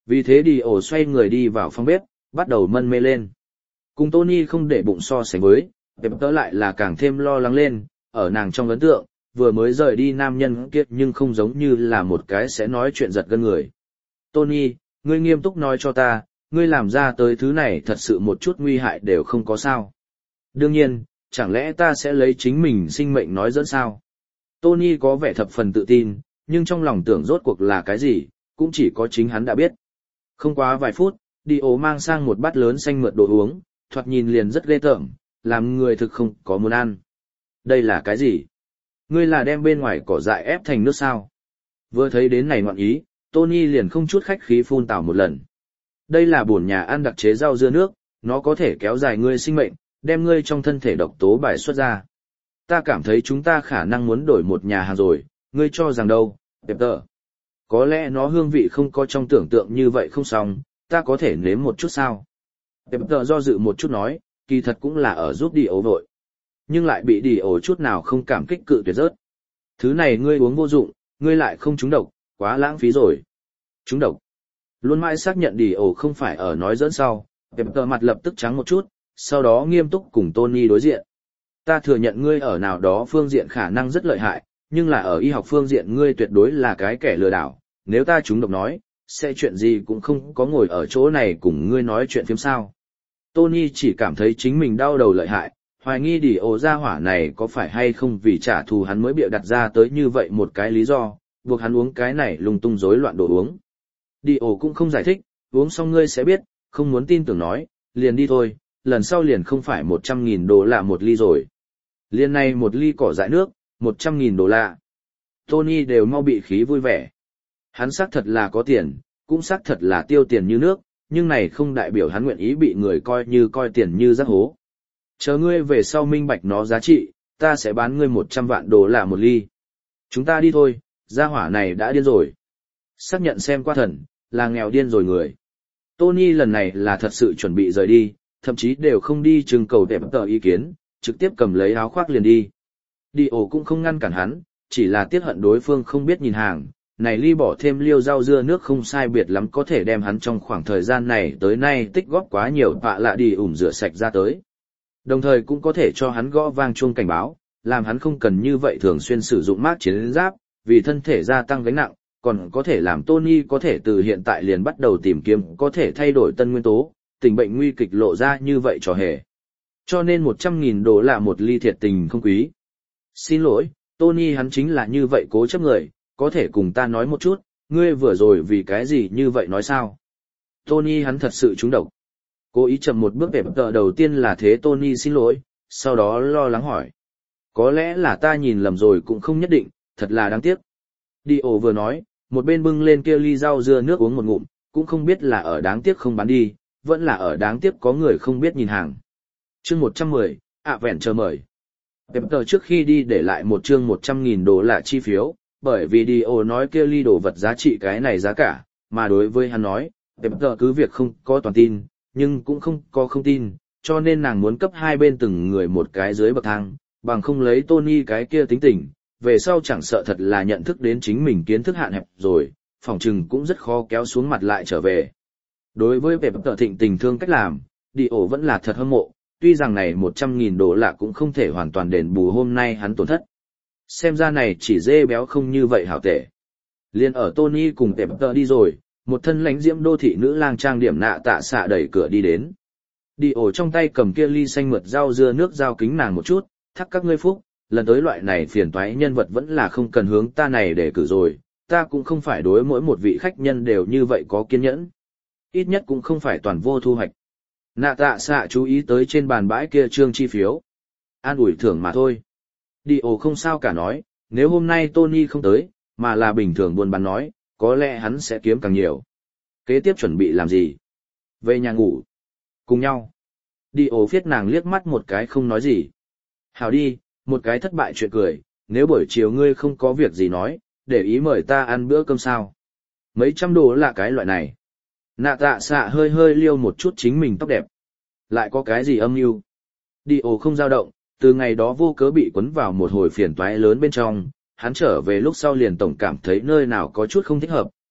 Vì thế đi ổ xoay người đi vào phòng bếp, bắt đầu mân mê lên. Cùng Tony không để bụng so sánh với, Pepper lại là càng thêm lo lắng lên, ở nàng trong ấn tượng, vừa mới rời đi nam nhân kia nhưng không giống như là một cái sẽ nói chuyện giật gân người. Tony, ngươi nghiêm túc nói cho ta, ngươi làm ra tới thứ này thật sự một chút nguy hại đều không có sao. Đương nhiên, chẳng lẽ ta sẽ lấy chính mình sinh mệnh nói dẫn sao? Tony có vẻ thập phần tự tin, nhưng trong lòng tưởng rốt cuộc là cái gì, cũng chỉ có chính hắn đã biết. Không quá vài phút, Dio mang sang một bát lớn xanh mượt đồ uống, thoạt nhìn liền rất ghê tởm, làm người thực không có muốn ăn. Đây là cái gì? Ngươi là đem bên ngoài cỏ dại ép thành nước sao? Vừa thấy đến này ngọn ý, Tony liền không chút khách khí phun tào một lần. Đây là bổn nhà ăn đặc chế rau dưa nước, nó có thể kéo dài ngươi sinh mệnh, đem ngươi trong thân thể độc tố bài xuất ra. Ta cảm thấy chúng ta khả năng muốn đổi một nhà hàng rồi, ngươi cho rằng đâu, Pepper. Có lẽ nó hương vị không có trong tưởng tượng như vậy không xong, ta có thể nếm một chút sao? Pepper do dự một chút nói, kỳ thật cũng là ở giúp đi ổ vội. Nhưng lại bị đi ổ chút nào không cảm kích cự tuyệt rớt. Thứ này ngươi uống vô dụng, ngươi lại không trúng độc, quá lãng phí rồi. Trúng độc. Luôn mãi xác nhận đi ổ không phải ở nói dẫn sau, Pepper mặt lập tức trắng một chút, sau đó nghiêm túc cùng Tony đối diện. Ta thừa nhận ngươi ở nào đó phương diện khả năng rất lợi hại, nhưng là ở y học phương diện ngươi tuyệt đối là cái kẻ lừa đảo. Nếu ta trúng độc nói, sẽ chuyện gì cũng không có ngồi ở chỗ này cùng ngươi nói chuyện phiếm sao. Tony chỉ cảm thấy chính mình đau đầu lợi hại, hoài nghi đi ổ ra hỏa này có phải hay không vì trả thù hắn mới bịa đặt ra tới như vậy một cái lý do, buộc hắn uống cái này lung tung rối loạn đồ uống. Đi ổ cũng không giải thích, uống xong ngươi sẽ biết, không muốn tin tưởng nói, liền đi thôi, lần sau liền không phải một trăm nghìn đô la một ly rồi. Liên này một ly cỏ dại nước, một trăm nghìn đô la. Tony đều mau bị khí vui vẻ. Hắn xác thật là có tiền, cũng xác thật là tiêu tiền như nước, nhưng này không đại biểu hắn nguyện ý bị người coi như coi tiền như rác hố. Chờ ngươi về sau minh bạch nó giá trị, ta sẽ bán ngươi một trăm vạn đô la một ly. Chúng ta đi thôi, gia hỏa này đã điên rồi. Xác nhận xem qua thần, là nghèo điên rồi người. Tony lần này là thật sự chuẩn bị rời đi, thậm chí đều không đi trưng cầu đẹp tờ ý kiến, trực tiếp cầm lấy áo khoác liền đi. Đi ổ cũng không ngăn cản hắn, chỉ là tiếc hận đối phương không biết nhìn hàng. Này ly bỏ thêm liêu rau dưa nước không sai biệt lắm có thể đem hắn trong khoảng thời gian này tới nay tích góp quá nhiều vạ lạ đi ủm rửa sạch ra tới. Đồng thời cũng có thể cho hắn gõ vang chuông cảnh báo, làm hắn không cần như vậy thường xuyên sử dụng mác chiến giáp, vì thân thể gia tăng gánh nặng, còn có thể làm Tony có thể từ hiện tại liền bắt đầu tìm kiếm có thể thay đổi tân nguyên tố, tình bệnh nguy kịch lộ ra như vậy cho hề. Cho nên một trăm nghìn đô là một ly thiệt tình không quý. Xin lỗi, Tony hắn chính là như vậy cố chấp người, có thể cùng ta nói một chút, ngươi vừa rồi vì cái gì như vậy nói sao? Tony hắn thật sự trúng độc. Cố ý chậm một bước để tờ đầu tiên là thế Tony xin lỗi, sau đó lo lắng hỏi. Có lẽ là ta nhìn lầm rồi cũng không nhất định, thật là đáng tiếc. Dio vừa nói, một bên bưng lên kia ly rau dưa nước uống một ngụm, cũng không biết là ở đáng tiếc không bán đi, vẫn là ở đáng tiếc có người không biết nhìn hàng. Chương một trăm mười, ạ vẹn chờ mời. Pepper trước khi đi để lại một chương một trăm nghìn đô la chi phiếu, bởi vì Dio nói kia ly đồ vật giá trị cái này giá cả, mà đối với hắn nói, Pepper cứ việc không có toàn tin, nhưng cũng không có không tin, cho nên nàng muốn cấp hai bên từng người một cái dưới bậc thang, bằng không lấy Tony cái kia tính tình, về sau chẳng sợ thật là nhận thức đến chính mình kiến thức hạn hẹp rồi, phòng trừng cũng rất khó kéo xuống mặt lại trở về. Đối với Pepper thịnh tình thương cách làm, Dio vẫn là thật hâm mộ, tuy rằng này một trăm nghìn đô la cũng không thể hoàn toàn đền bù hôm nay hắn tổn thất. Xem ra này chỉ dê béo không như vậy hảo tệ. Liên ở Tony cùng Pepper đi rồi, một thân lãnh diễm đô thị nữ lang trang điểm nạ tạ xạ đẩy cửa đi đến. Đi ổ trong tay cầm kia ly xanh mượt rau dưa nước giao kính nàng một chút, thắc các ngươi phúc, lần tới loại này phiền toái nhân vật vẫn là không cần hướng ta này để cử rồi, ta cũng không phải đối mỗi một vị khách nhân đều như vậy có kiên nhẫn. Ít nhất cũng không phải toàn vô thu hoạch. Nạ tạ xạ chú ý tới trên bàn bãi kia trương chi phiếu. An ủi thưởng mà thôi. Đi ổ không sao cả nói, nếu hôm nay Tony không tới, mà là bình thường buôn bán nói, có lẽ hắn sẽ kiếm càng nhiều. Kế tiếp chuẩn bị làm gì? Về nhà ngủ. Cùng nhau. Đi ổ phiết nàng liếc mắt một cái không nói gì. Hảo đi, một cái thất bại chuyện cười, nếu buổi chiều ngươi không có việc gì nói, để ý mời ta ăn bữa cơm sao. Mấy trăm đô là cái loại này. Nạ tạ xạ hơi hơi liêu một chút chính mình tóc đẹp. Lại có cái gì âm mưu? Đi ổ không dao động, từ ngày đó vô cớ bị quấn vào một hồi phiền toái lớn bên trong, hắn trở về lúc sau liền tổng cảm thấy nơi nào có chút không thích hợp,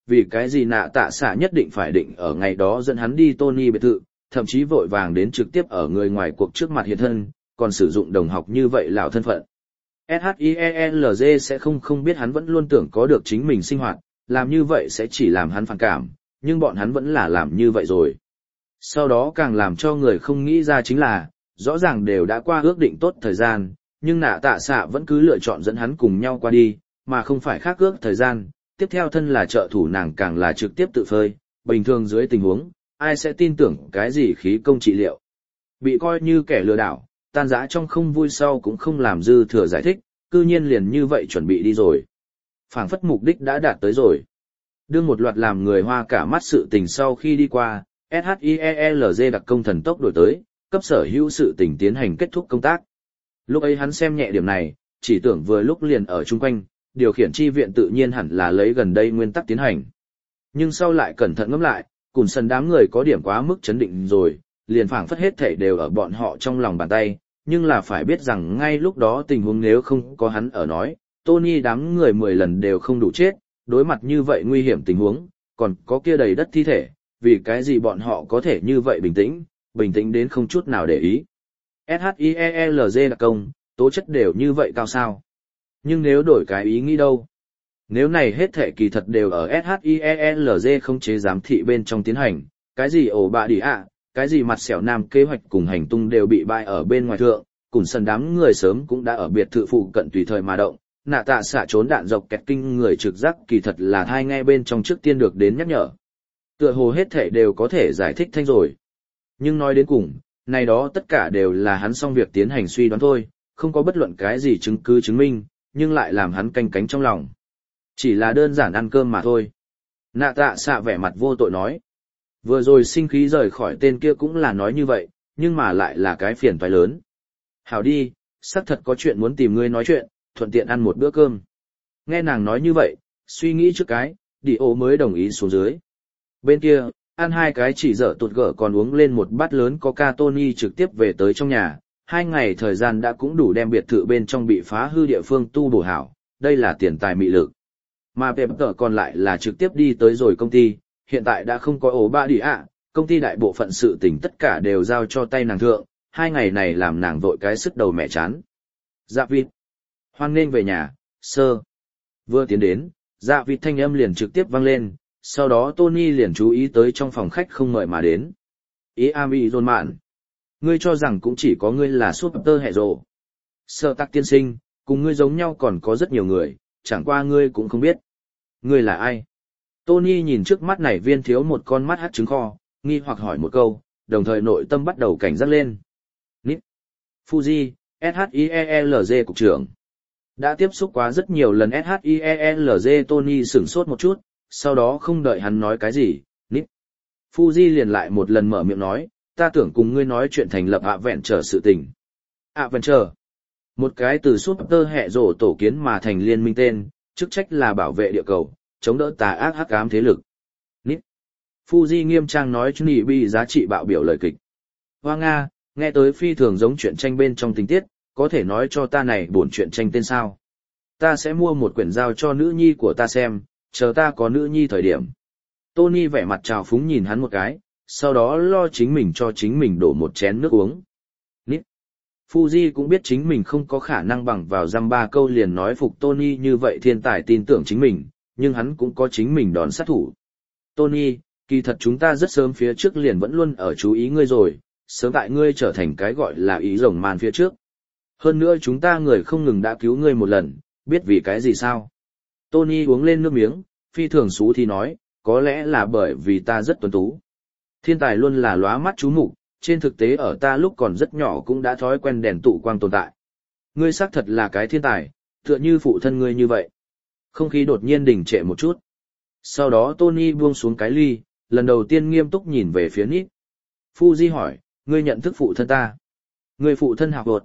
vì cái gì nạ tạ xạ nhất định phải định ở ngày đó dẫn hắn đi Tony biệt thự, thậm chí vội vàng đến trực tiếp ở người ngoài cuộc trước mặt hiện thân, còn sử dụng đồng học như vậy lão thân phận. ét hát i e lờ giê sẽ không không biết hắn vẫn luôn tưởng có được chính mình sinh hoạt, làm như vậy sẽ chỉ làm hắn phản cảm, nhưng bọn hắn vẫn là làm như vậy rồi. Sau đó càng làm cho người không nghĩ ra chính là, rõ ràng đều đã qua ước định tốt thời gian, nhưng nạ tạ xạ vẫn cứ lựa chọn dẫn hắn cùng nhau qua đi, mà không phải khác ước thời gian. Tiếp theo thân là trợ thủ nàng càng là trực tiếp tự phơi, bình thường dưới tình huống, ai sẽ tin tưởng cái gì khí công trị liệu. Bị coi như kẻ lừa đảo, tan rã trong không vui sau cũng không làm dư thừa giải thích, cư nhiên liền như vậy chuẩn bị đi rồi. Phảng phất mục đích đã đạt tới rồi. Đương một loạt làm người hoa cả mắt sự tình sau khi đi qua, ét hát i e lờ giê đặc công thần tốc đổi tới, cấp sở hữu sự tình tiến hành kết thúc công tác. Lúc ấy hắn xem nhẹ điểm này, chỉ tưởng vừa lúc liền ở chung quanh, điều khiển chi viện tự nhiên hẳn là lấy gần đây nguyên tắc tiến hành. Nhưng sau lại cẩn thận ngẫm lại, cùng sân đám người có điểm quá mức chấn định rồi, liền phảng phất hết thảy đều ở bọn họ trong lòng bàn tay, nhưng là phải biết rằng ngay lúc đó tình huống nếu không có hắn ở nói, Tony đám người mười lần đều không đủ chết, đối mặt như vậy nguy hiểm tình huống, còn có kia đầy đất thi thể, vì cái gì bọn họ có thể như vậy bình tĩnh, bình tĩnh đến không chút nào để ý. ét hát i e lờ giê đặc công, tố chất đều như vậy cao sao? Nhưng nếu đổi cái ý nghĩ đâu? Nếu này hết thể kỳ thật đều ở ét hát i e lờ giê không chế giám thị bên trong tiến hành, cái gì ổ bạ đi ạ, cái gì mặt xẻo nam kế hoạch cùng hành tung đều bị bại ở bên ngoài thượng, cùng sân đám người sớm cũng đã ở biệt thự phụ cận tùy thời mà động, nạ tạ xạ trốn đạn dọc kẹt kinh người trực giác kỳ thật là thai ngay bên trong trước tiên được đến nhắc nhở. Tựa hồ hết thể đều có thể giải thích thanh rồi. Nhưng nói đến cùng, này đó tất cả đều là hắn xong việc tiến hành suy đoán thôi, không có bất luận cái gì chứng cứ chứng minh, nhưng lại làm hắn canh cánh trong lòng. Chỉ là đơn giản ăn cơm mà thôi. Nạ tạ xạ vẻ mặt vô tội nói. Vừa rồi sinh khí rời khỏi tên kia cũng là nói như vậy, nhưng mà lại là cái phiền toái lớn. Hảo đi, xác thật có chuyện muốn tìm ngươi nói chuyện, thuận tiện ăn một bữa cơm. Nghe nàng nói như vậy, suy nghĩ trước cái, đi ô mới đồng ý xuống dưới. Bên kia, ăn hai cái chỉ dở tụt gở còn uống lên một bát lớn coca Tony trực tiếp về tới trong nhà. Hai ngày thời gian đã cũng đủ đem biệt thự bên trong bị phá hư địa phương tu bổ hảo, đây là tiền tài mị lực. Mà Pep tờ còn lại là trực tiếp đi tới rồi công ty, hiện tại đã không có ổ ba đi ạ, công ty đại bộ phận sự tình tất cả đều giao cho tay nàng thượng, hai ngày này làm nàng vội cái sức đầu mẹ chán. Dạ vịt. Hoan nghênh về nhà, sơ. Vừa tiến đến, dạ vịt thanh âm liền trực tiếp vang lên, sau đó Tony liền chú ý tới trong phòng khách không mời mà đến. Ý Ami Rôn Mạn. Ngươi cho rằng cũng chỉ có ngươi là Super hệ rồ. Sơ tắc tiên sinh, cùng ngươi giống nhau còn có rất nhiều người, chẳng qua ngươi cũng không biết. Ngươi là ai? Tony nhìn trước mắt này viên thiếu một con mắt hắt trứng kho, nghi hoặc hỏi một câu, đồng thời nội tâm bắt đầu cảnh giác lên. Nít. Fuji, ét hát i e lờ giê cục trưởng. Đã tiếp xúc quá rất nhiều lần ét hát i e lờ giê Tony sửng sốt một chút, sau đó không đợi hắn nói cái gì, Nít. Fuji liền lại một lần mở miệng nói, ta tưởng cùng ngươi nói chuyện thành lập ạ vẹn trở sự tình. ạ vẹn trở. Một cái từ Super hệ rổ tổ kiến mà thành liên minh tên, chức trách là bảo vệ địa cầu, chống đỡ tà ác hắc ám thế lực. Nít. Fuji nghiêm trang nói chú nỉ bi giá trị bạo biểu lời kịch. Hoa Nga, nghe tới phi thường giống chuyện tranh bên trong tình tiết, có thể nói cho ta này buồn chuyện tranh tên sao. Ta sẽ mua một quyển giao cho nữ nhi của ta xem, chờ ta có nữ nhi thời điểm. Tony vẻ mặt trào phúng nhìn hắn một cái, sau đó lo chính mình cho chính mình đổ một chén nước uống. Nít. Fuji cũng biết chính mình không có khả năng bằng vào dăm ba câu liền nói phục Tony như vậy thiên tài tin tưởng chính mình, nhưng hắn cũng có chính mình đón sát thủ. Tony, kỳ thật chúng ta rất sớm phía trước liền vẫn luôn ở chú ý ngươi rồi, sớm tại ngươi trở thành cái gọi là ý rồng man phía trước. Hơn nữa chúng ta người không ngừng đã cứu ngươi một lần, biết vì cái gì sao? Tony uống lên nước miếng, phi thường xú thì nói, có lẽ là bởi vì ta rất tuấn tú. Thiên tài luôn là lóa mắt chú mục, trên thực tế ở ta lúc còn rất nhỏ cũng đã thói quen đèn tụ quang tồn tại. Ngươi xác thật là cái thiên tài, tựa như phụ thân ngươi như vậy. Không khí đột nhiên đình trệ một chút. Sau đó Tony buông xuống cái ly, lần đầu tiên nghiêm túc nhìn về phía Nít. Fuji hỏi, ngươi nhận thức phụ thân ta. Ngươi phụ thân học luật.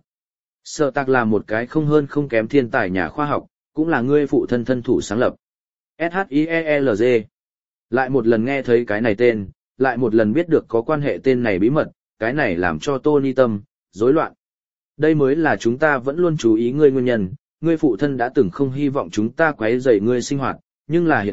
Sở Tạc là một cái không hơn không kém thiên tài nhà khoa học, cũng là ngươi phụ thân thân thủ sáng lập. ét hát i e lờ giê. Lại một lần nghe thấy cái này tên, lại một lần biết được có quan hệ tên này bí mật, cái này làm cho Tony tâm rối loạn. Đây mới là chúng ta vẫn luôn chú ý ngươi nguyên nhân, ngươi phụ thân đã từng không hy vọng chúng ta quấy rầy ngươi sinh hoạt, nhưng là hiện tại,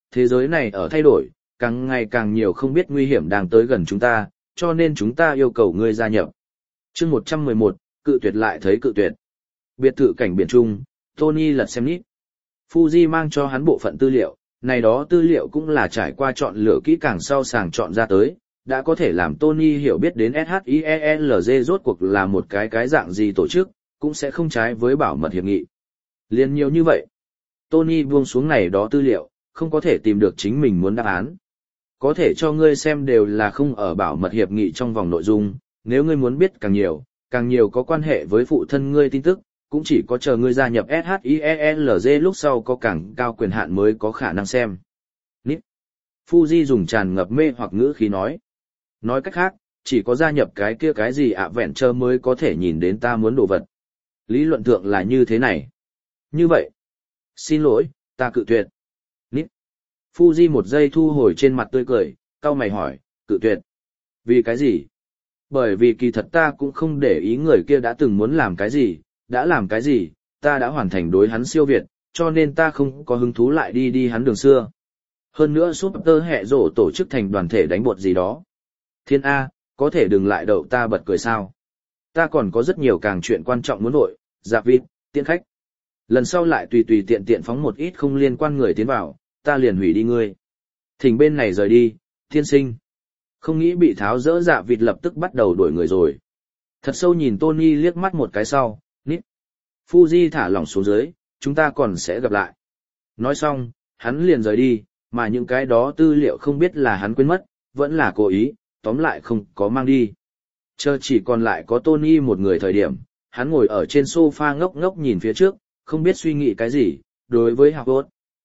thế giới này ở thay đổi, càng ngày càng nhiều không biết nguy hiểm đang tới gần chúng ta, cho nên chúng ta yêu cầu ngươi gia nhập. Chương một trăm mười một, cự tuyệt lại thấy cự tuyệt. Biệt thự cảnh biển Trung, Tony lật xem nít. Fuji mang cho hắn bộ phận tư liệu, này đó tư liệu cũng là trải qua chọn lựa kỹ càng sau sàng chọn ra tới, đã có thể làm Tony hiểu biết đến ét hát i e lờ giê rốt cuộc là một cái cái dạng gì tổ chức, cũng sẽ không trái với bảo mật hiệp nghị. Liên nhiều như vậy, Tony buông xuống này đó tư liệu, không có thể tìm được chính mình muốn đáp án. Có thể cho ngươi xem đều là không ở bảo mật hiệp nghị trong vòng nội dung, nếu ngươi muốn biết càng nhiều, càng nhiều có quan hệ với phụ thân ngươi tin tức, cũng chỉ có chờ ngươi gia nhập ét hát i e lờ giê lúc sau có càng cao quyền hạn mới có khả năng xem. Nít. Fuji dùng tràn ngập mê hoặc ngữ khí nói. Nói cách khác, chỉ có gia nhập cái kia cái gì ạ vẹn chờ mới có thể nhìn đến ta muốn đồ vật. Lý luận thượng là như thế này. Như vậy. Xin lỗi, ta cự tuyệt. Nít. Fuji một giây thu hồi trên mặt tươi cười, cau mày hỏi, cự tuyệt. Vì cái gì? Bởi vì kỳ thật ta cũng không để ý người kia đã từng muốn làm cái gì, đã làm cái gì, ta đã hoàn thành đối hắn siêu việt, cho nên ta không có hứng thú lại đi đi hắn đường xưa. Hơn nữa Super hệ rổ tổ chức thành đoàn thể đánh bột gì đó. Thiên A, có thể đừng lại đậu ta bật cười sao. Ta còn có rất nhiều càng chuyện quan trọng muốn vội, giáp vịt, tiện khách. Lần sau lại tùy tùy tiện tiện phóng một ít không liên quan người tiến vào, ta liền hủy đi ngươi. Thỉnh bên này rời đi, thiên sinh. Không nghĩ bị tháo dỡ dạ vịt lập tức bắt đầu đuổi người rồi. Thật sâu nhìn Tony liếc mắt một cái sau, nít. Fuji thả lỏng xuống dưới, chúng ta còn sẽ gặp lại. Nói xong, hắn liền rời đi, mà những cái đó tư liệu không biết là hắn quên mất, vẫn là cố ý, tóm lại không có mang đi. Chờ chỉ còn lại có Tony một người thời điểm, hắn ngồi ở trên sofa ngốc ngốc nhìn phía trước, không biết suy nghĩ cái gì, đối với Howard.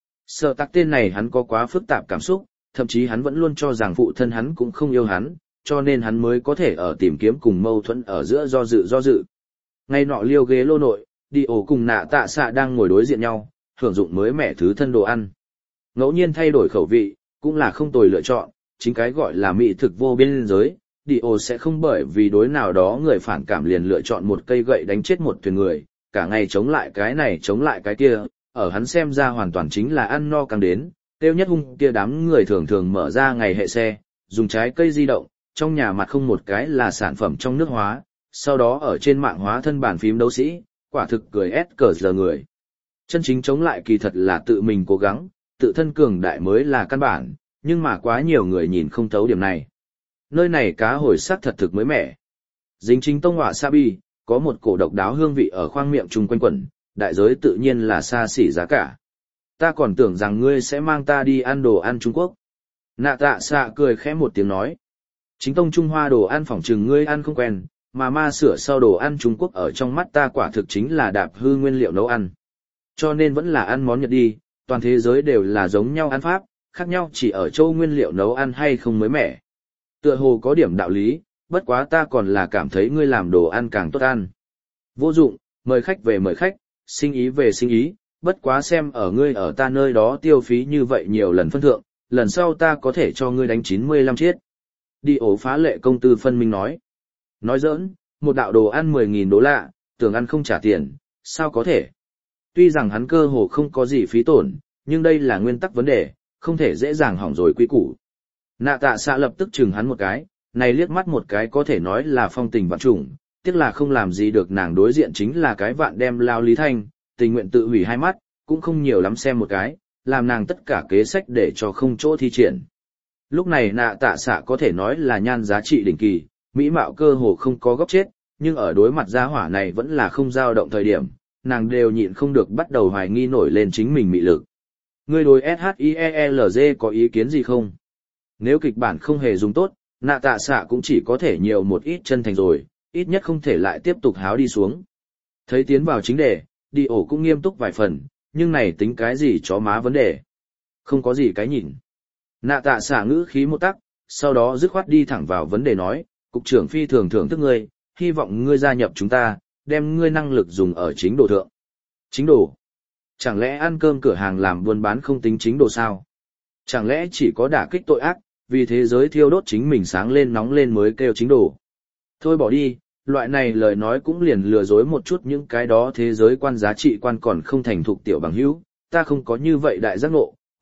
Sợ tắc tên này hắn có quá phức tạp cảm xúc, thậm chí hắn vẫn luôn cho rằng phụ thân hắn cũng không yêu hắn, cho nên hắn mới có thể ở tìm kiếm cùng mâu thuẫn ở giữa do dự do dự. Ngay nọ liêu ghế lô nội, đi ổ cùng nạ tạ xạ đang ngồi đối diện nhau, hưởng dụng mới mẻ thứ thân đồ ăn. Ngẫu nhiên thay đổi khẩu vị, cũng là không tồi lựa chọn, chính cái gọi là mỹ thực vô biên giới, đi ổ sẽ không bởi vì đối nào đó người phản cảm liền lựa chọn một cây gậy đánh chết một thuyền người, cả ngày chống lại cái này chống lại cái kia, ở hắn xem ra hoàn toàn chính là ăn no càng đến, tiêu nhất hung kia đám người thường thường mở ra ngày hệ xe, dùng trái cây di động, trong nhà mặt không một cái là sản phẩm trong nước hóa, sau đó ở trên mạng hóa thân bàn phím đấu sĩ, quả thực cười ép cờ giờ người. Chân chính chống lại kỳ thật là tự mình cố gắng, tự thân cường đại mới là căn bản, nhưng mà quá nhiều người nhìn không thấu điểm này. Nơi này cá hồi sắc thật thực mới mẻ. Dính chính tông hỏa Sabi, có một cổ độc đáo hương vị ở khoang miệng chung quanh quẩn, đại giới tự nhiên là xa xỉ giá cả. Ta còn tưởng rằng ngươi sẽ mang ta đi ăn đồ ăn Trung Quốc. Nạ tạ xạ cười khẽ một tiếng nói. Chính tông Trung Hoa đồ ăn phỏng trừng ngươi ăn không quen, mà ma sửa sau đồ ăn Trung Quốc ở trong mắt ta quả thực chính là đạp hư nguyên liệu nấu ăn. Cho nên vẫn là ăn món Nhật đi, toàn thế giới đều là giống nhau ăn pháp, khác nhau chỉ ở châu nguyên liệu nấu ăn hay không mới mẻ. Tựa hồ có điểm đạo lý, bất quá ta còn là cảm thấy ngươi làm đồ ăn càng tốt ăn. Vô dụng, mời khách về mời khách, sinh ý về sinh ý, bất quá xem ở ngươi ở ta nơi đó tiêu phí như vậy nhiều lần phân thượng, lần sau ta có thể cho ngươi đánh chín mươi lăm chiết. Đi ổ phá lệ công tư phân minh nói. Nói giỡn, một đạo đồ ăn mười nghìn đô la, tưởng ăn không trả tiền, sao có thể? Tuy rằng hắn cơ hồ không có gì phí tổn, nhưng đây là nguyên tắc vấn đề, không thể dễ dàng hỏng rồi quy củ. Nạ tạ xạ lập tức chừng hắn một cái, này liếc mắt một cái có thể nói là phong tình vạn trùng, tiếc là không làm gì được nàng đối diện chính là cái vạn đem lao Lý Thanh, tình nguyện tự hủy hai mắt, cũng không nhiều lắm xem một cái, làm nàng tất cả kế sách để cho không chỗ thi triển. Lúc này nạ tạ xạ có thể nói là nhan giá trị đỉnh kỳ, mỹ mạo cơ hồ không có góc chết, nhưng ở đối mặt gia hỏa này vẫn là không dao động thời điểm, nàng đều nhịn không được bắt đầu hoài nghi nổi lên chính mình mị lực. Ngươi đối ét hát i e lờ giê có ý kiến gì không? Nếu kịch bản không hề dùng tốt, nạ tạ xạ cũng chỉ có thể nhiều một ít chân thành rồi, ít nhất không thể lại tiếp tục háo đi xuống. Thấy tiến vào chính đề, đi ổ cũng nghiêm túc vài phần, nhưng này tính cái gì chó má vấn đề. Không có gì cái nhìn. Nạ tạ xạ ngữ khí một tắc, sau đó dứt khoát đi thẳng vào vấn đề nói, cục trưởng phi thường thưởng thức ngươi, hy vọng ngươi gia nhập chúng ta, đem ngươi năng lực dùng ở chính đồ thượng. Chính đồ? Chẳng lẽ ăn cơm cửa hàng làm buôn bán không tính chính đồ sao? Chẳng lẽ chỉ có đả kích tội ác, vì thế giới thiêu đốt chính mình sáng lên nóng lên mới kêu chính đồ? Thôi bỏ đi, loại này lời nói cũng liền lừa dối một chút những cái đó thế giới quan giá trị quan còn không thành thục tiểu bằng hữu, ta không có như vậy đại giác ngộ,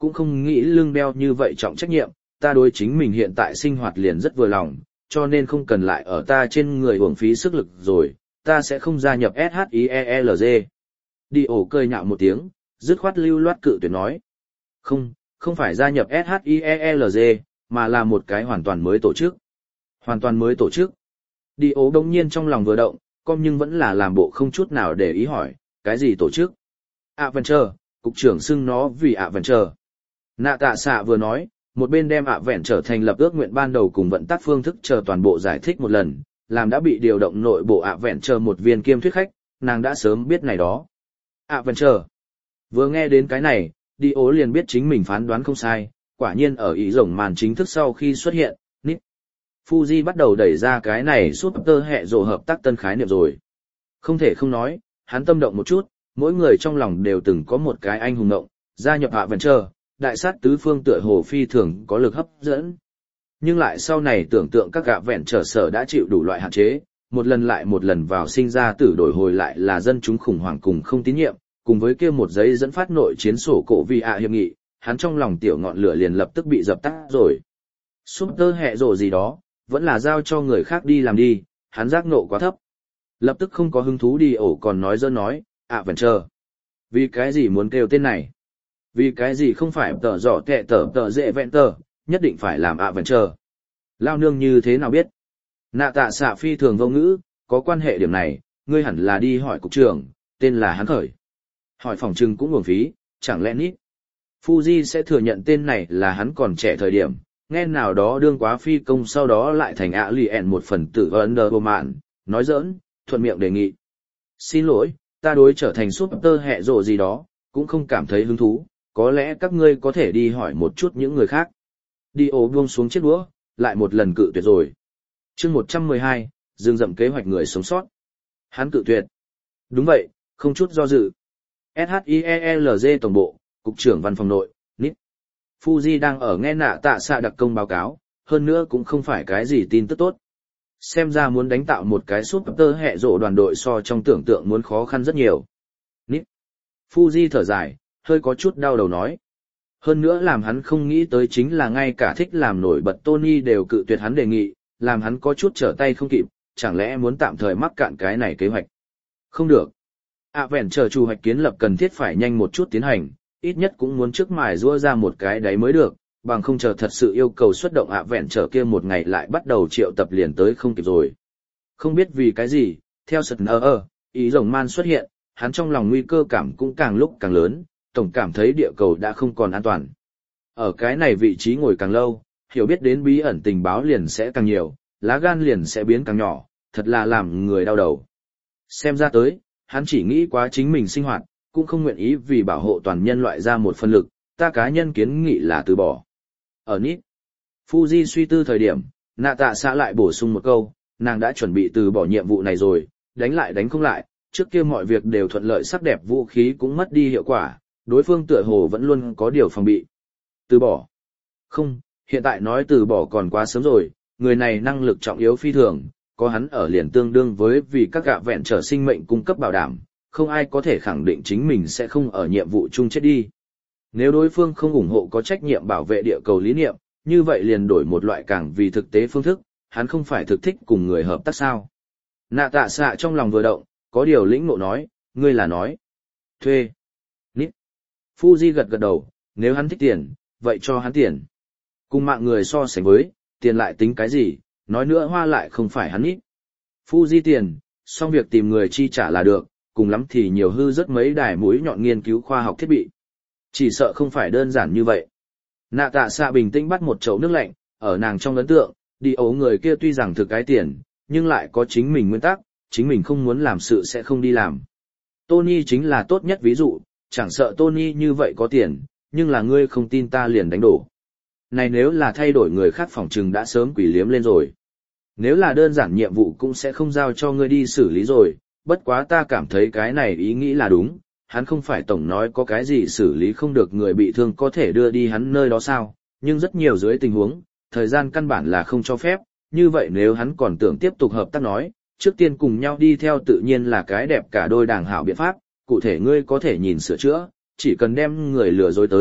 cũng không nghĩ lưng đeo như vậy trọng trách nhiệm, ta đối chính mình hiện tại sinh hoạt liền rất vừa lòng, cho nên không cần lại ở ta trên người uổng phí sức lực rồi, ta sẽ không gia nhập ét hát i e lờ giê. Đi ổ cười nhạo một tiếng, dứt khoát lưu loát cự tuyệt nói. Không, không phải gia nhập ét hát i e lờ giê, mà là một cái hoàn toàn mới tổ chức. Hoàn toàn mới tổ chức. Đi ổ đông nhiên trong lòng vừa động, con nhưng vẫn là làm bộ không chút nào để ý hỏi, cái gì tổ chức? Adventure, cục trưởng xưng nó vì Adventure. Nạ tạ xạ vừa nói, một bên đem Adventure thành lập ước nguyện ban đầu cùng vận tắc phương thức chờ toàn bộ giải thích một lần, làm đã bị điều động nội bộ Adventure một viên kiêm thuyết khách, nàng đã sớm biết này đó. Adventure. Vừa nghe đến cái này, đi ố liền biết chính mình phán đoán không sai, quả nhiên ở ý rồng màn chính thức sau khi xuất hiện, nít. Fuji bắt đầu đẩy ra cái này suốt tơ hệ rồ hợp tác tân khái niệm rồi. Không thể không nói, hắn tâm động một chút, mỗi người trong lòng đều từng có một cái anh hùng động, gia nhập Adventure, đại sát tứ phương tựa hồ phi thường có lực hấp dẫn. Nhưng lại sau này tưởng tượng các gạ vẹn trở sở đã chịu đủ loại hạn chế, một lần lại một lần vào sinh ra tử đổi hồi lại là dân chúng khủng hoảng cùng không tín nhiệm, cùng với kia một giấy dẫn phát nội chiến sổ cổ vì ạ hiệp nghị, hắn trong lòng tiểu ngọn lửa liền lập tức bị dập tắt rồi. Súp tơ hẹ rồ gì đó, vẫn là giao cho người khác đi làm đi, hắn giác nộ quá thấp. Lập tức không có hứng thú đi ổ còn nói dơ nói, ạ vẫn chờ. Vì cái gì muốn kêu tên này? Vì cái gì không phải tờ giỏ tệ tờ tờ dễ vẹn tờ, nhất định phải làm ạ vẫn chờ. Lao nương như thế nào biết? Nạ tạ xạ phi thường vô ngữ, có quan hệ điểm này, ngươi hẳn là đi hỏi cục trưởng, tên là hắn khởi. Hỏi phòng trừng cũng uổng phí, chẳng lẽ nít. Fuji sẽ thừa nhận tên này là hắn còn trẻ thời điểm, nghe nào đó đương quá phi công sau đó lại thành ạ lì ẻn một phần tử Wonder Woman, nói giỡn, thuận miệng đề nghị. Xin lỗi, ta đối trở thành super hệ rộ gì đó, cũng không cảm thấy hứng thú, có lẽ các ngươi có thể đi hỏi một chút những người khác. Đi ố buông xuống chiếc đũa, lại một lần cự tuyệt rồi. chương một trăm mười hai, dừng dậm kế hoạch người sống sót. Hắn cự tuyệt. Đúng vậy, không chút do dự. ét hát i e lờ giê tổng bộ, cục trưởng văn phòng nội, nít. Fuji đang ở nghe nạ tạ xạ đặc công báo cáo, hơn nữa cũng không phải cái gì tin tức tốt. Xem ra muốn đánh tạo một cái super hệ rộ đoàn đội so trong tưởng tượng muốn khó khăn rất nhiều. Nít. Fuji thở dài, hơi có chút đau đầu nói. Hơn nữa làm hắn không nghĩ tới chính là ngay cả thích làm nổi bật Tony đều cự tuyệt hắn đề nghị, làm hắn có chút trở tay không kịp, chẳng lẽ muốn tạm thời mắc cạn cái này kế hoạch. Không được. À vẹn chờ chủ hoạch kiến lập cần thiết phải nhanh một chút tiến hành, ít nhất cũng muốn trước mài rũa ra một cái đấy mới được, bằng không chờ thật sự yêu cầu xuất động ạ vẹn trở kia một ngày lại bắt đầu triệu tập liền tới không kịp rồi. Không biết vì cái gì, theo sật nơ ơ, ý rồng man xuất hiện, hắn trong lòng nguy cơ cảm cũng càng lúc càng lớn, tổng cảm thấy địa cầu đã không còn an toàn. Ở cái này vị trí ngồi càng lâu, hiểu biết đến bí ẩn tình báo liền sẽ càng nhiều, lá gan liền sẽ biến càng nhỏ, thật là làm người đau đầu. Xem ra tới, hắn chỉ nghĩ quá chính mình sinh hoạt, cũng không nguyện ý vì bảo hộ toàn nhân loại ra một phân lực, ta cá nhân kiến nghị là từ bỏ. Ở nít, Fuji suy tư thời điểm, nạ tạ xã lại bổ sung một câu, nàng đã chuẩn bị từ bỏ nhiệm vụ này rồi, đánh lại đánh không lại, trước kia mọi việc đều thuận lợi sắc đẹp vũ khí cũng mất đi hiệu quả, đối phương tựa hồ vẫn luôn có điều phòng bị. Từ bỏ. Không, hiện tại nói từ bỏ còn quá sớm rồi, người này năng lực trọng yếu phi thường, có hắn ở liền tương đương với vì các gạ vẹn trở sinh mệnh cung cấp bảo đảm, không ai có thể khẳng định chính mình sẽ không ở nhiệm vụ chung chết đi. Nếu đối phương không ủng hộ có trách nhiệm bảo vệ địa cầu lý niệm, như vậy liền đổi một loại càng vì thực tế phương thức, hắn không phải thực thích cùng người hợp tác sao. Nạ tạ xạ trong lòng vừa động, có điều lĩnh ngộ nói, ngươi là nói. Thuê. Nít. Fuji gật gật đầu, nếu hắn thích tiền, vậy cho hắn tiền. Cùng mạng người so sánh với, tiền lại tính cái gì, nói nữa hoa lại không phải hắn nít. Fuji tiền, xong việc tìm người chi trả là được, cùng lắm thì nhiều hư rất mấy đài mũi nhọn nghiên cứu khoa học thiết bị. Chỉ sợ không phải đơn giản như vậy. Nạ tạ xạ bình tĩnh bắt một chậu nước lạnh, ở nàng trong ấn tượng, đi ấu người kia tuy rằng thực cái tiền, nhưng lại có chính mình nguyên tắc, chính mình không muốn làm sự sẽ không đi làm. Tony chính là tốt nhất ví dụ, chẳng sợ Tony như vậy có tiền, nhưng là ngươi không tin ta liền đánh đổ. Này nếu là thay đổi người khác phỏng chừng đã sớm quỷ liếm lên rồi. Nếu là đơn giản nhiệm vụ cũng sẽ không giao cho ngươi đi xử lý rồi, bất quá ta cảm thấy cái này ý nghĩ là đúng, hắn không phải tổng nói có cái gì xử lý không được người bị thương có thể đưa đi hắn nơi đó sao, nhưng rất nhiều dưới tình huống, thời gian căn bản là không cho phép, như vậy nếu hắn còn tưởng tiếp tục hợp tác nói, trước tiên cùng nhau đi theo tự nhiên là cái đẹp cả đôi đàng hảo biện pháp, cụ thể ngươi có thể nhìn sửa chữa, chỉ cần đem người lừa dối tới,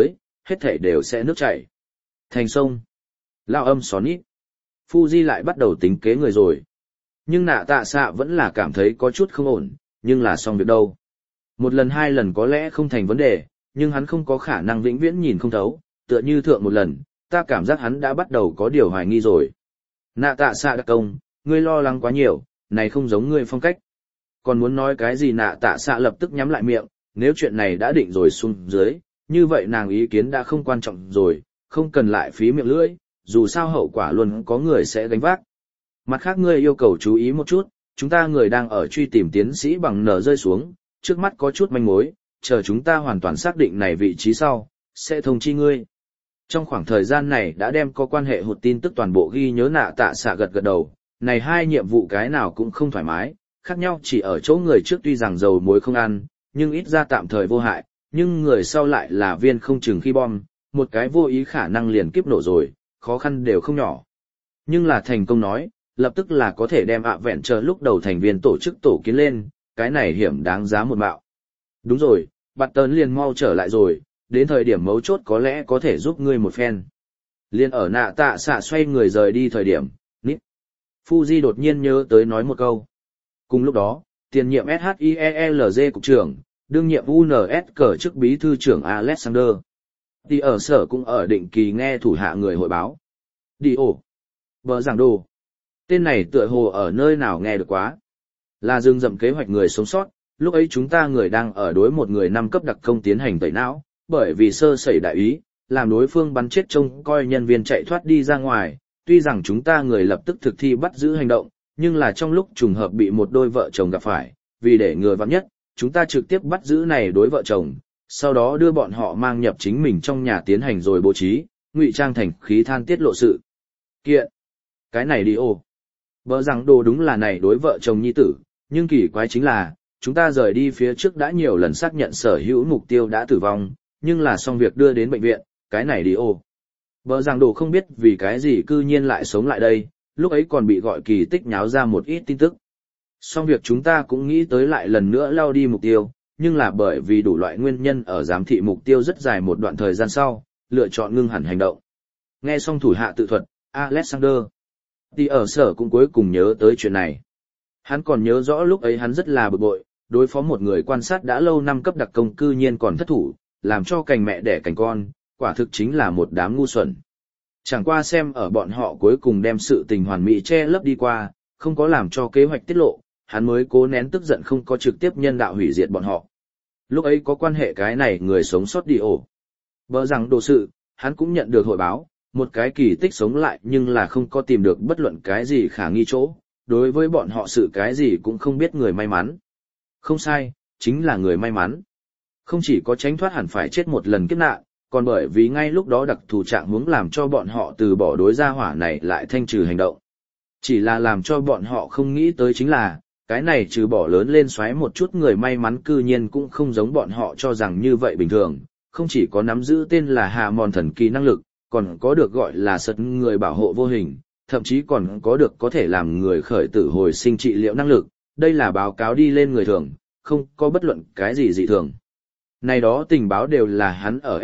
hết thảy đều sẽ nước chảy. Thành sông. Lao âm xón ít. Fuji lại bắt đầu tính kế người rồi. Nhưng nạ tạ xạ vẫn là cảm thấy có chút không ổn, nhưng là xong việc đâu. Một lần hai lần có lẽ không thành vấn đề, nhưng hắn không có khả năng vĩnh viễn nhìn không thấu, tựa như thượng một lần, ta cảm giác hắn đã bắt đầu có điều hoài nghi rồi. Nạ tạ xạ đặc công, ngươi lo lắng quá nhiều, này không giống ngươi phong cách. Còn muốn nói cái gì nạ tạ xạ lập tức nhắm lại miệng, nếu chuyện này đã định rồi xuống dưới, như vậy nàng ý kiến đã không quan trọng rồi, không cần lại phí miệng lưỡi, dù sao hậu quả luôn có người sẽ gánh vác. Mặt khác ngươi yêu cầu chú ý một chút, chúng ta người đang ở truy tìm tiến sĩ bằng nở rơi xuống, trước mắt có chút manh mối, chờ chúng ta hoàn toàn xác định này vị trí sau, sẽ thông chi ngươi. Trong khoảng thời gian này đã đem có quan hệ hụt tin tức toàn bộ ghi nhớ nạ tạ xạ gật gật đầu, này hai nhiệm vụ cái nào cũng không thoải mái, khác nhau chỉ ở chỗ người trước tuy rằng dầu muối không ăn, nhưng ít ra tạm thời vô hại, nhưng người sau lại là viên không chừng khi bom, một cái vô ý khả năng liền kiếp nổ rồi, khó khăn đều không nhỏ. Nhưng là thành công nói, lập tức là có thể đem ạ vẹn chờ lúc đầu thành viên tổ chức tổ kiến lên, cái này hiểm đáng giá một mạo. Đúng rồi, bạn tấn liền mau trở lại rồi, đến thời điểm mấu chốt có lẽ có thể giúp ngươi một phen. Liên ở nạ tạ xạ xoay người rời đi thời điểm, nít. Fuji đột nhiên nhớ tới nói một câu. Cùng lúc đó, tiền nhiệm ét hát i e lờ giê cục trưởng, đương nhiệm u en ét cờ chức bí thư trưởng Alexander. Đi ở sở cũng ở định kỳ nghe thủ hạ người hội báo. Đi ổ. Vợ giảng đồ. Tên này tựa hồ ở nơi nào nghe được quá. Là rừng rậm kế hoạch người sống sót, lúc ấy chúng ta người đang ở đối một người năm cấp đặc công tiến hành tẩy não, bởi vì sơ sẩy đại ý, làm đối phương bắn chết trông coi nhân viên chạy thoát đi ra ngoài, tuy rằng chúng ta người lập tức thực thi bắt giữ hành động, nhưng là trong lúc trùng hợp bị một đôi vợ chồng gặp phải, vì để ngừa vắng nhất, chúng ta trực tiếp bắt giữ này đối vợ chồng, sau đó đưa bọn họ mang nhập chính mình trong nhà tiến hành rồi bố trí, ngụy trang thành khí than tiết lộ sự kiện. Cái này đi ô. Bỡ rằng đồ đúng là này đối vợ chồng nhi tử, nhưng kỳ quái chính là, chúng ta rời đi phía trước đã nhiều lần xác nhận sở hữu mục tiêu đã tử vong, nhưng là xong việc đưa đến bệnh viện, cái này đi ô. Bỡ rằng đồ không biết vì cái gì cư nhiên lại sống lại đây, lúc ấy còn bị gọi kỳ tích nháo ra một ít tin tức. Xong việc chúng ta cũng nghĩ tới lại lần nữa lao đi mục tiêu, nhưng là bởi vì đủ loại nguyên nhân ở giám thị mục tiêu rất dài một đoạn thời gian sau, lựa chọn ngưng hẳn hành động. Nghe xong thủ hạ tự thuật, Alexander thì ở sở cũng cuối cùng nhớ tới chuyện này. Hắn còn nhớ rõ lúc ấy hắn rất là bực bội, đối phó một người quan sát đã lâu năm cấp đặc công cư nhiên còn thất thủ, làm cho cành mẹ đẻ cành con, quả thực chính là một đám ngu xuẩn. Chẳng qua xem ở bọn họ cuối cùng đem sự tình hoàn mỹ che lấp đi qua, không có làm cho kế hoạch tiết lộ, hắn mới cố nén tức giận không có trực tiếp nhân đạo hủy diệt bọn họ. Lúc ấy có quan hệ cái này người sống sót đi ổ. Bỡ rằng đồ sự, hắn cũng nhận được hội báo, một cái kỳ tích sống lại nhưng là không có tìm được bất luận cái gì khả nghi chỗ, đối với bọn họ sự cái gì cũng không biết người may mắn. Không sai, chính là người may mắn. Không chỉ có tránh thoát hẳn phải chết một lần kiếp nạn, còn bởi vì ngay lúc đó đặc thù trạng hướng làm cho bọn họ từ bỏ đối gia hỏa này lại thanh trừ hành động. Chỉ là làm cho bọn họ không nghĩ tới chính là, cái này trừ bỏ lớn lên xoáy một chút người may mắn cư nhiên cũng không giống bọn họ cho rằng như vậy bình thường, không chỉ có nắm giữ tên là Hà Mòn thần kỳ năng lực, còn có được gọi là sật người bảo hộ vô hình, thậm chí còn có được có thể làm người khởi tử hồi sinh trị liệu năng lực, đây là báo cáo đi lên người thường, không có bất luận cái gì dị thường. Này đó tình báo đều là hắn ở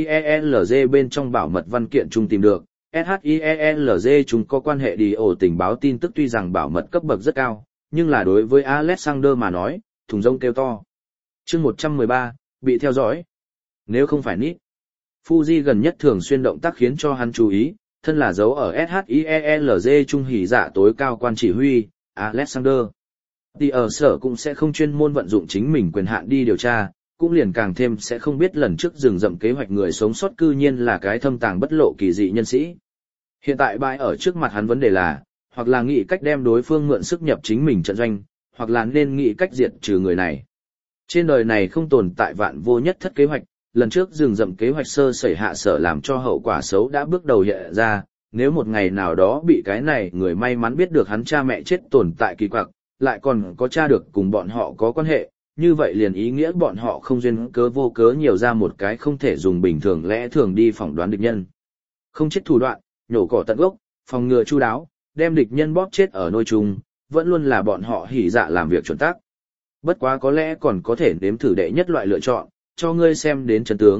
SHIELZ bên trong bảo mật văn kiện chung tìm được, SHIELZ chúng có quan hệ đi ổ tình báo tin tức tuy rằng bảo mật cấp bậc rất cao, nhưng là đối với Alexander mà nói, thùng rông kêu to. Chương một trăm mười ba, bị theo dõi. Nếu không phải nít, Fuji gần nhất thường xuyên động tác khiến cho hắn chú ý, thân là dấu ở SHIELZ trung hỉ dạ tối cao quan chỉ huy, Alexander. Thì ở sở cũng sẽ không chuyên môn vận dụng chính mình quyền hạn đi điều tra, cũng liền càng thêm sẽ không biết lần trước rừng rậm kế hoạch người sống sót cư nhiên là cái thâm tàng bất lộ kỳ dị nhân sĩ. Hiện tại bãi ở trước mặt hắn vấn đề là, hoặc là nghĩ cách đem đối phương mượn sức nhập chính mình trận doanh, hoặc là nên nghĩ cách diệt trừ người này. Trên đời này không tồn tại vạn vô nhất thất kế hoạch, lần trước rừng rậm kế hoạch sơ sẩy hạ sở làm cho hậu quả xấu đã bước đầu hiện ra, nếu một ngày nào đó bị cái này người may mắn biết được hắn cha mẹ chết tồn tại kỳ quặc, lại còn có cha được cùng bọn họ có quan hệ, như vậy liền ý nghĩa bọn họ không duyên cớ vô cớ nhiều ra một cái không thể dùng bình thường lẽ thường đi phỏng đoán địch nhân. Không chết thủ đoạn, nhổ cỏ tận gốc, phòng ngừa chu đáo, đem địch nhân bóp chết ở nôi chung, vẫn luôn là bọn họ hỉ dạ làm việc chuẩn tắc. Bất quá có lẽ còn có thể nếm thử đệ nhất loại lựa chọn, cho ngươi xem đến chân tướng,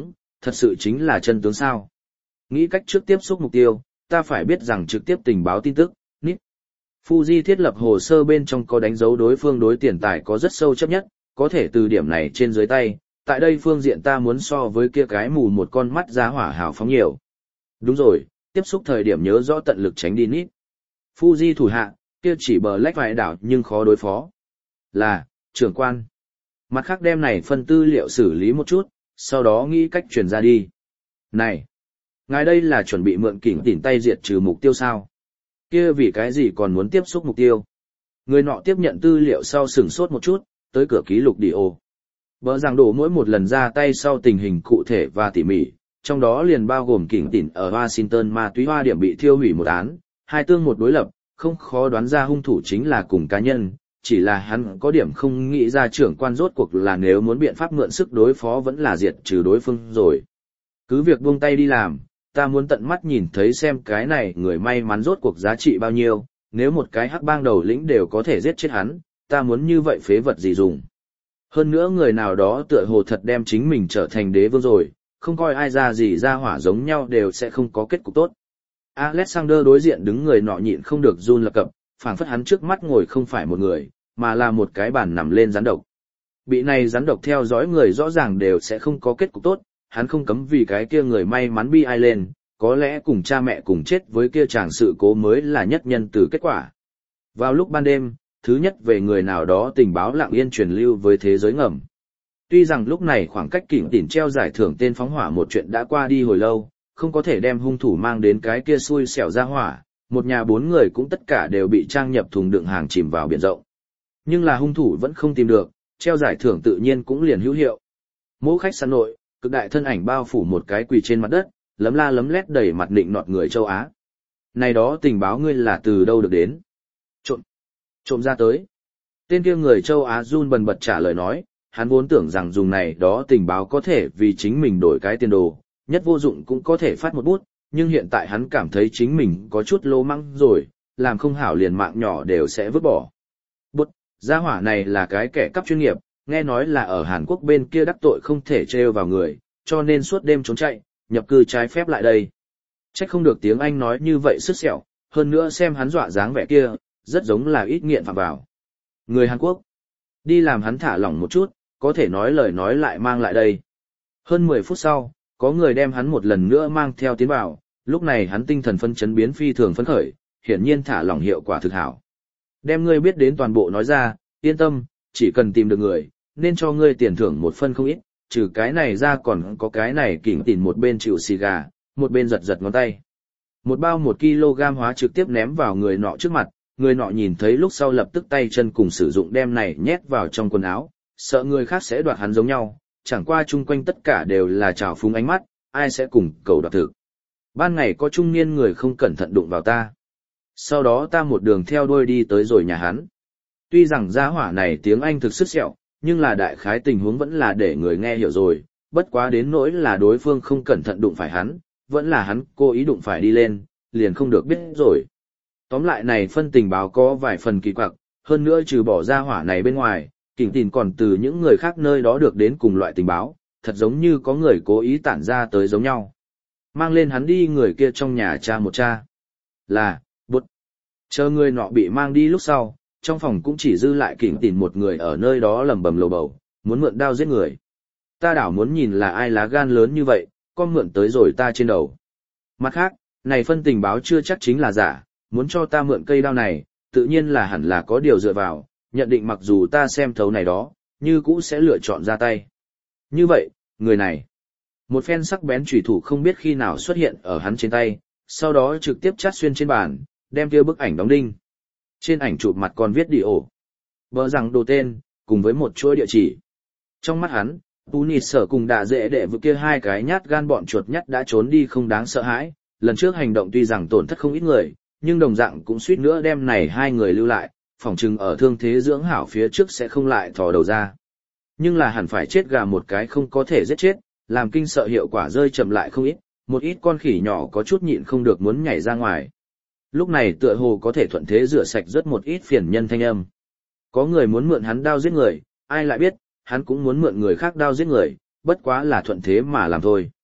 thật sự chính là chân tướng sao. Nghĩ cách trước tiếp xúc mục tiêu, ta phải biết rằng trực tiếp tình báo tin tức, nít. Fuji thiết lập hồ sơ bên trong có đánh dấu đối phương đối tiền tài có rất sâu chấp nhất, có thể từ điểm này trên dưới tay, tại đây phương diện ta muốn so với kia cái mù một con mắt giá hỏa hào phóng nhiều. Đúng rồi, tiếp xúc thời điểm nhớ rõ tận lực tránh đi nít. Fuji thủ hạ, kia chỉ bờ lách vài đảo nhưng khó đối phó. Là, trưởng quan. Mặt khác đem này phân tư liệu xử lý một chút, sau đó nghĩ cách truyền ra đi. Này, ngài đây là chuẩn bị mượn kỉnh tỉn tay diệt trừ mục tiêu sao? Kia vì cái gì còn muốn tiếp xúc mục tiêu? Người nọ tiếp nhận tư liệu sau sửng sốt một chút, tới cửa ký lục đi ô. Bỡ rằng đổ mỗi một lần ra tay sau tình hình cụ thể và tỉ mỉ, trong đó liền bao gồm kỉnh tỉn ở Washington ma túy hoa điểm bị thiêu hủy một án, hai tương một đối lập, không khó đoán ra hung thủ chính là cùng cá nhân, chỉ là hắn có điểm không nghĩ ra trưởng quan rốt cuộc là nếu muốn biện pháp mượn sức đối phó vẫn là diệt trừ đối phương rồi. Cứ việc buông tay đi làm, ta muốn tận mắt nhìn thấy xem cái này người may mắn rốt cuộc giá trị bao nhiêu, nếu một cái hắc bang đầu lĩnh đều có thể giết chết hắn, ta muốn như vậy phế vật gì dùng. Hơn nữa người nào đó tựa hồ thật đem chính mình trở thành đế vương rồi, không coi ai ra gì ra hỏa giống nhau đều sẽ không có kết cục tốt. Alexander đối diện đứng người nọ nhịn không được run lập cập, phảng phất hắn trước mắt ngồi không phải một người, mà là một cái bàn nằm lên rắn độc. Bị này rắn độc theo dõi người rõ ràng đều sẽ không có kết cục tốt, hắn không cấm vì cái kia người may mắn bi ai lên, có lẽ cùng cha mẹ cùng chết với kia chàng sự cố mới là nhất nhân từ kết quả. Vào lúc ban đêm, thứ nhất về người nào đó tình báo lặng yên truyền lưu với thế giới ngầm. Tuy rằng lúc này khoảng cách kỉnh tỉn treo giải thưởng tên phóng hỏa một chuyện đã qua đi hồi lâu, không có thể đem hung thủ mang đến cái kia xui xẻo ra hỏa, một nhà bốn người cũng tất cả đều bị trang nhập thùng đựng hàng chìm vào biển rộng. Nhưng là hung thủ vẫn không tìm được, treo giải thưởng tự nhiên cũng liền hữu hiệu. Mỗ khách sạn nội, cực đại thân ảnh bao phủ một cái quỳ trên mặt đất, lấm la lấm lét đầy mặt nịnh nọt người châu Á. Này đó tình báo ngươi là từ đâu được đến? Trộm. Trộm ra tới. Tên kia người châu Á run bần bật trả lời nói, hắn vốn tưởng rằng dùng này đó tình báo có thể vì chính mình đổi cái tiền đồ, nhất vô dụng cũng có thể phát một bút, nhưng hiện tại hắn cảm thấy chính mình có chút lô măng rồi, làm không hảo liền mạng nhỏ đều sẽ vứt bỏ. Bút, gia hỏa này là cái kẻ cắp chuyên nghiệp, nghe nói là ở Hàn Quốc bên kia đắc tội không thể trêu vào người, cho nên suốt đêm trốn chạy, nhập cư trái phép lại đây. Trách không được tiếng Anh nói như vậy sứt sẹo, hơn nữa xem hắn dọa dáng vẻ kia, rất giống là ít nghiện phạm vào. Người Hàn Quốc, đi làm hắn thả lỏng một chút, có thể nói lời nói lại mang lại đây. Hơn mười phút sau, có người đem hắn một lần nữa mang theo tiến vào, lúc này hắn tinh thần phân chấn biến phi thường phấn khởi, hiển nhiên thả lỏng hiệu quả thực hảo. Đem ngươi biết đến toàn bộ nói ra, yên tâm, chỉ cần tìm được người, nên cho ngươi tiền thưởng một phân không ít, trừ cái này ra còn có cái này kỉnh tỉn một bên chịu xì gà, một bên giật giật ngón tay. Một bao một kg hóa trực tiếp ném vào người nọ trước mặt, người nọ nhìn thấy lúc sau lập tức tay chân cùng sử dụng đem này nhét vào trong quần áo, sợ người khác sẽ đoạt hắn giống nhau, chẳng qua chung quanh tất cả đều là trào phúng ánh mắt, ai sẽ cùng cầu đoạt thực. Ban ngày có trung niên người không cẩn thận đụng vào ta. Sau đó ta một đường theo đuôi đi tới rồi nhà hắn. Tuy rằng gia hỏa này tiếng Anh thực sức sẹo, nhưng là đại khái tình huống vẫn là để người nghe hiểu rồi, bất quá đến nỗi là đối phương không cẩn thận đụng phải hắn, vẫn là hắn cố ý đụng phải đi lên, liền không được biết rồi. Tóm lại này phân tình báo có vài phần kỳ quặc, hơn nữa trừ bỏ gia hỏa này bên ngoài, kỉnh tỉn còn từ những người khác nơi đó được đến cùng loại tình báo, thật giống như có người cố ý tản ra tới giống nhau. Mang lên hắn đi người kia trong nhà cha một cha. Là, bút. Chờ người nọ bị mang đi lúc sau, trong phòng cũng chỉ dư lại kỉnh tỉn một người ở nơi đó lầm bầm lầu bầu, muốn mượn đao giết người. Ta đảo muốn nhìn là ai lá gan lớn như vậy, con mượn tới rồi ta trên đầu. Mặt khác, này phân tình báo chưa chắc chính là giả, muốn cho ta mượn cây đao này, tự nhiên là hẳn là có điều dựa vào, nhận định mặc dù ta xem thấu này đó, như cũ sẽ lựa chọn ra tay. Như vậy, người này, một phen sắc bén chủy thủ không biết khi nào xuất hiện ở hắn trên tay, sau đó trực tiếp chát xuyên trên bàn, đem kia bức ảnh đóng đinh. Trên ảnh chụp mặt còn viết đi ổ. Bờ rằng đồ tên, cùng với một chuỗi địa chỉ. Trong mắt hắn, Tunis sở cùng đạ dễ đệ vực kia hai cái nhát gan bọn chuột nhắt đã trốn đi không đáng sợ hãi. Lần trước hành động tuy rằng tổn thất không ít người, nhưng đồng dạng cũng suýt nữa đem này hai người lưu lại, phỏng chừng ở thương thế dưỡng hảo phía trước sẽ không lại thò đầu ra. Nhưng là hẳn phải chết gà một cái không có thể giết chết, làm kinh sợ hiệu quả rơi chậm lại không ít, một ít con khỉ nhỏ có chút nhịn không được muốn nhảy ra ngoài. Lúc này tựa hồ có thể thuận thế rửa sạch rất một ít phiền nhân thanh âm. Có người muốn mượn hắn đao giết người, ai lại biết, hắn cũng muốn mượn người khác đao giết người, bất quá là thuận thế mà làm thôi.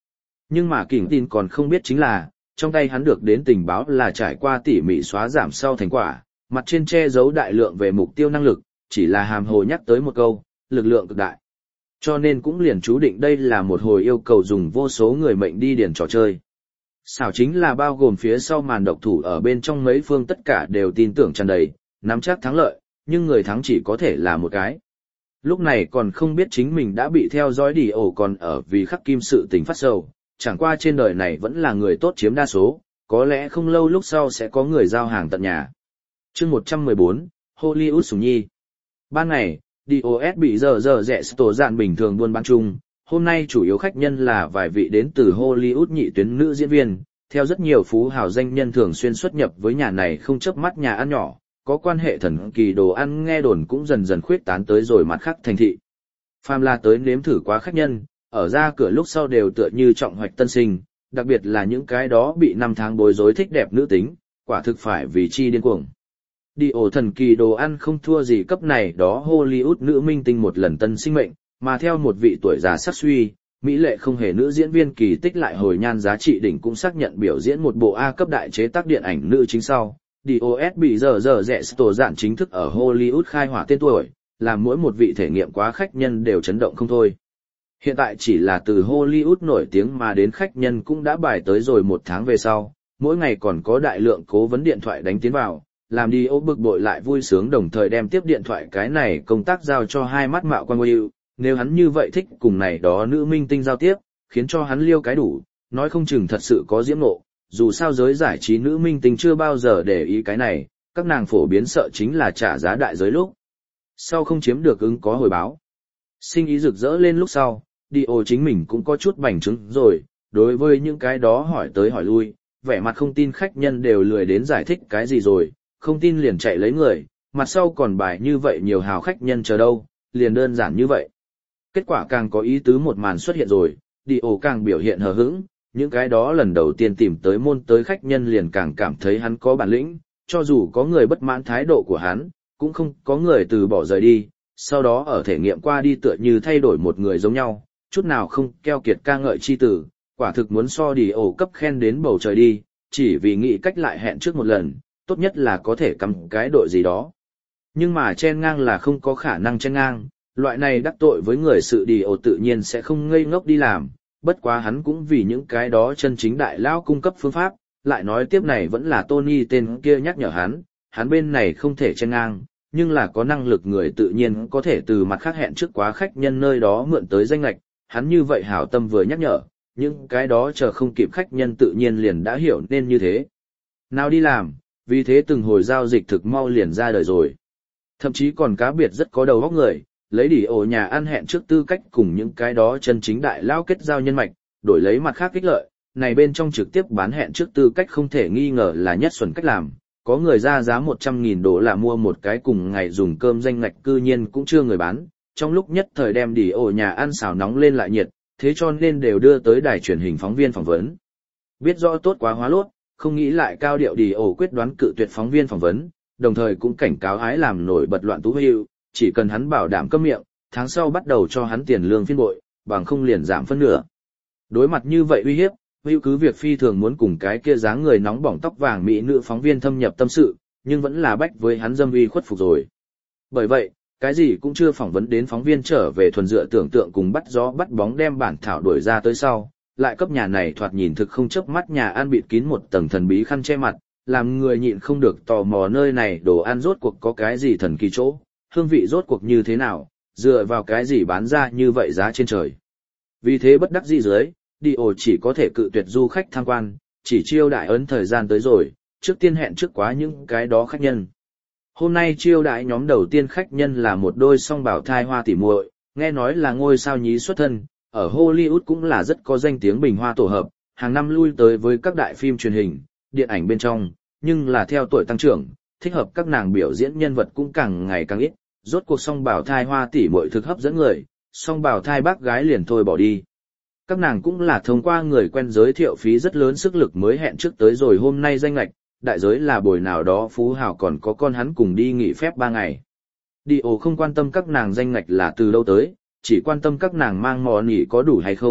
Nhưng mà Kình tin còn không biết chính là, trong tay hắn được đến tình báo là trải qua tỉ mỉ xóa giảm sau thành quả, mặt trên che giấu đại lượng về mục tiêu năng lực, chỉ là hàm hồ nhắc tới một câu, lực lượng cực đại. Cho nên cũng liền chú định đây là một hồi yêu cầu dùng vô số người mệnh đi điền trò chơi. Xảo chính là bao gồm phía sau màn độc thủ ở bên trong mấy phương tất cả đều tin tưởng tràn đầy, nắm chắc thắng lợi, nhưng người thắng chỉ có thể là một cái. Lúc này còn không biết chính mình đã bị theo dõi đi ổ còn ở vì khắc kim sự tình phát sầu, chẳng qua trên đời này vẫn là người tốt chiếm đa số, có lẽ không lâu lúc sau sẽ có người giao hàng tận nhà. Chương một trăm mười bốn, Hollywood Sủng Nhi. Ban ngày, đê ô ét bị giờ giờ rẽ tổ dạn bình thường buôn bán chung, hôm nay chủ yếu khách nhân là vài vị đến từ Hollywood nhị tuyến nữ diễn viên, theo rất nhiều phú hào danh nhân thường xuyên xuất nhập với nhà này không chớp mắt nhà ăn nhỏ, có quan hệ thần kỳ đồ ăn nghe đồn cũng dần dần khuyết tán tới rồi mặt khác thành thị. Phàm là tới nếm thử quá khách nhân, ở ra cửa lúc sau đều tựa như trọng hoạch tân sinh, đặc biệt là những cái đó bị năm tháng bối rối thích đẹp nữ tính, quả thực phải vì chi điên cuồng. Đi ổ thần kỳ đồ ăn không thua gì cấp này đó Hollywood nữ minh tinh một lần tân sinh mệnh, mà theo một vị tuổi già sắc suy, mỹ lệ không hề nữ diễn viên kỳ tích lại hồi nhan giá trị đỉnh cũng xác nhận biểu diễn một bộ A cấp đại chế tác điện ảnh nữ chính sau. đê ô ét bị giờ giờ rẽ tổ dạn chính thức ở Hollywood khai hỏa tên tuổi, làm mỗi một vị thể nghiệm quá khách nhân đều chấn động không thôi. Hiện tại chỉ là từ Hollywood nổi tiếng mà đến khách nhân cũng đã bài tới rồi một tháng về sau, mỗi ngày còn có đại lượng cố vấn điện thoại đánh tiến vào, làm đi ô bực bội lại vui sướng đồng thời đem tiếp điện thoại cái này công tác giao cho hai mắt mạo quan yêu, nếu hắn như vậy thích cùng này đó nữ minh tinh giao tiếp, khiến cho hắn liêu cái đủ, nói không chừng thật sự có diễm ngộ, dù sao giới giải trí nữ minh tinh chưa bao giờ để ý cái này, các nàng phổ biến sợ chính là trả giá đại giới lúc. Sau không chiếm được ứng có hồi báo. Sinh ý rực rỡ lên lúc sau, đi ô chính mình cũng có chút bành trướng rồi, đối với những cái đó hỏi tới hỏi lui, vẻ mặt không tin khách nhân đều lười đến giải thích cái gì rồi, không tin liền chạy lấy người, mặt sau còn bài như vậy nhiều hào khách nhân chờ đâu, liền đơn giản như vậy. Kết quả càng có ý tứ một màn xuất hiện rồi, đi ô càng biểu hiện hờ hững, những cái đó lần đầu tiên tìm tới môn tới khách nhân liền càng cảm thấy hắn có bản lĩnh, cho dù có người bất mãn thái độ của hắn, cũng không có người từ bỏ rời đi, sau đó ở thể nghiệm qua đi tựa như thay đổi một người giống nhau, chút nào không keo kiệt ca ngợi chi tử, quả thực muốn so đi ổ cấp khen đến bầu trời đi, chỉ vì nghĩ cách lại hẹn trước một lần, tốt nhất là có thể cầm cái đội gì đó. Nhưng mà chen ngang là không có khả năng chen ngang, loại này đắc tội với người sự đi ổ tự nhiên sẽ không ngây ngốc đi làm, bất quá hắn cũng vì những cái đó chân chính đại lao cung cấp phương pháp, lại nói tiếp này vẫn là Tony tên kia nhắc nhở hắn, hắn bên này không thể chen ngang, nhưng là có năng lực người tự nhiên có thể từ mặt khác hẹn trước quá khách nhân nơi đó mượn tới danh lệch, hắn như vậy hảo tâm vừa nhắc nhở, những cái đó chờ không kịp khách nhân tự nhiên liền đã hiểu nên như thế. Nào đi làm, vì thế từng hồi giao dịch thực mau liền ra đời rồi. Thậm chí còn cá biệt rất có đầu óc người, lấy đi ổ nhà ăn hẹn trước tư cách cùng những cái đó chân chính đại lao kết giao nhân mạch, đổi lấy mặt khác ích lợi, này bên trong trực tiếp bán hẹn trước tư cách không thể nghi ngờ là nhất xuẩn cách làm. Có người ra giá một trăm nghìn đô la mua một cái cùng ngày dùng cơm danh ngạch cư nhiên cũng chưa người bán, trong lúc nhất thời đem đi ổ nhà ăn xào nóng lên lại nhiệt, thế cho nên đều đưa tới đài truyền hình phóng viên phỏng vấn. Biết rõ tốt quá hóa lốt, không nghĩ lại cao điệu đi ổ quyết đoán cự tuyệt phóng viên phỏng vấn, đồng thời cũng cảnh cáo ái làm nổi bật loạn tú hữu, chỉ cần hắn bảo đảm câm miệng, tháng sau bắt đầu cho hắn tiền lương phiên bội, bằng không liền giảm phân nửa. Đối mặt như vậy uy hiếp, hữu cứ việc phi thường muốn cùng cái kia dáng người nóng bỏng tóc vàng mỹ nữ phóng viên thâm nhập tâm sự, nhưng vẫn là bách với hắn dâm uy khuất phục rồi. Bởi vậy, cái gì cũng chưa phỏng vấn đến phóng viên trở về thuần dựa tưởng tượng cùng bắt gió bắt bóng đem bản thảo đuổi ra tới sau, lại cấp nhà này thoạt nhìn thực không chớp mắt nhà ăn bịt kín một tầng thần bí khăn che mặt, làm người nhịn không được tò mò nơi này đồ ăn rốt cuộc có cái gì thần kỳ chỗ, hương vị rốt cuộc như thế nào, dựa vào cái gì bán ra như vậy giá trên trời. Vì thế bất đắc dĩ dưới, đi ổ chỉ có thể cự tuyệt du khách tham quan, chỉ chiêu đại ấn thời gian tới rồi, trước tiên hẹn trước quá những cái đó khách nhân. Hôm nay chiêu đại nhóm đầu tiên khách nhân là một đôi song bảo thai hoa tỉ muội, nghe nói là ngôi sao nhí xuất thân, ở Hollywood cũng là rất có danh tiếng bình hoa tổ hợp, hàng năm lui tới với các đại phim truyền hình, điện ảnh bên trong, nhưng là theo tuổi tăng trưởng, thích hợp các nàng biểu diễn nhân vật cũng càng ngày càng ít, rốt cuộc song bảo thai hoa tỉ muội thực hấp dẫn người, song bảo thai bác gái liền thôi bỏ đi. Các nàng cũng là thông qua người quen giới thiệu phí rất lớn sức lực mới hẹn trước tới rồi hôm nay danh lệch, đại giới là buổi nào đó phú hào còn có con hắn cùng đi nghỉ phép ba ngày. Đi ổ không quan tâm các nàng danh ngạch là từ đâu tới, chỉ quan tâm các nàng mang mò nỉ có đủ hay không,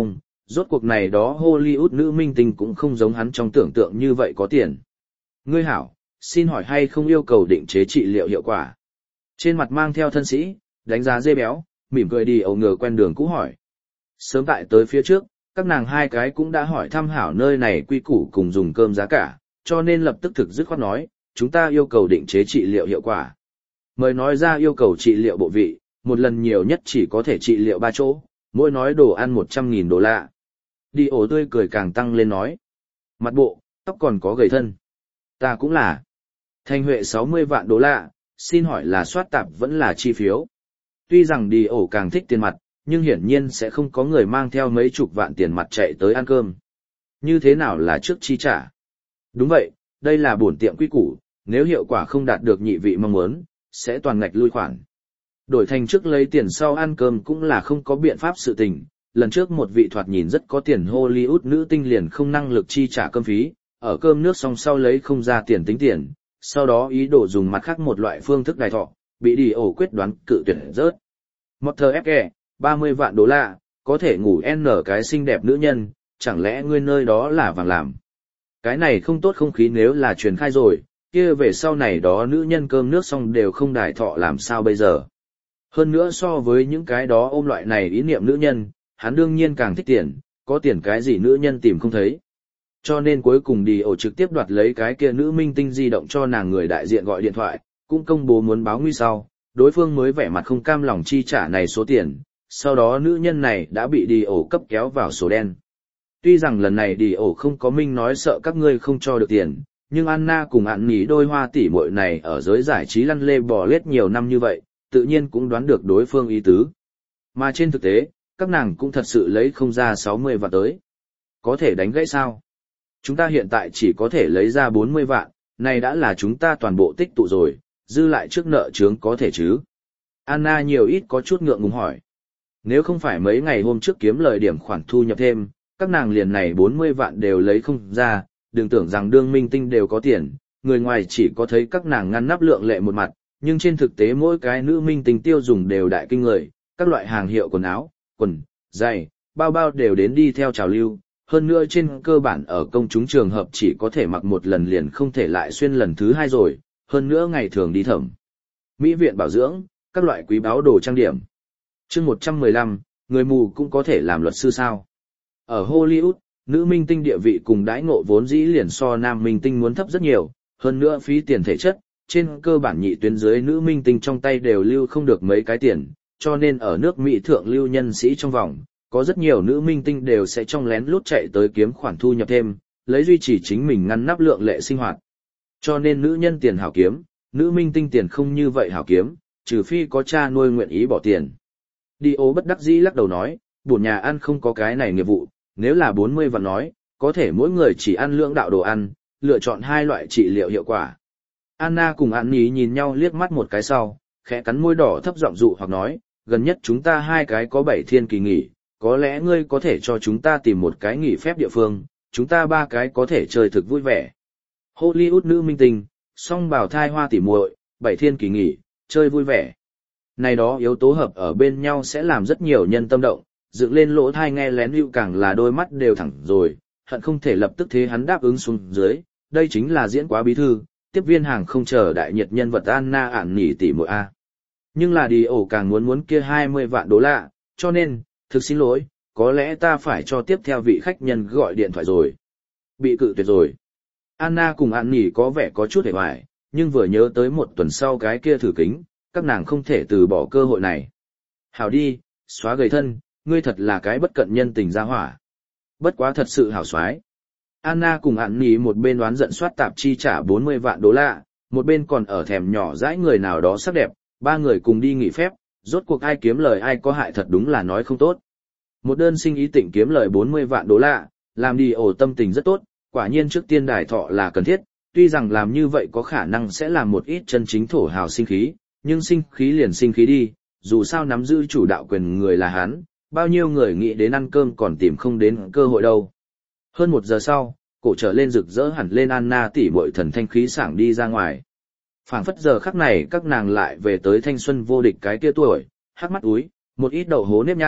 Rốt cuộc này đó Hollywood nữ minh tinh cũng không giống hắn trong tưởng tượng như vậy có tiền. Ngươi hảo, xin hỏi hay không yêu cầu định chế trị liệu hiệu quả? Trên mặt mang theo thân sĩ, đánh giá dê béo, mỉm cười đi ẩu ngờ quen đường cũ hỏi. Sớm tại tới phía trước, các nàng hai cái cũng đã hỏi thăm hảo nơi này quy củ cùng dùng cơm giá cả, cho nên lập tức thực dứt khoát nói, chúng ta yêu cầu định chế trị liệu hiệu quả. Mời nói ra yêu cầu trị liệu bộ vị, một lần nhiều nhất chỉ có thể trị liệu ba chỗ, mỗi nói đồ ăn một trăm nghìn đô la. Đi ổ tươi cười càng tăng lên nói. Mặt bộ, tóc còn có gầy thân. Ta cũng là. Thanh Huệ sáu mươi vạn đô la, xin hỏi là soát tạp vẫn là chi phiếu. Tuy rằng đi ổ càng thích tiền mặt, nhưng hiển nhiên sẽ không có người mang theo mấy chục vạn tiền mặt chạy tới ăn cơm. Như thế nào là trước chi trả? Đúng vậy, đây là bổn tiệm quy củ, nếu hiệu quả không đạt được nhị vị mong muốn, sẽ toàn ngạch lui khoản. Đổi thành trước lấy tiền sau ăn cơm cũng là không có biện pháp sự tình. Lần trước một vị thoạt nhìn rất có tiền Hollywood nữ tinh liền không năng lực chi trả cơm phí, ở cơm nước xong sau lấy không ra tiền tính tiền, sau đó ý đồ dùng mặt khác một loại phương thức đài thọ, bị đi ổ quyết đoán cự tuyệt rớt. Motor ép kè, ba mươi vạn đô la, có thể ngủ n cái xinh đẹp nữ nhân, chẳng lẽ ngươi nơi đó là vàng làm. Cái này không tốt không khí nếu là truyền khai rồi, kia về sau này đó nữ nhân cơm nước xong đều không đài thọ làm sao bây giờ. Hơn nữa so với những cái đó ôm loại này ý niệm nữ nhân, hắn đương nhiên càng thích tiền, có tiền cái gì nữ nhân tìm không thấy. Cho nên cuối cùng đi ổ trực tiếp đoạt lấy cái kia nữ minh tinh di động cho nàng người đại diện gọi điện thoại, cũng công bố muốn báo nguy sau, đối phương mới vẻ mặt không cam lòng chi trả này số tiền, sau đó nữ nhân này đã bị đi ổ cấp kéo vào sổ đen. Tuy rằng lần này đi ổ không có minh nói sợ các ngươi không cho được tiền, nhưng Anna cùng ạn nỉ đôi hoa tỷ muội này ở giới giải trí lăn lê bò lết nhiều năm như vậy, tự nhiên cũng đoán được đối phương ý tứ. Mà trên thực tế, các nàng cũng thật sự lấy không ra sáu mươi vạn tới. Có thể đánh gãy sao? Chúng ta hiện tại chỉ có thể lấy ra bốn mươi vạn, này đã là chúng ta toàn bộ tích tụ rồi, dư lại trước nợ chướng có thể chứ? Anna nhiều ít có chút ngượng ngùng hỏi. Nếu không phải mấy ngày hôm trước kiếm lời điểm khoản thu nhập thêm, các nàng liền này bốn mươi vạn đều lấy không ra, đừng tưởng rằng đương minh tinh đều có tiền, người ngoài chỉ có thấy các nàng ngăn nắp lượng lệ một mặt, nhưng trên thực tế mỗi cái nữ minh tinh tiêu dùng đều đại kinh người, các loại hàng hiệu quần áo, quần, giày, bao bao đều đến đi theo trào lưu, hơn nữa trên cơ bản ở công chúng trường hợp chỉ có thể mặc một lần liền không thể lại xuyên lần thứ hai rồi, hơn nữa ngày thường đi thẩm mỹ viện bảo dưỡng, các loại quý báu đồ trang điểm. Chương một trăm mười lăm, người mù cũng có thể làm luật sư sao? Ở Hollywood, nữ minh tinh địa vị cùng đãi ngộ vốn dĩ liền so nam minh tinh muốn thấp rất nhiều, hơn nữa phí tiền thể chất, trên cơ bản nhị tuyến dưới nữ minh tinh trong tay đều lưu không được mấy cái tiền, cho nên ở nước Mỹ thượng lưu nhân sĩ trong vòng, có rất nhiều nữ minh tinh đều sẽ trong lén lút chạy tới kiếm khoản thu nhập thêm, lấy duy trì chính mình ngăn nắp lượng lệ sinh hoạt. Cho nên nữ nhân tiền hảo kiếm, nữ minh tinh tiền không như vậy hảo kiếm, trừ phi có cha nuôi nguyện ý bỏ tiền. Đi ố bất đắc dĩ lắc đầu nói, bổn nhà ăn không có cái này nghiệp vụ, nếu là bốn mươi vạn nói, có thể mỗi người chỉ ăn lưỡng đạo đồ ăn, lựa chọn hai loại trị liệu hiệu quả. Anna cùng An Ní nhìn nhau liếc mắt một cái sau, khẽ cắn môi đỏ thấp giọng dụ hoặc nói, gần nhất chúng ta hai cái có bảy thiên kỳ nghỉ, có lẽ ngươi có thể cho chúng ta tìm một cái nghỉ phép địa phương, chúng ta ba cái có thể chơi thực vui vẻ. Hollywood nữ minh tinh, song bào thai hoa tỉ muội, bảy thiên kỳ nghỉ, chơi vui vẻ. Này đó yếu tố hợp ở bên nhau sẽ làm rất nhiều nhân tâm động, dựng lên lỗ thai nghe lén hữu càng là đôi mắt đều thẳng rồi, hận không thể lập tức thế hắn đáp ứng xuống dưới, đây chính là diễn quá bí thư, tiếp viên hàng không chờ đại nhiệt nhân vật Anna ản nỉ tỉ muội A. Nhưng là đi ổ càng muốn muốn kia hai mươi vạn đô la, cho nên, thực xin lỗi, có lẽ ta phải cho tiếp theo vị khách nhân gọi điện thoại rồi. Bị cự tuyệt rồi. Anna cùng ản nỉ có vẻ có chút hề hoài, nhưng vừa nhớ tới một tuần sau cái kia thử kính, các nàng không thể từ bỏ cơ hội này. Hảo đi, xóa gầy thân, ngươi thật là cái bất cận nhân tình gia hỏa. Bất quá thật sự hảo xoái. Anna cùng ản nỉ một bên đoán giận soát tạp chi trả bốn mươi vạn đô la, một bên còn ở thèm nhỏ dãi người nào đó sắc đẹp, ba người cùng đi nghỉ phép, rốt cuộc ai kiếm lời ai có hại thật đúng là nói không tốt. Một đơn sinh ý tịnh kiếm lời bốn mươi vạn đô la, làm đi ổ tâm tình rất tốt, quả nhiên trước tiên đài thọ là cần thiết, tuy rằng làm như vậy có khả năng sẽ làm một ít chân chính thổ hào sinh khí, nhưng sinh khí liền sinh khí đi, dù sao nắm giữ chủ đạo quyền người là hắn, bao nhiêu người nghĩ đến ăn cơm còn tìm không đến cơ hội đâu. Hơn một giờ sau, cổ trở lên rực rỡ hẳn lên Anna tỉ muội thần thanh khí sảng đi ra ngoài. Phảng phất giờ khắc này các nàng lại về tới thanh xuân vô địch cái kia tuổi, hắc mắt úi, một ít đậu hố nếp nhăn,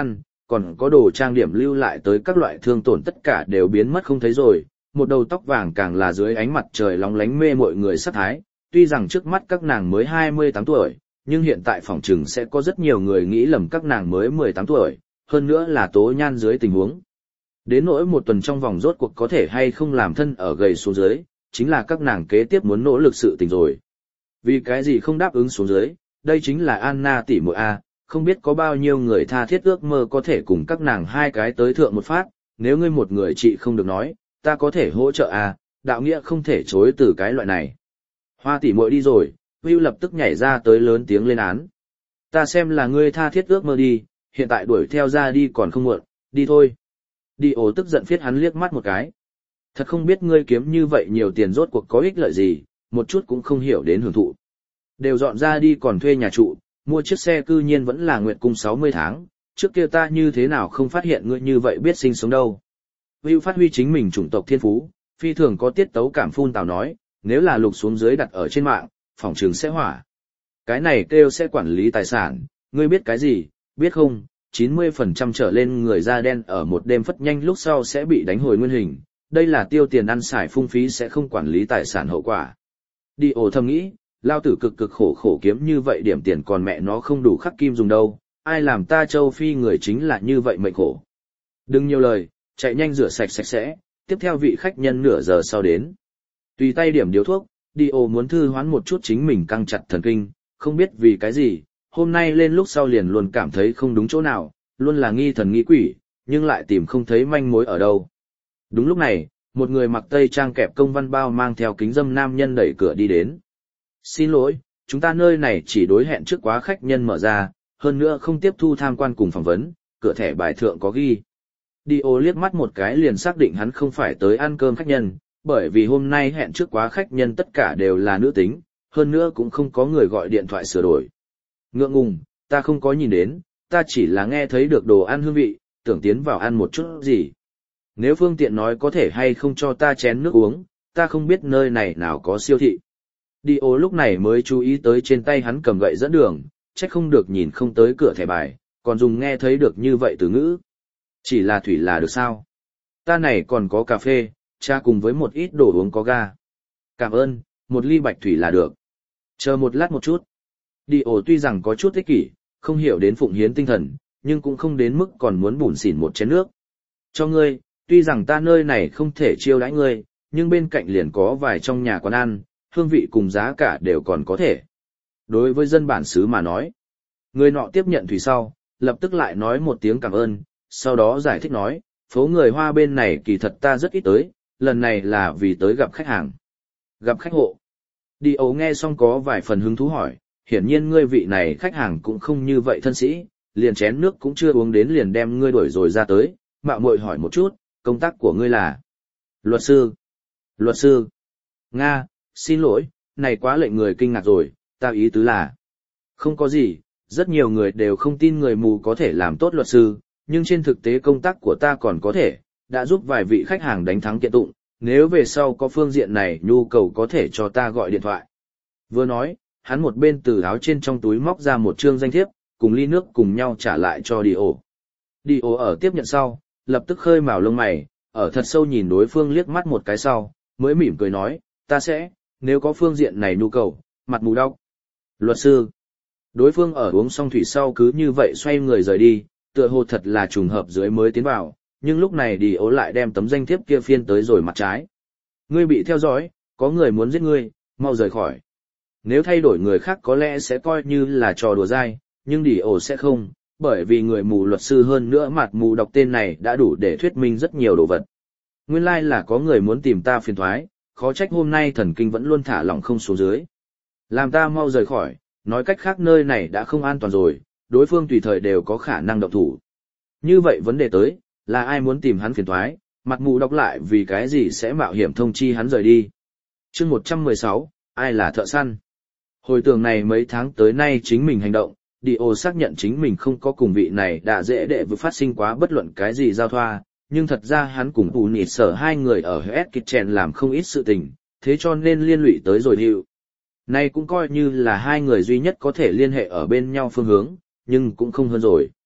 còn có đồ trang điểm lưu lại tới các loại thương tổn tất cả đều biến mất không thấy rồi, một đầu tóc vàng càng là dưới ánh mặt trời lóng lánh mê mọi người sắc thái, tuy rằng trước mắt các nàng mới hai mươi tám tuổi, nhưng hiện tại phòng trừng sẽ có rất nhiều người nghĩ lầm các nàng mới mười tám tuổi, hơn nữa là tố nhan dưới tình huống. Đến nỗi một tuần trong vòng rốt cuộc có thể hay không làm thân ở gầy xuống dưới, chính là các nàng kế tiếp muốn nỗ lực sự tình rồi. Vì cái gì không đáp ứng xuống dưới, đây chính là Anna tỷ muội A, không biết có bao nhiêu người tha thiết ước mơ có thể cùng các nàng hai cái tới thượng một phát, nếu ngươi một người chị không được nói, ta có thể hỗ trợ A, đạo nghĩa không thể chối từ cái loại này. Hoa tỷ muội đi rồi, Will lập tức nhảy ra tới lớn tiếng lên án. Ta xem là ngươi tha thiết ước mơ đi, hiện tại đuổi theo ra đi còn không muộn, đi thôi. Đi ổ tức giận phiết hắn liếc mắt một cái. Thật không biết ngươi kiếm như vậy nhiều tiền rốt cuộc có ích lợi gì, một chút cũng không hiểu đến hưởng thụ. Đều dọn ra đi còn thuê nhà trụ, mua chiếc xe cư nhiên vẫn là nguyệt cung sáu mươi tháng, trước kia ta như thế nào không phát hiện ngươi như vậy biết sinh sống đâu. Will phát huy chính mình chủng tộc thiên phú, phi thường có tiết tấu cảm phun tào nói, nếu là lục xuống dưới đặt ở trên mạng, phòng trường sẽ hỏa. Cái này kêu sẽ quản lý tài sản, ngươi biết cái gì, biết không, chín mươi phần trăm trở lên người da đen ở một đêm phất nhanh lúc sau sẽ bị đánh hồi nguyên hình, đây là tiêu tiền ăn xài phung phí sẽ không quản lý tài sản hậu quả. Đi ổ thầm nghĩ, lao tử cực cực khổ khổ kiếm như vậy điểm tiền còn mẹ nó không đủ khắc kim dùng đâu, ai làm ta châu Phi người chính là như vậy mệnh khổ. Đừng nhiều lời, chạy nhanh rửa sạch sạch sẽ, tiếp theo vị khách nhân nửa giờ sau đến. Tùy tay điểm điếu thuốc, đi ổ muốn thư hoán một chút chính mình căng chặt thần kinh, không biết vì cái gì, hôm nay lên lúc sau liền luôn cảm thấy không đúng chỗ nào, luôn là nghi thần nghi quỷ, nhưng lại tìm không thấy manh mối ở đâu. Đúng lúc này, một người mặc tây trang kẹp công văn bao mang theo kính dâm nam nhân đẩy cửa đi đến. Xin lỗi, chúng ta nơi này chỉ đối hẹn trước quá khách nhân mở ra, hơn nữa không tiếp thu tham quan cùng phỏng vấn, cửa thẻ bài thượng có ghi. Đi ô liếc mắt một cái liền xác định hắn không phải tới ăn cơm khách nhân, bởi vì hôm nay hẹn trước quá khách nhân tất cả đều là nữ tính, hơn nữa cũng không có người gọi điện thoại sửa đổi. Ngượng ngùng, ta không có nhìn đến, ta chỉ là nghe thấy được đồ ăn hương vị, tưởng tiến vào ăn một chút gì. Nếu phương tiện nói có thể hay không cho ta chén nước uống, ta không biết nơi này nào có siêu thị. Đi ô lúc này mới chú ý tới trên tay hắn cầm gậy dẫn đường, trách không được nhìn không tới cửa thẻ bài, còn dùng nghe thấy được như vậy từ ngữ. Chỉ là thủy là được sao? Ta này còn có cà phê, cha cùng với một ít đồ uống có ga. Cảm ơn, một ly bạch thủy là được. Chờ một lát một chút. Đi ổ tuy rằng có chút ích kỷ, không hiểu đến phụng hiến tinh thần, nhưng cũng không đến mức còn muốn bủn xỉn một chén nước. Cho ngươi, tuy rằng ta nơi này không thể chiêu đãi ngươi, nhưng bên cạnh liền có vài trong nhà quán ăn, hương vị cùng giá cả đều còn có thể. Đối với dân bản xứ mà nói, người nọ tiếp nhận thủy sau, lập tức lại nói một tiếng cảm ơn, sau đó giải thích nói, phố người Hoa bên này kỳ thật ta rất ít tới, lần này là vì tới gặp khách hàng. Gặp khách hộ. Đi ấu nghe xong có vài phần hứng thú hỏi, hiển nhiên ngươi vị này khách hàng cũng không như vậy thân sĩ, liền chén nước cũng chưa uống đến liền đem ngươi đuổi rồi ra tới, mạo muội hỏi một chút, công tác của ngươi là? Luật sư. Luật sư. Nga, xin lỗi, này quá lệnh người kinh ngạc rồi, ta ý tứ là. Không có gì, rất nhiều người đều không tin người mù có thể làm tốt luật sư, nhưng trên thực tế công tác của ta còn có thể, đã giúp vài vị khách hàng đánh thắng kiện tụng, nếu về sau có phương diện này nhu cầu có thể cho ta gọi điện thoại. Vừa nói, hắn một bên từ áo trên trong túi móc ra một trương danh thiếp, cùng ly nước cùng nhau trả lại cho Đi ổ. Đi ổ ở tiếp nhận sau, lập tức khơi mào lông mày, ở thật sâu nhìn đối phương liếc mắt một cái sau, mới mỉm cười nói, ta sẽ, nếu có phương diện này nhu cầu, mặt mù đau. Luật sư. Đối phương ở uống xong thủy sau cứ như vậy xoay người rời đi, tựa hồ thật là trùng hợp dưới mới tiến vào, nhưng lúc này Đi ổ lại đem tấm danh thiếp kia phiên tới rồi mặt trái. Ngươi bị theo dõi, có người muốn giết ngươi, mau rời khỏi. Nếu thay đổi người khác có lẽ sẽ coi như là trò đùa dai, nhưng Đi ổ sẽ không, bởi vì người mù luật sư hơn nữa mặt mù đọc tên này đã đủ để thuyết minh rất nhiều đồ vật. Nguyên lai like là có người muốn tìm ta phiền thoái, khó trách hôm nay thần kinh vẫn luôn thả lỏng không xuống dưới. Làm ta mau rời khỏi, nói cách khác nơi này đã không an toàn rồi, đối phương tùy thời đều có khả năng động thủ. Như vậy vấn đề tới, là ai muốn tìm hắn phiền thoái, mặt mù đọc lại vì cái gì sẽ mạo hiểm thông chi hắn rời đi. Chương một trăm mười sáu, ai là thợ săn? Hồi tưởng này mấy tháng tới nay chính mình hành động, Dio xác nhận chính mình không có cùng vị này đã dễ đệ vừa phát sinh quá bất luận cái gì giao thoa, nhưng thật ra hắn cùng Bù Nịt Sở hai người ở Hess Kitchen làm không ít sự tình, thế cho nên liên lụy tới rồi Điệu. Này cũng coi như là hai người duy nhất có thể liên hệ ở bên nhau phương hướng, nhưng cũng không hơn rồi.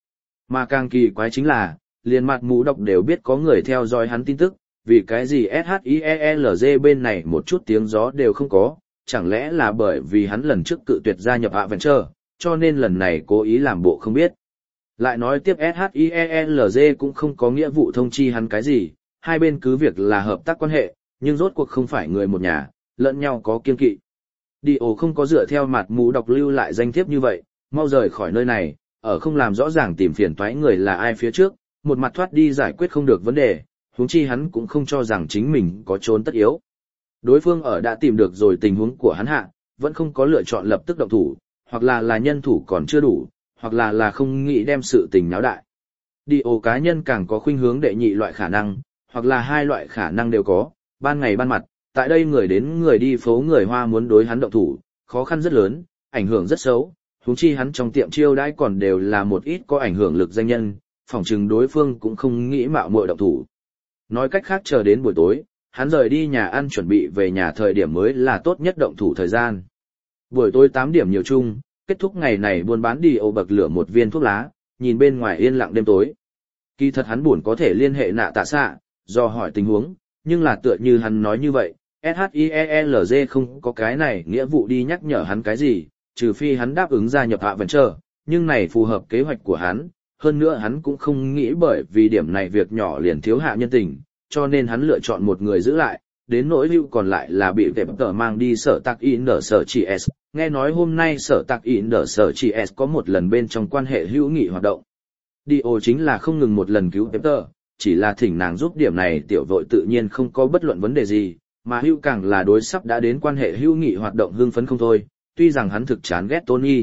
Mà càng kỳ quái chính là, liền mặt mũ đọc đều biết có người theo dõi hắn tin tức, vì cái gì ét hát i e lờ giê bên này một chút tiếng gió đều không có, chẳng lẽ là bởi vì hắn lần trước cự tuyệt gia nhập Adventure, cho nên lần này cố ý làm bộ không biết. Lại nói tiếp ét hát i e lờ giê cũng không có nghĩa vụ thông chi hắn cái gì, hai bên cứ việc là hợp tác quan hệ, nhưng rốt cuộc không phải người một nhà, lẫn nhau có kiên kỵ. Dio không có dựa theo mặt mũ đọc lưu lại danh thiếp như vậy, mau rời khỏi nơi này, ở không làm rõ ràng tìm phiền toái người là ai phía trước, một mặt thoát đi giải quyết không được vấn đề, huống chi hắn cũng không cho rằng chính mình có trốn tất yếu. Đối phương ở đã tìm được rồi tình huống của hắn hạ, vẫn không có lựa chọn lập tức động thủ, hoặc là là nhân thủ còn chưa đủ, hoặc là là không nghĩ đem sự tình náo đại. Dio cá nhân càng có khuynh hướng đệ nhị loại khả năng, hoặc là hai loại khả năng đều có, ban ngày ban mặt, tại đây người đến người đi phố người Hoa muốn đối hắn động thủ, khó khăn rất lớn, ảnh hưởng rất xấu, huống chi hắn trong tiệm chiêu đãi còn đều là một ít có ảnh hưởng lực danh nhân, phỏng chừng đối phương cũng không nghĩ mạo muội động thủ. Nói cách khác chờ đến buổi tối, hắn rời đi nhà ăn chuẩn bị về nhà thời điểm mới là tốt nhất động thủ thời gian. Buổi tối tám điểm nhiều chung, kết thúc ngày này buôn bán đi ô bậc lửa một viên thuốc lá, nhìn bên ngoài yên lặng đêm tối. Kỳ thật hắn buồn có thể liên hệ nạ tạ xạ, do hỏi tình huống, nhưng là tựa như hắn nói như vậy, ét hát i e lờ giê không có cái này nghĩa vụ đi nhắc nhở hắn cái gì, trừ phi hắn đáp ứng gia nhập hạ vẫn chờ, nhưng này phù hợp kế hoạch của hắn, hơn nữa hắn cũng không nghĩ bởi vì điểm này việc nhỏ liền thiếu hạ nhân tình, cho nên hắn lựa chọn một người giữ lại, đến nỗi hữu còn lại là bị tệp tờ mang đi sở tạc in ở sở chỉ S, nghe nói hôm nay sở tạc in ở sở chỉ S có một lần bên trong quan hệ hữu nghị hoạt động. Dio chính là không ngừng một lần cứu tệp tờ, chỉ là thỉnh nàng giúp điểm này tiểu vội tự nhiên không có bất luận vấn đề gì, mà hữu càng là đối sắp đã đến quan hệ hữu nghị hoạt động hưng phấn không thôi, tuy rằng hắn thực chán ghét Tony.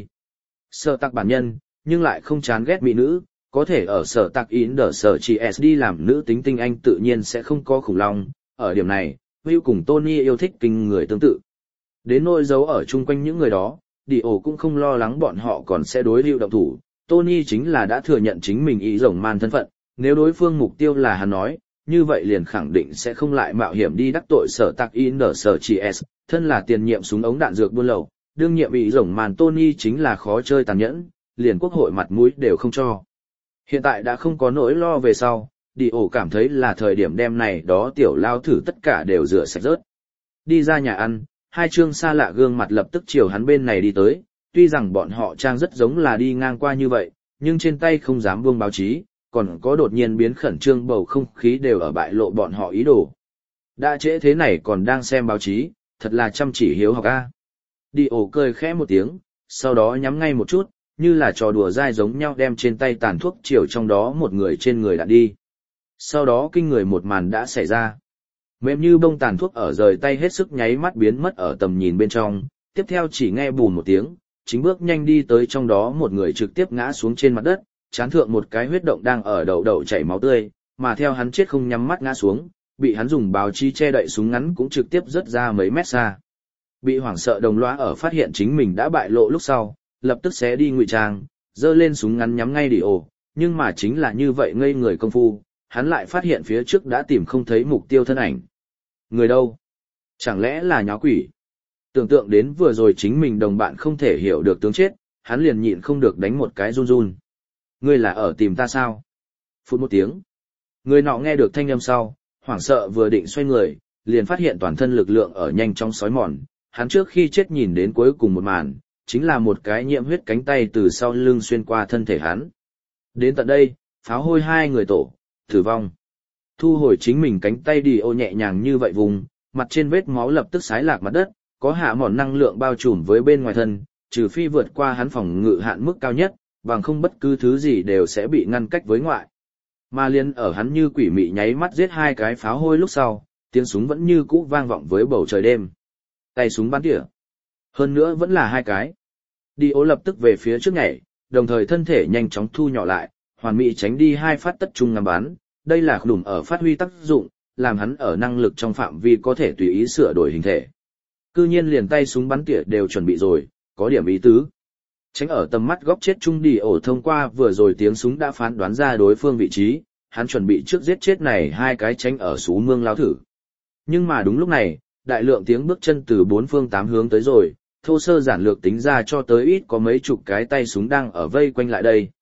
Sở tạc bản nhân, nhưng lại không chán ghét mỹ nữ, có thể ở sở tạc in đỡ sở chỉ S đi làm nữ tính tinh anh tự nhiên sẽ không có khủng long, ở điểm này, Will cùng Tony yêu thích kinh người tương tự. Đến nỗi giấu ở chung quanh những người đó, Dio cũng không lo lắng bọn họ còn sẽ đối Will động thủ, Tony chính là đã thừa nhận chính mình ý rồng man thân phận, nếu đối phương mục tiêu là hắn nói, như vậy liền khẳng định sẽ không lại mạo hiểm đi đắc tội sở tạc in đỡ sở chỉ S, thân là tiền nhiệm súng ống đạn dược buôn lậu, đương nhiệm ý rồng man Tony chính là khó chơi tàn nhẫn, liền quốc hội mặt mũi đều không cho. Hiện tại đã không có nỗi lo về sau, Dio cảm thấy là thời điểm đem này đó tiểu lao thử tất cả đều rửa sạch rớt. Đi ra nhà ăn, hai trương xa lạ gương mặt lập tức chiều hắn bên này đi tới, tuy rằng bọn họ trang rất giống là đi ngang qua như vậy, nhưng trên tay không dám buông báo chí, còn có đột nhiên biến khẩn trương bầu không khí đều ở bại lộ bọn họ ý đồ. Đã trễ thế này còn đang xem báo chí, thật là chăm chỉ hiếu học a. Dio cười khẽ một tiếng, sau đó nhắm ngay một chút, như là trò đùa dai giống nhau đem trên tay tàn thuốc chiều trong đó một người trên người đã đi. Sau đó kinh người một màn đã xảy ra. Mềm như bông tàn thuốc ở rời tay hết sức nháy mắt biến mất ở tầm nhìn bên trong, tiếp theo chỉ nghe bùn một tiếng, chính bước nhanh đi tới trong đó một người trực tiếp ngã xuống trên mặt đất, chán thượng một cái huyết động đang ở đầu đầu chảy máu tươi, mà theo hắn chết không nhắm mắt ngã xuống, bị hắn dùng báo chí che đậy súng ngắn cũng trực tiếp rớt ra mấy mét xa. Bị hoảng sợ đồng lõa ở phát hiện chính mình đã bại lộ lúc sau, lập tức xé đi ngụy trang, giơ lên súng ngắn nhắm ngay Dio, nhưng mà chính là như vậy ngây người công phu, hắn lại phát hiện phía trước đã tìm không thấy mục tiêu thân ảnh. Người đâu? Chẳng lẽ là nháo quỷ? Tưởng tượng đến vừa rồi chính mình đồng bạn không thể hiểu được tướng chết, hắn liền nhịn không được đánh một cái run run. Ngươi là ở tìm ta sao? Phút một tiếng. Người nọ nghe được thanh âm sau, hoảng sợ vừa định xoay người, liền phát hiện toàn thân lực lượng ở nhanh chóng xói mòn. Hắn trước khi chết nhìn đến cuối cùng một màn, chính là một cái nhiễm huyết cánh tay từ sau lưng xuyên qua thân thể hắn. Đến tận đây, pháo hôi hai người tổ, tử vong. Thu hồi chính mình cánh tay đi ô nhẹ nhàng như vậy vùng, mặt trên vết máu lập tức xái lạc mặt đất, có hạ mòn năng lượng bao trùm với bên ngoài thân, trừ phi vượt qua hắn phòng ngự hạn mức cao nhất, bằng không bất cứ thứ gì đều sẽ bị ngăn cách với ngoại. Mà liên ở hắn như quỷ mị nháy mắt giết hai cái pháo hôi lúc sau, tiếng súng vẫn như cũ vang vọng với bầu trời đêm. Tay súng bắn tỉa. Hơn nữa vẫn là hai cái. Dio lập tức về phía trước nhảy, đồng thời thân thể nhanh chóng thu nhỏ lại, hoàn mỹ tránh đi hai phát tất trung ngắm bắn. Đây là đùm ở phát huy tác dụng, làm hắn ở năng lực trong phạm vi có thể tùy ý sửa đổi hình thể. Cư nhiên liền tay súng bắn tỉa đều chuẩn bị rồi, có điểm ý tứ. Tránh ở tầm mắt góc chết trung Dio thông qua vừa rồi tiếng súng đã phán đoán ra đối phương vị trí, hắn chuẩn bị trước giết chết này hai cái tránh ở sú mương lao thử. Nhưng mà đúng lúc này, đại lượng tiếng bước chân từ bốn phương tám hướng tới rồi, thô sơ giản lược tính ra cho tới ít có mấy chục cái tay súng đang ở vây quanh lại đây.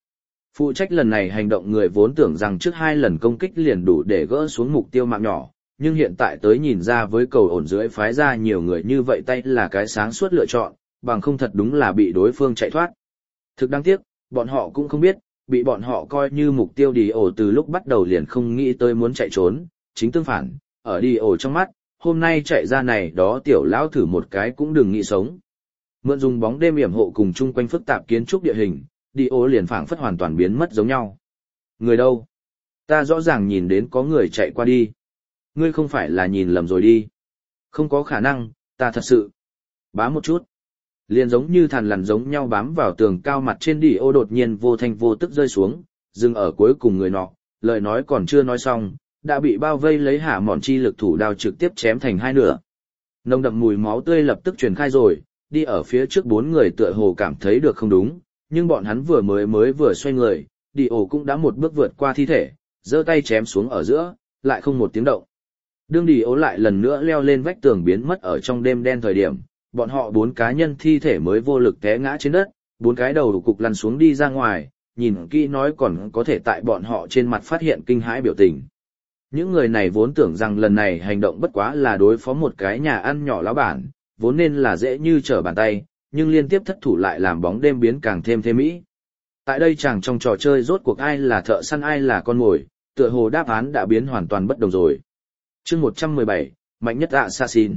Phụ trách lần này hành động người vốn tưởng rằng trước hai lần công kích liền đủ để gỡ xuống mục tiêu mạng nhỏ, nhưng hiện tại tới nhìn ra với cầu ổn dưới phái ra nhiều người như vậy tay là cái sáng suốt lựa chọn, bằng không thật đúng là bị đối phương chạy thoát. Thực đáng tiếc, bọn họ cũng không biết, bị bọn họ coi như mục tiêu đi ổ từ lúc bắt đầu liền không nghĩ tới muốn chạy trốn, chính tương phản, ở đi ổ trong mắt, hôm nay chạy ra này đó tiểu lão thử một cái cũng đừng nghĩ sống. Mượn dùng bóng đêm yểm hộ cùng chung quanh phức tạp kiến trúc địa hình, đi ổ liền phảng phất hoàn toàn biến mất giống nhau. Người đâu? Ta rõ ràng nhìn đến có người chạy qua đi. Ngươi không phải là nhìn lầm rồi đi. Không có khả năng, ta thật sự. Bám một chút. Liền giống như thằn lằn giống nhau bám vào tường cao mặt trên đi ô đột nhiên vô thanh vô tức rơi xuống, dừng ở cuối cùng người nọ, lời nói còn chưa nói xong, đã bị bao vây lấy hạ mòn chi lực thủ đao trực tiếp chém thành hai nửa. Nồng đậm mùi máu tươi lập tức truyền khai rồi, đi ở phía trước bốn người tựa hồ cảm thấy được không đúng, nhưng bọn hắn vừa mới mới vừa xoay người, đi ổ cũng đã một bước vượt qua thi thể, giơ tay chém xuống ở giữa, lại không một tiếng động. Đương đi ổ lại lần nữa leo lên vách tường biến mất ở trong đêm đen thời điểm, bọn họ bốn cá nhân thi thể mới vô lực té ngã trên đất, bốn cái đầu cục lăn xuống đi ra ngoài, nhìn kỹ nói còn có thể tại bọn họ trên mặt phát hiện kinh hãi biểu tình. Những người này vốn tưởng rằng lần này hành động bất quá là đối phó một cái nhà ăn nhỏ lão bản, vốn nên là dễ như trở bàn tay, nhưng liên tiếp thất thủ lại làm bóng đêm biến càng thêm thêm mỹ. Tại đây chẳng trong trò chơi rốt cuộc ai là thợ săn ai là con mồi, tựa hồ đáp án đã biến hoàn toàn bất đồng rồi. Chương một trăm mười bảy, mạnh nhất Assassin.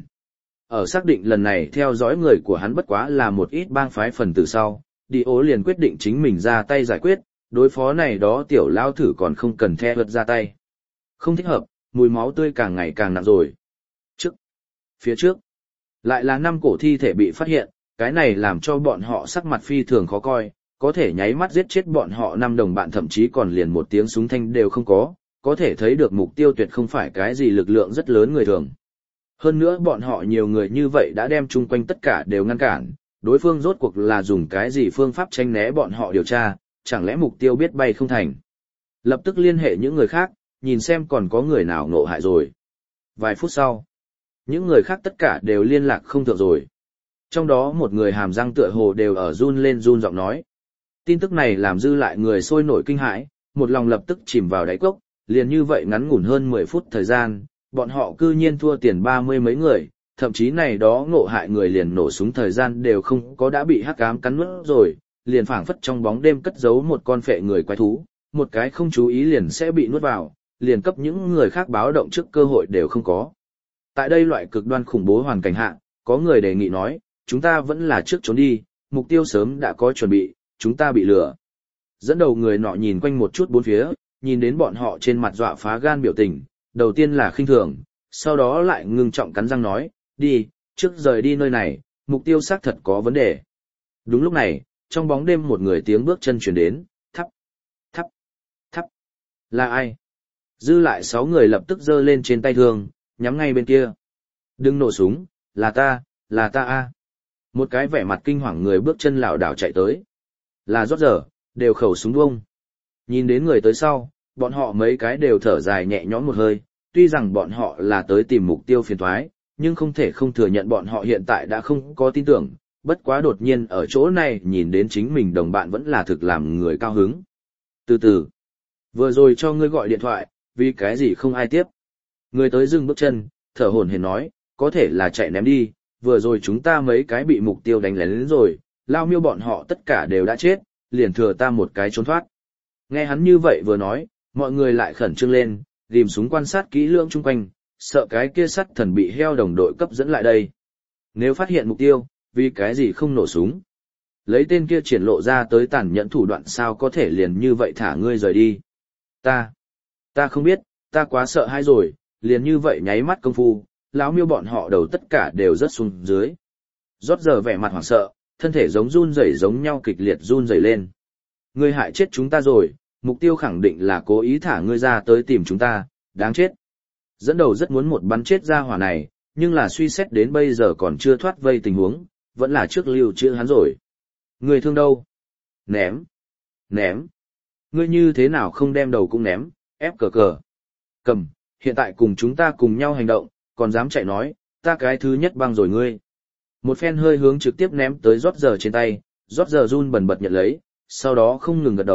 Ở xác định lần này theo dõi người của hắn bất quá là một ít bang phái phần tử sau, đi ố liền quyết định chính mình ra tay giải quyết, đối phó này đó tiểu lao thử còn không cần the vượt ra tay. Không thích hợp, mùi máu tươi càng ngày càng nặng rồi. Trước, phía trước, lại là năm cổ thi thể bị phát hiện, cái này làm cho bọn họ sắc mặt phi thường khó coi, có thể nháy mắt giết chết bọn họ năm đồng bạn thậm chí còn liền một tiếng súng thanh đều không có, có thể thấy được mục tiêu tuyệt không phải cái gì lực lượng rất lớn người thường. Hơn nữa bọn họ nhiều người như vậy đã đem chung quanh tất cả đều ngăn cản, đối phương rốt cuộc là dùng cái gì phương pháp tranh né bọn họ điều tra, chẳng lẽ mục tiêu biết bay không thành. Lập tức liên hệ những người khác, nhìn xem còn có người nào ngộ hại rồi. Vài phút sau, những người khác tất cả đều liên lạc không thượng rồi. Trong đó một người hàm răng tựa hồ đều ở run lên run giọng nói. Tin tức này làm dư lại người sôi nổi kinh hãi, một lòng lập tức chìm vào đáy cốc, liền như vậy ngắn ngủn hơn mười phút thời gian, bọn họ cư nhiên thua tiền ba mươi mấy người, thậm chí này đó ngộ hại người liền nổ súng thời gian đều không có đã bị hắc ám cắn nuốt rồi, liền phảng phất trong bóng đêm cất giấu một con phệ người quái thú, một cái không chú ý liền sẽ bị nuốt vào, liền cấp những người khác báo động trước cơ hội đều không có. Tại đây loại cực đoan khủng bố hoàn cảnh hạ, có người đề nghị nói, chúng ta vẫn là trước trốn đi, mục tiêu sớm đã có chuẩn bị, chúng ta bị lừa. Dẫn đầu người nọ nhìn quanh một chút bốn phía, nhìn đến bọn họ trên mặt dọa phá gan biểu tình, đầu tiên là khinh thường, sau đó lại ngưng trọng cắn răng nói, đi, trước rời đi nơi này, mục tiêu xác thật có vấn đề. Đúng lúc này, trong bóng đêm một người tiếng bước chân chuyển đến, thắp, thắp, thắp, là ai? Dư lại sáu người lập tức giơ lên trên tay thương, nhắm ngay bên kia. Đừng nổ súng, là ta, là ta a. Một cái vẻ mặt kinh hoàng người bước chân lảo đảo chạy tới. Là rót giờ, đều khẩu súng bông. Nhìn đến người tới sau, bọn họ mấy cái đều thở dài nhẹ nhõm một hơi, tuy rằng bọn họ là tới tìm mục tiêu phiền toái, nhưng không thể không thừa nhận bọn họ hiện tại đã không có tin tưởng, bất quá đột nhiên ở chỗ này nhìn đến chính mình đồng bạn vẫn là thực làm người cao hứng. Từ từ, vừa rồi cho ngươi gọi điện thoại, vì cái gì không ai tiếp. Người tới dừng bước chân, thở hổn hển nói, có thể là chạy ném đi, vừa rồi chúng ta mấy cái bị mục tiêu đánh lén đến rồi, lao miêu bọn họ tất cả đều đã chết, liền thừa ta một cái trốn thoát. Nghe hắn như vậy vừa nói, mọi người lại khẩn trương lên, ghim súng quan sát kỹ lưỡng chung quanh, sợ cái kia sắt thần bị heo đồng đội cấp dẫn lại đây. Nếu phát hiện mục tiêu, vì cái gì không nổ súng? Lấy tên kia triển lộ ra tới tàn nhẫn thủ đoạn sao có thể liền như vậy thả ngươi rời đi? Ta, ta không biết, ta quá sợ hãi rồi, liền như vậy nháy mắt công phu, lão miêu bọn họ đầu tất cả đều rớt xuống dưới. Rót giờ vẻ mặt hoảng sợ, thân thể giống run rẩy giống nhau kịch liệt run rẩy lên. Ngươi hại chết chúng ta rồi, mục tiêu khẳng định là cố ý thả ngươi ra tới tìm chúng ta, đáng chết. Dẫn đầu rất muốn một bắn chết ra hỏa này, nhưng là suy xét đến bây giờ còn chưa thoát vây tình huống, vẫn là trước lưu trữ hắn rồi. Ngươi thương đâu? Ném. Ném. Ngươi như thế nào không đem đầu cũng ném, ép cờ cờ. Cầm, hiện tại cùng chúng ta cùng nhau hành động, còn dám chạy nói, ta cái thứ nhất băng rồi ngươi. Một phen hơi hướng trực tiếp ném tới rót giờ trên tay, rót giờ run bần bật nhận lấy, sau đó không ngừng gật đầu,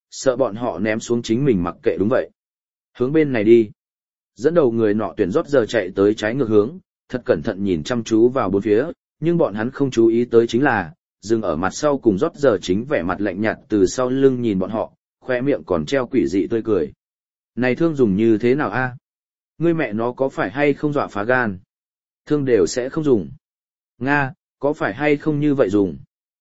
sợ bọn họ ném xuống chính mình mặc kệ đúng vậy. Hướng bên này đi. Dẫn đầu người nọ tuyển rót giờ chạy tới trái ngược hướng, thật cẩn thận nhìn chăm chú vào bốn phía, nhưng bọn hắn không chú ý tới chính là, dừng ở mặt sau cùng rót giờ chính vẻ mặt lạnh nhạt từ sau lưng nhìn bọn họ, khoe miệng còn treo quỷ dị tươi cười. Này thương dùng như thế nào a? Ngươi mẹ nó có phải hay không dọa phá gan? Thương đều sẽ không dùng. Nga, có phải hay không như vậy dùng?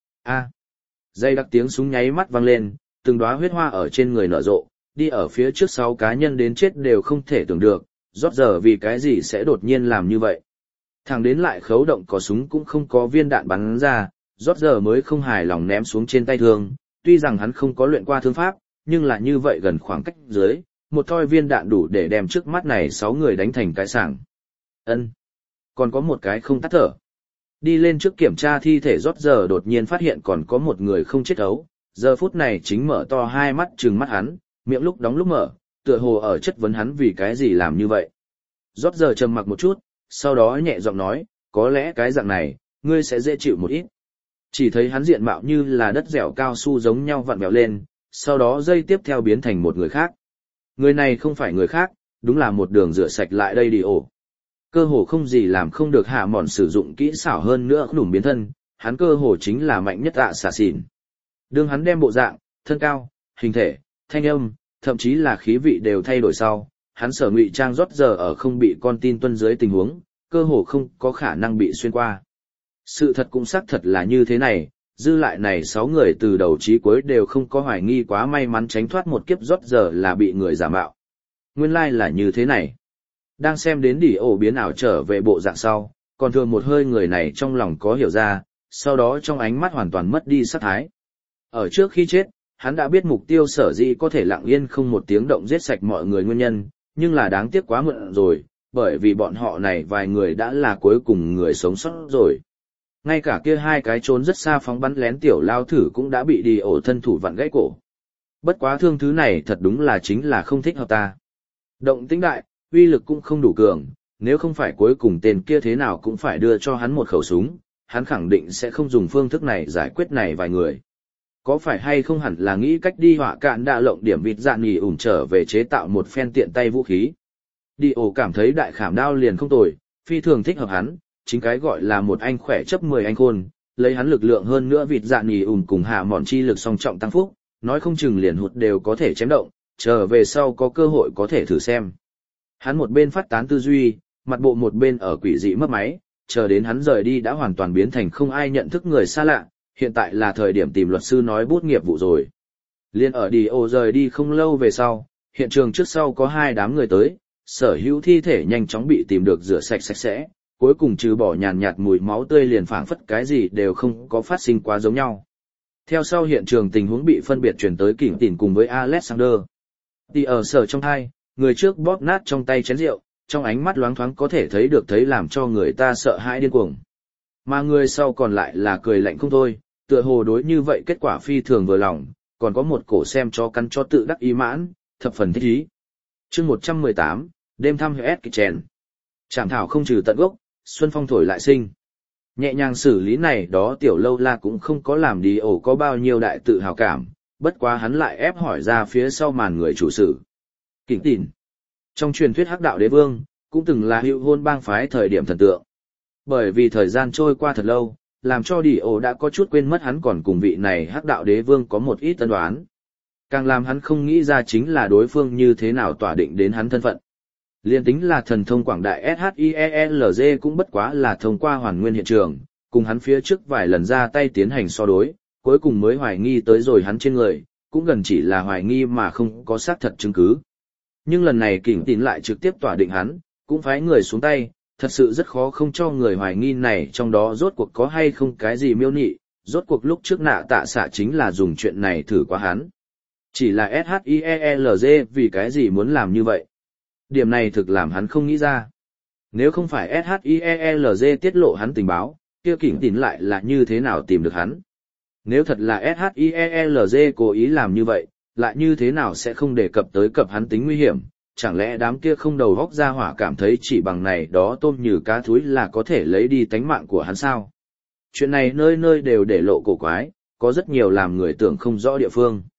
A. Dây đặc tiếng súng nháy mắt vang lên, từng đóa huyết hoa ở trên người nở rộ, đi ở phía trước sáu cá nhân đến chết đều không thể tưởng được, rót giờ vì cái gì sẽ đột nhiên làm như vậy. Thằng đến lại khấu động có súng cũng không có viên đạn bắn ra, rót giờ mới không hài lòng ném xuống trên tay thương, tuy rằng hắn không có luyện qua thương pháp, nhưng là như vậy gần khoảng cách dưới, một thoi viên đạn đủ để đem trước mắt này sáu người đánh thành cái sảng. Ân, còn có một cái không tắt thở. Đi lên trước kiểm tra thi thể rót giờ đột nhiên phát hiện còn có một người không chết ấu, giờ phút này chính mở to hai mắt trừng mắt hắn, miệng lúc đóng lúc mở, tựa hồ ở chất vấn hắn vì cái gì làm như vậy. Rót giờ trầm mặc một chút, sau đó nhẹ giọng nói, có lẽ cái dạng này, ngươi sẽ dễ chịu một ít. Chỉ thấy hắn diện mạo như là đất dẻo cao su giống nhau vặn vẹo lên, sau đó dây tiếp theo biến thành một người khác. Người này không phải người khác, đúng là một đường rửa sạch lại đây đi ổ. Cơ hồ không gì làm không được hạ mòn sử dụng kỹ xảo hơn nữa đủm biến thân, hắn cơ hồ chính là mạnh nhất ạ xà xỉn. Đương hắn đem bộ dạng, thân cao, hình thể, thanh âm, thậm chí là khí vị đều thay đổi sau, hắn sở ngụy trang rót giờ ở không bị con tin tuân dưới tình huống, cơ hồ không có khả năng bị xuyên qua. Sự thật cũng xác thật là như thế này, dư lại này sáu người từ đầu chí cuối đều không có hoài nghi quá may mắn tránh thoát một kiếp rót giờ là bị người giả mạo. Nguyên lai like là như thế này. Đang xem đến đỉ ổ biến ảo trở về bộ dạng sau, còn thường một hơi người này trong lòng có hiểu ra, sau đó trong ánh mắt hoàn toàn mất đi sát thái. Ở trước khi chết, hắn đã biết mục tiêu sở dĩ có thể lặng yên không một tiếng động giết sạch mọi người nguyên nhân, nhưng là đáng tiếc quá muộn rồi, bởi vì bọn họ này vài người đã là cuối cùng người sống sót rồi. Ngay cả kia hai cái trốn rất xa phóng bắn lén tiểu lao thử cũng đã bị đi ổ thân thủ vặn gãy cổ. Bất quá thương thứ này thật đúng là chính là không thích hợp ta. Động tĩnh đại, uy lực cũng không đủ cường, nếu không phải cuối cùng tên kia thế nào cũng phải đưa cho hắn một khẩu súng, hắn khẳng định sẽ không dùng phương thức này giải quyết này vài người. Có phải hay không hẳn là nghĩ cách đi họa cạn đạ lộng điểm vịt dạn nhì ủn trở về chế tạo một phen tiện tay vũ khí. Đi ổ cảm thấy đại khảm đao liền không tồi, phi thường thích hợp hắn, chính cái gọi là một anh khỏe chấp mười anh khôn, lấy hắn lực lượng hơn nữa vịt dạn nhì ủn cùng hạ mòn chi lực song trọng tăng phúc, nói không chừng liền hụt đều có thể chém động, trở về sau có cơ hội có thể thử xem. Hắn một bên phát tán tư duy, mặt bộ một bên ở quỷ dị mất máy, chờ đến hắn rời đi đã hoàn toàn biến thành không ai nhận thức người xa lạ, hiện tại là thời điểm tìm luật sư nói bút nghiệp vụ rồi. Liên ở đi ô rời đi không lâu về sau, hiện trường trước sau có hai đám người tới, sở hữu thi thể nhanh chóng bị tìm được rửa sạch sạch sẽ, cuối cùng trừ bỏ nhàn nhạt mùi máu tươi liền phảng phất cái gì đều không có phát sinh quá giống nhau. Theo sau hiện trường tình huống bị phân biệt chuyển tới Kỉnh Tỉn cùng với Alexander. Đi ở sở trong hai, người trước bóp nát trong tay chén rượu, trong ánh mắt loáng thoáng có thể thấy được thấy làm cho người ta sợ hãi điên cuồng. Mà người sau còn lại là cười lạnh không thôi, tựa hồ đối như vậy kết quả phi thường vừa lòng, còn có một cổ xem cho căn cho tự đắc ý mãn, thập phần thích ý. Chương một trăm mười tám, đêm thăm Hess Kitchen. Trảm thảo không trừ tận gốc, xuân phong thổi lại sinh. Nhẹ nhàng xử lý này đó tiểu lâu la cũng không có làm đi ổ có bao nhiêu đại tự hào cảm, bất quá hắn lại ép hỏi ra phía sau màn người chủ sự. Kỉnh Tỉn. Trong truyền thuyết hắc đạo đế vương, cũng từng là hữu hôn bang phái thời điểm thần tượng. Bởi vì thời gian trôi qua thật lâu, làm cho đi ổ đã có chút quên mất hắn còn cùng vị này hắc đạo đế vương có một ít tân đoán. Càng làm hắn không nghĩ ra chính là đối phương như thế nào tỏa định đến hắn thân phận. Liên tính là thần thông quảng đại ét hát i e lờ giê cũng bất quá là thông qua hoàn nguyên hiện trường, cùng hắn phía trước vài lần ra tay tiến hành so đối, cuối cùng mới hoài nghi tới rồi hắn trên người, cũng gần chỉ là hoài nghi mà không có xác thật chứng cứ. Nhưng lần này Kỉnh Tỉn lại trực tiếp tỏa định hắn, cũng phái người xuống tay, thật sự rất khó không cho người hoài nghi này trong đó rốt cuộc có hay không cái gì miêu nị, rốt cuộc lúc trước nạ tạ xạ chính là dùng chuyện này thử qua hắn. Chỉ là ét hát i e lờ giê vì cái gì muốn làm như vậy? Điểm này thực làm hắn không nghĩ ra. Nếu không phải ét hát i e lờ giê tiết lộ hắn tình báo, kia Kỉnh Tỉn lại là như thế nào tìm được hắn? Nếu thật là ét hát i e lờ giê cố ý làm như vậy, lại như thế nào sẽ không đề cập tới cập hắn tính nguy hiểm? Chẳng lẽ đám kia không đầu góc ra hỏa cảm thấy chỉ bằng này đó tôm như cá thúi là có thể lấy đi tánh mạng của hắn sao? Chuyện này nơi nơi đều để lộ cổ quái, có rất nhiều làm người tưởng không rõ địa phương.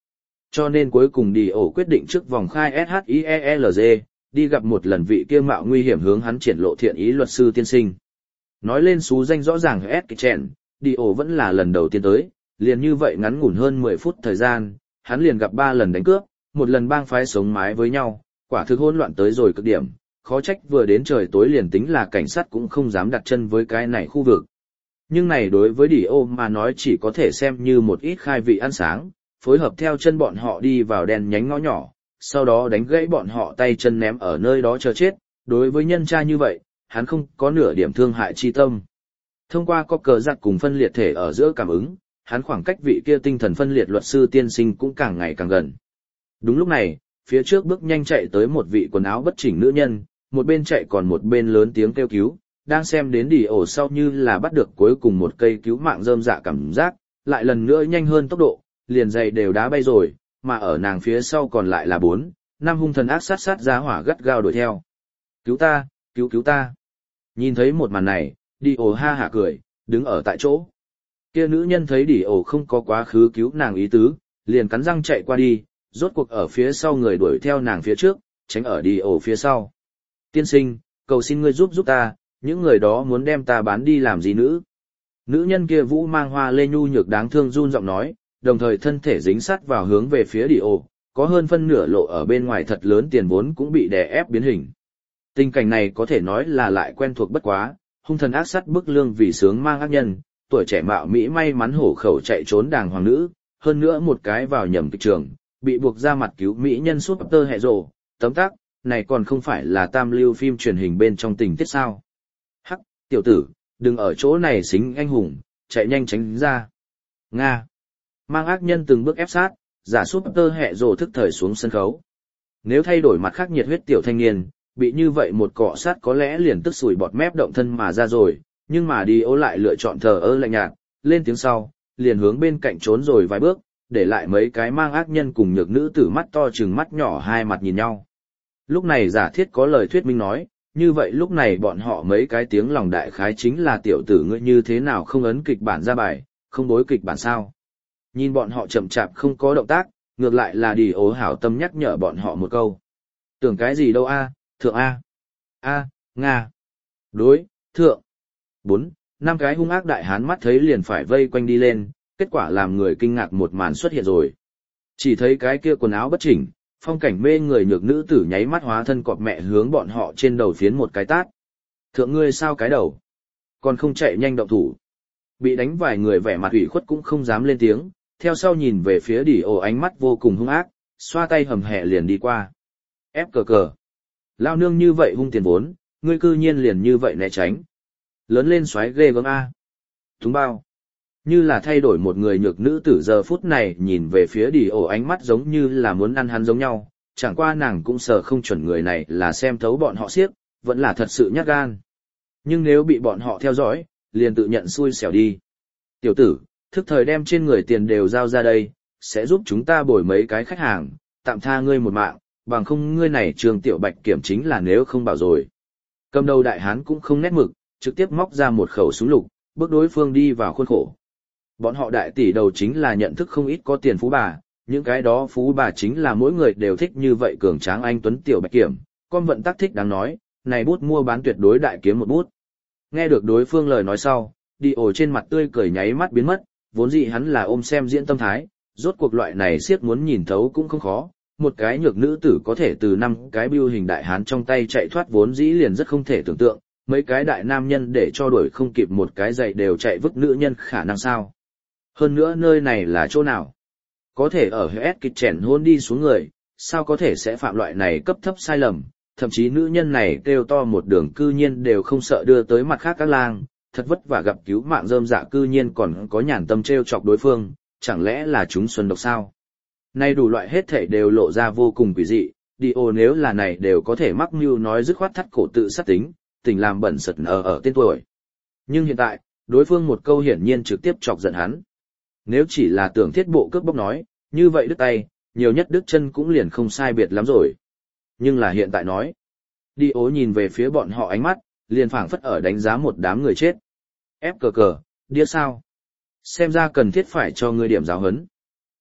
Cho nên cuối cùng đi ổ quyết định trước vòng khai ét hát i e lờ giê, đi gặp một lần vị kia mạo nguy hiểm hướng hắn triển lộ thiện ý luật sư tiên sinh. Nói lên xú danh rõ ràng ét kịch chèn, đi ổ vẫn là lần đầu tiên tới, liền như vậy ngắn ngủn hơn mười phút thời gian, hắn liền gặp ba lần đánh cướp, một lần bang phái sống mái với nhau, quả thực hỗn loạn tới rồi cực điểm, khó trách vừa đến trời tối liền tính là cảnh sát cũng không dám đặt chân với cái này khu vực. Nhưng này đối với Đi ô mà nói chỉ có thể xem như một ít khai vị ăn sáng, phối hợp theo chân bọn họ đi vào đèn nhánh ngõ nhỏ, sau đó đánh gãy bọn họ tay chân ném ở nơi đó chờ chết, đối với nhân tra như vậy, hắn không có nửa điểm thương hại chi tâm. Thông qua có cờ giặc cùng phân liệt thể ở giữa cảm ứng, hắn khoảng cách vị kia tinh thần phân liệt luật sư tiên sinh cũng càng ngày càng gần. Đúng lúc này, phía trước bước nhanh chạy tới một vị quần áo bất chỉnh nữ nhân, một bên chạy còn một bên lớn tiếng kêu cứu, đang xem đến Đi ổ sau như là bắt được cuối cùng một cây cứu mạng rơm dạ cảm giác, lại lần nữa nhanh hơn tốc độ, liền giày đều đá bay rồi, mà ở nàng phía sau còn lại là bốn, năm hung thần ác sát sát giá hỏa gắt gao đuổi theo. Cứu ta, cứu cứu ta. Nhìn thấy một màn này, Đi ổ ha hả cười, đứng ở tại chỗ. Kia nữ nhân thấy Đi ổ không có quá khứ cứu nàng ý tứ, liền cắn răng chạy qua đi, rốt cuộc ở phía sau người đuổi theo nàng phía trước, tránh ở Đi ổ phía sau. Tiên sinh, cầu xin ngươi giúp giúp ta, những người đó muốn đem ta bán đi làm gì nữ. Nữ nhân kia vũ mang hoa lê nhu nhược đáng thương run giọng nói, đồng thời thân thể dính sát vào hướng về phía Đi ổ, có hơn phân nửa lộ ở bên ngoài thật lớn tiền vốn cũng bị đè ép biến hình. Tình cảnh này có thể nói là lại quen thuộc bất quá, hung thần ác sát bức lương vì sướng mang ác nhân, tuổi trẻ mạo Mỹ may mắn hổ khẩu chạy trốn đàng hoàng nữ, hơn nữa một cái vào nhầm kịch trường, bị buộc ra mặt cứu Mỹ nhân suốt tơ hẹ rồ, tấm tắc, này còn không phải là tam lưu phim truyền hình bên trong tình tiết sao. Hắc, tiểu tử, đừng ở chỗ này xính anh hùng, chạy nhanh tránh ra. Nga. Mang ác nhân từng bước ép sát, giả súp tơ hẹ rồ thức thời xuống sân khấu. Nếu thay đổi mặt khác nhiệt huyết tiểu thanh niên, bị như vậy một cọ sát có lẽ liền tức sủi bọt mép động thân mà ra rồi, nhưng mà Đi ô lại lựa chọn thờ ơ lạnh nhạt, lên tiếng sau, liền hướng bên cạnh trốn rồi vài bước, để lại mấy cái mang ác nhân cùng nhược nữ tử mắt to trừng mắt nhỏ hai mặt nhìn nhau. Lúc này giả thiết có lời thuyết minh nói, như vậy lúc này bọn họ mấy cái tiếng lòng đại khái chính là tiểu tử ngươi như thế nào không ấn kịch bản ra bài, không đối kịch bản sao. Nhìn bọn họ chậm chạp không có động tác, ngược lại là Đi ố hảo tâm nhắc nhở bọn họ một câu. Tưởng cái gì đâu a, thượng a, a, nga, đối, thượng. Bốn, năm cái hung ác đại hán mắt thấy liền phải vây quanh đi lên, kết quả làm người kinh ngạc một màn xuất hiện rồi. Chỉ thấy cái kia quần áo bất chỉnh, phong cảnh mê người nhược nữ tử nháy mắt hóa thân cọp mẹ hướng bọn họ trên đầu phiến một cái tát. Thượng ngươi sao cái đầu? Còn không chạy nhanh động thủ. Bị đánh vài người vẻ mặt ủy khuất cũng không dám lên tiếng, theo sau nhìn về phía Đi ổ ánh mắt vô cùng hung ác, xoa tay hầm hẹ liền đi qua. Ép cờ cờ. Lao nương như vậy hung tiền vốn, ngươi cư nhiên liền như vậy né tránh. Lớn lên xoáy ghê gớm a. Túng bao. Như là thay đổi một người nhược nữ tử giờ phút này nhìn về phía Đi ổ ánh mắt giống như là muốn ăn hắn giống nhau, chẳng qua nàng cũng sợ không chuẩn người này là xem thấu bọn họ siếc, vẫn là thật sự nhát gan. Nhưng nếu bị bọn họ theo dõi, liền tự nhận xui xẻo đi. Tiểu tử, thức thời đem trên người tiền đều giao ra đây, sẽ giúp chúng ta bồi mấy cái khách hàng, tạm tha ngươi một mạng, bằng không ngươi này trường tiểu bạch kiểm chính là nếu không bảo rồi. Cầm đầu đại hán cũng không nét mực, trực tiếp móc ra một khẩu súng lục, bước đối phương đi vào khuôn khổ. Bọn họ đại tỷ đầu chính là nhận thức không ít có tiền phú bà, những cái đó phú bà chính là mỗi người đều thích như vậy cường tráng anh tuấn tiểu bạch kiểm, con vận tắc thích đáng nói, này bút mua bán tuyệt đối đại kiếm một bút. Nghe được đối phương lời nói sau, Đi ổ trên mặt tươi cười nháy mắt biến mất, vốn dĩ hắn là ôm xem diễn tâm thái, rốt cuộc loại này siết muốn nhìn thấu cũng không khó, một cái nhược nữ tử có thể từ năm cái bưu hình đại hán trong tay chạy thoát vốn dĩ liền rất không thể tưởng tượng, mấy cái đại nam nhân để cho đuổi không kịp một cái giày đều chạy vứt nữ nhân khả năng sao. Hơn nữa nơi này là chỗ nào? Có thể ở hết kịch chèn hôn đi xuống người, sao có thể sẽ phạm loại này cấp thấp sai lầm, thậm chí nữ nhân này kêu to một đường cư nhiên đều không sợ đưa tới mặt khác các lang, thật vất vả gặp cứu mạng rơm dạ cư nhiên còn có nhàn tâm trêu chọc đối phương, chẳng lẽ là chúng xuân độc sao? Nay đủ loại hết thể đều lộ ra vô cùng quỷ dị, Đi ô nếu là này đều có thể mắc mưu nói dứt khoát thắt cổ tự sát tính, tình làm bẩn sật ở ở tên tuổi. Nhưng hiện tại, đối phương một câu hiển nhiên trực tiếp chọc giận hắn. Nếu chỉ là tưởng thiết bộ cướp bóc nói, như vậy đứt tay, nhiều nhất đứt chân cũng liền không sai biệt lắm rồi. Nhưng là hiện tại nói, Đi ố nhìn về phía bọn họ ánh mắt, liền phảng phất ở đánh giá một đám người chết. Ép cờ cờ, đĩa sao? Xem ra cần thiết phải cho ngươi điểm giáo huấn.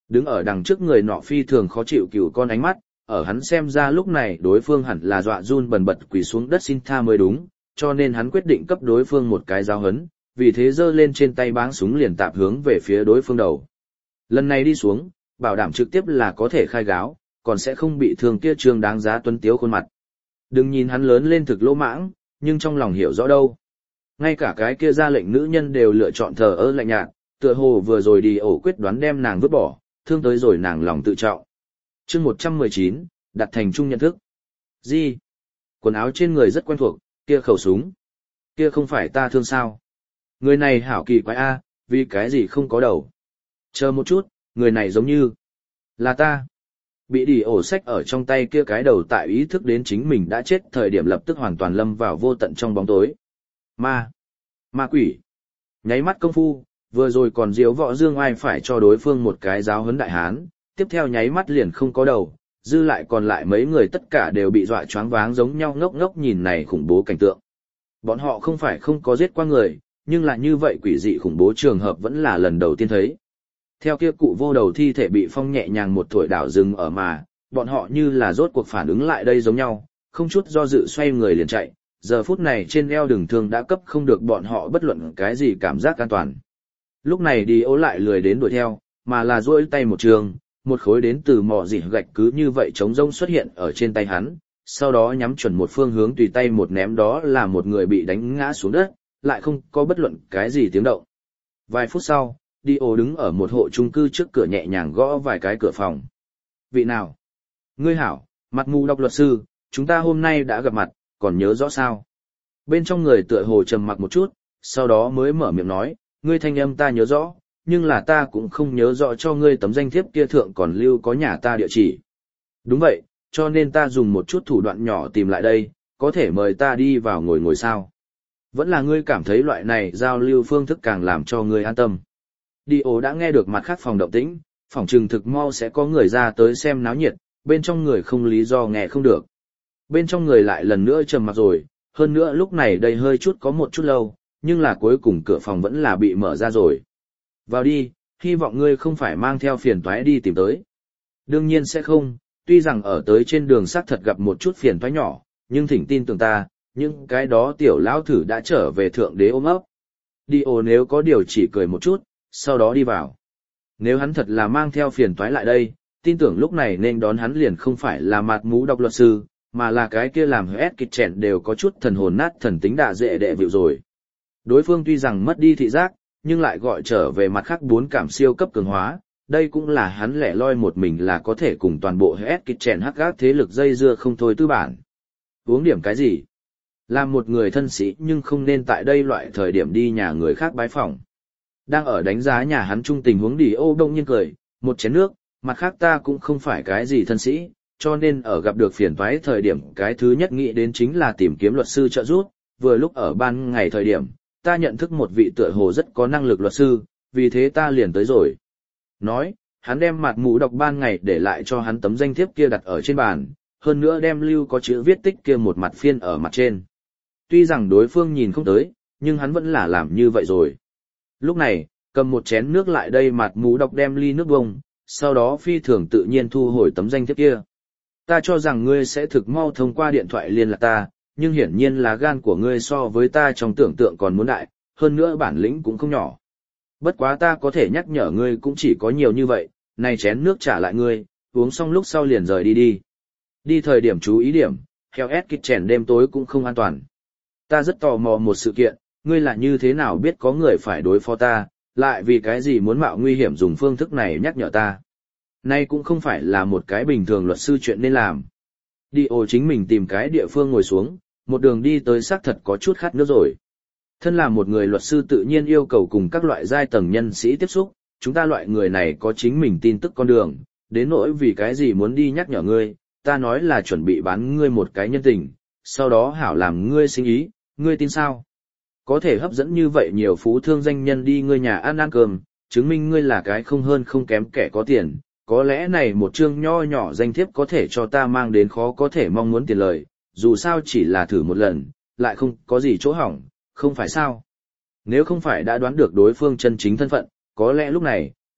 Đứng ở đằng trước người nọ phi thường khó chịu cừu con ánh mắt, ở hắn xem ra lúc này đối phương hẳn là dọa run bần bật quỳ xuống đất xin tha mới đúng, cho nên hắn quyết định cấp đối phương một cái giáo hấn, vì thế giơ lên trên tay báng súng liền tạp hướng về phía đối phương đầu. Lần này đi xuống, bảo đảm trực tiếp là có thể khai gáo, còn sẽ không bị thương kia trương đáng giá tuấn tiếu khuôn mặt. Đừng nhìn hắn lớn lên thực lỗ mãng, nhưng trong lòng hiểu rõ đâu. Ngay cả cái kia ra lệnh nữ nhân đều lựa chọn thờ ơ lạnh nhạt, tựa hồ vừa rồi đi ổ quyết đoán đem nàng vứt bỏ, thương tới rồi nàng lòng tự trọng. Chương một trăm mười chín, đặt thành chung nhận thức. Gì? Quần áo trên người rất quen thuộc, kia khẩu súng. Kia không phải ta thương sao? Người này hảo kỳ quái a, vì cái gì không có đầu? Chờ một chút, người này giống như là ta. Bị đỉ ổ sách ở trong tay kia cái đầu tại ý thức đến chính mình đã chết thời điểm lập tức hoàn toàn lâm vào vô tận trong bóng tối. Ma. Ma quỷ. Nháy mắt công phu, vừa rồi còn diếu võ dương ai phải cho đối phương một cái giáo huấn đại hán, tiếp theo nháy mắt liền không có đầu, dư lại còn lại mấy người tất cả đều bị dọa choáng váng giống nhau ngốc ngốc nhìn này khủng bố cảnh tượng. Bọn họ không phải không có giết qua người, nhưng là như vậy quỷ dị khủng bố trường hợp vẫn là lần đầu tiên thấy. Theo kia cụ vô đầu thi thể bị phong nhẹ nhàng một thổi đảo rừng ở mà, bọn họ như là rốt cuộc phản ứng lại đây giống nhau, không chút do dự xoay người liền chạy, giờ phút này trên eo đường thương đã cấp không được bọn họ bất luận cái gì cảm giác an toàn. Lúc này đi ố lại lười đến đuổi theo, mà là duỗi tay một trường, một khối đến từ mỏ dỉ gạch cứ như vậy trống rông xuất hiện ở trên tay hắn, sau đó nhắm chuẩn một phương hướng tùy tay một ném đó là một người bị đánh ngã xuống đất, lại không có bất luận cái gì tiếng động. Vài phút sau, đi ố đứng ở một hộ chung cư trước cửa nhẹ nhàng gõ vài cái cửa phòng. Vị nào? Ngươi hảo, mặt mù đọc luật sư, chúng ta hôm nay đã gặp mặt, còn nhớ rõ sao? Bên trong người tựa hồ trầm mặc một chút, sau đó mới mở miệng nói, ngươi thanh âm ta nhớ rõ, nhưng là ta cũng không nhớ rõ cho ngươi tấm danh thiếp kia thượng còn lưu có nhà ta địa chỉ. Đúng vậy, cho nên ta dùng một chút thủ đoạn nhỏ tìm lại đây, có thể mời ta đi vào ngồi ngồi sao? Vẫn là ngươi cảm thấy loại này giao lưu phương thức càng làm cho ngươi an tâm. Đi ố đã nghe được mặt khác phòng động tĩnh, phòng trừng thực mau sẽ có người ra tới xem náo nhiệt, bên trong người không lý do nghe không được. Bên trong người lại lần nữa trầm mặc rồi, hơn nữa lúc này đây hơi chút có một chút lâu, nhưng là cuối cùng cửa phòng vẫn là bị mở ra rồi. Vào đi, hy vọng ngươi không phải mang theo phiền toái đi tìm tới. Đương nhiên sẽ không, tuy rằng ở tới trên đường xác thật gặp một chút phiền toái nhỏ, nhưng thỉnh tin tưởng ta, những cái đó tiểu lão thử đã trở về thượng đế ôm ấp. Đi ồ nếu có điều chỉ cười một chút, sau đó đi vào. Nếu hắn thật là mang theo phiền toái lại đây, tin tưởng lúc này nên đón hắn liền không phải là mặt mũ đọc luật sư, mà là cái kia làm hết kịch chèn đều có chút thần hồn nát thần tính đạ dệ đệ vịu rồi. Đối phương tuy rằng mất đi thị giác, nhưng lại gọi trở về mặt khác bốn cảm siêu cấp cường hóa, đây cũng là hắn lẻ loi một mình là có thể cùng toàn bộ hết kịch chèn hắc gác thế lực dây dưa không thôi tư bản. Uống điểm cái gì? Làm một người thân sĩ nhưng không nên tại đây loại thời điểm đi nhà người khác bái phỏng. Đang ở đánh giá nhà hắn chung tình huống đi ô đông nhiên cười, một chén nước, mặt khác ta cũng không phải cái gì thân sĩ, cho nên ở gặp được phiền toái thời điểm cái thứ nhất nghĩ đến chính là tìm kiếm luật sư trợ giúp, vừa lúc ở ban ngày thời điểm, ta nhận thức một vị tựa hồ rất có năng lực luật sư, vì thế ta liền tới rồi. Nói, hắn đem mặt mũ đọc ban ngày để lại cho hắn tấm danh thiếp kia đặt ở trên bàn, hơn nữa đem lưu có chữ viết tích kia một mặt phiên ở mặt trên. Tuy rằng đối phương nhìn không tới, nhưng hắn vẫn là làm như vậy rồi. Lúc này, cầm một chén nước lại đây mặt mũ đọc đem ly nước bông, sau đó phi thường tự nhiên thu hồi tấm danh thiếp kia. Ta cho rằng ngươi sẽ thực mau thông qua điện thoại liên lạc ta, nhưng hiển nhiên là gan của ngươi so với ta trong tưởng tượng còn muốn đại, hơn nữa bản lĩnh cũng không nhỏ. Bất quá ta có thể nhắc nhở ngươi cũng chỉ có nhiều như vậy, này chén nước trả lại ngươi, uống xong lúc sau liền rời đi đi. Đi thời điểm chú ý điểm, Hell's Kitchen đêm tối cũng không an toàn. Ta rất tò mò một sự kiện, ngươi là như thế nào biết có người phải đối phó ta, lại vì cái gì muốn mạo nguy hiểm dùng phương thức này nhắc nhở ta. Nay cũng không phải là một cái bình thường luật sư chuyện nên làm. Đi ồ chính mình tìm cái địa phương ngồi xuống, một đường đi tới xác thật có chút khát nước rồi. Thân là một người luật sư tự nhiên yêu cầu cùng các loại giai tầng nhân sĩ tiếp xúc, chúng ta loại người này có chính mình tin tức con đường, đến nỗi vì cái gì muốn đi nhắc nhở ngươi, ta nói là chuẩn bị bán ngươi một cái nhân tình, sau đó hảo làm ngươi sinh ý, ngươi tin sao? Có thể hấp dẫn như vậy nhiều phú thương danh nhân đi ngươi nhà ăn ăn cơm, chứng minh ngươi là cái không hơn không kém kẻ có tiền, có lẽ này một chương nho nhỏ danh thiếp có thể cho ta mang đến khó có thể mong muốn tiền lời, dù sao chỉ là thử một lần, lại không có gì chỗ hỏng, không phải sao? Nếu không phải đã đoán được đối phương chân chính thân phận, có lẽ lúc này,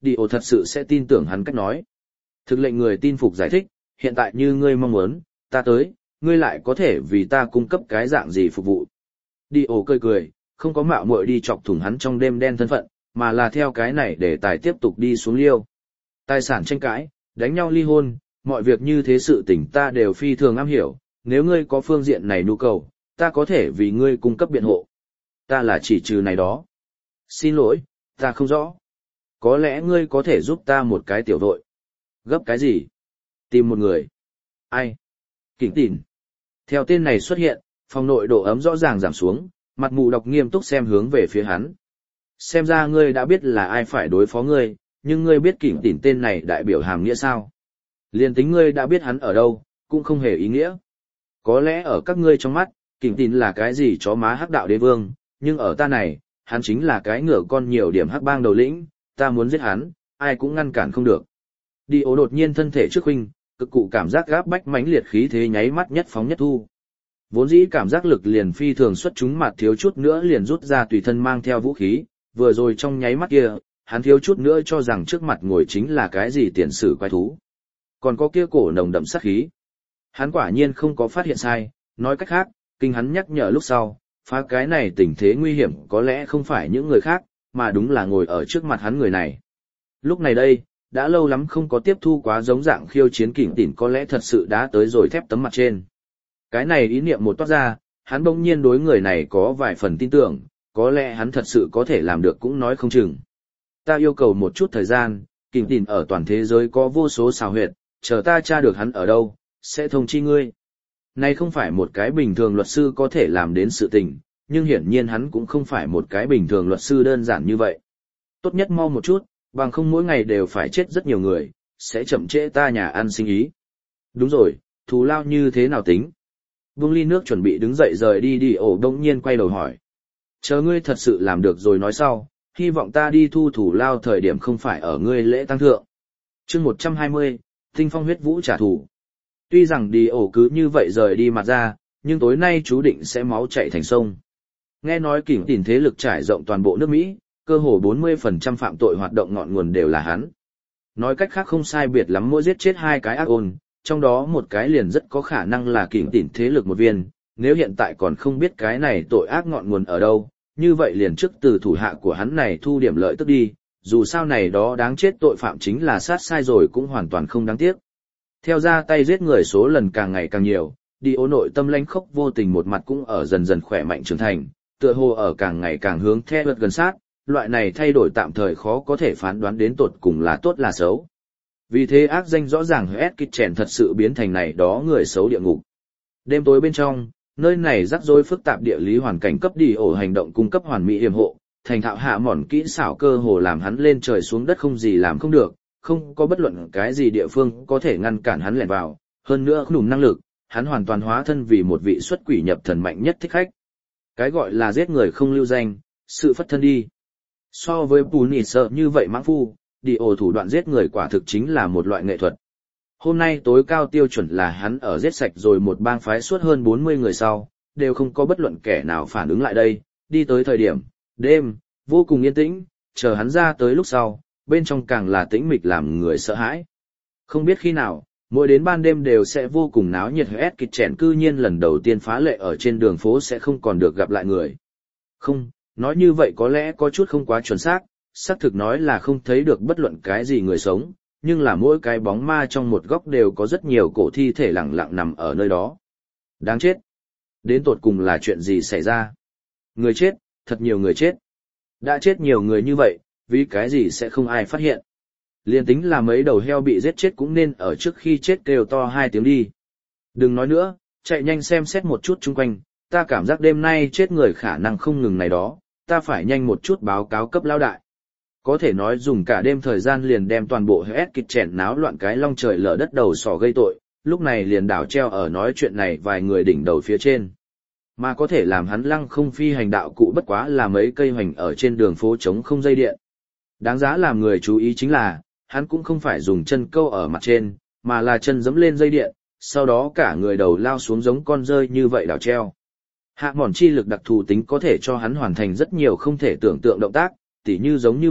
đi ổ thật sự sẽ tin tưởng hắn cách nói. Thực lệnh người tin phục giải thích, hiện tại như ngươi mong muốn, ta tới, ngươi lại có thể vì ta cung cấp cái dạng gì phục vụ. Đi ổ cười cười, không có mạo muội đi chọc thủng hắn trong đêm đen thân phận, mà là theo cái này để tài tiếp tục đi xuống liêu. Tài sản tranh cãi, đánh nhau ly hôn, mọi việc như thế sự tình ta đều phi thường am hiểu, nếu ngươi có phương diện này nhu cầu, ta có thể vì ngươi cung cấp biện hộ. Ta là chỉ trừ này đó. Xin lỗi, ta không rõ. Có lẽ ngươi có thể giúp ta một cái tiểu đội. Gấp cái gì? Tìm một người. Ai? Kỉnh Tìn. Theo tên này xuất hiện, phòng nội độ ấm rõ ràng giảm xuống, mặt mù đọc nghiêm túc xem hướng về phía hắn. Xem ra ngươi đã biết là ai phải đối phó ngươi, nhưng ngươi biết Kỉnh Tìn tên này đại biểu hàm nghĩa sao? Liên tính ngươi đã biết hắn ở đâu, cũng không hề ý nghĩa. Có lẽ ở các ngươi trong mắt, Kỉnh Tìn là cái gì chó má hắc đạo đế vương, nhưng ở ta này, hắn chính là cái ngựa con nhiều điểm hắc bang đầu lĩnh, ta muốn giết hắn, ai cũng ngăn cản không được. Đi ố đột nhiên thân thể trước huynh, cực cụ cảm giác gáp bách mãnh liệt khí thế nháy mắt nhất phóng nhất thu. Vốn dĩ cảm giác lực liền phi thường xuất chúng mặt thiếu chút nữa liền rút ra tùy thân mang theo vũ khí, vừa rồi trong nháy mắt kia, hắn thiếu chút nữa cho rằng trước mặt ngồi chính là cái gì tiền sử quái thú. Còn có kia cổ nồng đậm sát khí. Hắn quả nhiên không có phát hiện sai, nói cách khác, kinh hắn nhắc nhở lúc sau, phá cái này tình thế nguy hiểm có lẽ không phải những người khác, mà đúng là ngồi ở trước mặt hắn người này. Lúc này đây, đã lâu lắm không có tiếp thu quá giống dạng khiêu chiến Kỉnh Tìn có lẽ thật sự đã tới rồi thép tấm mặt trên. Cái này ý niệm một toát ra, hắn bỗng nhiên đối người này có vài phần tin tưởng, có lẽ hắn thật sự có thể làm được cũng nói không chừng. Ta yêu cầu một chút thời gian, Kỉnh Tìn ở toàn thế giới có vô số xào huyệt, chờ ta tra được hắn ở đâu, sẽ thông chi ngươi. Này không phải một cái bình thường luật sư có thể làm đến sự tình, nhưng hiển nhiên hắn cũng không phải một cái bình thường luật sư đơn giản như vậy. Tốt nhất mau một chút, bằng không mỗi ngày đều phải chết rất nhiều người, sẽ chậm trễ ta nhà ăn sinh ý. Đúng rồi, thù lao như thế nào tính? Buông ly nước chuẩn bị đứng dậy rời đi đi ổ đông nhiên quay đầu hỏi. Chờ ngươi thật sự làm được rồi nói sau, hy vọng ta đi thu thù lao thời điểm không phải ở ngươi lễ tăng thượng. chương một trăm hai mươi, Tinh Phong huyết vũ trả thù. Tuy rằng đi ổ cứ như vậy rời đi mặt ra, nhưng tối nay chú định sẽ máu chảy thành sông. Nghe nói Kỉnh Tìn thế lực trải rộng toàn bộ nước Mỹ, cơ hồ bốn mươi phần trăm phạm tội hoạt động ngọn nguồn đều là hắn. Nói cách khác không sai biệt lắm mỗi giết chết hai cái ác ôn, trong đó một cái liền rất có khả năng là Kỉnh Tìn thế lực một viên, nếu hiện tại còn không biết cái này tội ác ngọn nguồn ở đâu, như vậy liền trước từ thủ hạ của hắn này thu điểm lợi tức đi, dù sao này đó đáng chết tội phạm chính là sát sai rồi cũng hoàn toàn không đáng tiếc. Theo ra tay giết người số lần càng ngày càng nhiều, đi ố nội tâm lãnh khốc vô tình một mặt cũng ở dần dần khỏe mạnh trưởng thành, tựa hồ ở càng ngày càng hướng theo vượt gần sát, loại này thay đổi tạm thời khó có thể phán đoán đến tột cùng là tốt là xấu. Vì thế ác danh rõ ràng Hét Kịch Chèn thật sự biến thành này đó người xấu địa ngục. Đêm tối bên trong, nơi này rắc rối phức tạp địa lý hoàn cảnh cấp đi ổ hành động cung cấp hoàn mỹ yểm hộ, thành thạo hạ mòn kỹ xảo cơ hồ làm hắn lên trời xuống đất không gì làm không được, không có bất luận cái gì địa phương có thể ngăn cản hắn lẻn vào, hơn nữa đủ năng lực, hắn hoàn toàn hóa thân vì một vị xuất quỷ nhập thần mạnh nhất thích khách. Cái gọi là giết người không lưu danh, sự phất thân đi. So với Pù Nỉ sợ như vậy mãng phu, đi ổ thủ đoạn giết người quả thực chính là một loại nghệ thuật. Hôm nay tối cao tiêu chuẩn là hắn ở giết sạch rồi một bang phái suốt hơn bốn mươi người sau, đều không có bất luận kẻ nào phản ứng lại đây, đi tới thời điểm, đêm, vô cùng yên tĩnh, chờ hắn ra tới lúc sau, bên trong càng là tĩnh mịch làm người sợ hãi. Không biết khi nào, mỗi đến ban đêm đều sẽ vô cùng náo nhiệt Hét Kịch Chèn cư nhiên lần đầu tiên phá lệ ở trên đường phố sẽ không còn được gặp lại người. Không, nói như vậy có lẽ có chút không quá chuẩn xác, xác thực nói là không thấy được bất luận cái gì người sống, nhưng là mỗi cái bóng ma trong một góc đều có rất nhiều cổ thi thể lặng lặng nằm ở nơi đó. Đáng chết! Đến tột cùng là chuyện gì xảy ra? Người chết, thật nhiều người chết. Đã chết nhiều người như vậy, vì cái gì sẽ không ai phát hiện? Liên tính là mấy đầu heo bị giết chết cũng nên ở trước khi chết kêu to hai tiếng đi. Đừng nói nữa, chạy nhanh xem xét một chút chung quanh, ta cảm giác đêm nay chết người khả năng không ngừng này đó, ta phải nhanh một chút báo cáo cấp lão đại. Có thể nói dùng cả đêm thời gian liền đem toàn bộ Hét Kịch Chèn náo loạn cái long trời lở đất đầu sỏ gây tội, lúc này liền đảo treo ở nói chuyện này vài người đỉnh đầu phía trên. Mà có thể làm hắn lăng không phi hành đạo cụ bất quá là mấy cây hoành ở trên đường phố trống không dây điện. Đáng giá làm người chú ý chính là, hắn cũng không phải dùng chân câu ở mặt trên, mà là chân giẫm lên dây điện, sau đó cả người đầu lao xuống giống con rơi như vậy đảo treo. Hạ mòn chi lực đặc thù tính có thể cho hắn hoàn thành rất nhiều không thể tưởng tượng động tác, tỉ như giống như vậy,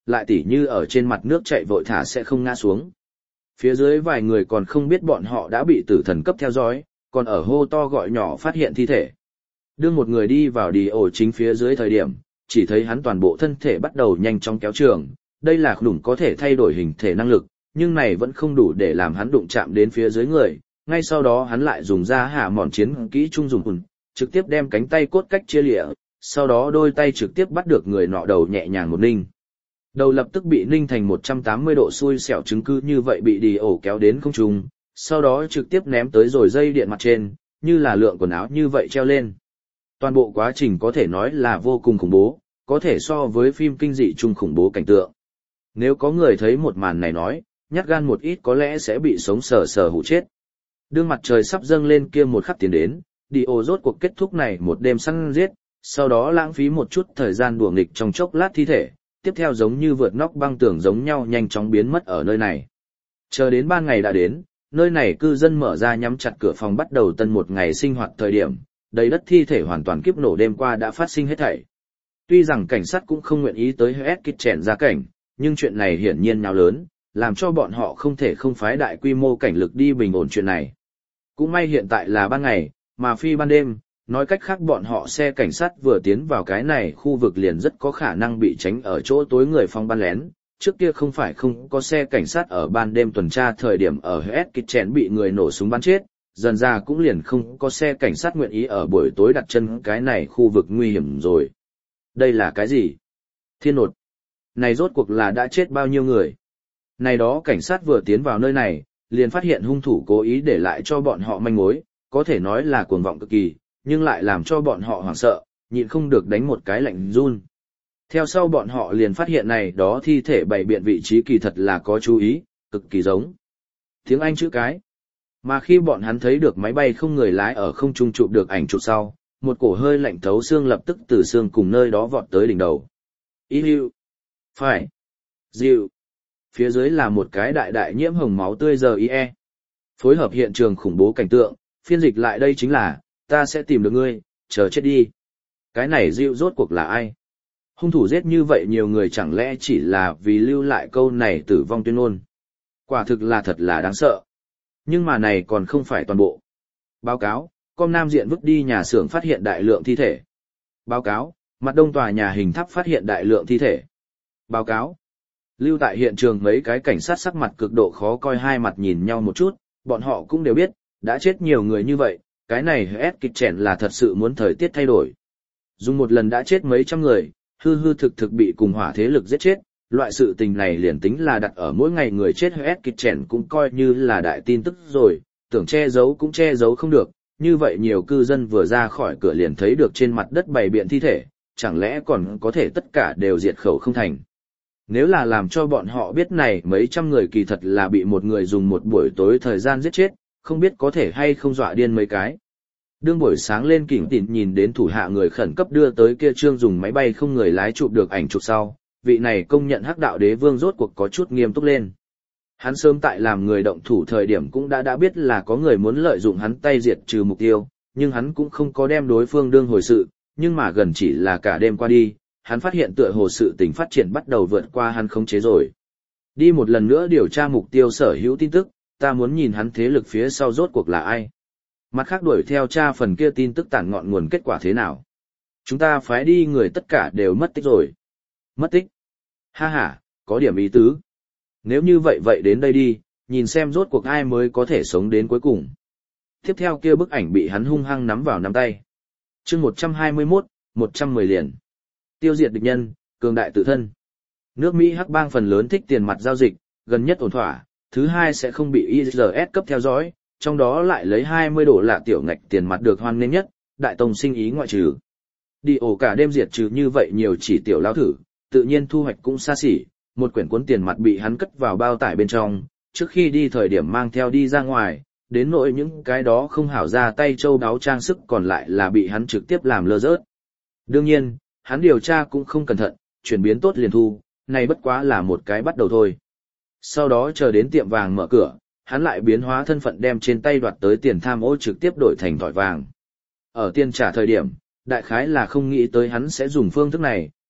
lại tỉ như ở trên mặt nước chạy vội thả sẽ không ngã xuống. Phía dưới vài người còn không biết bọn họ đã bị tử thần cấp theo dõi, còn ở hô to gọi nhỏ phát hiện thi thể. Đương một người đi vào đi ổ chính phía dưới thời điểm, chỉ thấy hắn toàn bộ thân thể bắt đầu nhanh chóng kéo trường, đây là khủng có thể thay đổi hình thể năng lực, nhưng này vẫn không đủ để làm hắn đụng chạm đến phía dưới người, ngay sau đó hắn lại dùng ra hạ mòn chiến kỹ trung dùng hùn, trực tiếp đem cánh tay cốt cách chia lịa, sau đó đôi tay trực tiếp bắt được người nọ đầu nhẹ nhàng một ninh. Đầu lập tức bị ninh thành một trăm tám mươi độ xui xẻo chứng cứ như vậy bị đi ổ kéo đến không trung, sau đó trực tiếp ném tới rồi dây điện mặt trên, như là lượng quần áo như vậy treo lên. Toàn bộ quá trình có thể nói là vô cùng khủng bố, có thể so với phim kinh dị chung khủng bố cảnh tượng. Nếu có người thấy một màn này nói, nhát gan một ít có lẽ sẽ bị sống sờ sờ hụ chết. Đương mặt trời sắp dâng lên kia một khắc tiến đến, đi ổ rốt cuộc kết thúc này một đêm săn giết, sau đó lãng phí một chút thời gian đùa nghịch trong chốc lát thi thể, tiếp theo giống như vượt nóc băng tường giống nhau nhanh chóng biến mất ở nơi này. Chờ đến ban ngày đã đến, nơi này cư dân mở ra nhắm chặt cửa phòng bắt đầu tân một ngày sinh hoạt thời điểm, đầy đất thi thể hoàn toàn kiếp nổ đêm qua đã phát sinh hết thảy. Tuy rằng cảnh sát cũng không nguyện ý tới hết kích chèn ra cảnh, nhưng chuyện này hiển nhiên nhào lớn, làm cho bọn họ không thể không phái đại quy mô cảnh lực đi bình ổn chuyện này. Cũng may hiện tại là ban ngày, mà phi ban đêm, nói cách khác bọn họ xe cảnh sát vừa tiến vào cái này khu vực liền rất có khả năng bị tránh ở chỗ tối người phong ban lén. Trước kia không phải không có xe cảnh sát ở ban đêm tuần tra thời điểm ở hết kích chèn bị người nổ súng bắn chết, dần ra cũng liền không có xe cảnh sát nguyện ý ở buổi tối đặt chân cái này khu vực nguy hiểm rồi. Đây là cái gì? Thiên nột. Này rốt cuộc là đã chết bao nhiêu người? Này đó cảnh sát vừa tiến vào nơi này, liền phát hiện hung thủ cố ý để lại cho bọn họ manh mối, có thể nói là cuồng vọng cực kỳ, nhưng lại làm cho bọn họ hoảng sợ, nhịn không được đánh một cái lạnh run. Theo sau bọn họ liền phát hiện này đó thi thể bày biện vị trí kỳ thật là có chú ý, cực kỳ giống. Tiếng Anh chữ cái. Mà khi bọn hắn thấy được máy bay không người lái ở không trung chụp được ảnh chụp sau, một cổ hơi lạnh thấu xương lập tức từ xương cùng nơi đó vọt tới đỉnh đầu. Ý hưu. Phải. Dịu. Phía dưới là một cái đại đại nhiễm hồng máu tươi giờ i e. Phối hợp hiện trường khủng bố cảnh tượng, phiên dịch lại đây chính là, ta sẽ tìm được ngươi, chờ chết đi. Cái này dịu rốt cuộc là ai? Hung thủ giết như vậy nhiều người chẳng lẽ chỉ là vì lưu lại câu này tử vong tuyên ngôn. Quả thực là thật là đáng sợ. Nhưng mà này còn không phải toàn bộ. Báo cáo, Com Nam diện vứt đi nhà xưởng phát hiện đại lượng thi thể. Báo cáo, mặt đông tòa nhà hình tháp phát hiện đại lượng thi thể. Báo cáo, lưu tại hiện trường mấy cái cảnh sát sắc mặt cực độ khó coi hai mặt nhìn nhau một chút, bọn họ cũng đều biết, đã chết nhiều người như vậy, cái này ép kịch chèn là thật sự muốn thời tiết thay đổi. Dùng một lần đã chết mấy trăm người, hư hư thực thực bị cùng hỏa thế lực giết chết, loại sự tình này liền tính là đặt ở mỗi ngày người chết ép kịch chèn cũng coi như là đại tin tức rồi, tưởng che giấu cũng che giấu không được, như vậy nhiều cư dân vừa ra khỏi cửa liền thấy được trên mặt đất bày biện thi thể, chẳng lẽ còn có thể tất cả đều diệt khẩu không thành. Nếu là làm cho bọn họ biết này mấy trăm người kỳ thật là bị một người dùng một buổi tối thời gian giết chết, không biết có thể hay không dọa điên mấy cái. Đương buổi sáng lên kỉnh tỉn nhìn đến thủ hạ người khẩn cấp đưa tới kia trương dùng máy bay không người lái chụp được ảnh chụp sau, vị này công nhận hắc đạo đế vương rốt cuộc có chút nghiêm túc lên. Hắn sớm tại làm người động thủ thời điểm cũng đã đã biết là có người muốn lợi dụng hắn tay diệt trừ mục tiêu, nhưng hắn cũng không có đem đối phương đương hồi sự, nhưng mà gần chỉ là cả đêm qua đi, hắn phát hiện tựa hồ sự tình phát triển bắt đầu vượt qua hắn khống chế rồi. Đi một lần nữa điều tra mục tiêu sở hữu tin tức, ta muốn nhìn hắn thế lực phía sau rốt cuộc là ai. Mặt khác đuổi theo tra phần kia tin tức tản ngọn nguồn kết quả thế nào. Chúng ta phái đi người tất cả đều mất tích rồi. Mất tích? Ha ha, có điểm ý tứ. Nếu như vậy vậy đến đây đi, nhìn xem rốt cuộc ai mới có thể sống đến cuối cùng. Tiếp theo kia bức ảnh bị hắn hung hăng nắm vào nắm tay. Chương một trăm hai mươi mốt, một trăm mười liền. Tiêu diệt địch nhân, cường đại tự thân. Nước Mỹ hắc bang phần lớn thích tiền mặt giao dịch, gần nhất ổn thỏa, thứ hai sẽ không bị i rờ ét cấp theo dõi, trong đó lại lấy hai mươi đô la tiểu ngạch tiền mặt được hoan nghênh nhất, đại tông sinh ý ngoại trừ. Đi ổ cả đêm diệt trừ như vậy nhiều chỉ tiểu lao thử, tự nhiên thu hoạch cũng xa xỉ, một quyển cuốn tiền mặt bị hắn cất vào bao tải bên trong, trước khi đi thời điểm mang theo đi ra ngoài, đến nỗi những cái đó không hảo ra tay châu đáo trang sức còn lại là bị hắn trực tiếp làm lơ rớt. Đương nhiên, hắn điều tra cũng không cẩn thận, chuyển biến tốt liền thu, này bất quá là một cái bắt đầu thôi. Sau đó chờ đến tiệm vàng mở cửa, hắn lại biến hóa thân phận đem trên tay đoạt tới tiền tham ô trực tiếp đổi thành thỏi vàng. Ở tiền trả thời điểm, đại khái là không nghĩ tới hắn sẽ dùng phương thức này,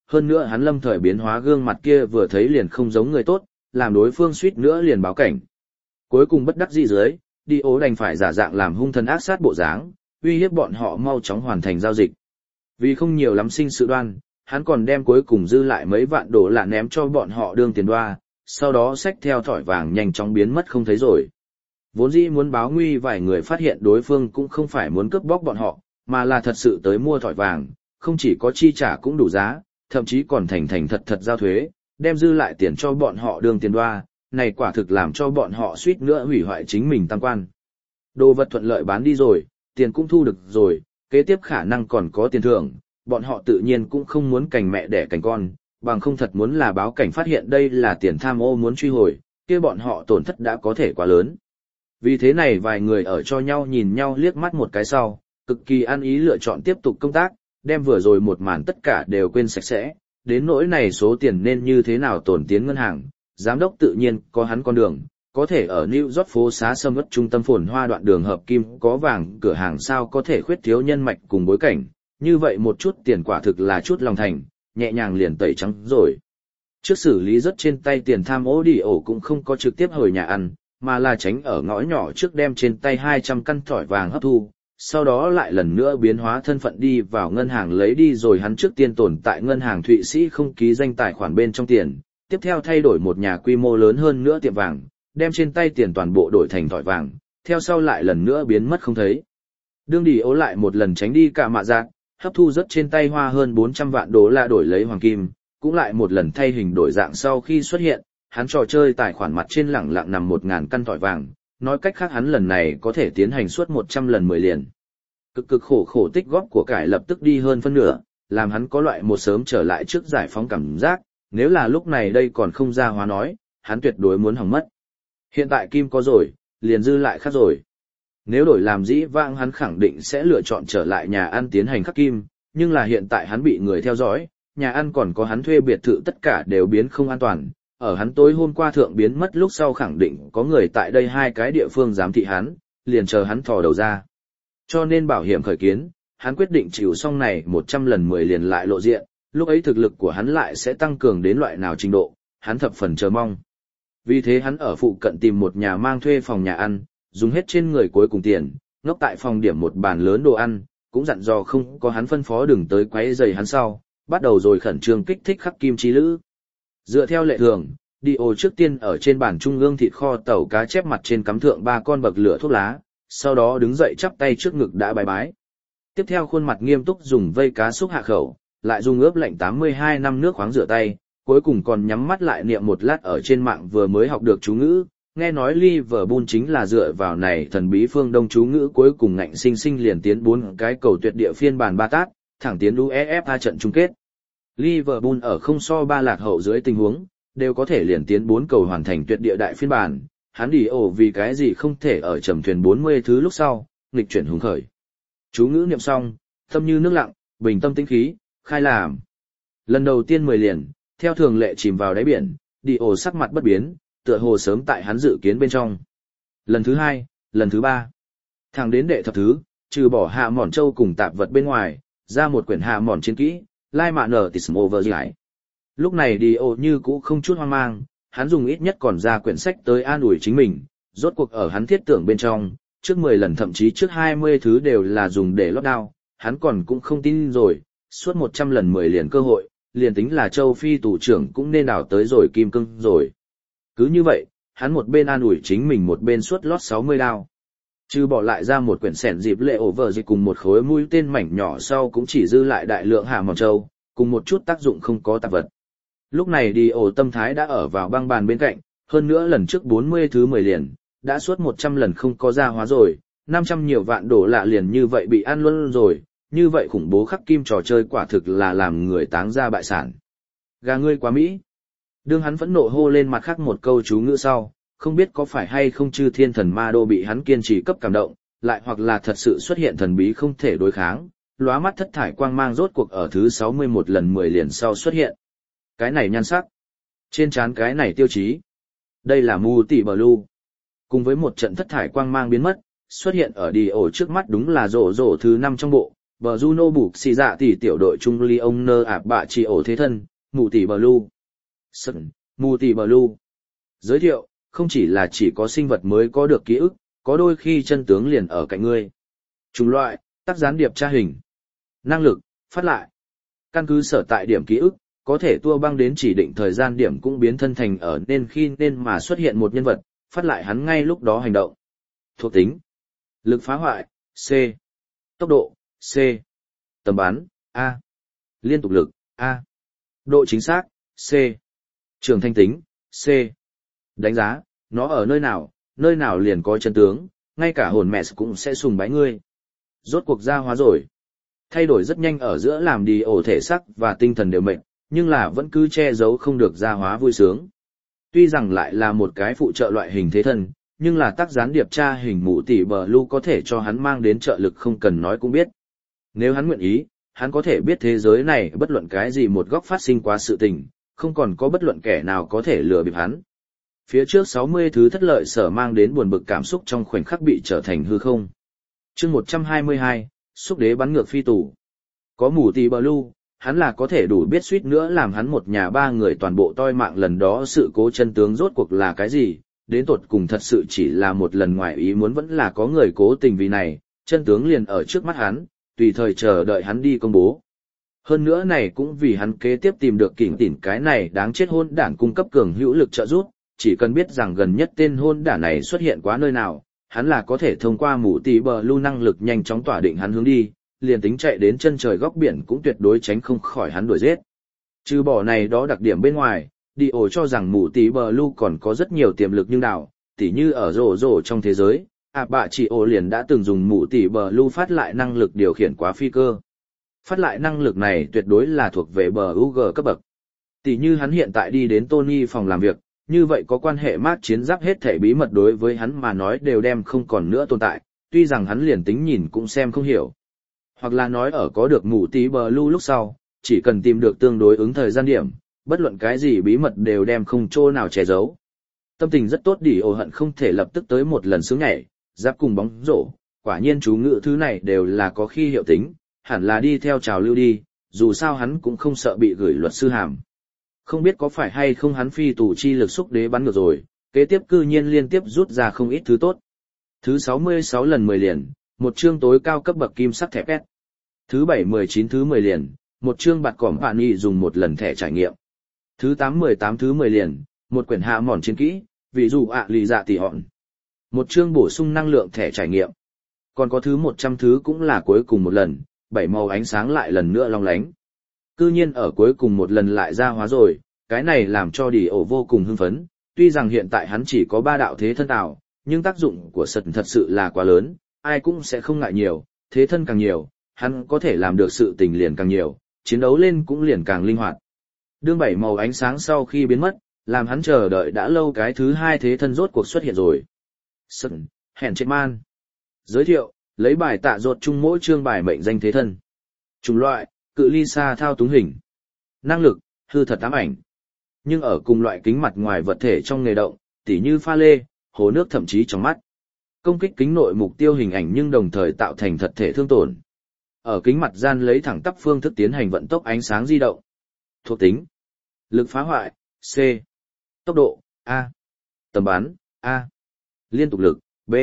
hơn nữa hắn lâm thời biến hóa gương mặt kia vừa thấy liền không giống người tốt, làm đối phương suýt nữa liền báo cảnh. Cuối cùng bất đắc dĩ dưới, đi ố đành phải giả dạng làm hung thần ác sát bộ dáng, uy hiếp bọn họ mau chóng hoàn thành giao dịch. Vì không nhiều lắm sinh sự đoan, hắn còn đem cuối cùng dư lại mấy vạn đô la ném cho bọn họ đương tiền đoa, sau đó xách theo thỏi vàng nhanh chóng biến mất không thấy rồi. Vốn dĩ muốn báo nguy vài người phát hiện đối phương cũng không phải muốn cướp bóc bọn họ, mà là thật sự tới mua thỏi vàng, không chỉ có chi trả cũng đủ giá, thậm chí còn thành thành thật thật giao thuế, đem dư lại tiền cho bọn họ đương tiền đoa, này quả thực làm cho bọn họ suýt nữa hủy hoại chính mình tam quan. Đồ vật thuận lợi bán đi rồi, tiền cũng thu được rồi, kế tiếp khả năng còn có tiền thưởng, bọn họ tự nhiên cũng không muốn cành mẹ đẻ cành con, bằng không thật muốn là báo cảnh phát hiện đây là tiền tham ô muốn truy hồi, kia bọn họ tổn thất đã có thể quá lớn. Vì thế này vài người ở cho nhau nhìn nhau liếc mắt một cái sau, cực kỳ ăn ý lựa chọn tiếp tục công tác, đem vừa rồi một màn tất cả đều quên sạch sẽ, đến nỗi này số tiền nên như thế nào tổn tiến ngân hàng, giám đốc tự nhiên có hắn con đường, có thể ở New York phố xá sâm ớt trung tâm phồn hoa đoạn đường hợp kim có vàng cửa hàng sao có thể khuyết thiếu nhân mạch cùng bối cảnh, như vậy một chút tiền quả thực là chút lòng thành, nhẹ nhàng liền tẩy trắng rồi. Trước xử lý rất trên tay tiền tham ô đi ổ cũng không có trực tiếp hồi nhà ăn, mà là tránh ở ngõ nhỏ trước đem trên tay hai trăm căn thỏi vàng hấp thu, sau đó lại lần nữa biến hóa thân phận đi vào ngân hàng lấy đi rồi hắn trước tiên tồn tại ngân hàng Thụy Sĩ không ký danh tài khoản bên trong tiền, tiếp theo thay đổi một nhà quy mô lớn hơn nữa tiệm vàng, đem trên tay tiền toàn bộ đổi thành thỏi vàng, theo sau lại lần nữa biến mất không thấy. Đương đi ố lại một lần tránh đi cả mạ giác, hấp thu rất trên tay hoa hơn bốn trăm vạn đô la đổi lấy hoàng kim, cũng lại một lần thay hình đổi dạng sau khi xuất hiện, hắn trò chơi tài khoản mặt trên lẳng lặng nằm một ngàn căn thỏi vàng, nói cách khác hắn lần này có thể tiến hành suốt một trăm lần mười liền. Cực cực khổ khổ tích góp của cải lập tức đi hơn phân nửa, làm hắn có loại một sớm trở lại trước giải phóng cảm giác, nếu là lúc này đây còn không ra hóa nói, hắn tuyệt đối muốn hỏng mất. Hiện tại kim có rồi, liền dư lại khác rồi. Nếu đổi làm dĩ vãng hắn khẳng định sẽ lựa chọn trở lại nhà ăn tiến hành khắc kim, nhưng là hiện tại hắn bị người theo dõi, nhà ăn còn có hắn thuê biệt thự tất cả đều biến không an toàn. Ở hắn tối hôm qua thượng biến mất lúc sau khẳng định có người tại đây hai cái địa phương giám thị hắn, liền chờ hắn thò đầu ra. Cho nên bảo hiểm khởi kiến, hắn quyết định chịu xong này một trăm lần mười liền lại lộ diện, lúc ấy thực lực của hắn lại sẽ tăng cường đến loại nào trình độ, hắn thập phần chờ mong. Vì thế hắn ở phụ cận tìm một nhà mang thuê phòng nhà ăn, dùng hết trên người cuối cùng tiền, ngốc tại phòng điểm một bàn lớn đồ ăn, cũng dặn dò không có hắn phân phó đừng tới quấy rầy hắn sau, bắt đầu rồi khẩn trương kích thích khắc kim chi lữ. Dựa theo lệ thường, đi ô trước tiên ở trên bàn trung ương thịt kho tàu cá chép mặt trên cắm thượng ba con bậc lửa thuốc lá, sau đó đứng dậy chắp tay trước ngực đã bái bái. Tiếp theo khuôn mặt nghiêm túc dùng vây cá xúc hạ khẩu, lại dùng ướp lạnh tám mươi hai năm nước khoáng rửa tay, cuối cùng còn nhắm mắt lại niệm một lát ở trên mạng vừa mới học được chú ngữ, nghe nói Liverpool chính là dựa vào này thần bí phương Đông chú ngữ cuối cùng ngạnh sinh sinh liền tiến bốn cái cầu tuyệt địa phiên bản ba tát, thẳng tiến UEFA trận chung kết. Liverpool ở không so ba lạc hậu dưới tình huống, đều có thể liền tiến bốn cầu hoàn thành tuyệt địa đại phiên bản, hắn đi ổ vì cái gì không thể ở trầm thuyền bốn mươi thứ lúc sau, nghịch chuyển hùng khởi. Chú ngữ niệm xong, tâm như nước lặng, bình tâm tĩnh khí, khai làm. Lần đầu tiên mười liền, theo thường lệ chìm vào đáy biển, đi ổ sắc mặt bất biến, tựa hồ sớm tại hắn dự kiến bên trong. Lần thứ hai, lần thứ ba, thẳng đến đệ thập thứ, trừ bỏ hạ mòn châu cùng tạp vật bên ngoài, ra một quyển hạ mòn chiến kỹ, lai mạ nở tism over giải. Lúc này đi ổ như cũ không chút hoang mang, hắn dùng ít nhất còn ra quyển sách tới an ủi chính mình, rốt cuộc ở hắn thiết tưởng bên trong, trước mười lần thậm chí trước hai mươi thứ đều là dùng để lót đao, hắn còn cũng không tin rồi, suốt một trăm lần mười liền cơ hội, liền tính là châu Phi tù trưởng cũng nên đào tới rồi kim cương rồi. Cứ như vậy, hắn một bên an ủi chính mình một bên suốt lót sáu mươi đao. Trừ bỏ lại ra một quyển sẻn dịp lệ ổ vợ dịch cùng một khối mũi tên mảnh nhỏ sau cũng chỉ dư lại đại lượng hạ mòn châu, cùng một chút tác dụng không có tạp vật. Lúc này đi ổ tâm thái đã ở vào băng bàn bên cạnh, hơn nữa lần trước bốn mươi thứ mười liền, đã suốt một trăm lần không có ra hóa rồi, năm trăm nhiều vạn đổ lạ liền như vậy bị ăn luôn rồi, như vậy khủng bố khắc kim trò chơi quả thực là làm người táng ra bại sản. Gà ngươi quá Mỹ. Đương hắn phẫn nộ hô lên mặt khác một câu chú ngữ sau, không biết có phải hay không chư thiên thần ma đô bị hắn kiên trì cấp cảm động, lại hoặc là thật sự xuất hiện thần bí không thể đối kháng, lóa mắt thất thải quang mang rốt cuộc ở thứ sáu mươi mốt lần mười liền sau xuất hiện. Cái này nhan sắc, trên trán cái này tiêu chí. Đây là Mu Tỷ Blue. Cùng với một trận thất thải quang mang biến mất, xuất hiện ở đi ổ trước mắt đúng là rổ rổ thứ năm trong bộ, bờ Juno buộc xì dạ tỷ tiểu đội trung ly ông nơ ạp bạ chỉ ổ thế thân, mù tỷ bờ lu. Sân, mù tỷ bờ lu. Giới thiệu, không chỉ là chỉ có sinh vật mới có được ký ức, có đôi khi chân tướng liền ở cạnh ngươi. Chủng loại, tác gián điệp tra hình. Năng lực, phát lại. Căn cứ sở tại điểm ký ức, có thể tua băng đến chỉ định thời gian điểm cũng biến thân thành ở nên khi nên mà xuất hiện một nhân vật, phát lại hắn ngay lúc đó hành động. Thuộc tính. Lực phá hoại, C. Tốc độ, C. Tầm bắn, A. Liên tục lực, A. Độ chính xác, C. Trường thanh tính, C. Đánh giá, nó ở nơi nào, nơi nào liền có chân tướng, ngay cả hồn mẹ cũng sẽ sùng bái ngươi. Rốt cuộc gia hóa rồi. Thay đổi rất nhanh ở giữa làm đi ổ thể sắc và tinh thần đều mệt, nhưng là vẫn cứ che giấu không được gia hóa vui sướng. Tuy rằng lại là một cái phụ trợ loại hình thế thân, nhưng là tác gián điệp tra hình mụ tỷ bờ lu có thể cho hắn mang đến trợ lực không cần nói cũng biết. Nếu hắn nguyện ý, hắn có thể biết thế giới này bất luận cái gì một góc phát sinh qua sự tình, không còn có bất luận kẻ nào có thể lừa bịp hắn. Phía trước sáu mươi thứ thất lợi sở mang đến buồn bực cảm xúc trong khoảnh khắc bị trở thành hư không. Chương một trăm hai mươi hai, xúc đế bắn ngược phi tù. Có mù tỷ bờ lu, hắn là có thể đủ biết suýt nữa làm hắn một nhà ba người toàn bộ toi mạng lần đó sự cố chân tướng rốt cuộc là cái gì, đến tột cùng thật sự chỉ là một lần ngoài ý muốn vẫn là có người cố tình vì này, chân tướng liền ở trước mắt hắn, tùy thời chờ đợi hắn đi công bố. Hơn nữa này cũng vì hắn kế tiếp tìm được kỉnh tỉn cái này đáng chết hôn đản cung cấp cường hữu lực trợ giúp, chỉ cần biết rằng gần nhất tên hôn đản này xuất hiện quá nơi nào, hắn là có thể thông qua mũ tỷ bờ lưu năng lực nhanh chóng tỏa định hắn hướng đi, liền tính chạy đến chân trời góc biển cũng tuyệt đối tránh không khỏi hắn đuổi giết. Trừ bỏ này đó đặc điểm bên ngoài, đi ổ cho rằng mũ tỷ bờ lưu còn có rất nhiều tiềm lực nhưng đảo, tỉ như ở rổ rổ trong thế giới, à bạ chỉ ổ liền đã từng dùng mũ tỷ bờ lưu phát lại năng lực điều khiển quá phi cơ. Phát lại năng lực này tuyệt đối là thuộc về bờ u giê cấp bậc. Tỉ như hắn hiện tại đi đến Tony phòng làm việc, như vậy có quan hệ mát chiến giáp hết thể bí mật đối với hắn mà nói đều đem không còn nữa tồn tại, tuy rằng hắn liền tính nhìn cũng xem không hiểu. Hoặc là nói ở có được mũ tí bờ lưu lúc sau, chỉ cần tìm được tương đối ứng thời gian điểm, bất luận cái gì bí mật đều đem không chỗ nào che giấu. Tâm tình rất tốt đi ồ hận không thể lập tức tới một lần sướng nhảy, giáp cùng bóng rổ, quả nhiên chú ngữ thứ này đều là có khi hiệu tính, hẳn là đi theo trào lưu đi, dù sao hắn cũng không sợ bị gửi luật sư hàm. Không biết có phải hay không hắn phi tù chi lực xúc đế bắn ngược rồi, kế tiếp cư nhiên liên tiếp rút ra không ít thứ tốt. Thứ sáu mươi sáu lần mười liền, một chương tối cao cấp bậc kim sắc thẻ pét. Thứ bảy mười chín thứ mười liền, một chương bạt cỏm bạn y dùng một lần thẻ trải nghiệm. Thứ tám mười tám thứ mười liền, một quyển hạ mòn chiến kỹ, ví dụ ạ lì dạ tỷ hòn. Một chương bổ sung năng lượng thẻ trải nghiệm. Còn có thứ một trăm thứ cũng là cuối cùng một lần, bảy màu ánh sáng lại lần nữa long lánh. Cư nhiên ở cuối cùng một lần lại ra hóa rồi, cái này làm cho đi ổ vô cùng hưng phấn, tuy rằng hiện tại hắn chỉ có ba đạo thế thân tạo, nhưng tác dụng của sật thật sự là quá lớn, ai cũng sẽ không ngại nhiều, thế thân càng nhiều, hắn có thể làm được sự tình liền càng nhiều, chiến đấu lên cũng liền càng linh hoạt. Đương bảy màu ánh sáng sau khi biến mất, làm hắn chờ đợi đã lâu cái thứ hai thế thân rốt cuộc xuất hiện rồi. Sật, hẹn chết man. Giới thiệu, lấy bài tạ ruột chung mỗi chương bài mệnh danh thế thân. Chủng loại, cự ly xa thao túng hình. Năng lực, hư thật ám ảnh. Nhưng ở cùng loại kính mặt ngoài vật thể trong nghề động, tỉ như pha lê, hồ nước thậm chí trong mắt. Công kích kính nội mục tiêu hình ảnh nhưng đồng thời tạo thành thật thể thương tổn. Ở kính mặt gian lấy thẳng tắp phương thức tiến hành vận tốc ánh sáng di động. Thuộc tính. Lực phá hoại, C. Tốc độ, A. Tầm bắn, A. Liên tục lực, B.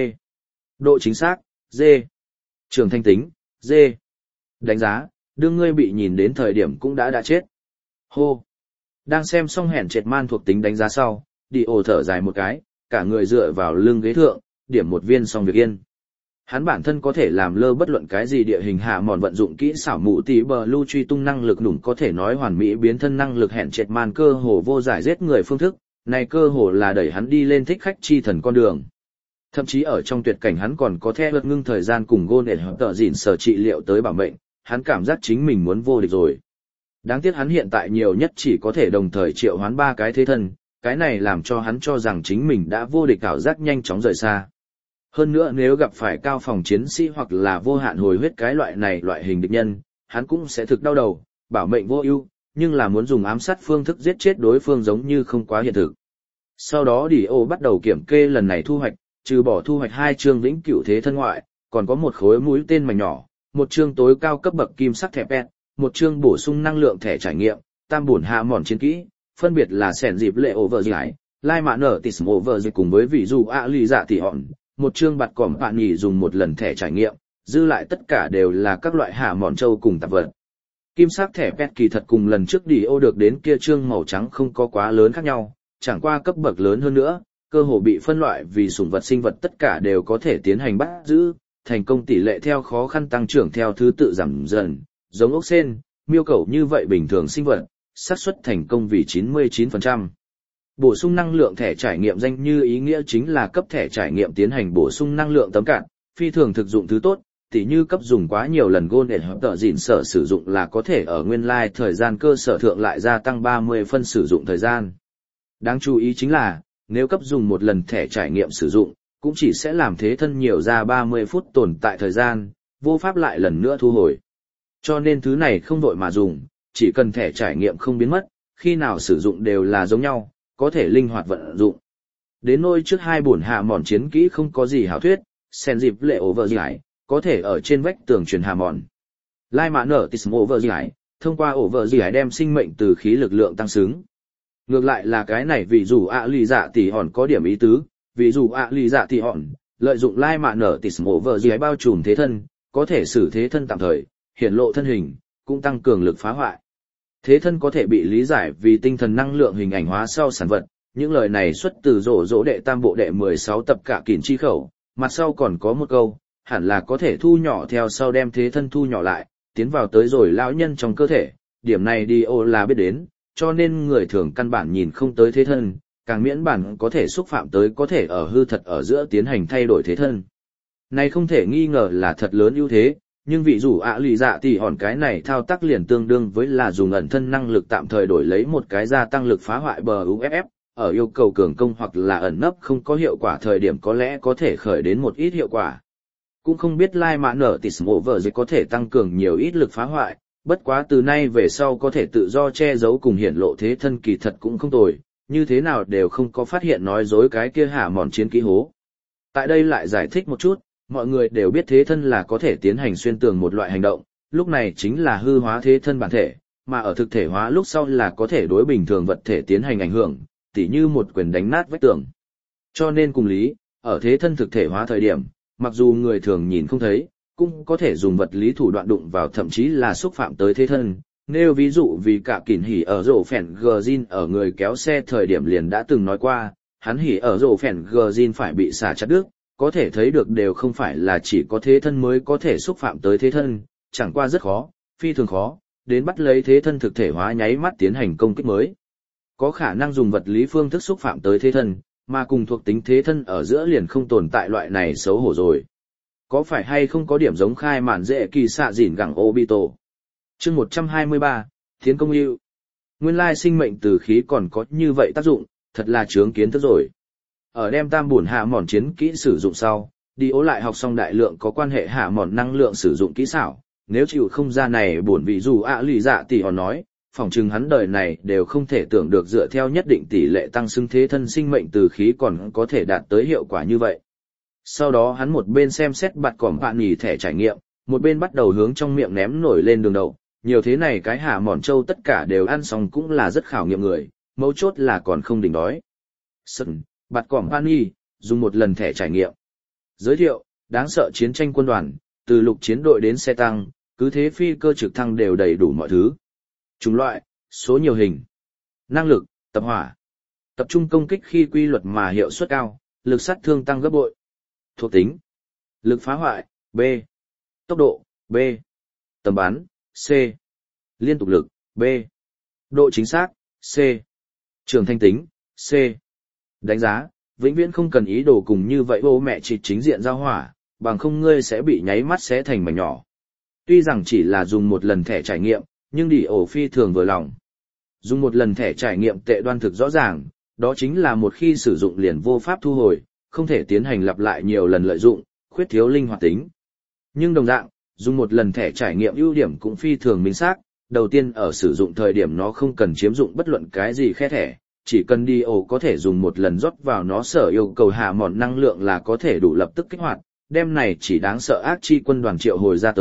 Độ chính xác, D. Trường thanh tính, D. Đánh giá, đương ngươi bị nhìn đến thời điểm cũng đã đã chết. Hô. Đang xem xong hẹn trệt man thuộc tính đánh giá sau, đi ồ thở dài một cái, cả người dựa vào lưng ghế thượng, điểm một viên xong việc yên. Hắn bản thân có thể làm lơ bất luận cái gì địa hình hạ mòn vận dụng kỹ xảo mũ tí bờ lưu truy tung năng lực nủng có thể nói hoàn mỹ biến thân năng lực hẹn trệt man cơ hồ vô giải giết người phương thức, này cơ hồ là đẩy hắn đi lên thích khách chi thần con đường. Thậm chí ở trong tuyệt cảnh hắn còn có thể vượt ngưng thời gian cùng gôn để hợp tợ dịn sở trị liệu tới bảo mệnh, hắn cảm giác chính mình muốn vô địch rồi. Đáng tiếc hắn hiện tại nhiều nhất chỉ có thể đồng thời triệu hoán ba cái thế thân, cái này làm cho hắn cho rằng chính mình đã vô địch ảo giác nhanh chóng rời xa. Hơn nữa nếu gặp phải cao phòng chiến sĩ hoặc là vô hạn hồi huyết cái loại này loại hình địch nhân, hắn cũng sẽ thực đau đầu, bảo mệnh vô ưu, nhưng là muốn dùng ám sát phương thức giết chết đối phương giống như không quá hiện thực. Sau đó Đi ô bắt đầu kiểm kê lần này thu hoạch, trừ bỏ thu hoạch hai chương vĩnh cửu thế thân ngoại, còn có một khối mũi tên mảnh nhỏ, một chương tối cao cấp bậc kim sắc thẻ pet, một chương bổ sung năng lượng thẻ trải nghiệm, tam bổn hạ mòn chiến kỹ, phân biệt là sẻn dịp lệ over giải, lai mạ nở tism over cùng với ví dụ ạ lì dạ tỷ hòn, một chương bạt cỏm bạn nhỉ dùng một lần thẻ trải nghiệm, dư lại tất cả đều là các loại hạ mòn châu cùng tạp vật. Kim sắc thẻ pet kỳ thật cùng lần trước đi ô được đến kia chương màu trắng không có quá lớn khác nhau, chẳng qua cấp bậc lớn hơn nữa, cơ hồ bị phân loại vì sủng vật sinh vật tất cả đều có thể tiến hành bắt giữ, thành công tỷ lệ theo khó khăn tăng trưởng theo thứ tự giảm dần, giống ốc sên, miêu cẩu như vậy bình thường sinh vật, xác suất thành công vì chín mươi chín phần trăm. Bổ sung năng lượng thẻ trải nghiệm danh như ý nghĩa chính là cấp thẻ trải nghiệm tiến hành bổ sung năng lượng tấm cạn, phi thường thực dụng thứ tốt, tỉ như cấp dùng quá nhiều lần gôn để hợp tợ dịn sở sử dụng là có thể ở nguyên lai like thời gian cơ sở thượng lại gia tăng ba mươi phân sử dụng thời gian. Đáng chú ý chính là, nếu cấp dùng một lần thẻ trải nghiệm sử dụng, cũng chỉ sẽ làm thế thân nhiều ra ba mươi phút tồn tại thời gian, vô pháp lại lần nữa thu hồi. Cho nên thứ này không vội mà dùng, chỉ cần thẻ trải nghiệm không biến mất, khi nào sử dụng đều là giống nhau, có thể linh hoạt vận dụng. Đến nôi trước hai bổn hạ mòn chiến kỹ không có gì hảo thuyết, sen dịp lệ over giải, có thể ở trên vách tường truyền hạ mòn. Lai mã nở tism over giải, thông qua over giải đem sinh mệnh từ khí lực lượng tăng xứng. Ngược lại là cái này ví dụ ạ lì dạ tỷ hòn có điểm ý tứ, ví dụ ạ lì dạ tỷ hòn, lợi dụng lai mã nở tism over giải bao trùm thế thân, có thể xử thế thân tạm thời, hiển lộ thân hình, cũng tăng cường lực phá hoại. Thế thân có thể bị lý giải vì tinh thần năng lượng hình ảnh hóa sau sản vật, những lời này xuất từ rổ rỗ đệ tam bộ đệ mười sáu tập cả kỉn chi khẩu, mặt sau còn có một câu, hẳn là có thể thu nhỏ theo sau đem thế thân thu nhỏ lại, tiến vào tới rồi lão nhân trong cơ thể, điểm này đi ô là biết đến, cho nên người thường căn bản nhìn không tới thế thân, càng miễn bản có thể xúc phạm tới có thể ở hư thật ở giữa tiến hành thay đổi thế thân. Này không thể nghi ngờ là thật lớn ưu thế, nhưng vị dụ ạ lì dạ thì hòn cái này thao tác liền tương đương với là dùng ẩn thân năng lực tạm thời đổi lấy một cái gia tăng lực phá hoại bờ u ép ép, ở yêu cầu cường công hoặc là ẩn nấp không có hiệu quả thời điểm có lẽ có thể khởi đến một ít hiệu quả. Cũng không biết lai mã nở tism over có thể tăng cường nhiều ít lực phá hoại, bất quá từ nay về sau có thể tự do che giấu cùng hiển lộ thế thân kỳ thật cũng không tồi, như thế nào đều không có phát hiện nói dối cái kia hạ mòn chiến kỹ hố. Tại đây lại giải thích một chút, mọi người đều biết thế thân là có thể tiến hành xuyên tường một loại hành động, lúc này chính là hư hóa thế thân bản thể, mà ở thực thể hóa lúc sau là có thể đối bình thường vật thể tiến hành ảnh hưởng, tỉ như một quyền đánh nát vách tường. Cho nên cùng lý, ở thế thân thực thể hóa thời điểm, mặc dù người thường nhìn không thấy, cũng có thể dùng vật lý thủ đoạn đụng vào thậm chí là xúc phạm tới thế thân. Nêu ví dụ vì cả kỉn hỉ ở rổ phèn Gjin ở người kéo xe thời điểm liền đã từng nói qua, hắn hỉ ở rổ phèn Gjin phải bị xả chặt đứt, có thể thấy được đều không phải là chỉ có thế thân mới có thể xúc phạm tới thế thân, chẳng qua rất khó, phi thường khó, đến bắt lấy thế thân thực thể hóa nháy mắt tiến hành công kích mới. Có khả năng dùng vật lý phương thức xúc phạm tới thế thân, mà cùng thuộc tính thế thân ở giữa liền không tồn tại loại này xấu hổ rồi. Có phải hay không có điểm giống khai mạn dễ kỳ xạ dỉn gẳng Obito? Chương một trăm hai mươi ba, Thiến công yêu. Nguyên lai sinh mệnh từ khí còn có như vậy tác dụng, thật là chướng kiến thức rồi. Ở đem tam bổn hạ mòn chiến kỹ sử dụng sau, đi ố lại học xong đại lượng có quan hệ hạ mòn năng lượng sử dụng kỹ xảo, nếu chịu không ra này bổn vị dù ạ lì dạ tỷ hòn nói, phỏng chừng hắn đời này đều không thể tưởng được dựa theo nhất định tỷ lệ tăng xưng thế thân sinh mệnh từ khí còn có thể đạt tới hiệu quả như vậy. Sau đó hắn một bên xem xét bạt cỏm bạn nhì thẻ trải nghiệm, một bên bắt đầu hướng trong miệng ném nổi lên đường đầu, nhiều thế này cái hạ mòn trâu tất cả đều ăn xong cũng là rất khảo nghiệm người, mấu chốt là còn không đỉnh đói. Sân, bạt cỏm bạn nhì, dùng một lần thẻ trải nghiệm. Giới thiệu, đáng sợ chiến tranh quân đoàn, từ lục chiến đội đến xe tăng, cứ thế phi cơ trực thăng đều đầy đủ mọi thứ. Chủng loại, số nhiều hình. Năng lực, tập hỏa. Tập trung công kích khi quy luật mà hiệu suất cao, lực sát thương tăng gấp bội. Thuộc tính. Lực phá hoại, B. Tốc độ, B. Tầm bắn, C. Liên tục lực, B. Độ chính xác, C. Trường thanh tính, C. Đánh giá, vĩnh viễn không cần ý đồ cùng như vậy bố mẹ chỉ chính diện giao hỏa, bằng không ngươi sẽ bị nháy mắt xé thành mảnh nhỏ. Tuy rằng chỉ là dùng một lần thẻ trải nghiệm, nhưng đi ổ phi thường vừa lòng. Dùng một lần thẻ trải nghiệm tệ đoan thực rõ ràng, đó chính là một khi sử dụng liền vô pháp thu hồi, không thể tiến hành lặp lại nhiều lần lợi dụng, khuyết thiếu linh hoạt tính. Nhưng đồng dạng, dùng một lần thẻ trải nghiệm ưu điểm cũng phi thường minh xác, đầu tiên ở sử dụng thời điểm nó không cần chiếm dụng bất luận cái gì khe thẻ, chỉ cần đi ổ có thể dùng một lần rót vào nó sở yêu cầu hạ mòn năng lượng là có thể đủ lập tức kích hoạt, đem này chỉ đáng sợ ác chi quân đoàn triệu hồi ra tới,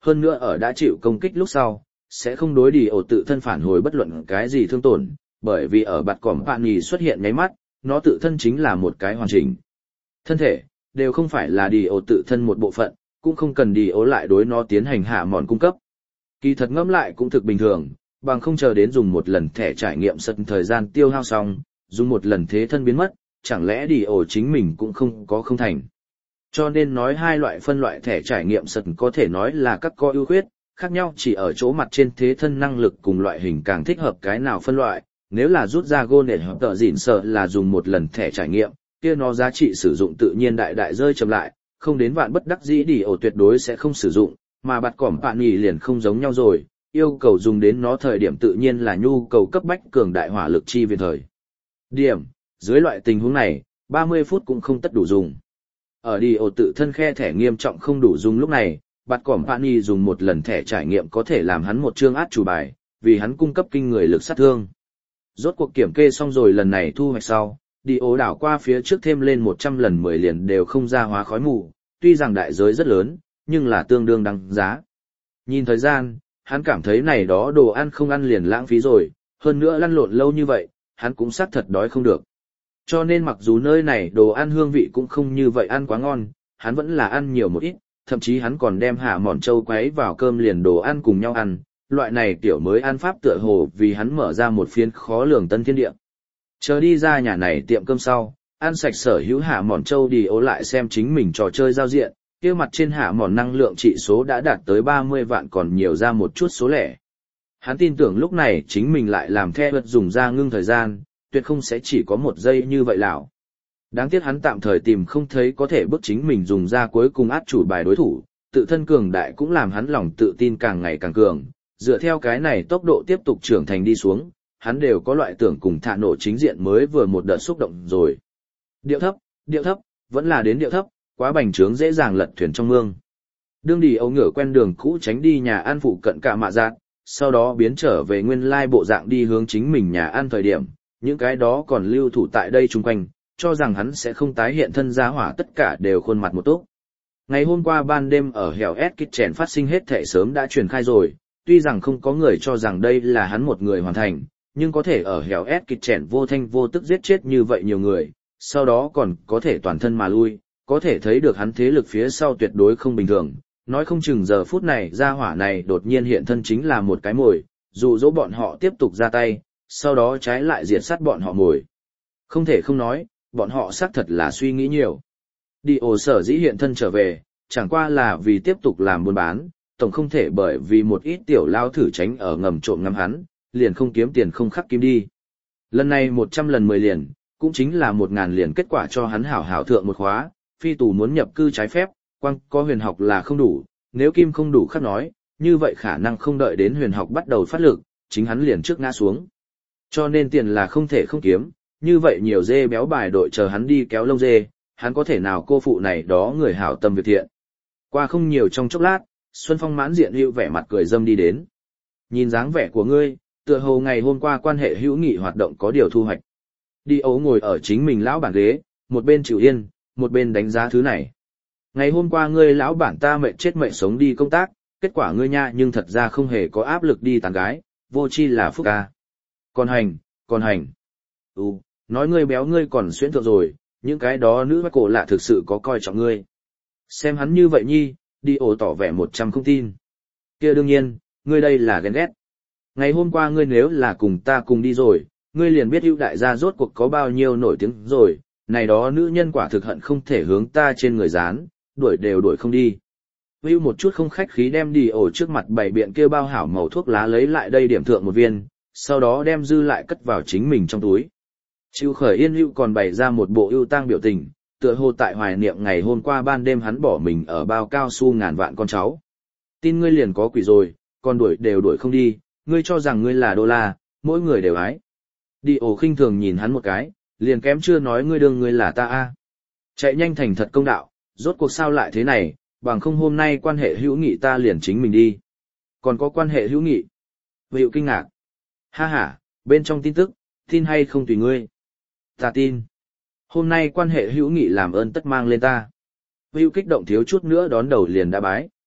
hơn nữa ở đã chịu công kích lúc sau, sẽ không đối đi ổ tự thân phản hồi bất luận cái gì thương tổn, bởi vì ở bạt cỏm bạn nhì xuất hiện nháy mắt, nó tự thân chính là một cái hoàn chỉnh. Thân thể, đều không phải là đi ổ tự thân một bộ phận, cũng không cần đi ổ lại đối nó tiến hành hạ mòn cung cấp. Kỳ thật ngẫm lại cũng thực bình thường, bằng không chờ đến dùng một lần thẻ trải nghiệm sân thời gian tiêu hao xong, dùng một lần thế thân biến mất, chẳng lẽ đi ổ chính mình cũng không có không thành. Cho nên nói hai loại phân loại thẻ trải nghiệm sân có thể nói là các có ưu khuyết, khác nhau chỉ ở chỗ mặt trên thế thân năng lực cùng loại hình càng thích hợp cái nào phân loại. Nếu là rút ra gôn để hợp tợ dịn sợ là dùng một lần thẻ trải nghiệm, kia nó giá trị sử dụng tự nhiên đại đại rơi chậm lại, không đến vạn bất đắc dĩ đi ổ tuyệt đối sẽ không sử dụng, mà bạt cỏm bạn nhì liền không giống nhau rồi, yêu cầu dùng đến nó thời điểm tự nhiên là nhu cầu cấp bách cường đại hỏa lực chi viện thời. Điểm, dưới loại tình huống này, ba mươi phút cũng không tất đủ dùng. Ở đi ổ tự thân khe thẻ nghiêm trọng không đủ dùng lúc này, bạt cỏm bạn nhì dùng một lần thẻ trải nghiệm có thể làm hắn một chương át chủ bài, vì hắn cung cấp kinh người lực sát thương. Rốt cuộc kiểm kê xong rồi lần này thu hoạch sau, đi ố đảo qua phía trước thêm lên một trăm lần mười liền đều không ra hóa khói mù, tuy rằng đại giới rất lớn, nhưng là tương đương đăng giá. Nhìn thời gian, hắn cảm thấy này đó đồ ăn không ăn liền lãng phí rồi, hơn nữa lăn lộn lâu như vậy, hắn cũng xác thật đói không được. Cho nên mặc dù nơi này đồ ăn hương vị cũng không như vậy ăn quá ngon, hắn vẫn là ăn nhiều một ít, thậm chí hắn còn đem hạ mòn trâu quấy vào cơm liền đồ ăn cùng nhau ăn. Loại này kiểu mới ăn pháp tựa hồ vì hắn mở ra một phiến khó lường tân thiên địa. Chờ đi ra nhà này tiệm cơm sau, ăn sạch sở hữu hạ mòn châu đi ố lại xem chính mình trò chơi giao diện, kia mặt trên hạ mòn năng lượng trị số đã đạt tới ba mươi vạn còn nhiều ra một chút số lẻ. Hắn tin tưởng lúc này chính mình lại làm theo vật dùng ra ngưng thời gian, tuyệt không sẽ chỉ có một giây như vậy lão. Đáng tiếc hắn tạm thời tìm không thấy có thể bức chính mình dùng ra cuối cùng át chủ bài đối thủ, tự thân cường đại cũng làm hắn lòng tự tin càng ngày càng cường. Dựa theo cái này tốc độ tiếp tục trưởng thành đi xuống, hắn đều có loại tưởng cùng thả nổ chính diện mới vừa một đợt xúc động rồi. Điệu thấp, điệu thấp, vẫn là đến điệu thấp, quá bành trướng dễ dàng lật thuyền trong mương. Đương đi ấu ngửa quen đường cũ tránh đi nhà ăn phụ cận cả mạ giác, sau đó biến trở về nguyên lai bộ dạng đi hướng chính mình nhà ăn thời điểm, những cái đó còn lưu thủ tại đây chung quanh, cho rằng hắn sẽ không tái hiện thân gia hỏa tất cả đều khuôn mặt một tốt. Ngày hôm qua ban đêm ở hẻo ép kích chèn phát sinh hết thể sớm đã truyền khai rồi. Tuy rằng không có người cho rằng đây là hắn một người hoàn thành, nhưng có thể ở hẻo ép kịch chèn vô thanh vô tức giết chết như vậy nhiều người, sau đó còn có thể toàn thân mà lui, có thể thấy được hắn thế lực phía sau tuyệt đối không bình thường. Nói không chừng giờ phút này gia hỏa này đột nhiên hiện thân chính là một cái mồi, dụ dỗ bọn họ tiếp tục ra tay, sau đó trái lại diệt sát bọn họ mồi. Không thể không nói, bọn họ xác thật là suy nghĩ nhiều. Đi ổ sở dĩ hiện thân trở về, chẳng qua là vì tiếp tục làm buôn bán, tổng không thể bởi vì một ít tiểu lao thử tránh ở ngầm trộm ngắm hắn, liền không kiếm tiền không khắc kim đi. Lần này một trăm lần mười liền, cũng chính là một ngàn liền kết quả cho hắn hảo hảo thượng một khóa, phi tù muốn nhập cư trái phép, quăng có huyền học là không đủ, nếu kim không đủ khắc nói, như vậy khả năng không đợi đến huyền học bắt đầu phát lực, chính hắn liền trước ngã xuống. Cho nên tiền là không thể không kiếm, như vậy nhiều dê béo bài đội chờ hắn đi kéo lông dê, hắn có thể nào cô phụ này đó người hảo tâm việc thiện. Qua không nhiều trong chốc lát, Xuân Phong mãn diện hữu vẻ mặt cười dâm đi đến. Nhìn dáng vẻ của ngươi, tựa hồ ngày hôm qua quan hệ hữu nghị hoạt động có điều thu hoạch. Đi ấu ngồi ở chính mình lão bản ghế, một bên chịu yên, một bên đánh giá thứ này. Ngày hôm qua ngươi lão bản ta mệt chết mệt sống đi công tác, kết quả ngươi nha nhưng thật ra không hề có áp lực đi tán gái, vô chi là phúc ca. Còn hành, còn hành. Ừ, nói ngươi béo ngươi còn xuyễn thượng rồi, những cái đó nữ bác cổ lạ thực sự có coi trọng ngươi. Xem hắn như vậy nhi, đi ổ tỏ vẻ một trăm không tin. Kia đương nhiên, ngươi đây là ghen ghét. Ngày hôm qua ngươi nếu là cùng ta cùng đi rồi, ngươi liền biết ưu đại gia rốt cuộc có bao nhiêu nổi tiếng rồi, này đó nữ nhân quả thực hận không thể hướng ta trên người dán, đuổi đều đuổi không đi. Vưu một chút không khách khí đem đi ổ trước mặt bày biện kia bao hảo màu thuốc lá lấy lại đây điểm thượng một viên, sau đó đem dư lại cất vào chính mình trong túi. Chịu khởi yên hữu còn bày ra một bộ ưu tang biểu tình, tựa hồ tại hoài niệm ngày hôm qua ban đêm hắn bỏ mình ở bao cao su ngàn vạn con cháu. Tin ngươi liền có quỷ rồi, còn đuổi đều đuổi không đi, ngươi cho rằng ngươi là đô la, mỗi người đều ái. Đi ổ khinh thường nhìn hắn một cái, liền kém chưa nói ngươi đương ngươi là ta a. Chạy nhanh thành thật công đạo, rốt cuộc sao lại thế này, bằng không hôm nay quan hệ hữu nghị ta liền chính mình đi. Còn có quan hệ hữu nghị. Vịu kinh ngạc. Ha ha, bên trong tin tức, tin hay không tùy ngươi. Ta tin. Hôm nay quan hệ hữu nghị làm ơn tất mang lên ta. Vịu kích động thiếu chút nữa đón đầu liền đã bái.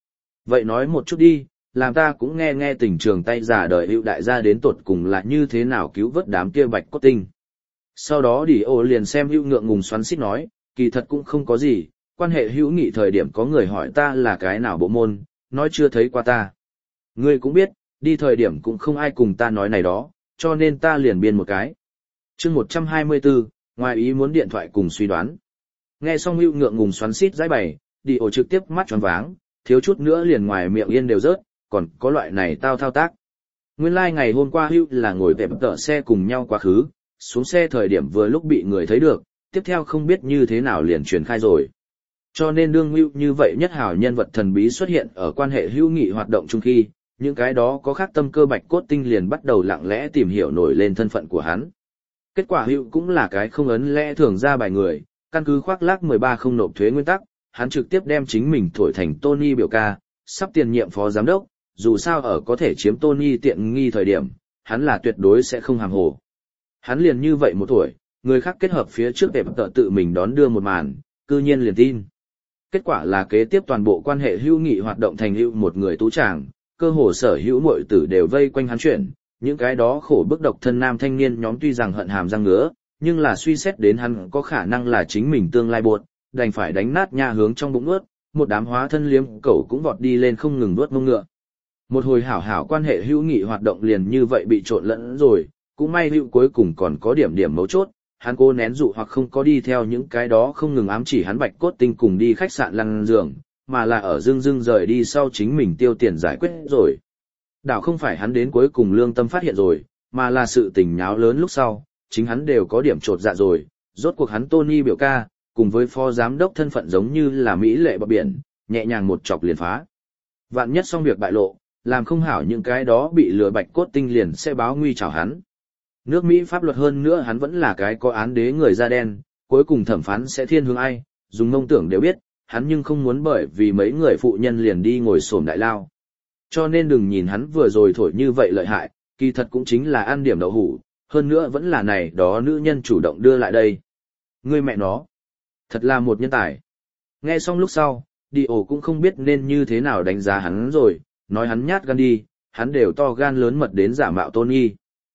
Vậy nói một chút đi, làm ta cũng nghe nghe tình trường tay giả đời hữu đại gia đến tột cùng là như thế nào cứu vớt đám kia bạch cốt tinh. Sau đó đi ô liền xem hữu ngượng ngùng xoắn xít nói, kỳ thật cũng không có gì, quan hệ hữu nghị thời điểm có người hỏi ta là cái nào bộ môn, nói chưa thấy qua ta. Ngươi cũng biết, đi thời điểm cũng không ai cùng ta nói này đó, cho nên ta liền biên một cái. chương một trăm hai mươi bốn, ngoài ý muốn điện thoại cùng suy đoán. Nghe xong hữu ngượng ngùng xoắn xít giải bày, đi ổ trực tiếp mắt tròn váng, thiếu chút nữa liền ngoài miệng yên đều rớt, còn có loại này tao thao tác. Nguyên lai like ngày hôm qua hữu là ngồi vẹp tợ xe cùng nhau quá khứ, xuống xe thời điểm vừa lúc bị người thấy được, tiếp theo không biết như thế nào liền truyền khai rồi. Cho nên đương hữu như vậy nhất hảo nhân vật thần bí xuất hiện ở quan hệ hữu nghị hoạt động chung khi, những cái đó có khác tâm cơ bạch cốt tinh liền bắt đầu lặng lẽ tìm hiểu nổi lên thân phận của hắn. Kết quả hữu cũng là cái không ấn lẽ thường ra bài người, căn cứ khoác lác mười ba không nộp thuế nguyên tắc, hắn trực tiếp đem chính mình thổi thành Tony biểu ca, sắp tiền nhiệm phó giám đốc, dù sao ở có thể chiếm Tony tiện nghi thời điểm, hắn là tuyệt đối sẽ không hàm hồ. Hắn liền như vậy một tuổi, người khác kết hợp phía trước để tợ tự mình đón đưa một màn, cư nhiên liền tin. Kết quả là kế tiếp toàn bộ quan hệ hữu nghị hoạt động thành hữu một người tú tràng, cơ hồ sở hữu muội tử đều vây quanh hắn chuyển, những cái đó khổ bức độc thân nam thanh niên nhóm tuy rằng hận hàm răng ngứa, nhưng là suy xét đến hắn có khả năng là chính mình tương lai buộc, đành phải đánh nát nha hướng trong bụng nuốt, một đám hóa thân liếm cẩu cũng vọt đi lên không ngừng nuốt mông ngựa. Một hồi hảo hảo quan hệ hữu nghị hoạt động liền như vậy bị trộn lẫn rồi, cũng may hữu cuối cùng còn có điểm điểm mấu chốt, hắn cố nén dụ hoặc không có đi theo những cái đó không ngừng ám chỉ hắn bạch cốt tinh cùng đi khách sạn lăn giường, mà là ở dưng dưng rời đi sau chính mình tiêu tiền giải quyết rồi. Đảo không phải hắn đến cuối cùng lương tâm phát hiện rồi, mà là sự tình nháo lớn lúc sau, chính hắn đều có điểm trột dạ rồi, rốt cuộc hắn Tony biểu ca, cùng với phó giám đốc thân phận giống như là mỹ lệ bờ biển, nhẹ nhàng một chọc liền phá. Vạn nhất xong việc bại lộ, làm không hảo những cái đó bị lừa bạch cốt tinh liền sẽ báo nguy chào hắn. Nước Mỹ pháp luật hơn nữa hắn vẫn là cái có án đế người da đen, cuối cùng thẩm phán sẽ thiên hướng ai, dùng mông tưởng đều biết, hắn nhưng không muốn bởi vì mấy người phụ nhân liền đi ngồi xổm đại lao. Cho nên đừng nhìn hắn vừa rồi thổi như vậy lợi hại, kỳ thật cũng chính là ăn điểm đậu hủ, hơn nữa vẫn là này đó nữ nhân chủ động đưa lại đây. Ngươi mẹ nó, thật là một nhân tài. Nghe xong lúc sau, đi ổ cũng không biết nên như thế nào đánh giá hắn rồi, nói hắn nhát gan đi, hắn đều to gan lớn mật đến giả mạo Tony.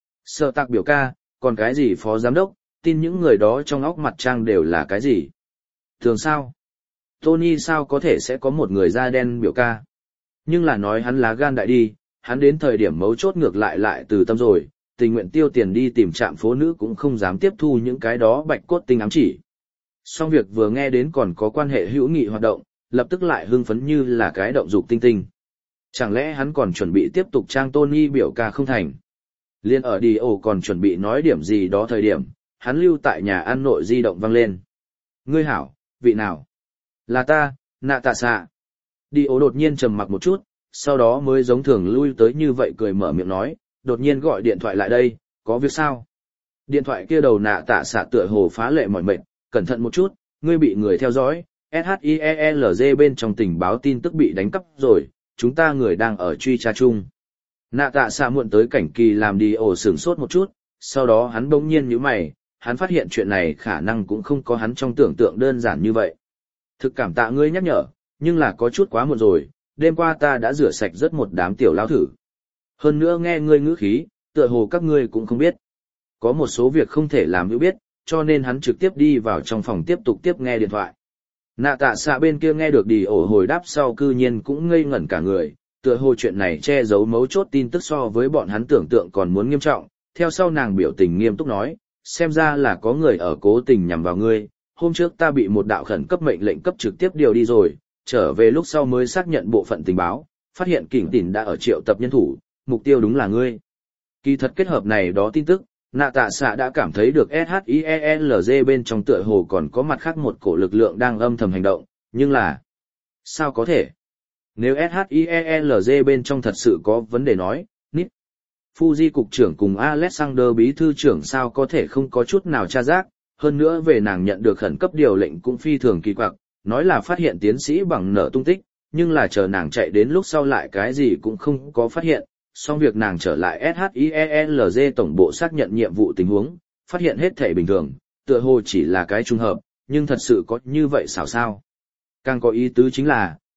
Sợ tạc biểu ca, còn cái gì phó giám đốc, tin những người đó trong óc mặt trang đều là cái gì. Thường sao? Tony sao có thể sẽ có một người da đen biểu ca? Nhưng là nói hắn lá gan đại đi, hắn đến thời điểm mấu chốt ngược lại lại từ tâm rồi, tình nguyện tiêu tiền đi tìm trạm phố nữ cũng không dám tiếp thu những cái đó bạch cốt tinh ám chỉ. Xong việc vừa nghe đến còn có quan hệ hữu nghị hoạt động, lập tức lại hưng phấn như là cái động dục tinh tinh. Chẳng lẽ hắn còn chuẩn bị tiếp tục trang Tony biểu ca không thành? Liên ở đi ổ còn chuẩn bị nói điểm gì đó thời điểm, hắn lưu tại nhà ăn nội di động vang lên. Ngươi hảo, vị nào? Là ta, nạ tạ xạ. Đi ổ đột nhiên trầm mặc một chút, sau đó mới giống thường lui tới như vậy cười mở miệng nói, đột nhiên gọi điện thoại lại đây, có việc sao? Điện thoại kia đầu nạ tạ xạ tựa hồ phá lệ mỏi mệt, cẩn thận một chút, ngươi bị người theo dõi, ét hát i e lờ giê bên trong tình báo tin tức bị đánh cắp rồi, chúng ta người đang ở truy tra chung. Nạ tạ xạ muộn tới cảnh kỳ làm đi ổ sửng sốt một chút, sau đó hắn bỗng nhiên nhíu mày, hắn phát hiện chuyện này khả năng cũng không có hắn trong tưởng tượng đơn giản như vậy. Thực cảm tạ ngươi nhắc nhở, nhưng là có chút quá muộn rồi, đêm qua ta đã rửa sạch rất một đám tiểu lao thử. Hơn nữa nghe ngươi ngữ khí, tựa hồ các ngươi cũng không biết. Có một số việc không thể làm hữu biết, cho nên hắn trực tiếp đi vào trong phòng tiếp tục tiếp nghe điện thoại. Nạ tạ xạ bên kia nghe được đi ổ hồi đáp sau cư nhiên cũng ngây ngẩn cả người, tựa hồ chuyện này che giấu mấu chốt tin tức so với bọn hắn tưởng tượng còn muốn nghiêm trọng. Theo sau nàng biểu tình nghiêm túc nói, xem ra là có người ở cố tình nhằm vào ngươi, hôm trước ta bị một đạo khẩn cấp mệnh lệnh cấp trực tiếp điều đi rồi, trở về lúc sau mới xác nhận bộ phận tình báo, phát hiện kỉnh tỉn đã ở triệu tập nhân thủ, mục tiêu đúng là ngươi. Kỳ thật kết hợp này đó tin tức, nạ tạ xạ đã cảm thấy được ét hát i e lờ giê bên trong tựa hồ còn có mặt khác một cổ lực lượng đang âm thầm hành động, nhưng là... sao có thể? Nếu ét hát i e lờ giê bên trong thật sự có vấn đề nói, nít. Fuji cục trưởng cùng Alexander bí thư trưởng sao có thể không có chút nào tra giác, hơn nữa về nàng nhận được khẩn cấp điều lệnh cũng phi thường kỳ quặc, nói là phát hiện tiến sĩ bằng nở tung tích, nhưng là chờ nàng chạy đến lúc sau lại cái gì cũng không có phát hiện, xong việc nàng trở lại ét hát i e lờ giê tổng bộ xác nhận nhiệm vụ tình huống, phát hiện hết thể bình thường, tựa hồ chỉ là cái trùng hợp, nhưng thật sự có như vậy xảo sao. Càng có ý tứ chính là,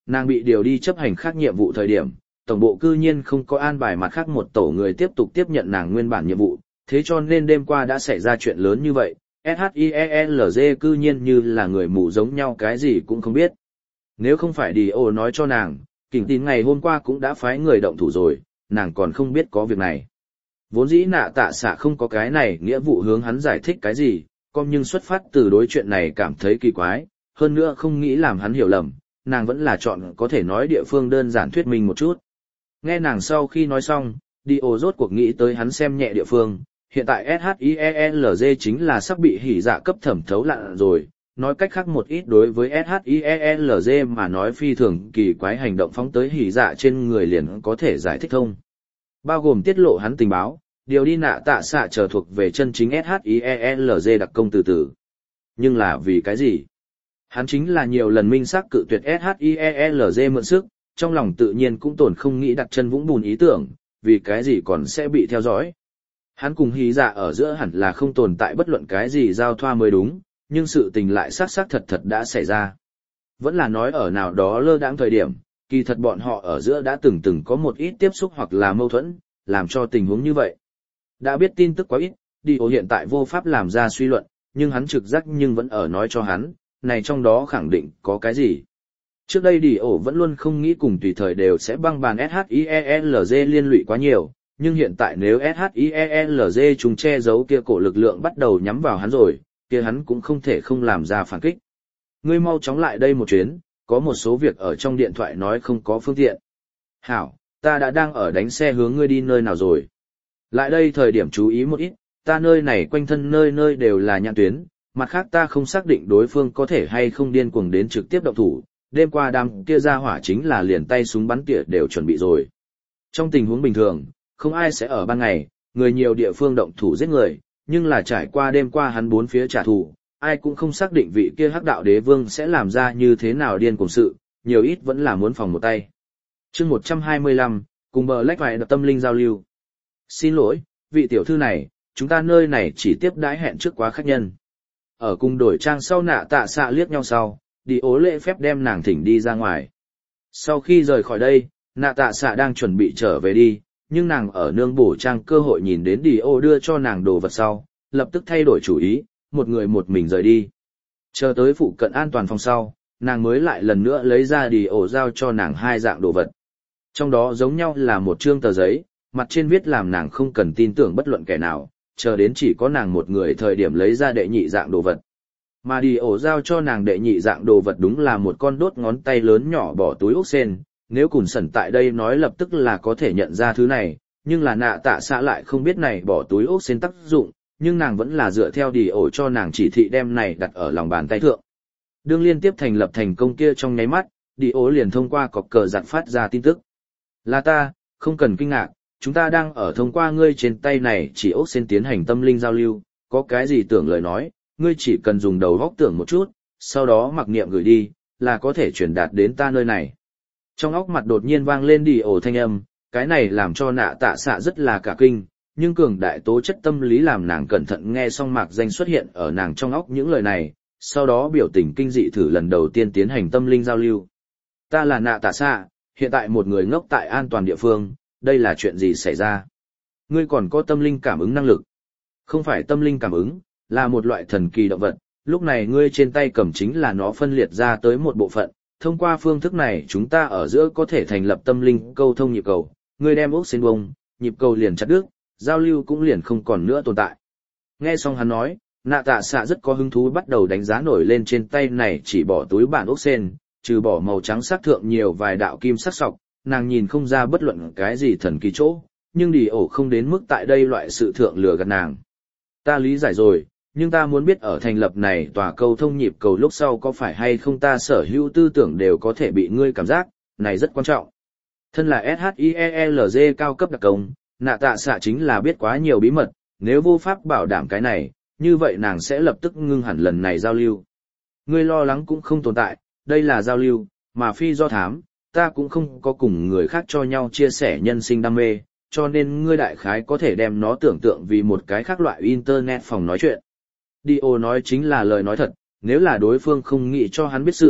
nàng bị điều đi chấp hành khác nhiệm vụ thời điểm, tổng bộ cư nhiên không có an bài mặt khác một tổ người tiếp tục tiếp nhận nàng nguyên bản nhiệm vụ, thế cho nên đêm qua đã xảy ra chuyện lớn như vậy, ét hát i e lờ giê cư nhiên như là người mù giống nhau cái gì cũng không biết. Nếu không phải đi ô nói cho nàng, Kình Tín ngày hôm qua cũng đã phái người động thủ rồi, nàng còn không biết có việc này. Vốn dĩ Nạ Tạ Xạ không có cái này nghĩa vụ hướng hắn giải thích cái gì, còn nhưng xuất phát từ đối chuyện này cảm thấy kỳ quái, hơn nữa không nghĩ làm hắn hiểu lầm, nàng vẫn là chọn có thể nói địa phương đơn giản thuyết minh một chút. Nghe nàng sau khi nói xong, đi ô rốt cuộc nghĩ tới hắn xem nhẹ địa phương, hiện tại ét hát i e lờ giê chính là sắp bị hỉ dạ cấp thẩm thấu lặn rồi, nói cách khác một ít đối với ét hát i e lờ giê mà nói phi thường kỳ quái hành động phóng tới hỉ dạ trên người liền có thể giải thích thông. Bao gồm tiết lộ hắn tình báo, điều đi Nạ Tạ Xạ trở thuộc về chân chính ét hát i e lờ giê đặc công từ từ. Nhưng là vì cái gì? Hắn chính là nhiều lần minh xác cự tuyệt ét hát i e lờ giê mượn sức, trong lòng tự nhiên cũng tổn không nghĩ đặt chân vũng bùn ý tưởng, vì cái gì còn sẽ bị theo dõi. Hắn cùng hí dạ ở giữa hẳn là không tồn tại bất luận cái gì giao thoa mới đúng, nhưng sự tình lại xác xác thật thật đã xảy ra. Vẫn là nói ở nào đó lơ đãng thời điểm, kỳ thật bọn họ ở giữa đã từng từng có một ít tiếp xúc hoặc là mâu thuẫn, làm cho tình huống như vậy. Đã biết tin tức quá ít, đi ô hiện tại vô pháp làm ra suy luận, nhưng hắn trực giác nhưng vẫn ở nói cho hắn, này trong đó khẳng định có cái gì. Trước đây đi ổ vẫn luôn không nghĩ cùng tùy thời đều sẽ băng bàn ét hát i e lờ giê liên lụy quá nhiều, nhưng hiện tại nếu ét hát i e lờ giê chúng che giấu kia cổ lực lượng bắt đầu nhắm vào hắn rồi, kia hắn cũng không thể không làm ra phản kích. Ngươi mau chóng lại đây một chuyến, có một số việc ở trong điện thoại nói không có phương tiện. Hảo, ta đã đang ở đánh xe hướng ngươi đi nơi nào rồi. Lại đây thời điểm chú ý một ít, ta nơi này quanh thân nơi nơi đều là nhãn tuyến, mặt khác ta không xác định đối phương có thể hay không điên cuồng đến trực tiếp động thủ, đêm qua đám kia ra hỏa chính là liền tay súng bắn tỉa đều chuẩn bị rồi. Trong tình huống bình thường, không ai sẽ ở ban ngày, người nhiều địa phương động thủ giết người, nhưng là trải qua đêm qua hắn bốn phía trả thù, ai cũng không xác định vị kia hắc đạo đế vương sẽ làm ra như thế nào điên cuồng sự, nhiều ít vẫn là muốn phòng một tay. Chương một trăm hai mươi lăm, cùng bờ lách vài đập tâm linh giao lưu. Xin lỗi, vị tiểu thư này, chúng ta nơi này chỉ tiếp đãi hẹn trước quá khách nhân. Ở cùng đổi trang sau Nạ Tạ Xạ liếc nhau sau, đi ố lễ phép đem nàng thỉnh đi ra ngoài. Sau khi rời khỏi đây, Nạ Tạ Xạ đang chuẩn bị trở về đi, nhưng nàng ở nương bổ trang cơ hội nhìn đến đi ô đưa cho nàng đồ vật sau, lập tức thay đổi chủ ý, một người một mình rời đi. Chờ tới phụ cận an toàn phòng sau, nàng mới lại lần nữa lấy ra đi ô giao cho nàng hai dạng đồ vật. Trong đó giống nhau là một trương tờ giấy, mặt trên viết làm nàng không cần tin tưởng bất luận kẻ nào, chờ đến chỉ có nàng một người thời điểm lấy ra đệ nhị dạng đồ vật. Mà đi ổ giao cho nàng đệ nhị dạng đồ vật đúng là một con đốt ngón tay lớn nhỏ bỏ túi ốc sen, nếu Cùn Sẩn tại đây nói lập tức là có thể nhận ra thứ này, nhưng là Nạ Tạ Xạ lại không biết này bỏ túi ốc sen tác dụng, nhưng nàng vẫn là dựa theo đi ổ cho nàng chỉ thị đem này đặt ở lòng bàn tay thượng. Đương liên tiếp thành lập thành công kia trong nháy mắt, đi ổ liền thông qua cọc cờ giặt phát ra tin tức. Là ta, không cần kinh ngạc, chúng ta đang ở thông qua ngươi trên tay này chỉ ốc sen tiến hành tâm linh giao lưu, có cái gì tưởng lời nói, ngươi chỉ cần dùng đầu góc tưởng một chút, sau đó mặc niệm gửi đi, là có thể truyền đạt đến ta nơi này. Trong óc mặt đột nhiên vang lên đi ổ thanh âm, cái này làm cho Nạ Tạ Xạ rất là cả kinh, nhưng cường đại tố chất tâm lý làm nàng cẩn thận nghe xong mạc danh xuất hiện ở nàng trong óc những lời này, sau đó biểu tình kinh dị thử lần đầu tiên tiến hành tâm linh giao lưu. Ta là Nạ Tạ Xạ, hiện tại một người ngốc tại an toàn địa phương, đây là chuyện gì xảy ra? Ngươi còn có tâm linh cảm ứng năng lực? Không phải tâm linh cảm ứng, là một loại thần kỳ động vật, lúc này ngươi trên tay cầm chính là nó phân liệt ra tới một bộ phận, thông qua phương thức này chúng ta ở giữa có thể thành lập tâm linh câu thông nhịp cầu, ngươi đem ốc sen bông, nhịp cầu liền chặt đứt, giao lưu cũng liền không còn nữa tồn tại. Nghe xong hắn nói, Nạ Tạ Xạ rất có hứng thú bắt đầu đánh giá nổi lên trên tay này chỉ bỏ túi bản ốc sen, trừ bỏ màu trắng sắc thượng nhiều vài đạo kim sắc sọc, nàng nhìn không ra bất luận cái gì thần kỳ chỗ, nhưng đi ổ không đến mức tại đây loại sự thượng lừa gạt nàng. Ta lý giải rồi, nhưng ta muốn biết ở thành lập này tòa câu thông nhịp cầu lúc sau có phải hay không ta sở hữu tư tưởng đều có thể bị ngươi cảm giác, này rất quan trọng. Thân là ét hát i e lờ giê cao cấp đặc công, Nạ Tạ Xạ chính là biết quá nhiều bí mật, nếu vô pháp bảo đảm cái này, như vậy nàng sẽ lập tức ngưng hẳn lần này giao lưu. Ngươi lo lắng cũng không tồn tại, đây là giao lưu, mà phi do thám, ta cũng không có cùng người khác cho nhau chia sẻ nhân sinh đam mê, cho nên ngươi đại khái có thể đem nó tưởng tượng vì một cái khác loại internet phòng nói chuyện. Dio nói chính là lời nói thật, nếu là đối phương không nghĩ cho hắn biết sự,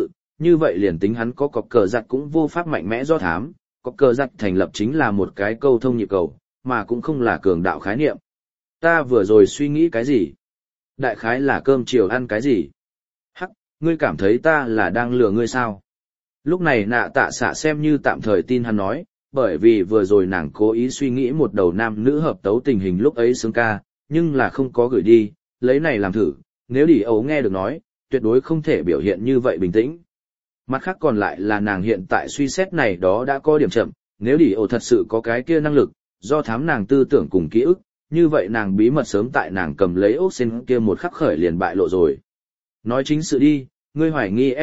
như vậy liền tính hắn có cọc cờ giặt cũng vô pháp mạnh mẽ do thám, cọc cờ giặt thành lập chính là một cái câu thông nhịp cầu, mà cũng không là cường đạo khái niệm. Ta vừa rồi suy nghĩ cái gì? Đại khái là cơm chiều ăn cái gì? Hắc, ngươi cảm thấy ta là đang lừa ngươi sao? Lúc này nạ tạ xạ xem như tạm thời tin hắn nói, bởi vì vừa rồi nàng cố ý suy nghĩ một đầu nam nữ hợp tấu tình hình lúc ấy sướng ca, nhưng là không có gửi đi, lấy này làm thử, nếu đi ấu nghe được nói, tuyệt đối không thể biểu hiện như vậy bình tĩnh. Mặt khác còn lại là nàng hiện tại suy xét này đó đã có điểm chậm, nếu đi ấu thật sự có cái kia năng lực, do thám nàng tư tưởng cùng ký ức, như vậy nàng bí mật sớm tại nàng cầm lấy ốc sen kia một khắc khởi liền bại lộ rồi. Nói chính sự đi, ngươi hoài nghi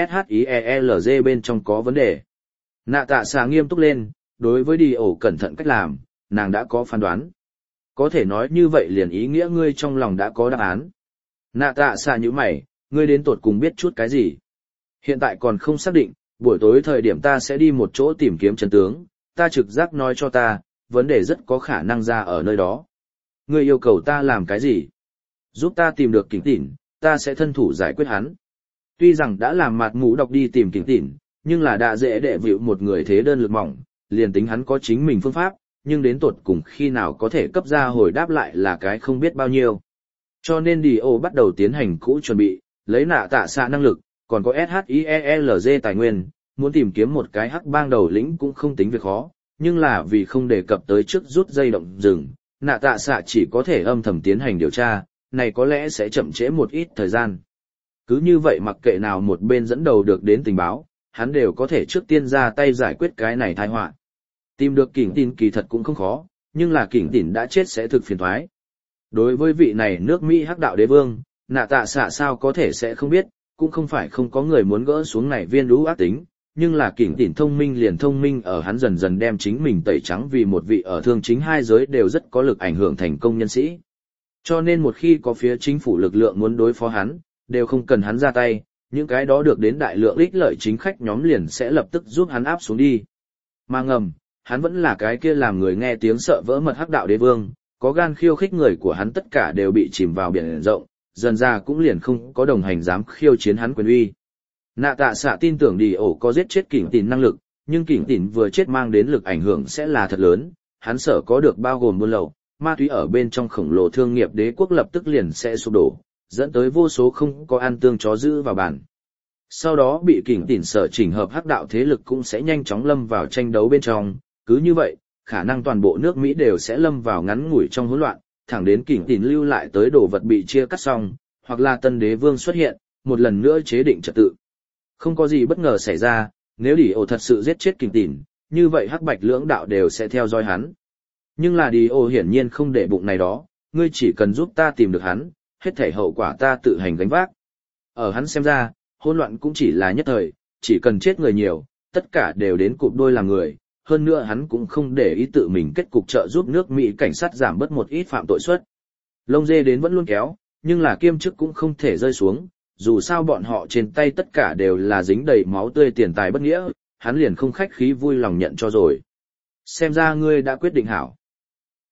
SHIELZ bên trong có vấn đề. Nạ tạ xà nghiêm túc lên, đối với đi ổ cẩn thận cách làm, nàng đã có phán đoán. Có thể nói như vậy liền ý nghĩa ngươi trong lòng đã có đáp án. Nạ tạ xà như mày, ngươi đến tột cùng biết chút cái gì. Hiện tại còn không xác định, buổi tối thời điểm ta sẽ đi một chỗ tìm kiếm chân tướng, ta trực giác nói cho ta, vấn đề rất có khả năng ra ở nơi đó. Ngươi yêu cầu ta làm cái gì? Giúp ta tìm được Kình Tỉn, ta sẽ thân thủ giải quyết hắn. Tuy rằng đã làm mặt mũ đọc đi tìm Kình Tỉn, nhưng là đã dễ đệ vịu một người thế đơn lực mỏng, liền tính hắn có chính mình phương pháp, nhưng đến tột cùng khi nào có thể cấp ra hồi đáp lại là cái không biết bao nhiêu. Cho nên đi ô bắt đầu tiến hành cũ chuẩn bị, lấy nạ tạ xạ năng lực, còn có SHIELZ tài nguyên, muốn tìm kiếm một cái hắc bang đầu lĩnh cũng không tính việc khó, nhưng là vì không đề cập tới trước rút dây động rừng, nạ tạ xạ chỉ có thể âm thầm tiến hành điều tra, này có lẽ sẽ chậm trễ một ít thời gian. Cứ như vậy mặc kệ nào một bên dẫn đầu được đến tình báo, hắn đều có thể trước tiên ra tay giải quyết cái này tai họa. Tìm được Kình Tỉn kỳ thật cũng không khó, nhưng là Kình Tỉn đã chết sẽ thực phiền toái. Đối với vị này nước Mỹ hắc đạo đế vương, nạ tạ xạ sao có thể sẽ không biết, cũng không phải không có người muốn gỡ xuống này viên lũ ác tính, nhưng là Kình Tỉn thông minh liền thông minh ở hắn dần dần đem chính mình tẩy trắng vì một vị ở thương chính hai giới đều rất có lực ảnh hưởng thành công nhân sĩ. Cho nên một khi có phía chính phủ lực lượng muốn đối phó hắn, đều không cần hắn ra tay, những cái đó được đến đại lượng ích lợi chính khách nhóm liền sẽ lập tức giúp hắn áp xuống đi. Mà ngầm, hắn vẫn là cái kia làm người nghe tiếng sợ vỡ mật hắc đạo đế vương, có gan khiêu khích người của hắn tất cả đều bị chìm vào biển rộng, dần ra cũng liền không có đồng hành dám khiêu chiến hắn quyền uy. Nạ tạ xạ tin tưởng đi ổ có giết chết Kình Tỉn năng lực, nhưng Kình Tỉn vừa chết mang đến lực ảnh hưởng sẽ là thật lớn, hắn sợ có được bao gồm buôn lậu, ma túy ở bên trong khổng lồ thương nghiệp đế quốc lập tức liền sẽ sụp đổ, dẫn tới vô số không có ăn tương chó giữ vào bàn. Sau đó bị Kình Tỉn sở chỉnh hợp hắc đạo thế lực cũng sẽ nhanh chóng lâm vào tranh đấu bên trong, cứ như vậy, khả năng toàn bộ nước Mỹ đều sẽ lâm vào ngắn ngủi trong hỗn loạn, thẳng đến Kình Tỉn lưu lại tới đồ vật bị chia cắt xong, hoặc là tân đế vương xuất hiện, một lần nữa chế định trật tự. Không có gì bất ngờ xảy ra, nếu Đi Ô thật sự giết chết Kình Tỉn, như vậy hắc bạch lưỡng đạo đều sẽ theo dõi hắn. Nhưng là Đi Ô hiển nhiên không để bụng này đó, ngươi chỉ cần giúp ta tìm được hắn, hết thảy hậu quả ta tự hành gánh vác. Ở hắn xem ra, hỗn loạn cũng chỉ là nhất thời, chỉ cần chết người nhiều, tất cả đều đến cụp đôi làm người, hơn nữa hắn cũng không để ý tự mình kết cục trợ giúp nước Mỹ cảnh sát giảm bớt một ít phạm tội suất. Lông dê đến vẫn luôn kéo, nhưng là kiêm chức cũng không thể rơi xuống, dù sao bọn họ trên tay tất cả đều là dính đầy máu tươi tiền tài bất nghĩa, hắn liền không khách khí vui lòng nhận cho rồi. Xem ra ngươi đã quyết định hảo.